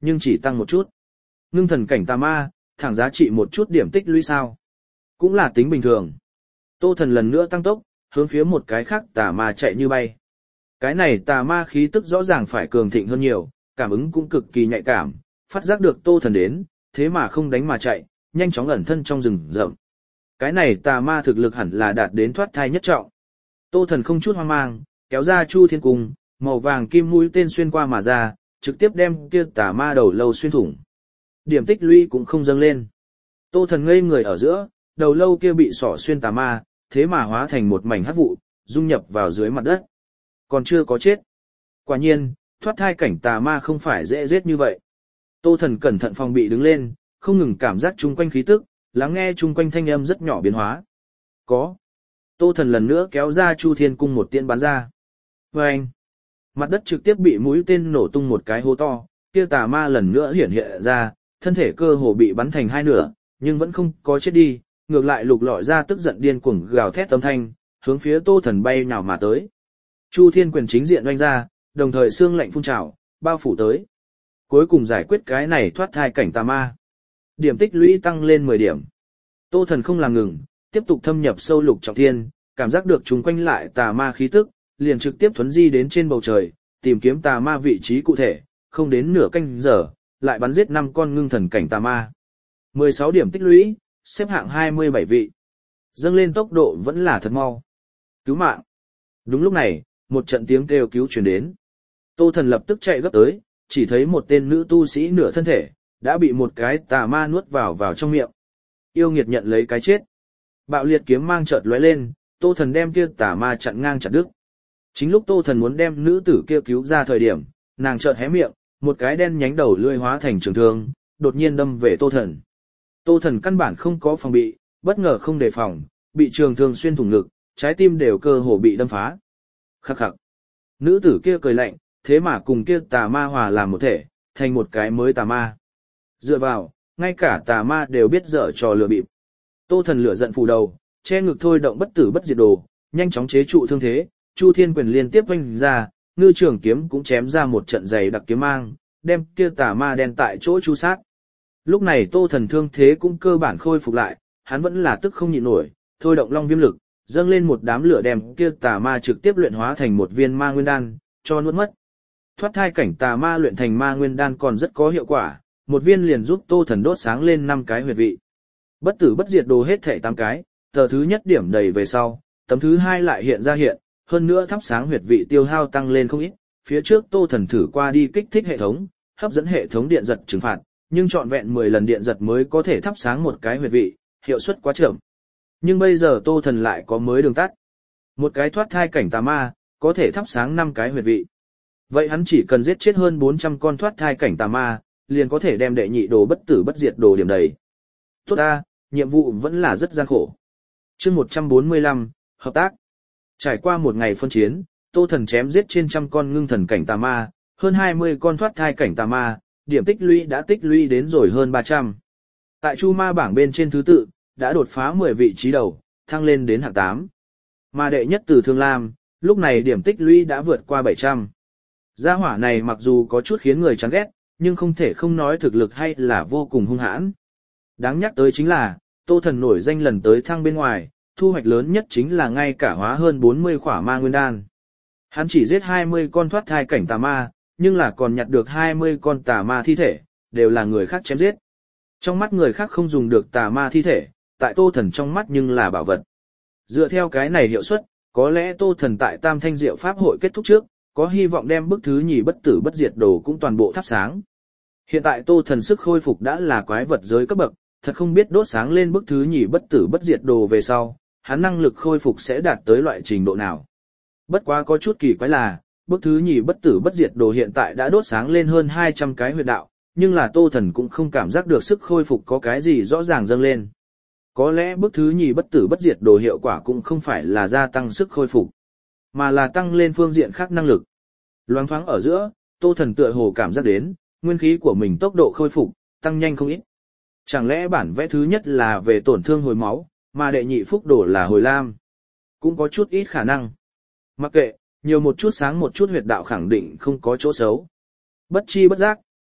nhưng chỉ tăng một chút. Ngưng thần cảnh tà ma, thẳng giá trị một chút điểm tích lũy sao. Cũng là tính bình thường. Tô Thần lần nữa tăng tốc, hướng phía một cái khác tà ma chạy như bay. Cái này tà ma khí tức rõ ràng phải cường thịnh hơn nhiều, cảm ứng cũng cực kỳ nhạy cảm, phát giác được Tô Thần đến, thế mà không đánh mà chạy, nhanh chóng ẩn thân trong rừng rậm. Cái này tà ma thực lực hẳn là đạt đến thoát thai nhất trọng. Tô Thần không chút hoang mang, kéo ra Chu Thiên Cung, màu vàng kim mũi tên xuyên qua mà ra, trực tiếp đem kia tà ma đầu lâu xuyên thủng. Điểm tích lũy cũng không dâng lên. Tô Thần ngây người ở giữa, đầu lâu kia bị xỏ xuyên tà ma, thế mà hóa thành một mảnh hắc vụ, dung nhập vào dưới mặt đất. Còn chưa có chết. Quả nhiên, thoát thai cảnh tà ma không phải dễ giết như vậy. Tô Thần cẩn thận phòng bị đứng lên, không ngừng cảm giác chung quanh khí tức, lắng nghe chung quanh thanh âm rất nhỏ biến hóa. Có. Tô Thần lần nữa kéo ra Chu Thiên Cung một tiễn bắn ra. Vâng! Mặt đất trực tiếp bị mũi tên nổ tung một cái hố to, kia tà ma lần nữa hiển hiện ra, thân thể cơ hồ bị bắn thành hai nửa, nhưng vẫn không có chết đi, ngược lại lục lọi ra tức giận điên cuồng gào thét âm thanh, hướng phía Tô Thần bay nhào mà tới. Chu Thiên quyền chính diện oanh ra, đồng thời xương lạnh phun trào, bao phủ tới. Cuối cùng giải quyết cái này thoát thai cảnh tà ma. Điểm tích lũy tăng lên mười điểm. Tô Thần không làm ngừng, tiếp tục thâm nhập sâu lục trọng thiên, cảm giác được chúng quanh lại tà ma khí tức, liền trực tiếp thuấn di đến trên bầu trời, tìm kiếm tà ma vị trí cụ thể, không đến nửa canh giờ, lại bắn giết năm con ngưng thần cảnh tà ma. mười sáu điểm tích lũy, xếp hạng hai mươi bảy vị. Dâng lên tốc độ vẫn là thật mau. Cứu mạng. Đúng lúc này, một trận tiếng kêu cứu truyền đến. Tô Thần lập tức chạy gấp tới, chỉ thấy một tên nữ tu sĩ nửa thân thể, đã bị một cái tà ma nuốt vào vào trong miệng. Yêu nghiệt nhận lấy cái chết. Bạo liệt kiếm mang chợt lóe lên, Tô Thần đem kia tà ma chặn ngang chặt đứt. Chính lúc Tô Thần muốn đem nữ tử kia cứu ra thời điểm, nàng chợt hé miệng, một cái đen nhánh đầu lưỡi hóa thành trường thương, đột nhiên đâm về Tô Thần. Tô Thần căn bản không có phòng bị, bất ngờ không đề phòng, bị trường thương xuyên thủng ngực, trái tim đều cơ hồ bị đâm phá. Khắc khắc. Nữ tử kia cười lạnh, thế mà cùng kia tà ma hòa làm một thể, thành một cái mới tà ma. Dựa vào, ngay cả tà ma đều biết dở trò lừa bịp. Tô Thần lửa giận phủ đầu, che ngực thôi động bất tử bất diệt đồ, nhanh chóng chế trụ thương thế, Chu Thiên quyền liên tiếp vung ra, ngư trường kiếm cũng chém ra một trận dày đặc kiếm mang, đem kia tà ma đen tại chỗ chu sát. Lúc này Tô Thần thương thế cũng cơ bản khôi phục lại, hắn vẫn là tức không nhịn nổi, thôi động long viêm lực, dâng lên một đám lửa đem kia tà ma trực tiếp luyện hóa thành một viên ma nguyên đan, cho nuốt mất. Thoát thai cảnh tà ma luyện thành ma nguyên đan còn rất có hiệu quả, một viên liền giúp Tô Thần đốt sáng lên năm cái huyệt vị. Bất tử bất diệt đồ hết thảy tám cái, tờ thứ nhất điểm đầy về sau, tấm thứ hai lại hiện ra hiện, hơn nữa thắp sáng huyệt vị tiêu hao tăng lên không ít, phía trước Tô Thần thử qua đi kích thích hệ thống, hấp dẫn hệ thống điện giật trừng phạt, nhưng trọn vẹn mười lần điện giật mới có thể thắp sáng một cái huyệt vị, hiệu suất quá chậm. Nhưng bây giờ Tô Thần lại có mới đường tắt. Một cái thoát thai cảnh tà ma, có thể thắp sáng năm cái huyệt vị. Vậy hắn chỉ cần giết chết hơn bốn trăm con thoát thai cảnh tà ma, liền có thể đem đệ nhị đồ bất tử bất diệt đồ điểm đầy. Tốt ta, nhiệm vụ vẫn là rất gian khổ. Chương một trăm bốn mươi lăm, hợp tác. Trải qua một ngày phân chiến, Tô Thần chém giết trên trăm con ngưng thần cảnh tà ma, hơn hai mươi con thoát thai cảnh tà ma, điểm tích lũy đã tích lũy đến rồi hơn ba trăm. Tại Chu Ma bảng bên trên thứ tự, đã đột phá mười vị trí đầu, thăng lên đến hạng tám. Mà đệ nhất từ Thương Lam, lúc này điểm tích lũy đã vượt qua bảy trăm. Gia hỏa này mặc dù có chút khiến người chán ghét, nhưng không thể không nói thực lực hay là vô cùng hung hãn. Đáng nhắc tới chính là, Tô Thần nổi danh lần tới thăng bên ngoài, thu hoạch lớn nhất chính là ngay cả hóa hơn bốn mươi khỏa ma nguyên đan. Hắn chỉ giết hai mươi con thoát thai cảnh tà ma, nhưng là còn nhặt được hai mươi con tà ma thi thể, đều là người khác chém giết. Trong mắt người khác không dùng được tà ma thi thể, tại Tô Thần trong mắt nhưng là bảo vật. Dựa theo cái này hiệu suất, có lẽ Tô Thần tại Tam Thanh Diệu Pháp hội kết thúc trước, có hy vọng đem bức thứ nhì bất tử bất diệt đồ cũng toàn bộ thắp sáng. Hiện tại Tô Thần sức khôi phục đã là quái vật giới cấp bậc, thật không biết đốt sáng lên bức thứ nhì bất tử bất diệt đồ về sau, hắn năng lực khôi phục sẽ đạt tới loại trình độ nào. Bất quá có chút kỳ quái là, bức thứ nhì bất tử bất diệt đồ hiện tại đã đốt sáng lên hơn hai trăm cái huyệt đạo, nhưng là Tô Thần cũng không cảm giác được sức khôi phục có cái gì rõ ràng dâng lên. Có lẽ bức thứ nhì bất tử bất diệt đồ hiệu quả cũng không phải là gia tăng sức khôi phục, mà là tăng lên phương diện khác năng lực. Loáng thoáng ở giữa, Tô Thần tựa hồ cảm giác đến, nguyên khí của mình tốc độ khôi phục, tăng nhanh không ít. Chẳng lẽ bản vẽ thứ nhất là về tổn thương hồi máu, mà đệ nhị phúc đổ là hồi lam? Cũng có chút ít khả năng. Mặc kệ, nhiều một chút sáng một chút huyệt đạo khẳng định không có chỗ xấu. Bất chi bất giác,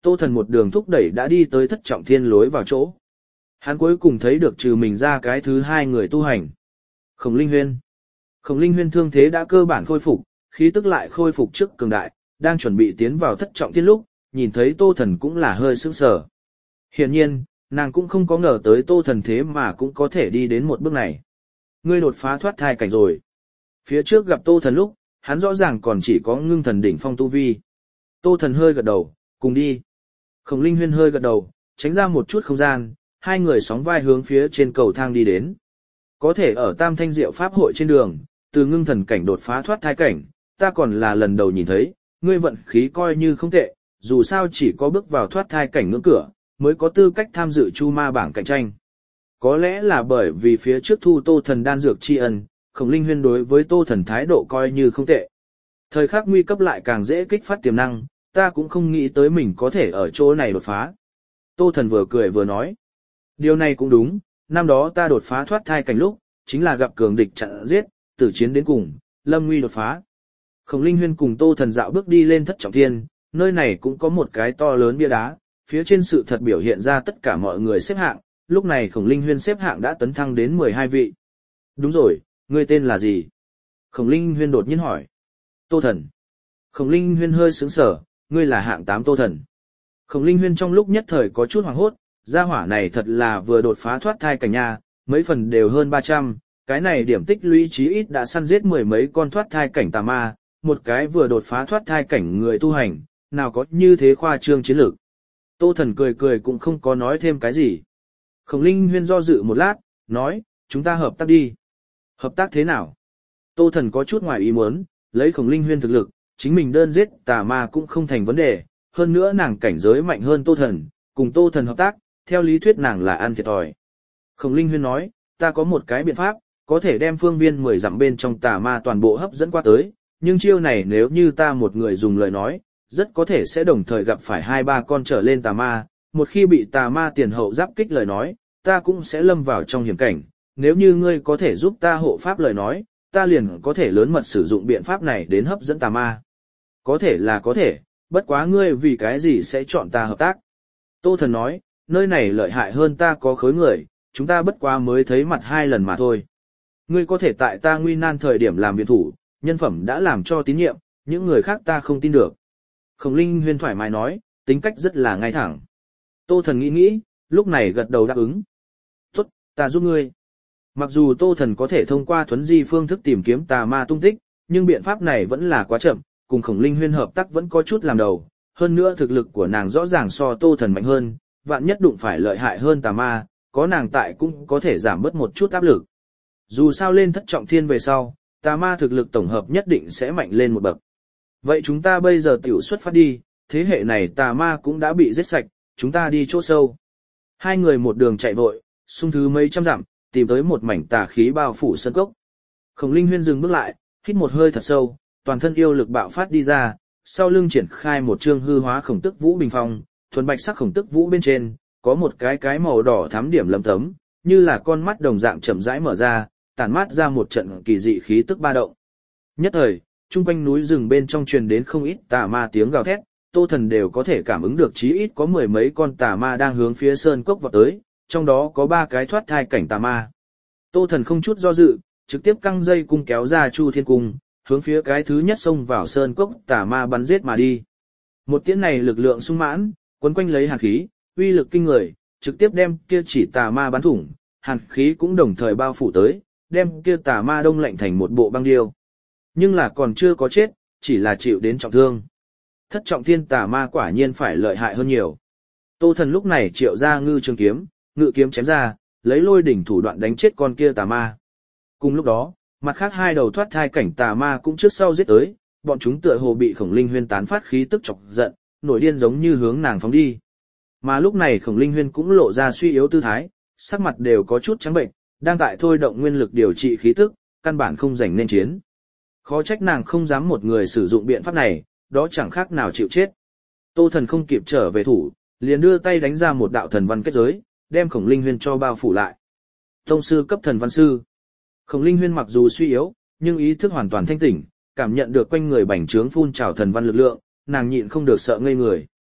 Tô Thần một đường thúc đẩy đã đi tới thất trọng thiên lối vào chỗ. Hắn cuối cùng thấy được trừ mình ra cái thứ hai người tu hành. Khổng Linh Huyên. Khổng Linh Huyên thương thế đã cơ bản khôi phục, khí tức lại khôi phục trước cường đại, đang chuẩn bị tiến vào thất trọng thiên lúc, nhìn thấy Tô Thần cũng là hơi sững sờ. Hiển nhiên, nàng cũng không có ngờ tới Tô Thần thế mà cũng có thể đi đến một bước này. Ngươi đột phá thoát thai cảnh rồi. Phía trước gặp Tô Thần lúc, hắn rõ ràng còn chỉ có ngưng thần đỉnh phong tu vi. Tô Thần hơi gật đầu, cùng đi. Khổng Linh Huyên hơi gật đầu, tránh ra một chút không gian, hai người sóng vai hướng phía trên cầu thang đi đến. Có thể ở Tam Thanh Diệu Pháp hội trên đường, từ ngưng thần cảnh đột phá thoát thai cảnh, ta còn là lần đầu nhìn thấy, ngươi vận khí coi như không tệ, dù sao chỉ có bước vào thoát thai cảnh ngưỡng cửa, mới có tư cách tham dự chu ma bảng cạnh tranh. Có lẽ là bởi vì phía trước thu Tô Thần đan dược tri ân, Khổng Linh Huyên đối với Tô Thần thái độ coi như không tệ. Thời khắc nguy cấp lại càng dễ kích phát tiềm năng, ta cũng không nghĩ tới mình có thể ở chỗ này đột phá. Tô Thần vừa cười vừa nói. Điều này cũng đúng, năm đó ta đột phá thoát thai cảnh lúc, chính là gặp cường địch chặn giết, tử chiến đến cùng, lâm nguy đột phá. Khổng Linh Huyên cùng Tô Thần dạo bước đi lên thất trọng thiên, nơi này cũng có một cái to lớn bia đá, phía trên sự thật biểu hiện ra tất cả mọi người xếp hạng, lúc này Khổng Linh Huyên xếp hạng đã tấn thăng đến mười hai vị. Đúng rồi, ngươi tên là gì? Khổng Linh Huyên đột nhiên hỏi. Tô Thần. Khổng Linh Huyên hơi sững sờ, ngươi là hạng tám Tô Thần. Khổng Linh Huyên trong lúc nhất thời có chút hoảng hốt, gia hỏa này thật là vừa đột phá thoát thai cảnh nha, mấy phần đều hơn ba trăm, cái này điểm tích lũy chí ít đã săn giết mười mấy con thoát thai cảnh tà ma, một cái vừa đột phá thoát thai cảnh người tu hành, nào có như thế khoa trương chiến lược. Tô Thần cười cười cũng không có nói thêm cái gì. Khổng Linh Huyên do dự một lát, nói, chúng ta hợp tác đi. Hợp tác thế nào? Tô Thần có chút ngoài ý muốn, lấy Khổng Linh Huyên thực lực, chính mình đơn giết tà ma cũng không thành vấn đề, hơn nữa nàng cảnh giới mạnh hơn Tô Thần, cùng Tô Thần hợp tác, theo lý thuyết nàng là ăn thiệt thòi. Khổng Linh Huyên nói, ta có một cái biện pháp, có thể đem phương viên mười dặm bên trong tà ma toàn bộ hấp dẫn qua tới, nhưng chiêu này nếu như ta một người dùng lời nói, rất có thể sẽ đồng thời gặp phải hai ba con trở lên tà ma, một khi bị tà ma tiền hậu giáp kích lời nói, ta cũng sẽ lâm vào trong hiểm cảnh, nếu như ngươi có thể giúp ta hộ pháp lời nói, ta liền có thể lớn mật sử dụng biện pháp này đến hấp dẫn tà ma. Có thể là có thể, bất quá ngươi vì cái gì sẽ chọn ta hợp tác. Tô Thần nói, nơi này lợi hại hơn ta có khối người, chúng ta bất quá mới thấy mặt hai lần mà thôi. Ngươi có thể tại ta nguy nan thời điểm làm viện thủ, nhân phẩm đã làm cho tín nhiệm, những người khác ta không tin được. Khổng Linh Huyên thoải mái nói, tính cách rất là ngay thẳng. Tô Thần nghĩ nghĩ, lúc này gật đầu đáp ứng. Tốt, ta giúp ngươi. Mặc dù Tô Thần có thể thông qua thuấn di phương thức tìm kiếm tà ma tung tích, nhưng biện pháp này vẫn là quá chậm, cùng Khổng Linh Huyên hợp tác vẫn có chút làm đầu. Hơn nữa thực lực của nàng rõ ràng so Tô Thần mạnh hơn, vạn nhất đụng phải lợi hại hơn tà ma, có nàng tại cũng có thể giảm bớt một chút áp lực. Dù sao lên thất trọng thiên về sau, tà ma thực lực tổng hợp nhất định sẽ mạnh lên một bậc. Vậy chúng ta bây giờ tiểu xuất phát đi, thế hệ này tà ma cũng đã bị giết sạch, chúng ta đi chỗ sâu. Hai người một đường chạy vội, xung thứ mấy trăm dặm, tìm tới một mảnh tà khí bao phủ sơn cốc. Khổng Linh Huyên dừng bước lại, hít một hơi thật sâu, toàn thân yêu lực bạo phát đi ra, sau lưng triển khai một chương hư hóa khổng tức vũ bình phong, thuần bạch sắc khổng tức vũ bên trên, có một cái cái màu đỏ thắm điểm lấm tấm, như là con mắt đồng dạng chậm rãi mở ra, tản mát ra một trận kỳ dị khí tức ba động. Nhất thời, trung quanh núi rừng bên trong truyền đến không ít tà ma tiếng gào thét, Tô Thần đều có thể cảm ứng được chí ít có mười mấy con tà ma đang hướng phía sơn cốc vọt tới, trong đó có ba cái thoát thai cảnh tà ma. Tô Thần không chút do dự, trực tiếp căng dây cung kéo ra Chu Thiên Cung, hướng phía cái thứ nhất xông vào sơn cốc tà ma bắn giết mà đi. Một tiễn này lực lượng sung mãn, quấn quanh lấy hàn khí, uy lực kinh người, trực tiếp đem kia chỉ tà ma bắn thủng, hàn khí cũng đồng thời bao phủ tới, đem kia tà ma đông lạnh thành một bộ băng điêu. Nhưng là còn chưa có chết, chỉ là chịu đến trọng thương. Thất trọng thiên tà ma quả nhiên phải lợi hại hơn nhiều. Tô Thần lúc này triệu ra ngư trường kiếm, ngự kiếm chém ra, lấy lôi đỉnh thủ đoạn đánh chết con kia tà ma. Cùng lúc đó, mặt khác hai đầu thoát thai cảnh tà ma cũng trước sau giết tới, bọn chúng tựa hồ bị Khổng Linh Huyên tán phát khí tức chọc giận, nổi điên giống như hướng nàng phóng đi. Mà lúc này Khổng Linh Huyên cũng lộ ra suy yếu tư thái, sắc mặt đều có chút trắng bệnh, đang tại thôi động nguyên lực điều trị khí tức, căn bản không rảnh nên chiến. Khó trách nàng không dám một người sử dụng biện pháp này, đó chẳng khác nào chịu chết. Tô Thần không kịp trở về thủ, liền đưa tay đánh ra một đạo thần văn kết giới, đem Khổng Linh Huyên cho bao phủ lại. Tông sư cấp thần văn sư. Khổng Linh Huyên mặc dù suy yếu, nhưng ý thức hoàn toàn thanh tỉnh, cảm nhận được quanh người bành trướng phun trào thần văn lực lượng, nàng nhịn không được sợ ngây người.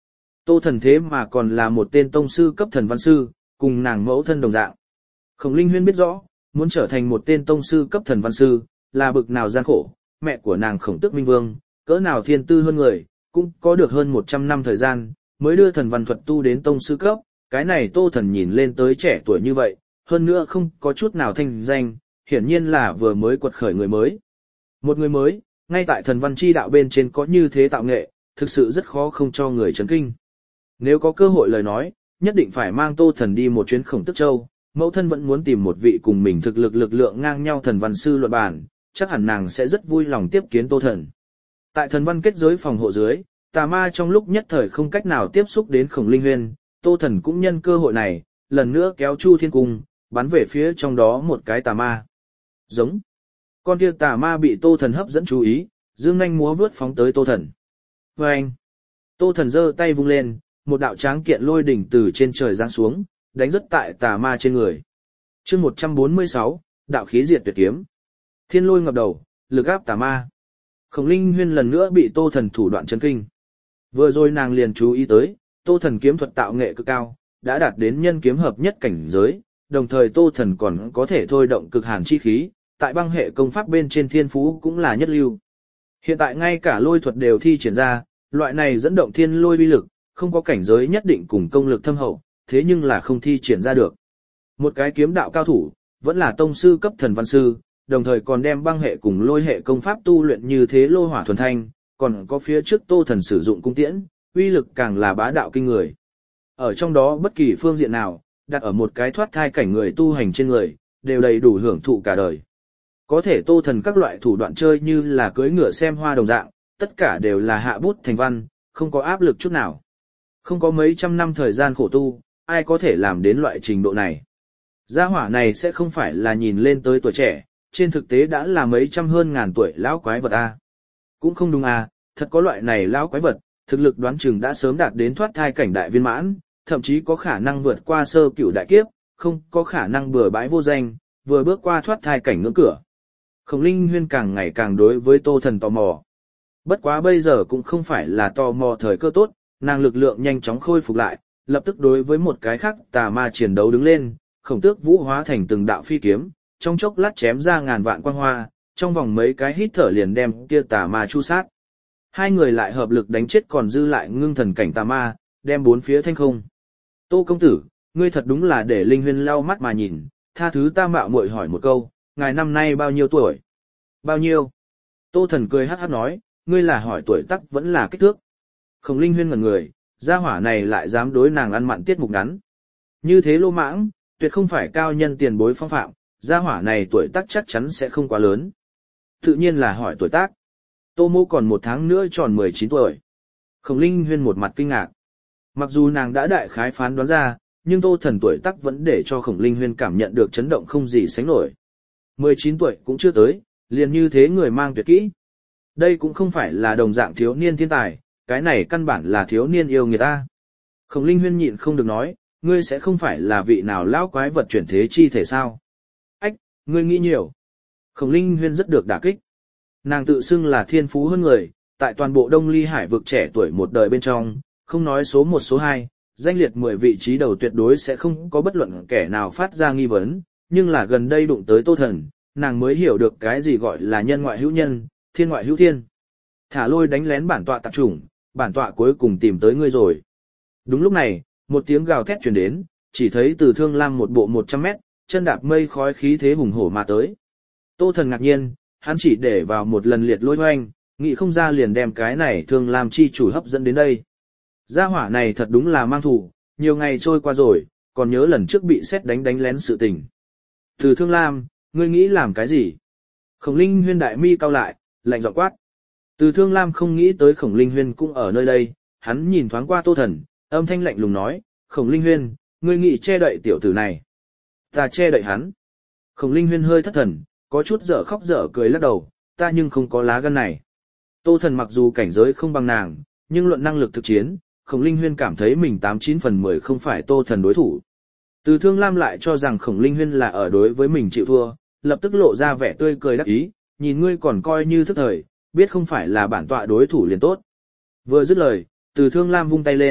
Tô Thần thế mà còn là một tên tông sư cấp thần văn sư, cùng nàng mẫu thân đồng dạng. Khổng Linh Huyên biết rõ, muốn trở thành một tên tông sư cấp thần văn sư, là bực nào gian khổ, mẹ của nàng Khổng Tước Minh Vương, cỡ nào thiên tư hơn người, cũng có được hơn một trăm năm thời gian, mới đưa thần văn thuật tu đến tông sư cấp, cái này Tô Thần nhìn lên tới trẻ tuổi như vậy, hơn nữa không có chút nào thanh danh, hiển nhiên là vừa mới quật khởi người mới. Một người mới, ngay tại thần văn chi đạo bên trên có như thế tạo nghệ, thực sự rất khó không cho người chấn kinh. Nếu có cơ hội lời nói, nhất định phải mang Tô Thần đi một chuyến Khổng Tước Châu, mẫu thân vẫn muốn tìm một vị cùng mình thực lực lực lượng ngang nhau thần văn sư luận bản, chắc hẳn nàng sẽ rất vui lòng tiếp kiến Tô Thần. Tại thần văn kết giới phòng hộ dưới, tà ma trong lúc nhất thời không cách nào tiếp xúc đến Khổng Linh Huyên, Tô Thần cũng nhân cơ hội này, lần nữa kéo Chu Thiên Cung, bắn về phía trong đó một cái tà ma. Giống. Con kia tà ma bị Tô Thần hấp dẫn chú ý, dương nhanh múa vướt phóng tới Tô Thần. Vâng. Tô Thần giơ tay vung lên, một đạo tráng kiện lôi đỉnh từ trên trời giáng xuống, đánh rất tại tà ma trên người. Chương một trăm bốn mươi sáu, đạo khí diệt tuyệt kiếm. Thiên lôi ngập đầu, lực áp tà ma. Khổng Linh Huyên lần nữa bị Tô Thần thủ đoạn chấn kinh. Vừa rồi nàng liền chú ý tới, Tô Thần kiếm thuật tạo nghệ cực cao, đã đạt đến nhân kiếm hợp nhất cảnh giới, đồng thời Tô Thần còn có thể thôi động cực hàn chi khí, tại băng hệ công pháp bên trên thiên phú cũng là nhất lưu. Hiện tại ngay cả lôi thuật đều thi triển ra, loại này dẫn động thiên lôi uy lực, không có cảnh giới nhất định cùng công lực thâm hậu, thế nhưng là không thi triển ra được. Một cái kiếm đạo cao thủ, vẫn là tông sư cấp thần văn sư, đồng thời còn đem băng hệ cùng lôi hệ công pháp tu luyện như thế lô hỏa thuần thanh, còn có phía trước Tô Thần sử dụng cung tiễn, uy lực càng là bá đạo kinh người. Ở trong đó bất kỳ phương diện nào, đặt ở một cái thoát thai cảnh người tu hành trên người, đều đầy đủ hưởng thụ cả đời. Có thể Tô Thần các loại thủ đoạn chơi như là cưỡi ngựa xem hoa đồng dạng, tất cả đều là hạ bút thành văn, không có áp lực chút nào. Không có mấy trăm năm thời gian khổ tu, ai có thể làm đến loại trình độ này. Gia hỏa này sẽ không phải là nhìn lên tới tuổi trẻ, trên thực tế đã là mấy trăm hơn ngàn tuổi lão quái vật a. Cũng không đúng à, thật có loại này lão quái vật, thực lực đoán chừng đã sớm đạt đến thoát thai cảnh đại viên mãn, thậm chí có khả năng vượt qua sơ cửu đại kiếp, không có khả năng bừa bãi vô danh, vừa bước qua thoát thai cảnh ngưỡng cửa. Khổng Linh Huyên càng ngày càng đối với Tô Thần tò mò. Bất quá bây giờ cũng không phải là tò mò thời cơ tốt, nàng lực lượng nhanh chóng khôi phục lại, lập tức đối với một cái khác tà ma chiến đấu đứng lên, Khổng Tước Vũ hóa thành từng đạo phi kiếm, trong chốc lát chém ra ngàn vạn quang hoa, trong vòng mấy cái hít thở liền đem kia tà ma chu sát. Hai người lại hợp lực đánh chết còn dư lại ngưng thần cảnh tà ma, đem bốn phía thanh không. Tô công tử, ngươi thật đúng là để Linh Huyên lau mắt mà nhìn, tha thứ ta mạo muội hỏi một câu, ngài năm nay bao nhiêu tuổi? Bao nhiêu? Tô Thần cười hắc hắc nói, ngươi là hỏi tuổi tác vẫn là kích thước. Khổng Linh Huyên ngẩn người, gia hỏa này lại dám đối nàng ăn mặn tiết mục ngắn. Như thế lô mãng, tuyệt không phải cao nhân tiền bối phong phạm, gia hỏa này tuổi tác chắc chắn sẽ không quá lớn. Tự nhiên là hỏi tuổi tác. Tô Mô còn một tháng nữa tròn mười chín tuổi. Khổng Linh Huyên một mặt kinh ngạc. Mặc dù nàng đã đại khái phán đoán ra, nhưng Tô Thần tuổi tác vẫn để cho Khổng Linh Huyên cảm nhận được chấn động không gì sánh nổi. mười chín tuổi cũng chưa tới, liền như thế người mang tuyệt kỹ. Đây cũng không phải là đồng dạng thiếu niên thiên tài, cái này căn bản là thiếu niên yêu người ta. Khổng Linh Huyên nhịn không được nói, ngươi sẽ không phải là vị nào lão quái vật chuyển thế chi thể sao? Ách, ngươi nghĩ nhiều. Khổng Linh Huyên rất được đả kích. Nàng tự xưng là thiên phú hơn người, tại toàn bộ Đông Ly Hải vực trẻ tuổi một đời bên trong, không nói số một số hai, danh liệt mười vị trí đầu tuyệt đối sẽ không có bất luận kẻ nào phát ra nghi vấn, nhưng là gần đây đụng tới Tô Thần, nàng mới hiểu được cái gì gọi là nhân ngoại hữu nhân, thiên ngoại hữu thiên. Thả lôi đánh lén bản tọa tạp chủng, bản tọa cuối cùng tìm tới ngươi rồi. Đúng lúc này, một tiếng gào thét truyền đến, chỉ thấy từ Thương Lam một bộ một trăm mét, chân đạp mây khói khí thế hùng hổ mà tới. Tô Thần ngạc nhiên, hắn chỉ để vào một lần liệt lôi hoanh, nghĩ không ra liền đem cái này Thương Lam chi chủ hấp dẫn đến đây. Gia hỏa này thật đúng là mang thủ, nhiều ngày trôi qua rồi, còn nhớ lần trước bị xét đánh đánh lén sự tình. Từ Thương Lam, ngươi nghĩ làm cái gì? Khổng Linh Huyên đại mi cau lại, lạnh giọng quát. Từ Thương Lam không nghĩ tới Khổng Linh Huyên cũng ở nơi đây, hắn nhìn thoáng qua Tô Thần, âm thanh lạnh lùng nói, Khổng Linh Huyên, ngươi nghĩ che đậy tiểu tử này. Ta che đậy hắn. Khổng Linh Huyên hơi thất thần, có chút dở khóc dở cười lắc đầu, ta nhưng không có lá gan này. Tô Thần mặc dù cảnh giới không bằng nàng, nhưng luận năng lực thực chiến, Khổng Linh Huyên cảm thấy mình tám chín phần mười không phải Tô Thần đối thủ. Từ Thương Lam lại cho rằng Khổng Linh Huyên là ở đối với mình chịu thua, lập tức lộ ra vẻ tươi cười đắc ý, nhìn ngươi còn coi như thức thời, biết không phải là bản tọa đối thủ liền tốt. Vừa dứt lời, Từ Thương Lam vung tay lên,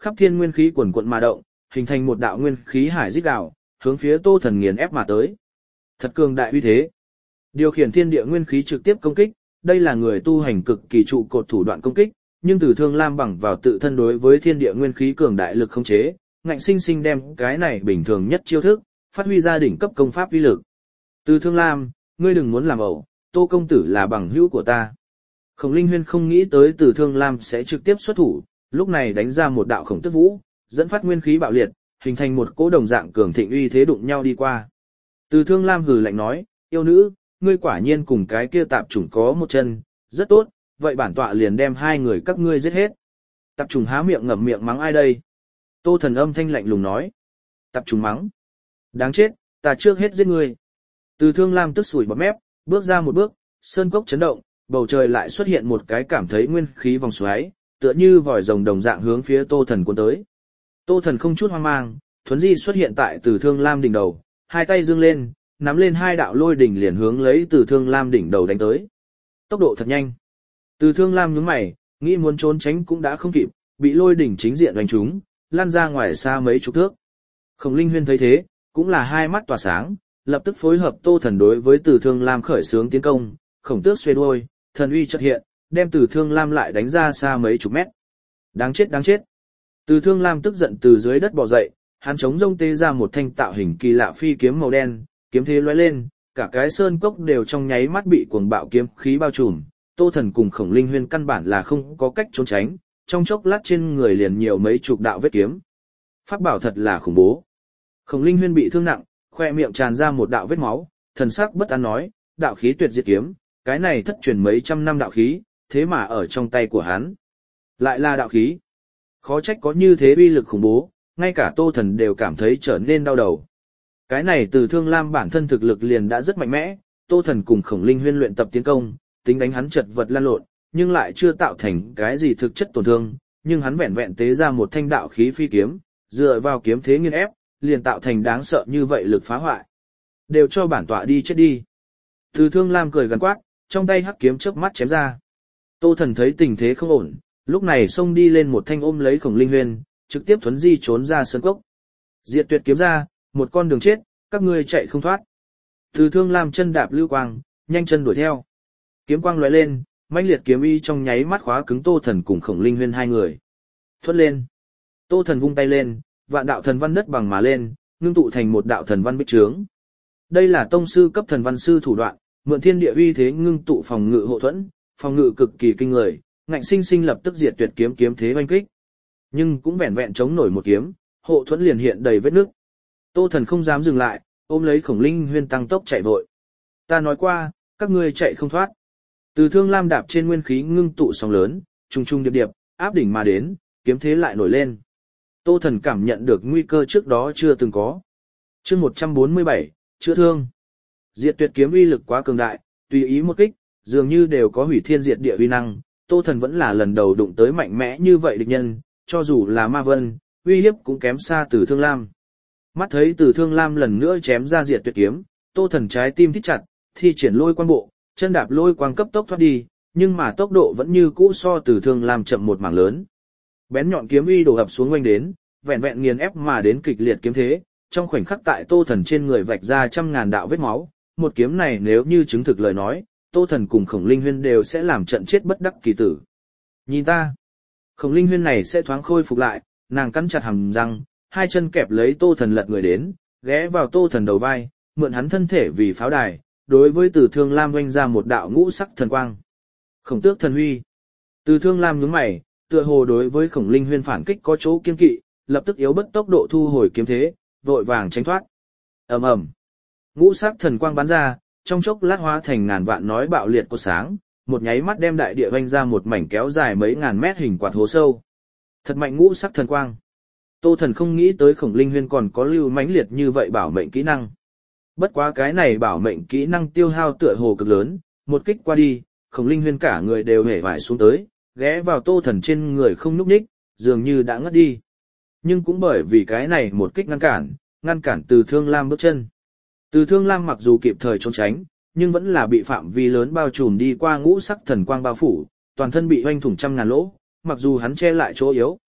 khắp thiên nguyên khí quần quận mà động, hình thành một đạo nguyên khí hải rít gào, hướng phía Tô Thần nghiền ép mà tới. Thật cường đại uy thế. Điều khiển thiên địa nguyên khí trực tiếp công kích, đây là người tu hành cực kỳ trụ cột thủ đoạn công kích, nhưng Từ Thương Lam bằng vào tự thân đối với thiên địa nguyên khí cường đại lực khống chế, ngạnh sinh sinh đem cái này bình thường nhất chiêu thức, phát huy ra đỉnh cấp công pháp uy lực. Từ Thương Lam, ngươi đừng muốn làm ẩu, Tô công tử là bằng hữu của ta. Khổng Linh Huyên không nghĩ tới Từ Thương Lam sẽ trực tiếp xuất thủ, lúc này đánh ra một đạo khổng tức vũ, dẫn phát nguyên khí bạo liệt, hình thành một cỗ đồng dạng cường thịnh uy thế đụng nhau đi qua. Từ Thương Lam hừ lạnh nói, yêu nữ, ngươi quả nhiên cùng cái kia tạp chủng có một chân, rất tốt, vậy bản tọa liền đem hai người các ngươi giết hết. Tạp chủng há miệng ngậm miệng mắng ai đây? Tô Thần âm thanh lạnh lùng nói. Tạp chủng mắng. Đáng chết, ta trước hết giết ngươi. Từ Thương Lam tức sủi bọt mép, bước ra một bước, sơn cốc chấn động, bầu trời lại xuất hiện một cái cảm thấy nguyên khí vòng xoáy, tựa như vòi rồng đồng dạng hướng phía Tô Thần cuốn tới. Tô Thần không chút hoang mang, thuấn di xuất hiện tại Từ Thương Lam đỉnh đầu, hai tay dương lên, nắm lên hai đạo lôi đỉnh liền hướng lấy Từ Thương Lam đỉnh đầu đánh tới. Tốc độ thật nhanh. Từ Thương Lam nhướng mày, nghĩ muốn trốn tránh cũng đã không kịp, bị lôi đỉnh chính diện đánh trúng, lăn ra ngoài xa mấy chục thước. Khổng Linh Huyên thấy thế, cũng là hai mắt tỏa sáng, lập tức phối hợp Tô Thần đối với Từ Thương Lam khởi xướng tiến công, khổng tước xuê đuôi, thần uy chợt hiện, đem Từ Thương Lam lại đánh ra xa mấy chục mét. Đáng chết đáng chết. Từ Thương Lam tức giận từ dưới đất bò dậy, hắn chống rông tê ra một thanh tạo hình kỳ lạ phi kiếm màu đen, kiếm thế lóe lên, cả cái sơn cốc đều trong nháy mắt bị cuồng bạo kiếm khí bao trùm. Tô Thần cùng Khổng Linh Huyên căn bản là không có cách trốn tránh, trong chốc lát trên người liền nhiều mấy chục đạo vết kiếm. Pháp bảo thật là khủng bố. Khổng Linh Huyên bị thương nặng, khoe miệng tràn ra một đạo vết máu, thần sắc bất an nói, đạo khí tuyệt diệt kiếm, cái này thất truyền mấy trăm năm đạo khí, thế mà ở trong tay của hắn. Lại là đạo khí. Khó trách có như thế uy lực khủng bố, ngay cả Tô Thần đều cảm thấy trở nên đau đầu. Cái này Từ Thương Lam bản thân thực lực liền đã rất mạnh mẽ, Tô Thần cùng Khổng Linh Huyên luyện tập tiến công, tính đánh hắn chật vật lan lộn, nhưng lại chưa tạo thành cái gì thực chất tổn thương, nhưng hắn vẹn vẹn tế ra một thanh đạo khí phi kiếm, dựa vào kiếm thế nghiền ép, liền tạo thành đáng sợ như vậy lực phá hoại. Đều cho bản tọa đi chết đi. Từ Thương Lam cười gần quát, trong tay hắc kiếm chớp mắt chém ra. Tô Thần thấy tình thế không ổn, lúc này xông đi lên một thanh ôm lấy Khổng Linh Huyên, trực tiếp thuấn di trốn ra sơn cốc. Diệt tuyệt kiếm ra, một con đường chết, các ngươi chạy không thoát. Từ Thương Lam chân đạp lưu quang, nhanh chân đuổi theo. Kiếm quang lóe lên, mãnh liệt kiếm y trong nháy mắt khóa cứng Tô Thần cùng Khổng Linh Huyên hai người. Thoát lên. Tô Thần vung tay lên, vạn đạo thần văn đất bằng mà lên, ngưng tụ thành một đạo thần văn bích trướng. Đây là tông sư cấp thần văn sư thủ đoạn, mượn thiên địa uy thế ngưng tụ phòng ngự hộ thuẫn, phòng ngự cực kỳ kinh người, ngạnh sinh sinh lập tức diệt tuyệt kiếm kiếm thế oanh kích. Nhưng cũng vẹn vẹn chống nổi một kiếm, hộ thuẫn liền hiện đầy vết nứt. Tô Thần không dám dừng lại, ôm lấy Khổng Linh Huyên tăng tốc chạy vội. Ta nói qua, các ngươi chạy không thoát. Từ Thương Lam đạp trên nguyên khí ngưng tụ sóng lớn, trùng trùng điệp điệp, áp đỉnh mà đến, kiếm thế lại nổi lên. Tô Thần cảm nhận được nguy cơ trước đó chưa từng có. Chương một trăm bốn mươi bảy, chữa thương. Diệt tuyệt kiếm uy lực quá cường đại, tùy ý một kích, dường như đều có hủy thiên diệt địa uy năng. Tô Thần vẫn là lần đầu đụng tới mạnh mẽ như vậy địch nhân, cho dù là Ma Vân, uy hiếp cũng kém xa Từ Thương Lam. Mắt thấy Từ Thương Lam lần nữa chém ra diệt tuyệt kiếm, Tô Thần trái tim thít chặt, thi triển lôi quang bộ, chân đạp lôi quang cấp tốc thoát đi, nhưng mà tốc độ vẫn như cũ so Từ Thương Lam chậm một mảng lớn. Bén nhọn kiếm uy đổ ập xuống quanh đến, vẹn vẹn nghiền ép mà đến kịch liệt kiếm thế, trong khoảnh khắc tại Tô Thần trên người vạch ra trăm ngàn đạo vết máu, một kiếm này nếu như chứng thực lời nói, Tô Thần cùng Khổng Linh Huyên đều sẽ làm trận chết bất đắc kỳ tử. Nhìn ta, Khổng Linh Huyên này sẽ thoáng khôi phục lại, nàng cắn chặt hàm răng, hai chân kẹp lấy Tô Thần lật người đến, ghé vào Tô Thần đầu vai, mượn hắn thân thể vì pháo đài, đối với Từ Thương Lam oanh ra một đạo ngũ sắc thần quang. Khổng tước thần huy. Từ Thương Lam nhướng mày, tựa hồ đối với Khổng Linh Huyên phản kích có chỗ kiên kỵ, lập tức yếu bất tốc độ thu hồi kiếm thế, vội vàng tránh thoát. Ầm ầm. Ngũ sắc thần quang bắn ra, trong chốc lát hóa thành ngàn vạn nói bạo liệt của sáng, một nháy mắt đem đại địa vanh ra một mảnh kéo dài mấy ngàn mét hình quạt hố sâu. Thật mạnh ngũ sắc thần quang. Tô Thần không nghĩ tới Khổng Linh Huyên còn có lưu mãnh liệt như vậy bảo mệnh kỹ năng. Bất quá cái này bảo mệnh kỹ năng tiêu hao tựa hồ cực lớn, một kích qua đi, Khổng Linh Huyên cả người đều hể vải xuống tới, ghé vào Tô Thần trên người không nhúc nhích, dường như đã ngất đi. Nhưng cũng bởi vì cái này một kích ngăn cản, ngăn cản Từ Thương Lam bước chân. Từ Thương Lam mặc dù kịp thời trốn tránh, nhưng vẫn là bị phạm vi lớn bao trùm đi qua ngũ sắc thần quang bao phủ, toàn thân bị hoanh thủng trăm ngàn lỗ, mặc dù hắn che lại chỗ yếu,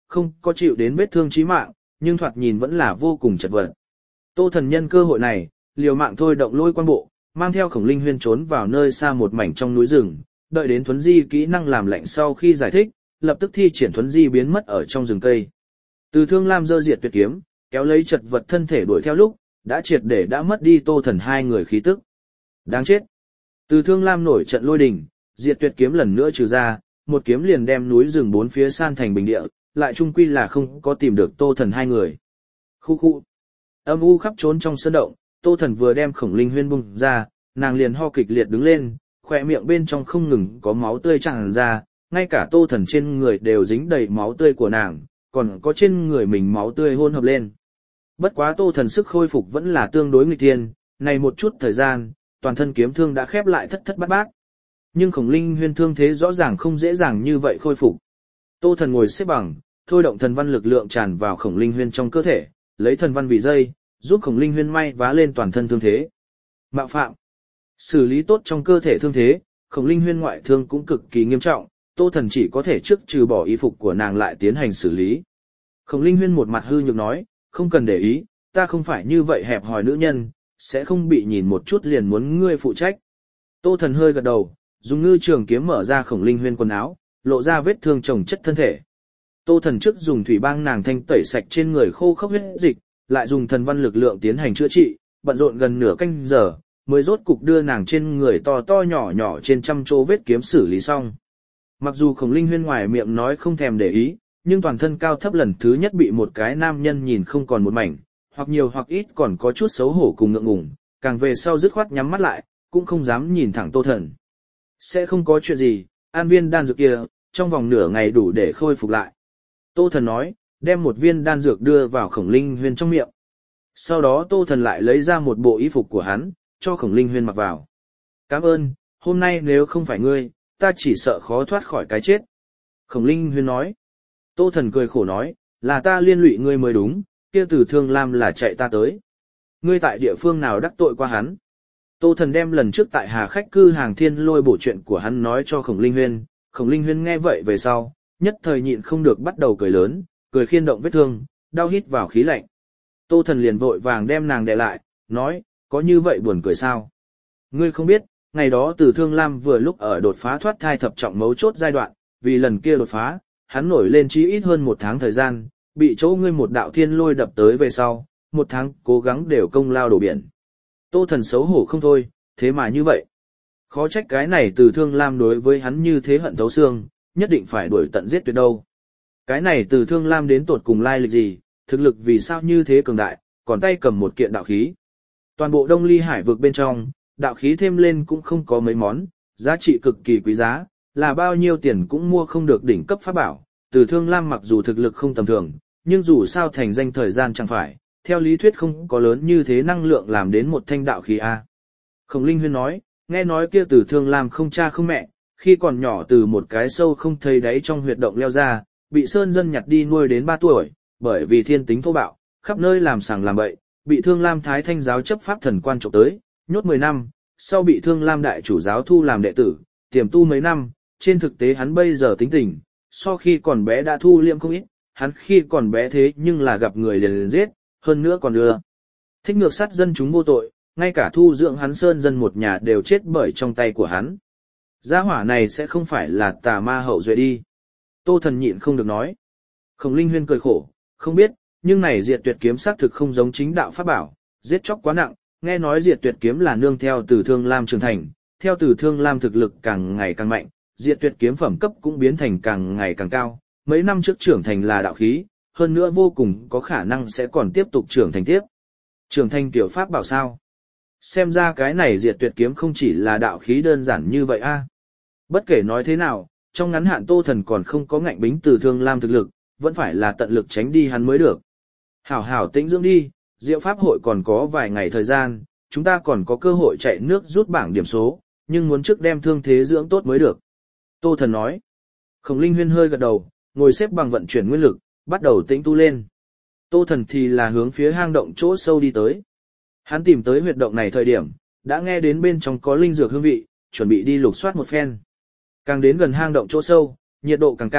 không có chịu đến vết thương chí mạng, nhưng thoạt nhìn vẫn là vô cùng chật vật. Tô Thần nhân cơ hội này, liều mạng thôi động lôi quan bộ, mang theo Khổng Linh Huyên trốn vào nơi xa một mảnh trong núi rừng, đợi đến thuấn di kỹ năng làm lạnh sau khi giải thích, lập tức thi triển thuấn di biến mất ở trong rừng cây. Từ Thương Lam giơ diệt tuyệt kiếm, kéo lấy chật vật thân thể đuổi theo lúc, đã triệt để đã mất đi Tô Thần hai người khí tức. Đáng chết. Từ Thương Lam nổi trận lôi đình, diệt tuyệt kiếm lần nữa trừ ra, một kiếm liền đem núi rừng bốn phía san thành bình địa, lại chung quy là không có tìm được Tô Thần hai người. Khu khu. Âm u khắp trốn trong sơn động, Tô Thần vừa đem Khổng Linh Huyên bung ra, nàng liền ho kịch liệt đứng lên, khỏe miệng bên trong không ngừng có máu tươi tràn ra, ngay cả Tô Thần trên người đều dính đầy máu tươi của nàng, còn có trên người mình máu tươi hôn hợp lên. Bất quá Tô Thần sức khôi phục vẫn là tương đối nghịch thiên, này một chút thời gian, toàn thân kiếm thương đã khép lại thất thất bát bát. Nhưng Khổng Linh Huyên thương thế rõ ràng không dễ dàng như vậy khôi phục. Tô Thần ngồi xếp bằng, thôi động thần văn lực lượng tràn vào Khổng Linh Huyên trong cơ thể, lấy thần văn vì dây, giúp Khổng Linh Huyên may vá lên toàn thân thương thế. Mạo phạm. Xử lý tốt trong cơ thể thương thế, Khổng Linh Huyên ngoại thương cũng cực kỳ nghiêm trọng, Tô Thần chỉ có thể trước trừ bỏ y phục của nàng lại tiến hành xử lý. Khổng Linh Huyên một mặt hư nhược nói, không cần để ý, ta không phải như vậy hẹp hòi nữ nhân, sẽ không bị nhìn một chút liền muốn ngươi phụ trách. Tô Thần hơi gật đầu, dùng ngư trường kiếm mở ra Khổng Linh Huyên quần áo, lộ ra vết thương chồng chất thân thể. Tô Thần trước dùng thủy băng nàng thanh tẩy sạch trên người khô khốc huyết dịch, lại dùng thần văn lực lượng tiến hành chữa trị, bận rộn gần nửa canh giờ, mới rốt cục đưa nàng trên người to to nhỏ nhỏ trên trăm chỗ vết kiếm xử lý xong. Mặc dù Khổng Linh Huyên ngoài miệng nói không thèm để ý, nhưng toàn thân cao thấp lần thứ nhất bị một cái nam nhân nhìn không còn một mảnh, hoặc nhiều hoặc ít còn có chút xấu hổ cùng ngượng ngùng, càng về sau dứt khoát nhắm mắt lại, cũng không dám nhìn thẳng Tô Thần. Sẽ không có chuyện gì, an viên đan dược kia, trong vòng nửa ngày đủ để khôi phục lại. Tô Thần nói, đem một viên đan dược đưa vào Khổng Linh Huyên trong miệng. Sau đó Tô Thần lại lấy ra một bộ y phục của hắn, cho Khổng Linh Huyên mặc vào. Cảm ơn, hôm nay nếu không phải ngươi, ta chỉ sợ khó thoát khỏi cái chết. Khổng Linh Huyên nói. Tô Thần cười khổ nói, là ta liên lụy ngươi mới đúng, kia Từ Thương Lam là chạy ta tới. Ngươi tại địa phương nào đắc tội qua hắn? Tô Thần đem lần trước tại Hà Khách cư hàng Thiên Lôi bổ chuyện của hắn nói cho Khổng Linh Huyên, Khổng Linh Huyên nghe vậy về sau, nhất thời nhịn không được bắt đầu cười lớn, cười khiên động vết thương, đau hít vào khí lạnh. Tô Thần liền vội vàng đem nàng đè lại, nói, có như vậy buồn cười sao? Ngươi không biết, ngày đó Từ Thương Lam vừa lúc ở đột phá thoát thai thập trọng mấu chốt giai đoạn, vì lần kia đột phá, hắn nổi lên chí ít hơn một tháng thời gian, bị chỗ ngươi một đạo thiên lôi đập tới về sau, một tháng cố gắng đều công lao đổ biển. Tô Thần xấu hổ không thôi, thế mà như vậy. Khó trách cái này Từ Thương Lam đối với hắn như thế hận thấu xương, nhất định phải đuổi tận giết tuyệt đâu. Cái này Từ Thương Lam đến tột cùng lai lịch gì, thực lực vì sao như thế cường đại, còn tay cầm một kiện đạo khí. Toàn bộ Đông Ly Hải vực bên trong, đạo khí thêm lên cũng không có mấy món, giá trị cực kỳ quý giá, là bao nhiêu tiền cũng mua không được đỉnh cấp pháp bảo. Từ Thương Lam mặc dù thực lực không tầm thường, nhưng dù sao thành danh thời gian chẳng phải, theo lý thuyết không có lớn như thế năng lượng làm đến một thanh đạo khí A. Khổng Linh Huyên nói, nghe nói kia Từ Thương Lam không cha không mẹ, khi còn nhỏ từ một cái sâu không thấy đáy trong huyệt động leo ra, bị sơn dân nhặt đi nuôi đến ba tuổi, bởi vì thiên tính thô bạo, khắp nơi làm sàng làm bậy, bị Thương Lam Thái Thanh giáo chấp pháp thần quan trộm tới, nhốt mười năm, sau bị Thương Lam đại chủ giáo thu làm đệ tử, tiềm tu mấy năm, trên thực tế hắn bây giờ tính tình, so khi còn bé đã thu liệm không ít, hắn khi còn bé thế nhưng là gặp người liền liền giết, hơn nữa còn đưa. Thích ngược sát dân chúng vô tội, ngay cả thu dưỡng hắn sơn dân một nhà đều chết bởi trong tay của hắn. Gia hỏa này sẽ không phải là tà ma hậu duệ đi. Tô Thần nhịn không được nói. Khổng Linh Huyên cười khổ, không biết, nhưng này diệt tuyệt kiếm xác thực không giống chính đạo pháp bảo, giết chóc quá nặng, nghe nói diệt tuyệt kiếm là nương theo Từ Thương Lam trưởng thành, theo Từ Thương Lam thực lực càng ngày càng mạnh, diệt tuyệt kiếm phẩm cấp cũng biến thành càng ngày càng cao, mấy năm trước trưởng thành là đạo khí, hơn nữa vô cùng có khả năng sẽ còn tiếp tục trưởng thành tiếp. Trưởng thành tiểu pháp bảo sao? Xem ra cái này diệt tuyệt kiếm không chỉ là đạo khí đơn giản như vậy a. Bất kể nói thế nào, trong ngắn hạn Tô Thần còn không có ngạnh bính Từ Thương Lam thực lực, vẫn phải là tận lực tránh đi hắn mới được. Hảo hảo tĩnh dưỡng đi, Diệu Pháp hội còn có vài ngày thời gian, chúng ta còn có cơ hội chạy nước rút bảng điểm số, nhưng muốn trước đem thương thế dưỡng tốt mới được. Tô Thần nói. Khổng Linh Huyên hơi gật đầu, ngồi xếp bằng vận chuyển nguyên lực, bắt đầu tĩnh tu lên. Tô Thần thì là hướng phía hang động chỗ sâu đi tới. Hắn tìm tới huyệt động này thời điểm, đã nghe đến bên trong có linh dược hương vị, chuẩn bị đi lục soát một phen. Càng đến gần hang động chỗ sâu, nhiệt độ càng cao,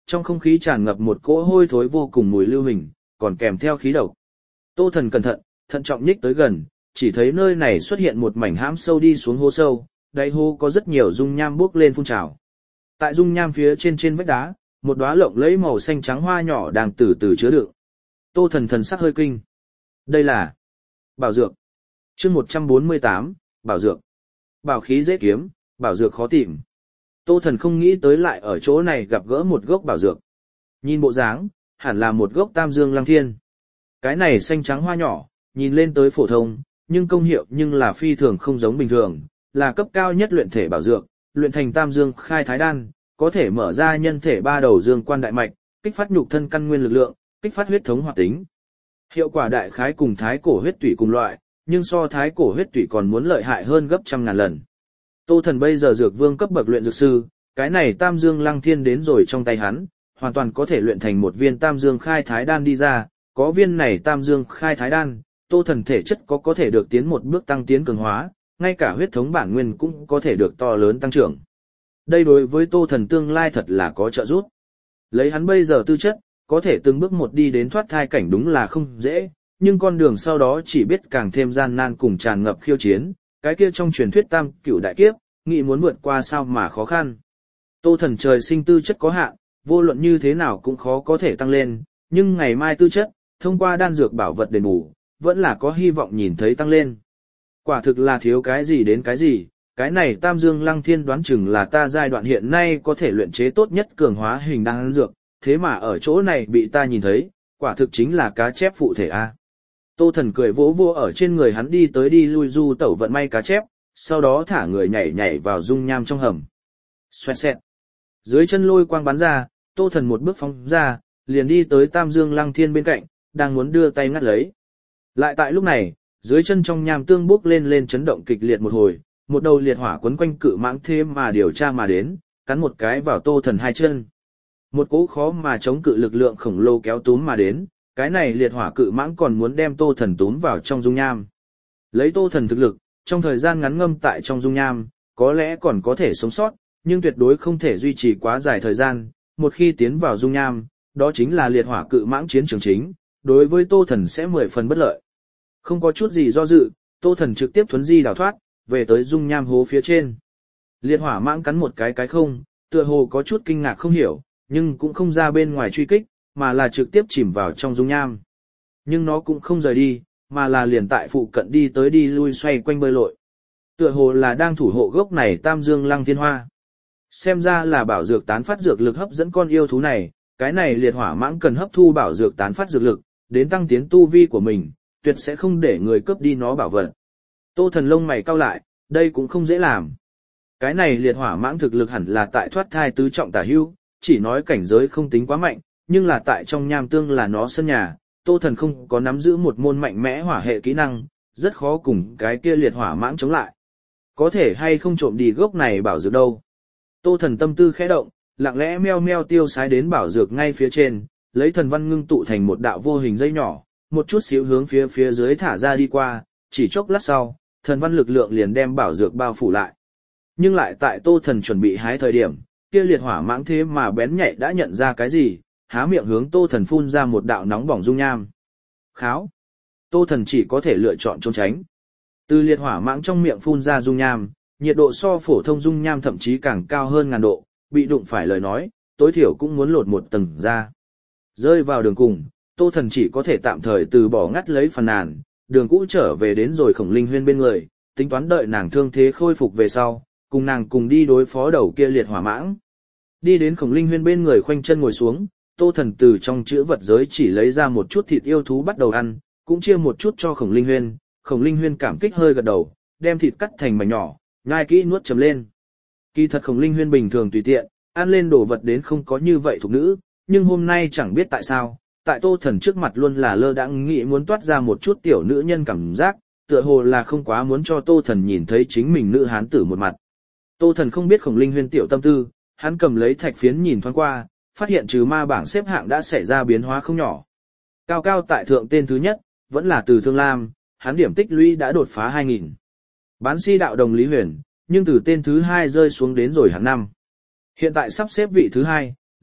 trong không khí tràn ngập một cỗ hôi thối vô cùng mùi lưu huỳnh, còn kèm theo khí độc. Tô Thần cẩn thận, thận trọng nhích tới gần, chỉ thấy nơi này xuất hiện một mảnh hãm sâu đi xuống hố sâu, đáy hố có rất nhiều dung nham bốc lên phun trào. Tại dung nham phía trên trên vách đá, một đóa lộng lẫy màu xanh trắng hoa nhỏ đang từ từ chứa đựng. Tô Thần thần sắc hơi kinh. Đây là bảo dược. Chương một trăm bốn mươi tám, bảo dược. Bảo khí dễ kiếm, bảo dược khó tìm. Tô Thần không nghĩ tới lại ở chỗ này gặp gỡ một gốc bảo dược. Nhìn bộ dáng, hẳn là một gốc Tam Dương Lăng Thiên. Cái này xanh trắng hoa nhỏ, nhìn lên tới phổ thông, nhưng công hiệu nhưng là phi thường không giống bình thường, là cấp cao nhất luyện thể bảo dược, luyện thành Tam Dương Khai Thái Đan, có thể mở ra nhân thể ba đầu dương quan đại mạch, kích phát nhục thân căn nguyên lực lượng, kích phát huyết thống hoạt tính. Hiệu quả đại khái cùng thái cổ huyết tủy cùng loại, nhưng so thái cổ huyết tủy còn muốn lợi hại hơn gấp trăm ngàn lần. Tô Thần bây giờ dược vương cấp bậc luyện dược sư, cái này Tam Dương Lăng Thiên đến rồi trong tay hắn, hoàn toàn có thể luyện thành một viên Tam Dương Khai Thái Đan đi ra, có viên này Tam Dương Khai Thái Đan, Tô Thần thể chất có có thể được tiến một bước tăng tiến cường hóa, ngay cả huyết thống bản nguyên cũng có thể được to lớn tăng trưởng. Đây đối với Tô Thần tương lai thật là có trợ giúp. Lấy hắn bây giờ tư chất, có thể từng bước một đi đến thoát thai cảnh đúng là không dễ, nhưng con đường sau đó chỉ biết càng thêm gian nan cùng tràn ngập khiêu chiến, cái kia trong truyền thuyết tam cửu đại kiếp, nghĩ muốn vượt qua sao mà khó khăn. Tô Thần trời sinh tư chất có hạn, vô luận như thế nào cũng khó có thể tăng lên, nhưng ngày mai tư chất, thông qua đan dược bảo vật đền bù, vẫn là có hy vọng nhìn thấy tăng lên. Quả thực là thiếu cái gì đến cái gì, cái này Tam Dương Lăng Thiên đoán chừng là ta giai đoạn hiện nay có thể luyện chế tốt nhất cường hóa hình đan dược, thế mà ở chỗ này bị ta nhìn thấy, quả thực chính là cá chép phụ thể a. Tô Thần cười vỗ vỗ ở trên người hắn đi tới đi lui du tẩu vận may cá chép, sau đó thả người nhảy nhảy vào dung nham trong hầm. Xoẹt xẹt. Dưới chân lôi quang bắn ra, Tô Thần một bước phóng ra, liền đi tới Tam Dương Lăng Thiên bên cạnh, đang muốn đưa tay ngắt lấy. Lại tại lúc này, dưới chân trong nham tương bốc lên lên chấn động kịch liệt một hồi, một đầu liệt hỏa quấn quanh cự mãng thêm mà điều tra mà đến, cắn một cái vào Tô Thần hai chân. Một cỗ khó mà chống cự lực lượng khổng lồ kéo túm mà đến, cái này liệt hỏa cự mãng còn muốn đem Tô Thần túm vào trong dung nham. Lấy Tô Thần thực lực, trong thời gian ngắn ngâm tại trong dung nham, có lẽ còn có thể sống sót, nhưng tuyệt đối không thể duy trì quá dài thời gian, một khi tiến vào dung nham, đó chính là liệt hỏa cự mãng chiến trường chính, đối với Tô Thần sẽ mười phần bất lợi. Không có chút gì do dự, Tô Thần trực tiếp thuấn di đào thoát, về tới dung nham hố phía trên. Liệt hỏa mãng cắn một cái cái không, tựa hồ có chút kinh ngạc không hiểu, nhưng cũng không ra bên ngoài truy kích, mà là trực tiếp chìm vào trong dung nham. Nhưng nó cũng không rời đi, mà là liền tại phụ cận đi tới đi lui xoay quanh bơi lội. Tựa hồ là đang thủ hộ gốc này Tam Dương Lăng Thiên Hoa. Xem ra là bảo dược tán phát dược lực hấp dẫn con yêu thú này, cái này liệt hỏa mãng cần hấp thu bảo dược tán phát dược lực, đến tăng tiến tu vi của mình, tuyệt sẽ không để người cướp đi nó bảo vật. Tô Thần lông mày cau lại, đây cũng không dễ làm. Cái này liệt hỏa mãng thực lực hẳn là tại thoát thai tứ trọng tả hưu, chỉ nói cảnh giới không tính quá mạnh, nhưng là tại trong nham tương là nó sân nhà, Tô Thần không có nắm giữ một môn mạnh mẽ hỏa hệ kỹ năng, rất khó cùng cái kia liệt hỏa mãng chống lại. Có thể hay không trộm đi gốc này bảo dược đâu. Tô Thần tâm tư khẽ động, lặng lẽ meo meo tiêu sái đến bảo dược ngay phía trên, lấy thần văn ngưng tụ thành một đạo vô hình dây nhỏ, một chút xíu hướng phía phía dưới thả ra đi qua, chỉ chốc lát sau, thần văn lực lượng liền đem bảo dược bao phủ lại. Nhưng lại tại Tô Thần chuẩn bị hái thời điểm, kia liệt hỏa mãng thế mà bén nhạy đã nhận ra cái gì, há miệng hướng Tô Thần phun ra một đạo nóng bỏng dung nham. Kháo! Tô Thần chỉ có thể lựa chọn trốn tránh. Từ liệt hỏa mãng trong miệng phun ra dung nham, nhiệt độ so phổ thông dung nham thậm chí càng cao hơn ngàn độ, bị đụng phải lời nói, tối thiểu cũng muốn lột một tầng ra. Rơi vào đường cùng, Tô Thần chỉ có thể tạm thời từ bỏ ngắt lấy phàn nàn, đường cũ trở về đến rồi Khổng Linh Huyên bên người, tính toán đợi nàng thương thế khôi phục về sau, cùng nàng cùng đi đối phó đầu kia liệt hỏa mãng. Đi đến Khổng Linh Huyên bên người khoanh chân ngồi xuống, Tô Thần từ trong chữ vật giới chỉ lấy ra một chút thịt yêu thú bắt đầu ăn, cũng chia một chút cho Khổng Linh Huyên. Khổng Linh Huyên cảm kích hơi gật đầu, đem thịt cắt thành mảnh nhỏ, nhai kỹ nuốt chấm lên. Kỳ thật Khổng Linh Huyên bình thường tùy tiện, ăn lên đồ vật đến không có như vậy thuộc nữ, nhưng hôm nay chẳng biết tại sao, tại Tô Thần trước mặt luôn là lơ đãng nghĩ muốn toát ra một chút tiểu nữ nhân cảm giác, tựa hồ là không quá muốn cho Tô Thần nhìn thấy chính mình nữ hán tử một mặt. Tô Thần không biết Khổng Linh Huyên tiểu tâm tư, hắn cầm lấy thạch phiến nhìn thoáng qua, phát hiện trừ ma bảng xếp hạng đã xảy ra biến hóa không nhỏ. Cao cao tại thượng tên thứ nhất, vẫn là Từ Thương Lam, hắn điểm tích lũy đã đột phá hai nghìn. Bán si đạo đồng Lý Huyền, nhưng từ tên thứ hai rơi xuống đến rồi hạng năm. Hiện tại sắp xếp vị thứ hai,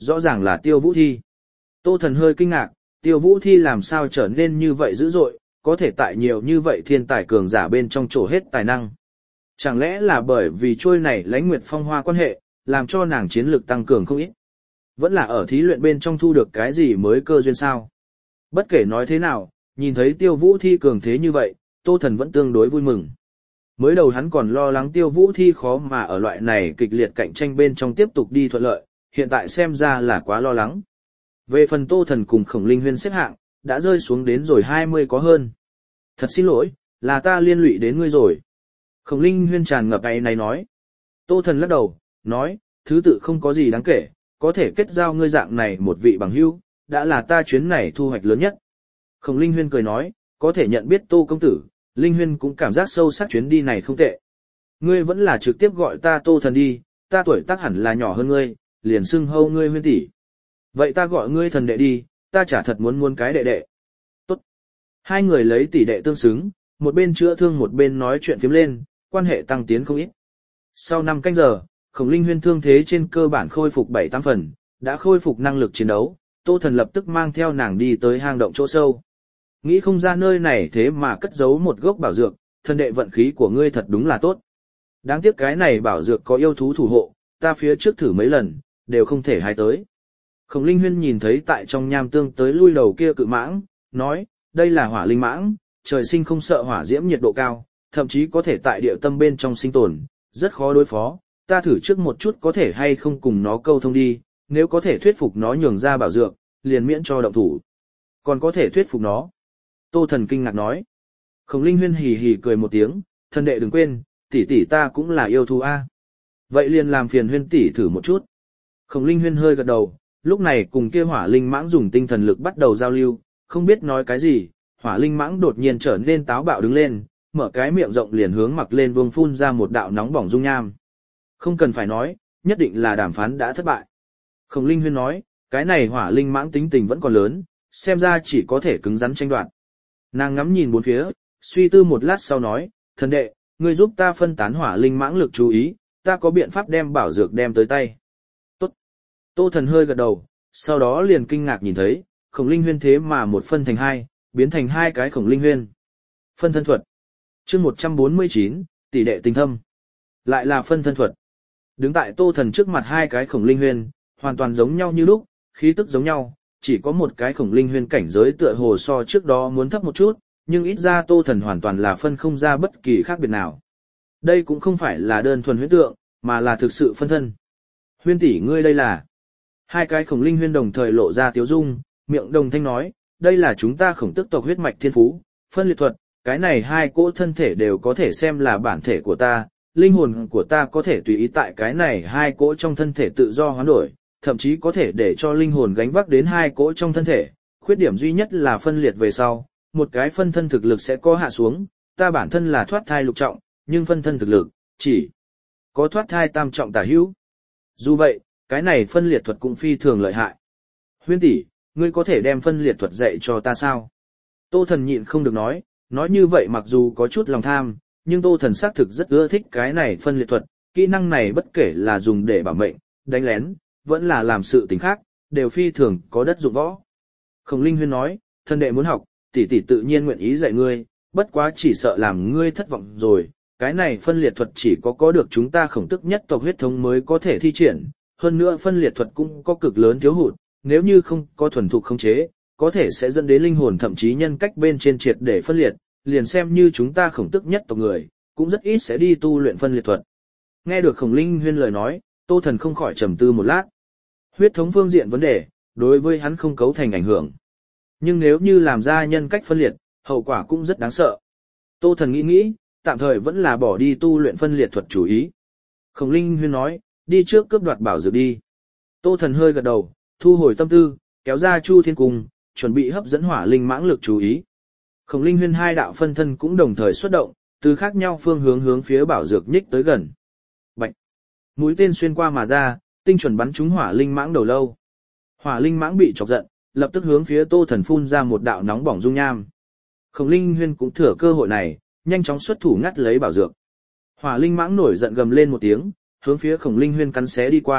rõ ràng là Tiêu Vũ Thi. Tô Thần hơi kinh ngạc, Tiêu Vũ Thi làm sao trở nên như vậy dữ dội, có thể tại nhiều như vậy thiên tài cường giả bên trong trổ hết tài năng. Chẳng lẽ là bởi vì trôi này Lãnh Nguyệt Phong Hoa quan hệ, làm cho nàng chiến lực tăng cường không ít. Vẫn là ở thí luyện bên trong thu được cái gì mới cơ duyên sao. Bất kể nói thế nào, nhìn thấy Tiêu Vũ Thi cường thế như vậy, Tô Thần vẫn tương đối vui mừng. Mới đầu hắn còn lo lắng Tiêu Vũ Thi khó mà ở loại này kịch liệt cạnh tranh bên trong tiếp tục đi thuận lợi, hiện tại xem ra là quá lo lắng. Về phần Tô Thần cùng Khổng Linh Huyên xếp hạng, đã rơi xuống đến rồi hai mươi có hơn. Thật xin lỗi, là ta liên lụy đến ngươi rồi. Khổng Linh Huyên tràn ngập áy náy nói. Tô Thần lắc đầu, nói, thứ tự không có gì đáng kể, có thể kết giao ngươi dạng này một vị bằng hữu, đã là ta chuyến này thu hoạch lớn nhất. Khổng Linh Huyên cười nói, có thể nhận biết Tô công tử, Linh Huyên cũng cảm giác sâu sắc chuyến đi này không tệ. Ngươi vẫn là trực tiếp gọi ta Tô Thần đi, ta tuổi tác hẳn là nhỏ hơn ngươi, liền xưng hâu ngươi Huyên tỷ. Vậy ta gọi ngươi thần đệ đi, ta chả thật muốn muốn cái đệ đệ. Tốt. Hai người lấy tỷ đệ tương xứng, một bên chữa thương một bên nói chuyện phiếm lên, quan hệ tăng tiến không ít. Sau năm canh giờ, Khổng Linh Huyên thương thế trên cơ bản khôi phục bảy tám phần, đã khôi phục năng lực chiến đấu, Tô Thần lập tức mang theo nàng đi tới hang động chỗ sâu. Nghĩ không ra nơi này thế mà cất giấu một gốc bảo dược, thần đệ vận khí của ngươi thật đúng là tốt. Đáng tiếc cái này bảo dược có yêu thú thủ hộ, ta phía trước thử mấy lần, đều không thể hái tới. Khổng Linh Huyên nhìn thấy tại trong nham tương tới lui đầu kia cự mãng, nói, đây là hỏa linh mãng, trời sinh không sợ hỏa diễm nhiệt độ cao, thậm chí có thể tại địa tâm bên trong sinh tồn, rất khó đối phó, ta thử trước một chút có thể hay không cùng nó câu thông đi, nếu có thể thuyết phục nó nhường ra bảo dược, liền miễn cho động thủ. Còn có thể thuyết phục nó. Tô Thần kinh ngạc nói. Khổng Linh Huyên hì hì cười một tiếng, thần đệ đừng quên, tỷ tỷ ta cũng là yêu thú a. Vậy liền làm phiền Huyên tỷ thử một chút. Khổng Linh Huyên hơi gật đầu, lúc này cùng kia hỏa linh mãng dùng tinh thần lực bắt đầu giao lưu, không biết nói cái gì, hỏa linh mãng đột nhiên trở nên táo bạo đứng lên, mở cái miệng rộng liền hướng mặc lên vương phun ra một đạo nóng bỏng dung nham. Không cần phải nói, nhất định là đàm phán đã thất bại. Khổng Linh Huyên nói, cái này hỏa linh mãng tính tình vẫn còn lớn, xem ra chỉ có thể cứng rắn tranh đoạt. Nàng ngắm nhìn bốn phía, suy tư một lát sau nói, thần đệ, ngươi giúp ta phân tán hỏa linh mãng lực chú ý, ta có biện pháp đem bảo dược đem tới tay. Tốt. Tô Thần hơi gật đầu, sau đó liền kinh ngạc nhìn thấy, Khổng Linh Huyên thế mà một phân thành hai, biến thành hai cái Khổng Linh Huyên. Phân thân thuật. Chương một trăm bốn mươi chín, tỷ đệ tình thâm. Lại là phân thân thuật. Đứng tại Tô Thần trước mặt hai cái Khổng Linh Huyên, hoàn toàn giống nhau như lúc, khí tức giống nhau, chỉ có một cái Khổng Linh Huyên cảnh giới tựa hồ so trước đó muốn thấp một chút, nhưng ít ra Tô Thần hoàn toàn là phân không ra bất kỳ khác biệt nào. Đây cũng không phải là đơn thuần huyễn tượng, mà là thực sự phân thân. Huyên tỷ ngươi đây là. Hai cái Khổng Linh Huyên đồng thời lộ ra tiếu dung, miệng đồng thanh nói, đây là chúng ta Khổng Tức tộc huyết mạch thiên phú, phân liệt thuật, cái này hai cỗ thân thể đều có thể xem là bản thể của ta, linh hồn của ta có thể tùy ý tại cái này hai cỗ trong thân thể tự do hoán đổi, thậm chí có thể để cho linh hồn gánh vác đến hai cỗ trong thân thể, khuyết điểm duy nhất là phân liệt về sau, một cái phân thân thực lực sẽ có hạ xuống, ta bản thân là thoát thai lục trọng, nhưng phân thân thực lực chỉ có thoát thai tam trọng tả hữu. Dù vậy, cái này phân liệt thuật cũng phi thường lợi hại. Huyên tỷ, ngươi có thể đem phân liệt thuật dạy cho ta sao? Tô Thần nhịn không được nói, nói như vậy mặc dù có chút lòng tham, nhưng Tô Thần xác thực rất ưa thích cái này phân liệt thuật, kỹ năng này bất kể là dùng để bảo mệnh, đánh lén, vẫn là làm sự tình khác, đều phi thường có đất dụng võ. Khổng Linh Huyên nói, thân đệ muốn học, tỷ tỷ tự nhiên nguyện ý dạy ngươi, bất quá chỉ sợ làm ngươi thất vọng rồi, cái này phân liệt thuật chỉ có có được chúng ta Khổng Tức nhất tộc huyết thống mới có thể thi triển, hơn nữa phân liệt thuật cũng có cực lớn thiếu hụt, nếu như không có thuần thục khống chế, có thể sẽ dẫn đến linh hồn thậm chí nhân cách bên trên triệt để phân liệt, liền xem như chúng ta Khổng Tức nhất tộc người, cũng rất ít sẽ đi tu luyện phân liệt thuật. Nghe được Khổng Linh Huyên lời nói, Tô Thần không khỏi trầm tư một lát. Huyết thống phương diện vấn đề, đối với hắn không cấu thành ảnh hưởng. Nhưng nếu như làm ra nhân cách phân liệt, hậu quả cũng rất đáng sợ. Tô Thần nghĩ nghĩ, tạm thời vẫn là bỏ đi tu luyện phân liệt thuật chủ ý. Khổng Linh Huyên nói, đi trước cướp đoạt bảo dược đi. Tô Thần hơi gật đầu, thu hồi tâm tư, kéo ra Chu Thiên Cung, chuẩn bị hấp dẫn hỏa linh mãng lực chú ý. Khổng Linh Huyên hai đạo phân thân cũng đồng thời xuất động, từ khác nhau phương hướng hướng phía bảo dược nhích tới gần. Bạch! Mũi tên xuyên qua mà ra, tinh chuẩn bắn trúng hỏa linh mãng đầu lâu. Hỏa linh mãng bị chọc giận, lập tức hướng phía Tô Thần phun ra một đạo nóng bỏng dung nham. Khổng Linh Huyên cũng thừa cơ hội này, nhanh chóng xuất thủ ngắt lấy bảo dược. Hỏa linh mãng nổi giận gầm lên một tiếng, hướng phía Khổng Linh Huyên cắn xé đi qua,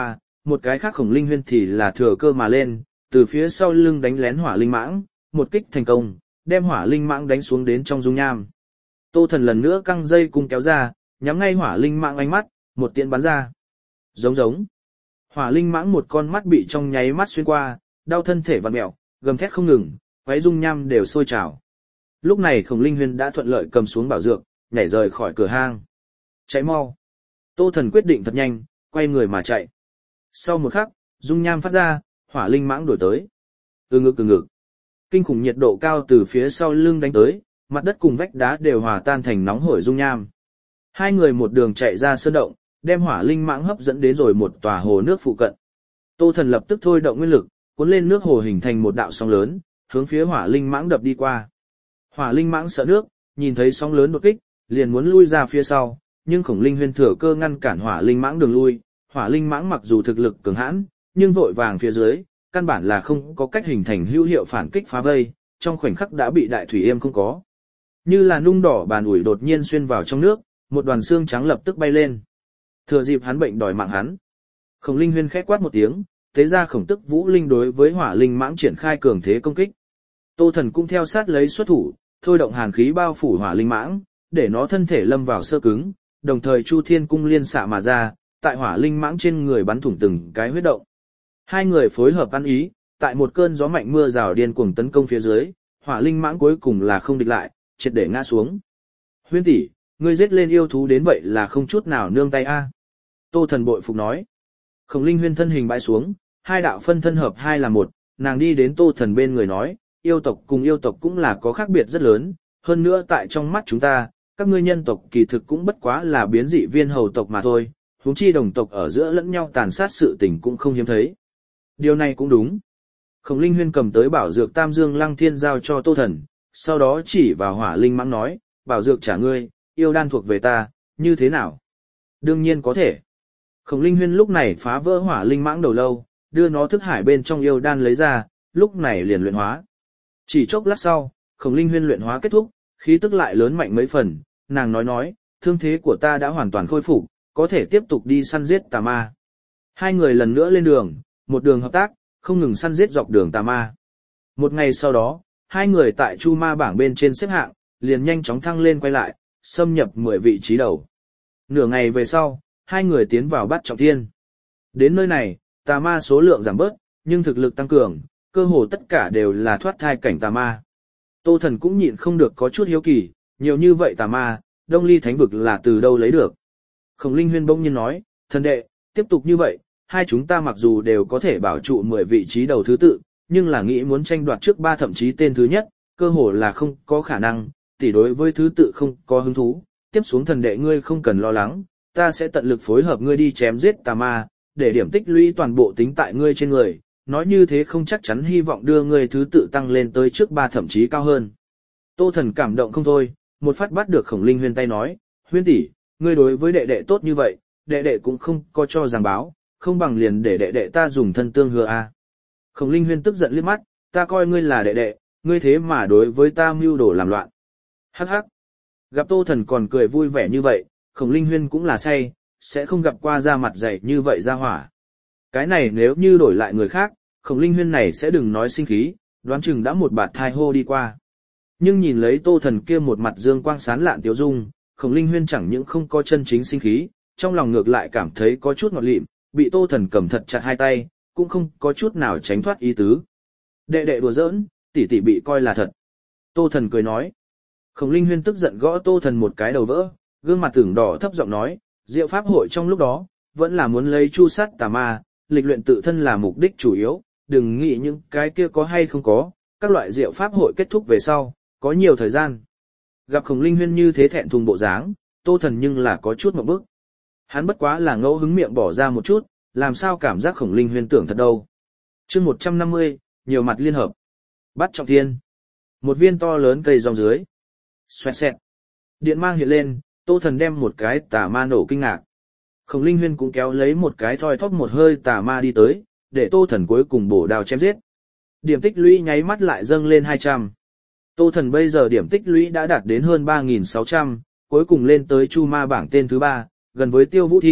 một cái khác khổng linh huyên thì là thừa cơ mà lên, từ phía sau lưng đánh lén hỏa linh mãng, một kích thành công, đem hỏa linh mãng đánh xuống đến trong dung nham. Tô Thần lần nữa căng dây cung kéo ra, nhắm ngay hỏa linh mãng ánh mắt, một tiễn bắn ra. Giống giống. Hỏa linh mãng một con mắt bị trong nháy mắt xuyên qua, đau thân thể vặn mèo, gầm thét không ngừng, váy dung nham đều sôi trào. Lúc này khổng linh huyên đã thuận lợi cầm xuống bảo dược, nhảy rời khỏi cửa hang. Cháy mau. Tô Thần quyết định thật nhanh, quay người mà chạy. Sau một khắc, dung nham phát ra, hỏa linh mãng đuổi tới. Ừ ngực ừ ngực. Kinh khủng nhiệt độ cao từ phía sau lưng đánh tới, mặt đất cùng vách đá đều hòa tan thành nóng hổi dung nham. Hai người một đường chạy ra sơn động, đem hỏa linh mãng hấp dẫn đến rồi một tòa hồ nước phụ cận. Tô Thần lập tức thôi động nguyên lực, cuốn lên nước hồ hình thành một đạo sóng lớn, hướng phía hỏa linh mãng đập đi qua. Hỏa linh mãng sợ nước, nhìn thấy sóng lớn đột kích, liền muốn lui ra phía sau, nhưng khổng linh huyên thừa cơ ngăn cản hỏa linh mãng đường lui. Hỏa linh mãng mặc dù thực lực cường hãn, nhưng vội vàng phía dưới, căn bản là không có cách hình thành hữu hiệu phản kích phá vây, trong khoảnh khắc đã bị đại thủy yêm không có. Như là nung đỏ bàn ủi đột nhiên xuyên vào trong nước, một đoàn xương trắng lập tức bay lên. Thừa dịp hắn bệnh đòi mạng hắn. Khổng linh huyên khẽ quát một tiếng, tế ra khổng tức vũ linh đối với hỏa linh mãng triển khai cường thế công kích. Tô Thần cũng theo sát lấy xuất thủ, thôi động hàn khí bao phủ hỏa linh mãng, để nó thân thể lâm vào sơ cứng, đồng thời Chu Thiên cung liên xạ mà ra, tại hỏa linh mãng trên người bắn thủng từng cái huyết động. Hai người phối hợp ăn ý, tại một cơn gió mạnh mưa rào điên cuồng tấn công phía dưới, hỏa linh mãng cuối cùng là không địch lại, triệt để ngã xuống. Huyên tỷ, ngươi giết lên yêu thú đến vậy là không chút nào nương tay a. Tô Thần bội phục nói. Khổng linh huyên thân hình bãi xuống, hai đạo phân thân hợp hai là một, nàng đi đến Tô Thần bên người nói, yêu tộc cùng yêu tộc cũng là có khác biệt rất lớn, hơn nữa tại trong mắt chúng ta, các ngươi nhân tộc kỳ thực cũng bất quá là biến dị viên hầu tộc mà thôi, huống chi đồng tộc ở giữa lẫn nhau tàn sát sự tình cũng không hiếm thấy. Điều này cũng đúng. Khổng linh huyên cầm tới bảo dược Tam Dương Lăng Thiên giao cho Tô Thần, sau đó chỉ vào hỏa linh mãng nói, bảo dược trả ngươi, yêu đan thuộc về ta, như thế nào? Đương nhiên có thể. Khổng linh huyên lúc này phá vỡ hỏa linh mãng đầu lâu, đưa nó thức hải bên trong yêu đan lấy ra, lúc này liền luyện hóa. Chỉ chốc lát sau, khổng linh huyên luyện hóa kết thúc, khí tức lại lớn mạnh mấy phần, nàng nói nói, thương thế của ta đã hoàn toàn khôi phục, có thể tiếp tục đi săn giết tà ma. Hai người lần nữa lên đường, một đường hợp tác, không ngừng săn giết dọc đường tà ma. Một ngày sau đó, hai người tại Chu Ma bảng bên trên xếp hạng, liền nhanh chóng thăng lên quay lại, xâm nhập mười vị trí đầu. Nửa ngày về sau, hai người tiến vào Bát Trọng Thiên. Đến nơi này, tà ma số lượng giảm bớt, nhưng thực lực tăng cường, cơ hồ tất cả đều là thoát thai cảnh tà ma. Tô Thần cũng nhịn không được có chút hiếu kỳ, nhiều như vậy tà ma, Đông Ly Thánh vực là từ đâu lấy được. Khổng linh huyên bỗng nhiên nói, thần đệ, tiếp tục như vậy, hai chúng ta mặc dù đều có thể bảo trụ mười vị trí đầu thứ tự, nhưng là nghĩ muốn tranh đoạt trước ba thậm chí tên thứ nhất, cơ hồ là không có khả năng, tỷ đối với thứ tự không có hứng thú, tiếp xuống thần đệ ngươi không cần lo lắng, ta sẽ tận lực phối hợp ngươi đi chém giết tà ma, để điểm tích lũy toàn bộ tính tại ngươi trên người, nói như thế không chắc chắn hy vọng đưa ngươi thứ tự tăng lên tới trước ba thậm chí cao hơn. Tô Thần cảm động không thôi, một phát bắt được khổng linh huyên tay nói, huyên tỷ, ngươi đối với đệ đệ tốt như vậy, đệ đệ cũng không có cho giảng báo, không bằng liền để đệ đệ ta dùng thân tương hứa a. Khổng linh huyên tức giận liếc mắt, ta coi ngươi là đệ đệ, ngươi thế mà đối với ta mưu đồ làm loạn. Hắc hắc. Gặp Tô Thần còn cười vui vẻ như vậy, khổng linh huyên cũng là say, sẽ không gặp qua da mặt dày như vậy ra hỏa. Cái này nếu như đổi lại người khác, khổng linh huyên này sẽ đừng nói sinh khí, đoán chừng đã một bạt thai hô đi qua. Nhưng nhìn lấy Tô Thần kia một mặt dương quang sán lạn tiếu dung, khổng linh huyên chẳng những không có chân chính sinh khí, trong lòng ngược lại cảm thấy có chút ngọt lịm, bị Tô Thần cầm thật chặt hai tay, cũng không có chút nào tránh thoát ý tứ. Đệ đệ đùa giỡn, tỷ tỷ bị coi là thật. Tô Thần cười nói. Khổng linh huyên tức giận gõ Tô Thần một cái đầu vỡ, gương mặt tưởng đỏ thấp giọng nói, diệu pháp hội trong lúc đó, vẫn là muốn lấy chu sát tà ma, lịch luyện tự thân là mục đích chủ yếu, đừng nghĩ những cái kia có hay không có, các loại diệu pháp hội kết thúc về sau, có nhiều thời gian. Gặp khổng linh huyên như thế thẹn thùng bộ dáng, Tô Thần nhưng là có chút một bức. Hắn bất quá là ngẫu hứng miệng bỏ ra một chút, làm sao cảm giác khổng linh huyên tưởng thật đâu. Chương một trăm năm mươi, nhiều mặt liên hợp. Bát Trọng Thiên. Một viên to lớn cây rong dưới. Xoẹt xẹt. Điện mang hiện lên, Tô Thần đem một cái tà ma nổ kinh ngạc. Khổng linh huyên cũng kéo lấy một cái thoi thóp một hơi tà ma đi tới, để Tô Thần cuối cùng bổ đao chém giết. Điểm tích lũy nháy mắt lại dâng lên hai trăm. Tô Thần bây giờ điểm tích lũy đã đạt đến hơn ba nghìn sáu trăm, cuối cùng lên tới Chu Ma bảng tên thứ ba, gần với Tiêu Vũ Thi,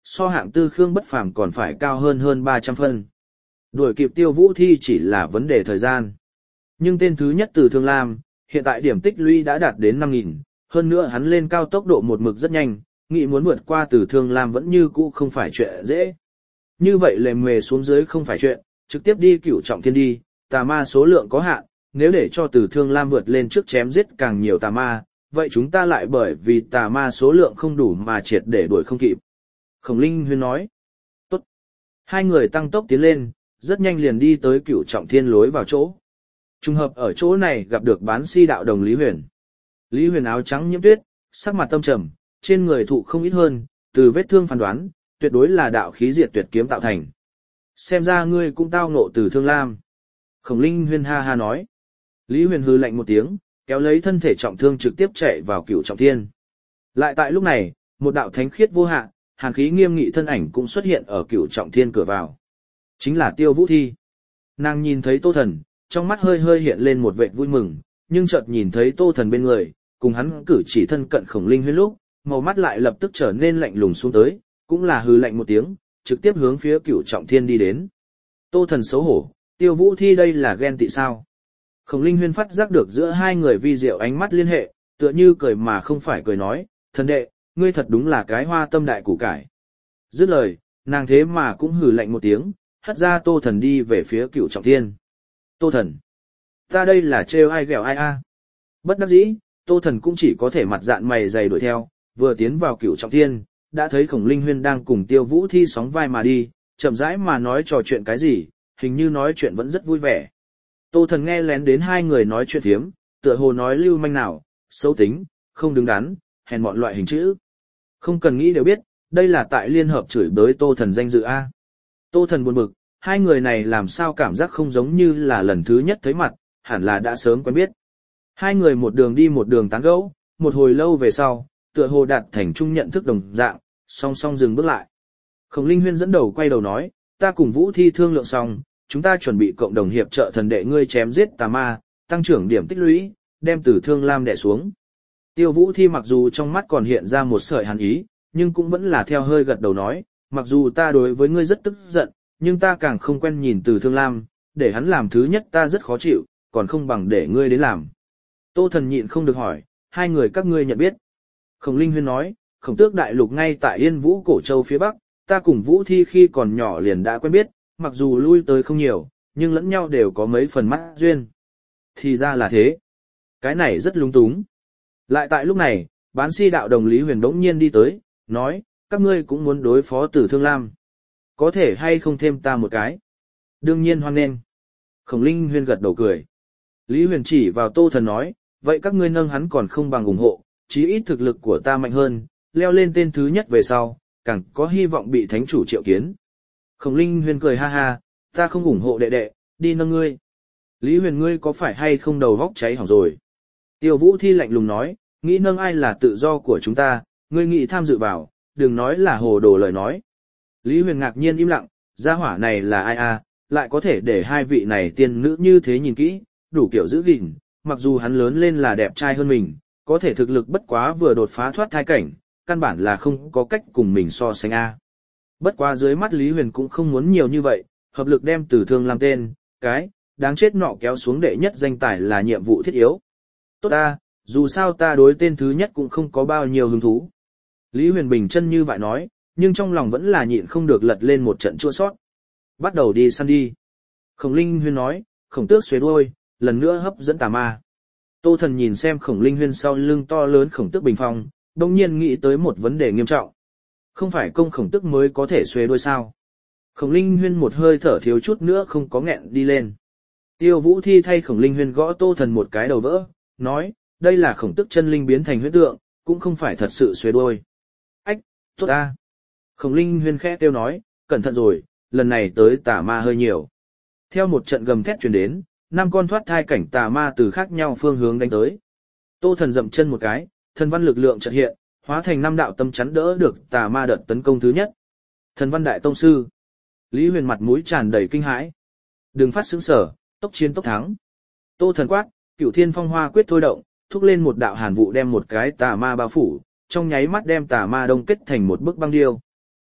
So hạng tư Khương Bất Phàm còn phải cao hơn hơn ba trăm phân. Đuổi kịp Tiêu Vũ Thi chỉ là vấn đề thời gian. Nhưng tên thứ nhất Từ Thương Lam, hiện tại điểm tích lũy đã đạt đến năm nghìn, hơn nữa hắn lên cao tốc độ một mực rất nhanh, nghĩ muốn vượt qua Từ Thương Lam vẫn như cũ không phải chuyện dễ. Như vậy lề mề xuống dưới không phải chuyện, trực tiếp đi Cửu Trọng Thiên đi, tà ma số lượng có hạn, nếu để cho Từ Thương Lam vượt lên trước chém giết càng nhiều tà ma, vậy chúng ta lại bởi vì tà ma số lượng không đủ mà triệt để đuổi không kịp. Khổng Linh Huyên nói. Tốt. Hai người tăng tốc tiến lên, rất nhanh liền đi tới Cửu Trọng Thiên lối vào chỗ. Trùng hợp ở chỗ này gặp được bán si đạo đồng Lý Huyền. Lý Huyền áo trắng nhiễm tuyết, sắc mặt tâm trầm, trên người thụ không ít hơn, từ vết thương phán đoán, tuyệt đối là đạo khí diệt tuyệt kiếm tạo thành. Xem ra ngươi cũng tao ngộ Từ Thương Lam. Khổng Linh Huyên ha ha nói. Lý Huyền hừ lạnh một tiếng, kéo lấy thân thể trọng thương trực tiếp chạy vào Cửu Trọng Thiên. Lại tại lúc này, một đạo thánh khiết vô hạn, hàn khí nghiêm nghị thân ảnh cũng xuất hiện ở Cửu Trọng Thiên cửa vào. Chính là Tiêu Vũ Thi. Nàng nhìn thấy Tô Thần, trong mắt hơi hơi hiện lên một vẻ vui mừng, nhưng chợt nhìn thấy Tô Thần bên người, cùng hắn cử chỉ thân cận Khổng Linh Huyên lúc, màu mắt lại lập tức trở nên lạnh lùng xuống tới, cũng là hừ lạnh một tiếng, trực tiếp hướng phía Cửu Trọng Thiên đi đến. Tô Thần xấu hổ, Tiêu Vũ Thi đây là ghen tị sao? Khổng Linh Huyên phát giác được giữa hai người vi diệu ánh mắt liên hệ, tựa như cười mà không phải cười nói, thần đệ, ngươi thật đúng là cái hoa tâm đại củ cải. Dứt lời, nàng thế mà cũng hừ lạnh một tiếng, hất ra Tô Thần đi về phía Cửu Trọng Thiên. Tô Thần, ta đây là trêu ai ghẹo ai a? Bất đắc dĩ, Tô Thần cũng chỉ có thể mặt dạn mày dày đuổi theo, vừa tiến vào Cửu Trọng Thiên, đã thấy Khổng Linh Huyên đang cùng Tiêu Vũ Thi sóng vai mà đi, chậm rãi mà nói trò chuyện cái gì, hình như nói chuyện vẫn rất vui vẻ. Tô Thần nghe lén đến hai người nói chuyện thiếm, tựa hồ nói lưu manh nào, xấu tính, không đứng đắn, hèn mọn loại hình chữ. Không cần nghĩ đều biết, đây là tại liên hợp chửi bới Tô Thần danh dự A. Tô Thần buồn bực, hai người này làm sao cảm giác không giống như là lần thứ nhất thấy mặt, hẳn là đã sớm quen biết. Hai người một đường đi một đường tán gẫu, một hồi lâu về sau, tựa hồ đạt thành chung nhận thức đồng dạng, song song dừng bước lại. Khổng Linh Huyên dẫn đầu quay đầu nói, ta cùng Vũ Thi thương lượng xong, chúng ta chuẩn bị cộng đồng hiệp trợ thần đệ ngươi chém giết tà ma, tăng trưởng điểm tích lũy, đem Từ Thương Lam đè xuống. Tiêu Vũ Thi mặc dù trong mắt còn hiện ra một sợi hàn ý, nhưng cũng vẫn là theo hơi gật đầu nói, mặc dù ta đối với ngươi rất tức giận, nhưng ta càng không quen nhìn Từ Thương Lam, để hắn làm thứ nhất ta rất khó chịu, còn không bằng để ngươi đến làm. Tô Thần nhịn không được hỏi, hai người các ngươi nhận biết. Khổng Linh Huyên nói, Khổng Tước đại lục ngay tại Yên Vũ Cổ Châu phía Bắc, ta cùng Vũ Thi khi còn nhỏ liền đã quen biết, mặc dù lui tới không nhiều, nhưng lẫn nhau đều có mấy phần mắt duyên. Thì ra là thế. Cái này rất lung túng. Lại tại lúc này, bán si đạo đồng Lý Huyền đống nhiên đi tới, nói, các ngươi cũng muốn đối phó Từ Thương Lam. Có thể hay không thêm ta một cái? Đương nhiên hoan nghênh. Khổng Linh Huyên gật đầu cười. Lý Huyền chỉ vào Tô Thần nói, vậy các ngươi nâng hắn còn không bằng ủng hộ, chí ít thực lực của ta mạnh hơn, leo lên tên thứ nhất về sau, càng có hy vọng bị thánh chủ triệu kiến. Khổng Linh Huyền cười ha ha, ta không ủng hộ đệ đệ, đi nâng ngươi. Lý Huyền ngươi có phải hay không đầu vóc cháy hỏng rồi? Tiêu Vũ Thi lạnh lùng nói, nghĩ nâng ai là tự do của chúng ta, ngươi nghĩ tham dự vào, đừng nói là hồ đồ lời nói. Lý Huyền ngạc nhiên im lặng, gia hỏa này là ai a, lại có thể để hai vị này tiên nữ như thế nhìn kỹ, đủ kiểu giữ gìn, mặc dù hắn lớn lên là đẹp trai hơn mình, có thể thực lực bất quá vừa đột phá thoát thai cảnh, căn bản là không có cách cùng mình so sánh a. Bất quá dưới mắt Lý Huyền cũng không muốn nhiều như vậy, hợp lực đem Từ Thương làm tên, cái, đáng chết nọ kéo xuống đệ nhất danh tài là nhiệm vụ thiết yếu. Tốt ta, dù sao ta đối tên thứ nhất cũng không có bao nhiêu hứng thú. Lý Huyền bình chân như vậy nói, nhưng trong lòng vẫn là nhịn không được lật lên một trận chua sót. Bắt đầu đi săn đi. Khổng Linh Huyên nói, Khổng Tước xuề đuôi, lần nữa hấp dẫn tà ma. Tô Thần nhìn xem Khổng Linh Huyên sau lưng to lớn Khổng Tước bình phong, đồng nhiên nghĩ tới một vấn đề nghiêm trọng. Không phải công Khổng Tước mới có thể xuề đuôi sao? Khổng Linh Huyên một hơi thở thiếu chút nữa không có nghẹn đi lên. Tiêu Vũ Thi thay Khổng Linh Huyên gõ Tô Thần một cái đầu vỡ, nói, đây là Khổng Tước chân linh biến thành huyết tượng, cũng không phải thật sự xuề đuôi. Ách, tốt ta. Khổng Linh Huyên khẽ kêu nói, cẩn thận rồi, lần này tới tà ma hơi nhiều. Theo một trận gầm thét truyền đến, năm con thoát thai cảnh tà ma từ khác nhau phương hướng đánh tới. Tô Thần dậm chân một cái, thần văn lực lượng chợt hiện, hóa thành năm đạo tâm chắn đỡ được tà ma đợt tấn công thứ nhất. Thần văn đại tông sư. Lý Huyền mặt mũi tràn đầy kinh hãi. Đừng phát sững sở, tốc chiến tốc thắng. Tô Thần quát, Cửu Thiên Phong Hoa quyết thôi động, thúc lên một đạo hàn vụ đem một cái tà ma bao phủ, trong nháy mắt đem tà ma đông kết thành một bức băng điêu.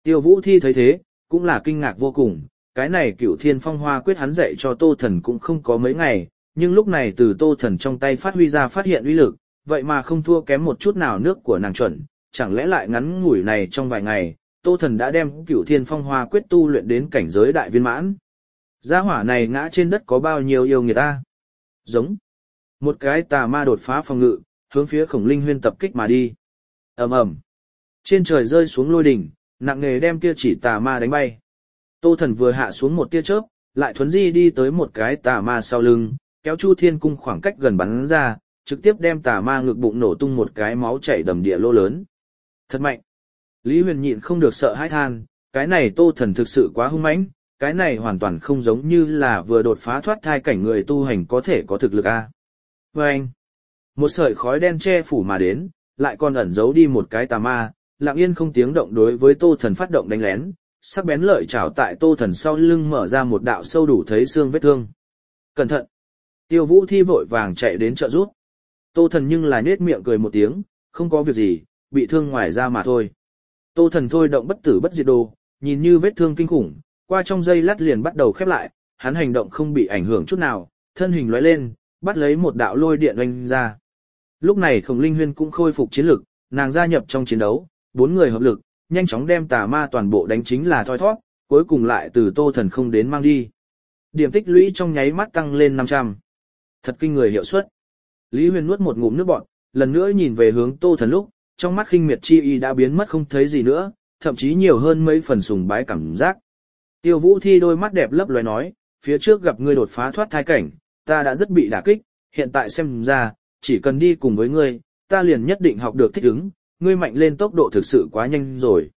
Tiêu Vũ Thi thấy thế, cũng là kinh ngạc vô cùng, cái này Cửu Thiên Phong Hoa Quyết hắn dạy cho Tô Thần cũng không có mấy ngày, nhưng lúc này từ Tô Thần trong tay phát huy ra phát hiện uy lực, vậy mà không thua kém một chút nào nước của nàng chuẩn, chẳng lẽ lại ngắn ngủi này trong vài ngày, Tô Thần đã đem Cửu Thiên Phong Hoa Quyết tu luyện đến cảnh giới đại viên mãn. Gia hỏa này ngã trên đất có bao nhiêu yêu người ta? Giống. Một cái tà ma đột phá phòng ngự, hướng phía Khổng Linh Huyên tập kích mà đi. Ầm ầm. Trên trời rơi xuống lôi đỉnh, nặng nề đem kia chỉ tà ma đánh bay. Tô Thần vừa hạ xuống một tia chớp, lại thuấn di đi tới một cái tà ma sau lưng, kéo Chu Thiên Cung khoảng cách gần bắn ra, trực tiếp đem tà ma ngực bụng nổ tung một cái máu chảy đầm địa lỗ lớn. Thật mạnh. Lý Huyền nhịn không được sợ hãi than, cái này Tô Thần thực sự quá hung mãnh, cái này hoàn toàn không giống như là vừa đột phá thoát thai cảnh người tu hành có thể có thực lực a. Và anh, một sợi khói đen che phủ mà đến, lại còn ẩn giấu đi một cái tà ma, lặng yên không tiếng động đối với Tô Thần phát động đánh lén, sắc bén lợi chảo tại Tô Thần sau lưng mở ra một đạo sâu đủ thấy xương vết thương. Cẩn thận! Tiêu Vũ Thi vội vàng chạy đến trợ giúp. Tô Thần nhưng là nhếch miệng cười một tiếng, không có việc gì, bị thương ngoài da mà thôi. Tô Thần thôi động bất tử bất diệt đồ, nhìn như vết thương kinh khủng, qua trong giây lát liền bắt đầu khép lại, hắn hành động không bị ảnh hưởng chút nào, thân hình lóe lên, bắt lấy một đạo lôi điện oanh ra. Lúc này Khổng Linh Huyên cũng khôi phục chiến lực, nàng gia nhập trong chiến đấu, bốn người hợp lực, nhanh chóng đem tà ma toàn bộ đánh chính là thoi thoát, cuối cùng lại từ Tô Thần không đến mang đi. Điểm tích lũy trong nháy mắt tăng lên năm trăm. Thật kinh người hiệu suất. Lý Huyền nuốt một ngụm nước bọt, lần nữa nhìn về hướng Tô Thần lúc, trong mắt khinh miệt chi y đã biến mất không thấy gì nữa, thậm chí nhiều hơn mấy phần sùng bái cảm giác. Tiêu Vũ Thi đôi mắt đẹp lấp loé nói, phía trước gặp ngươi đột phá thoát thai cảnh, ta đã rất bị đả kích, hiện tại xem ra, chỉ cần đi cùng với ngươi, ta liền nhất định học được thích ứng, ngươi mạnh lên tốc độ thực sự quá nhanh rồi.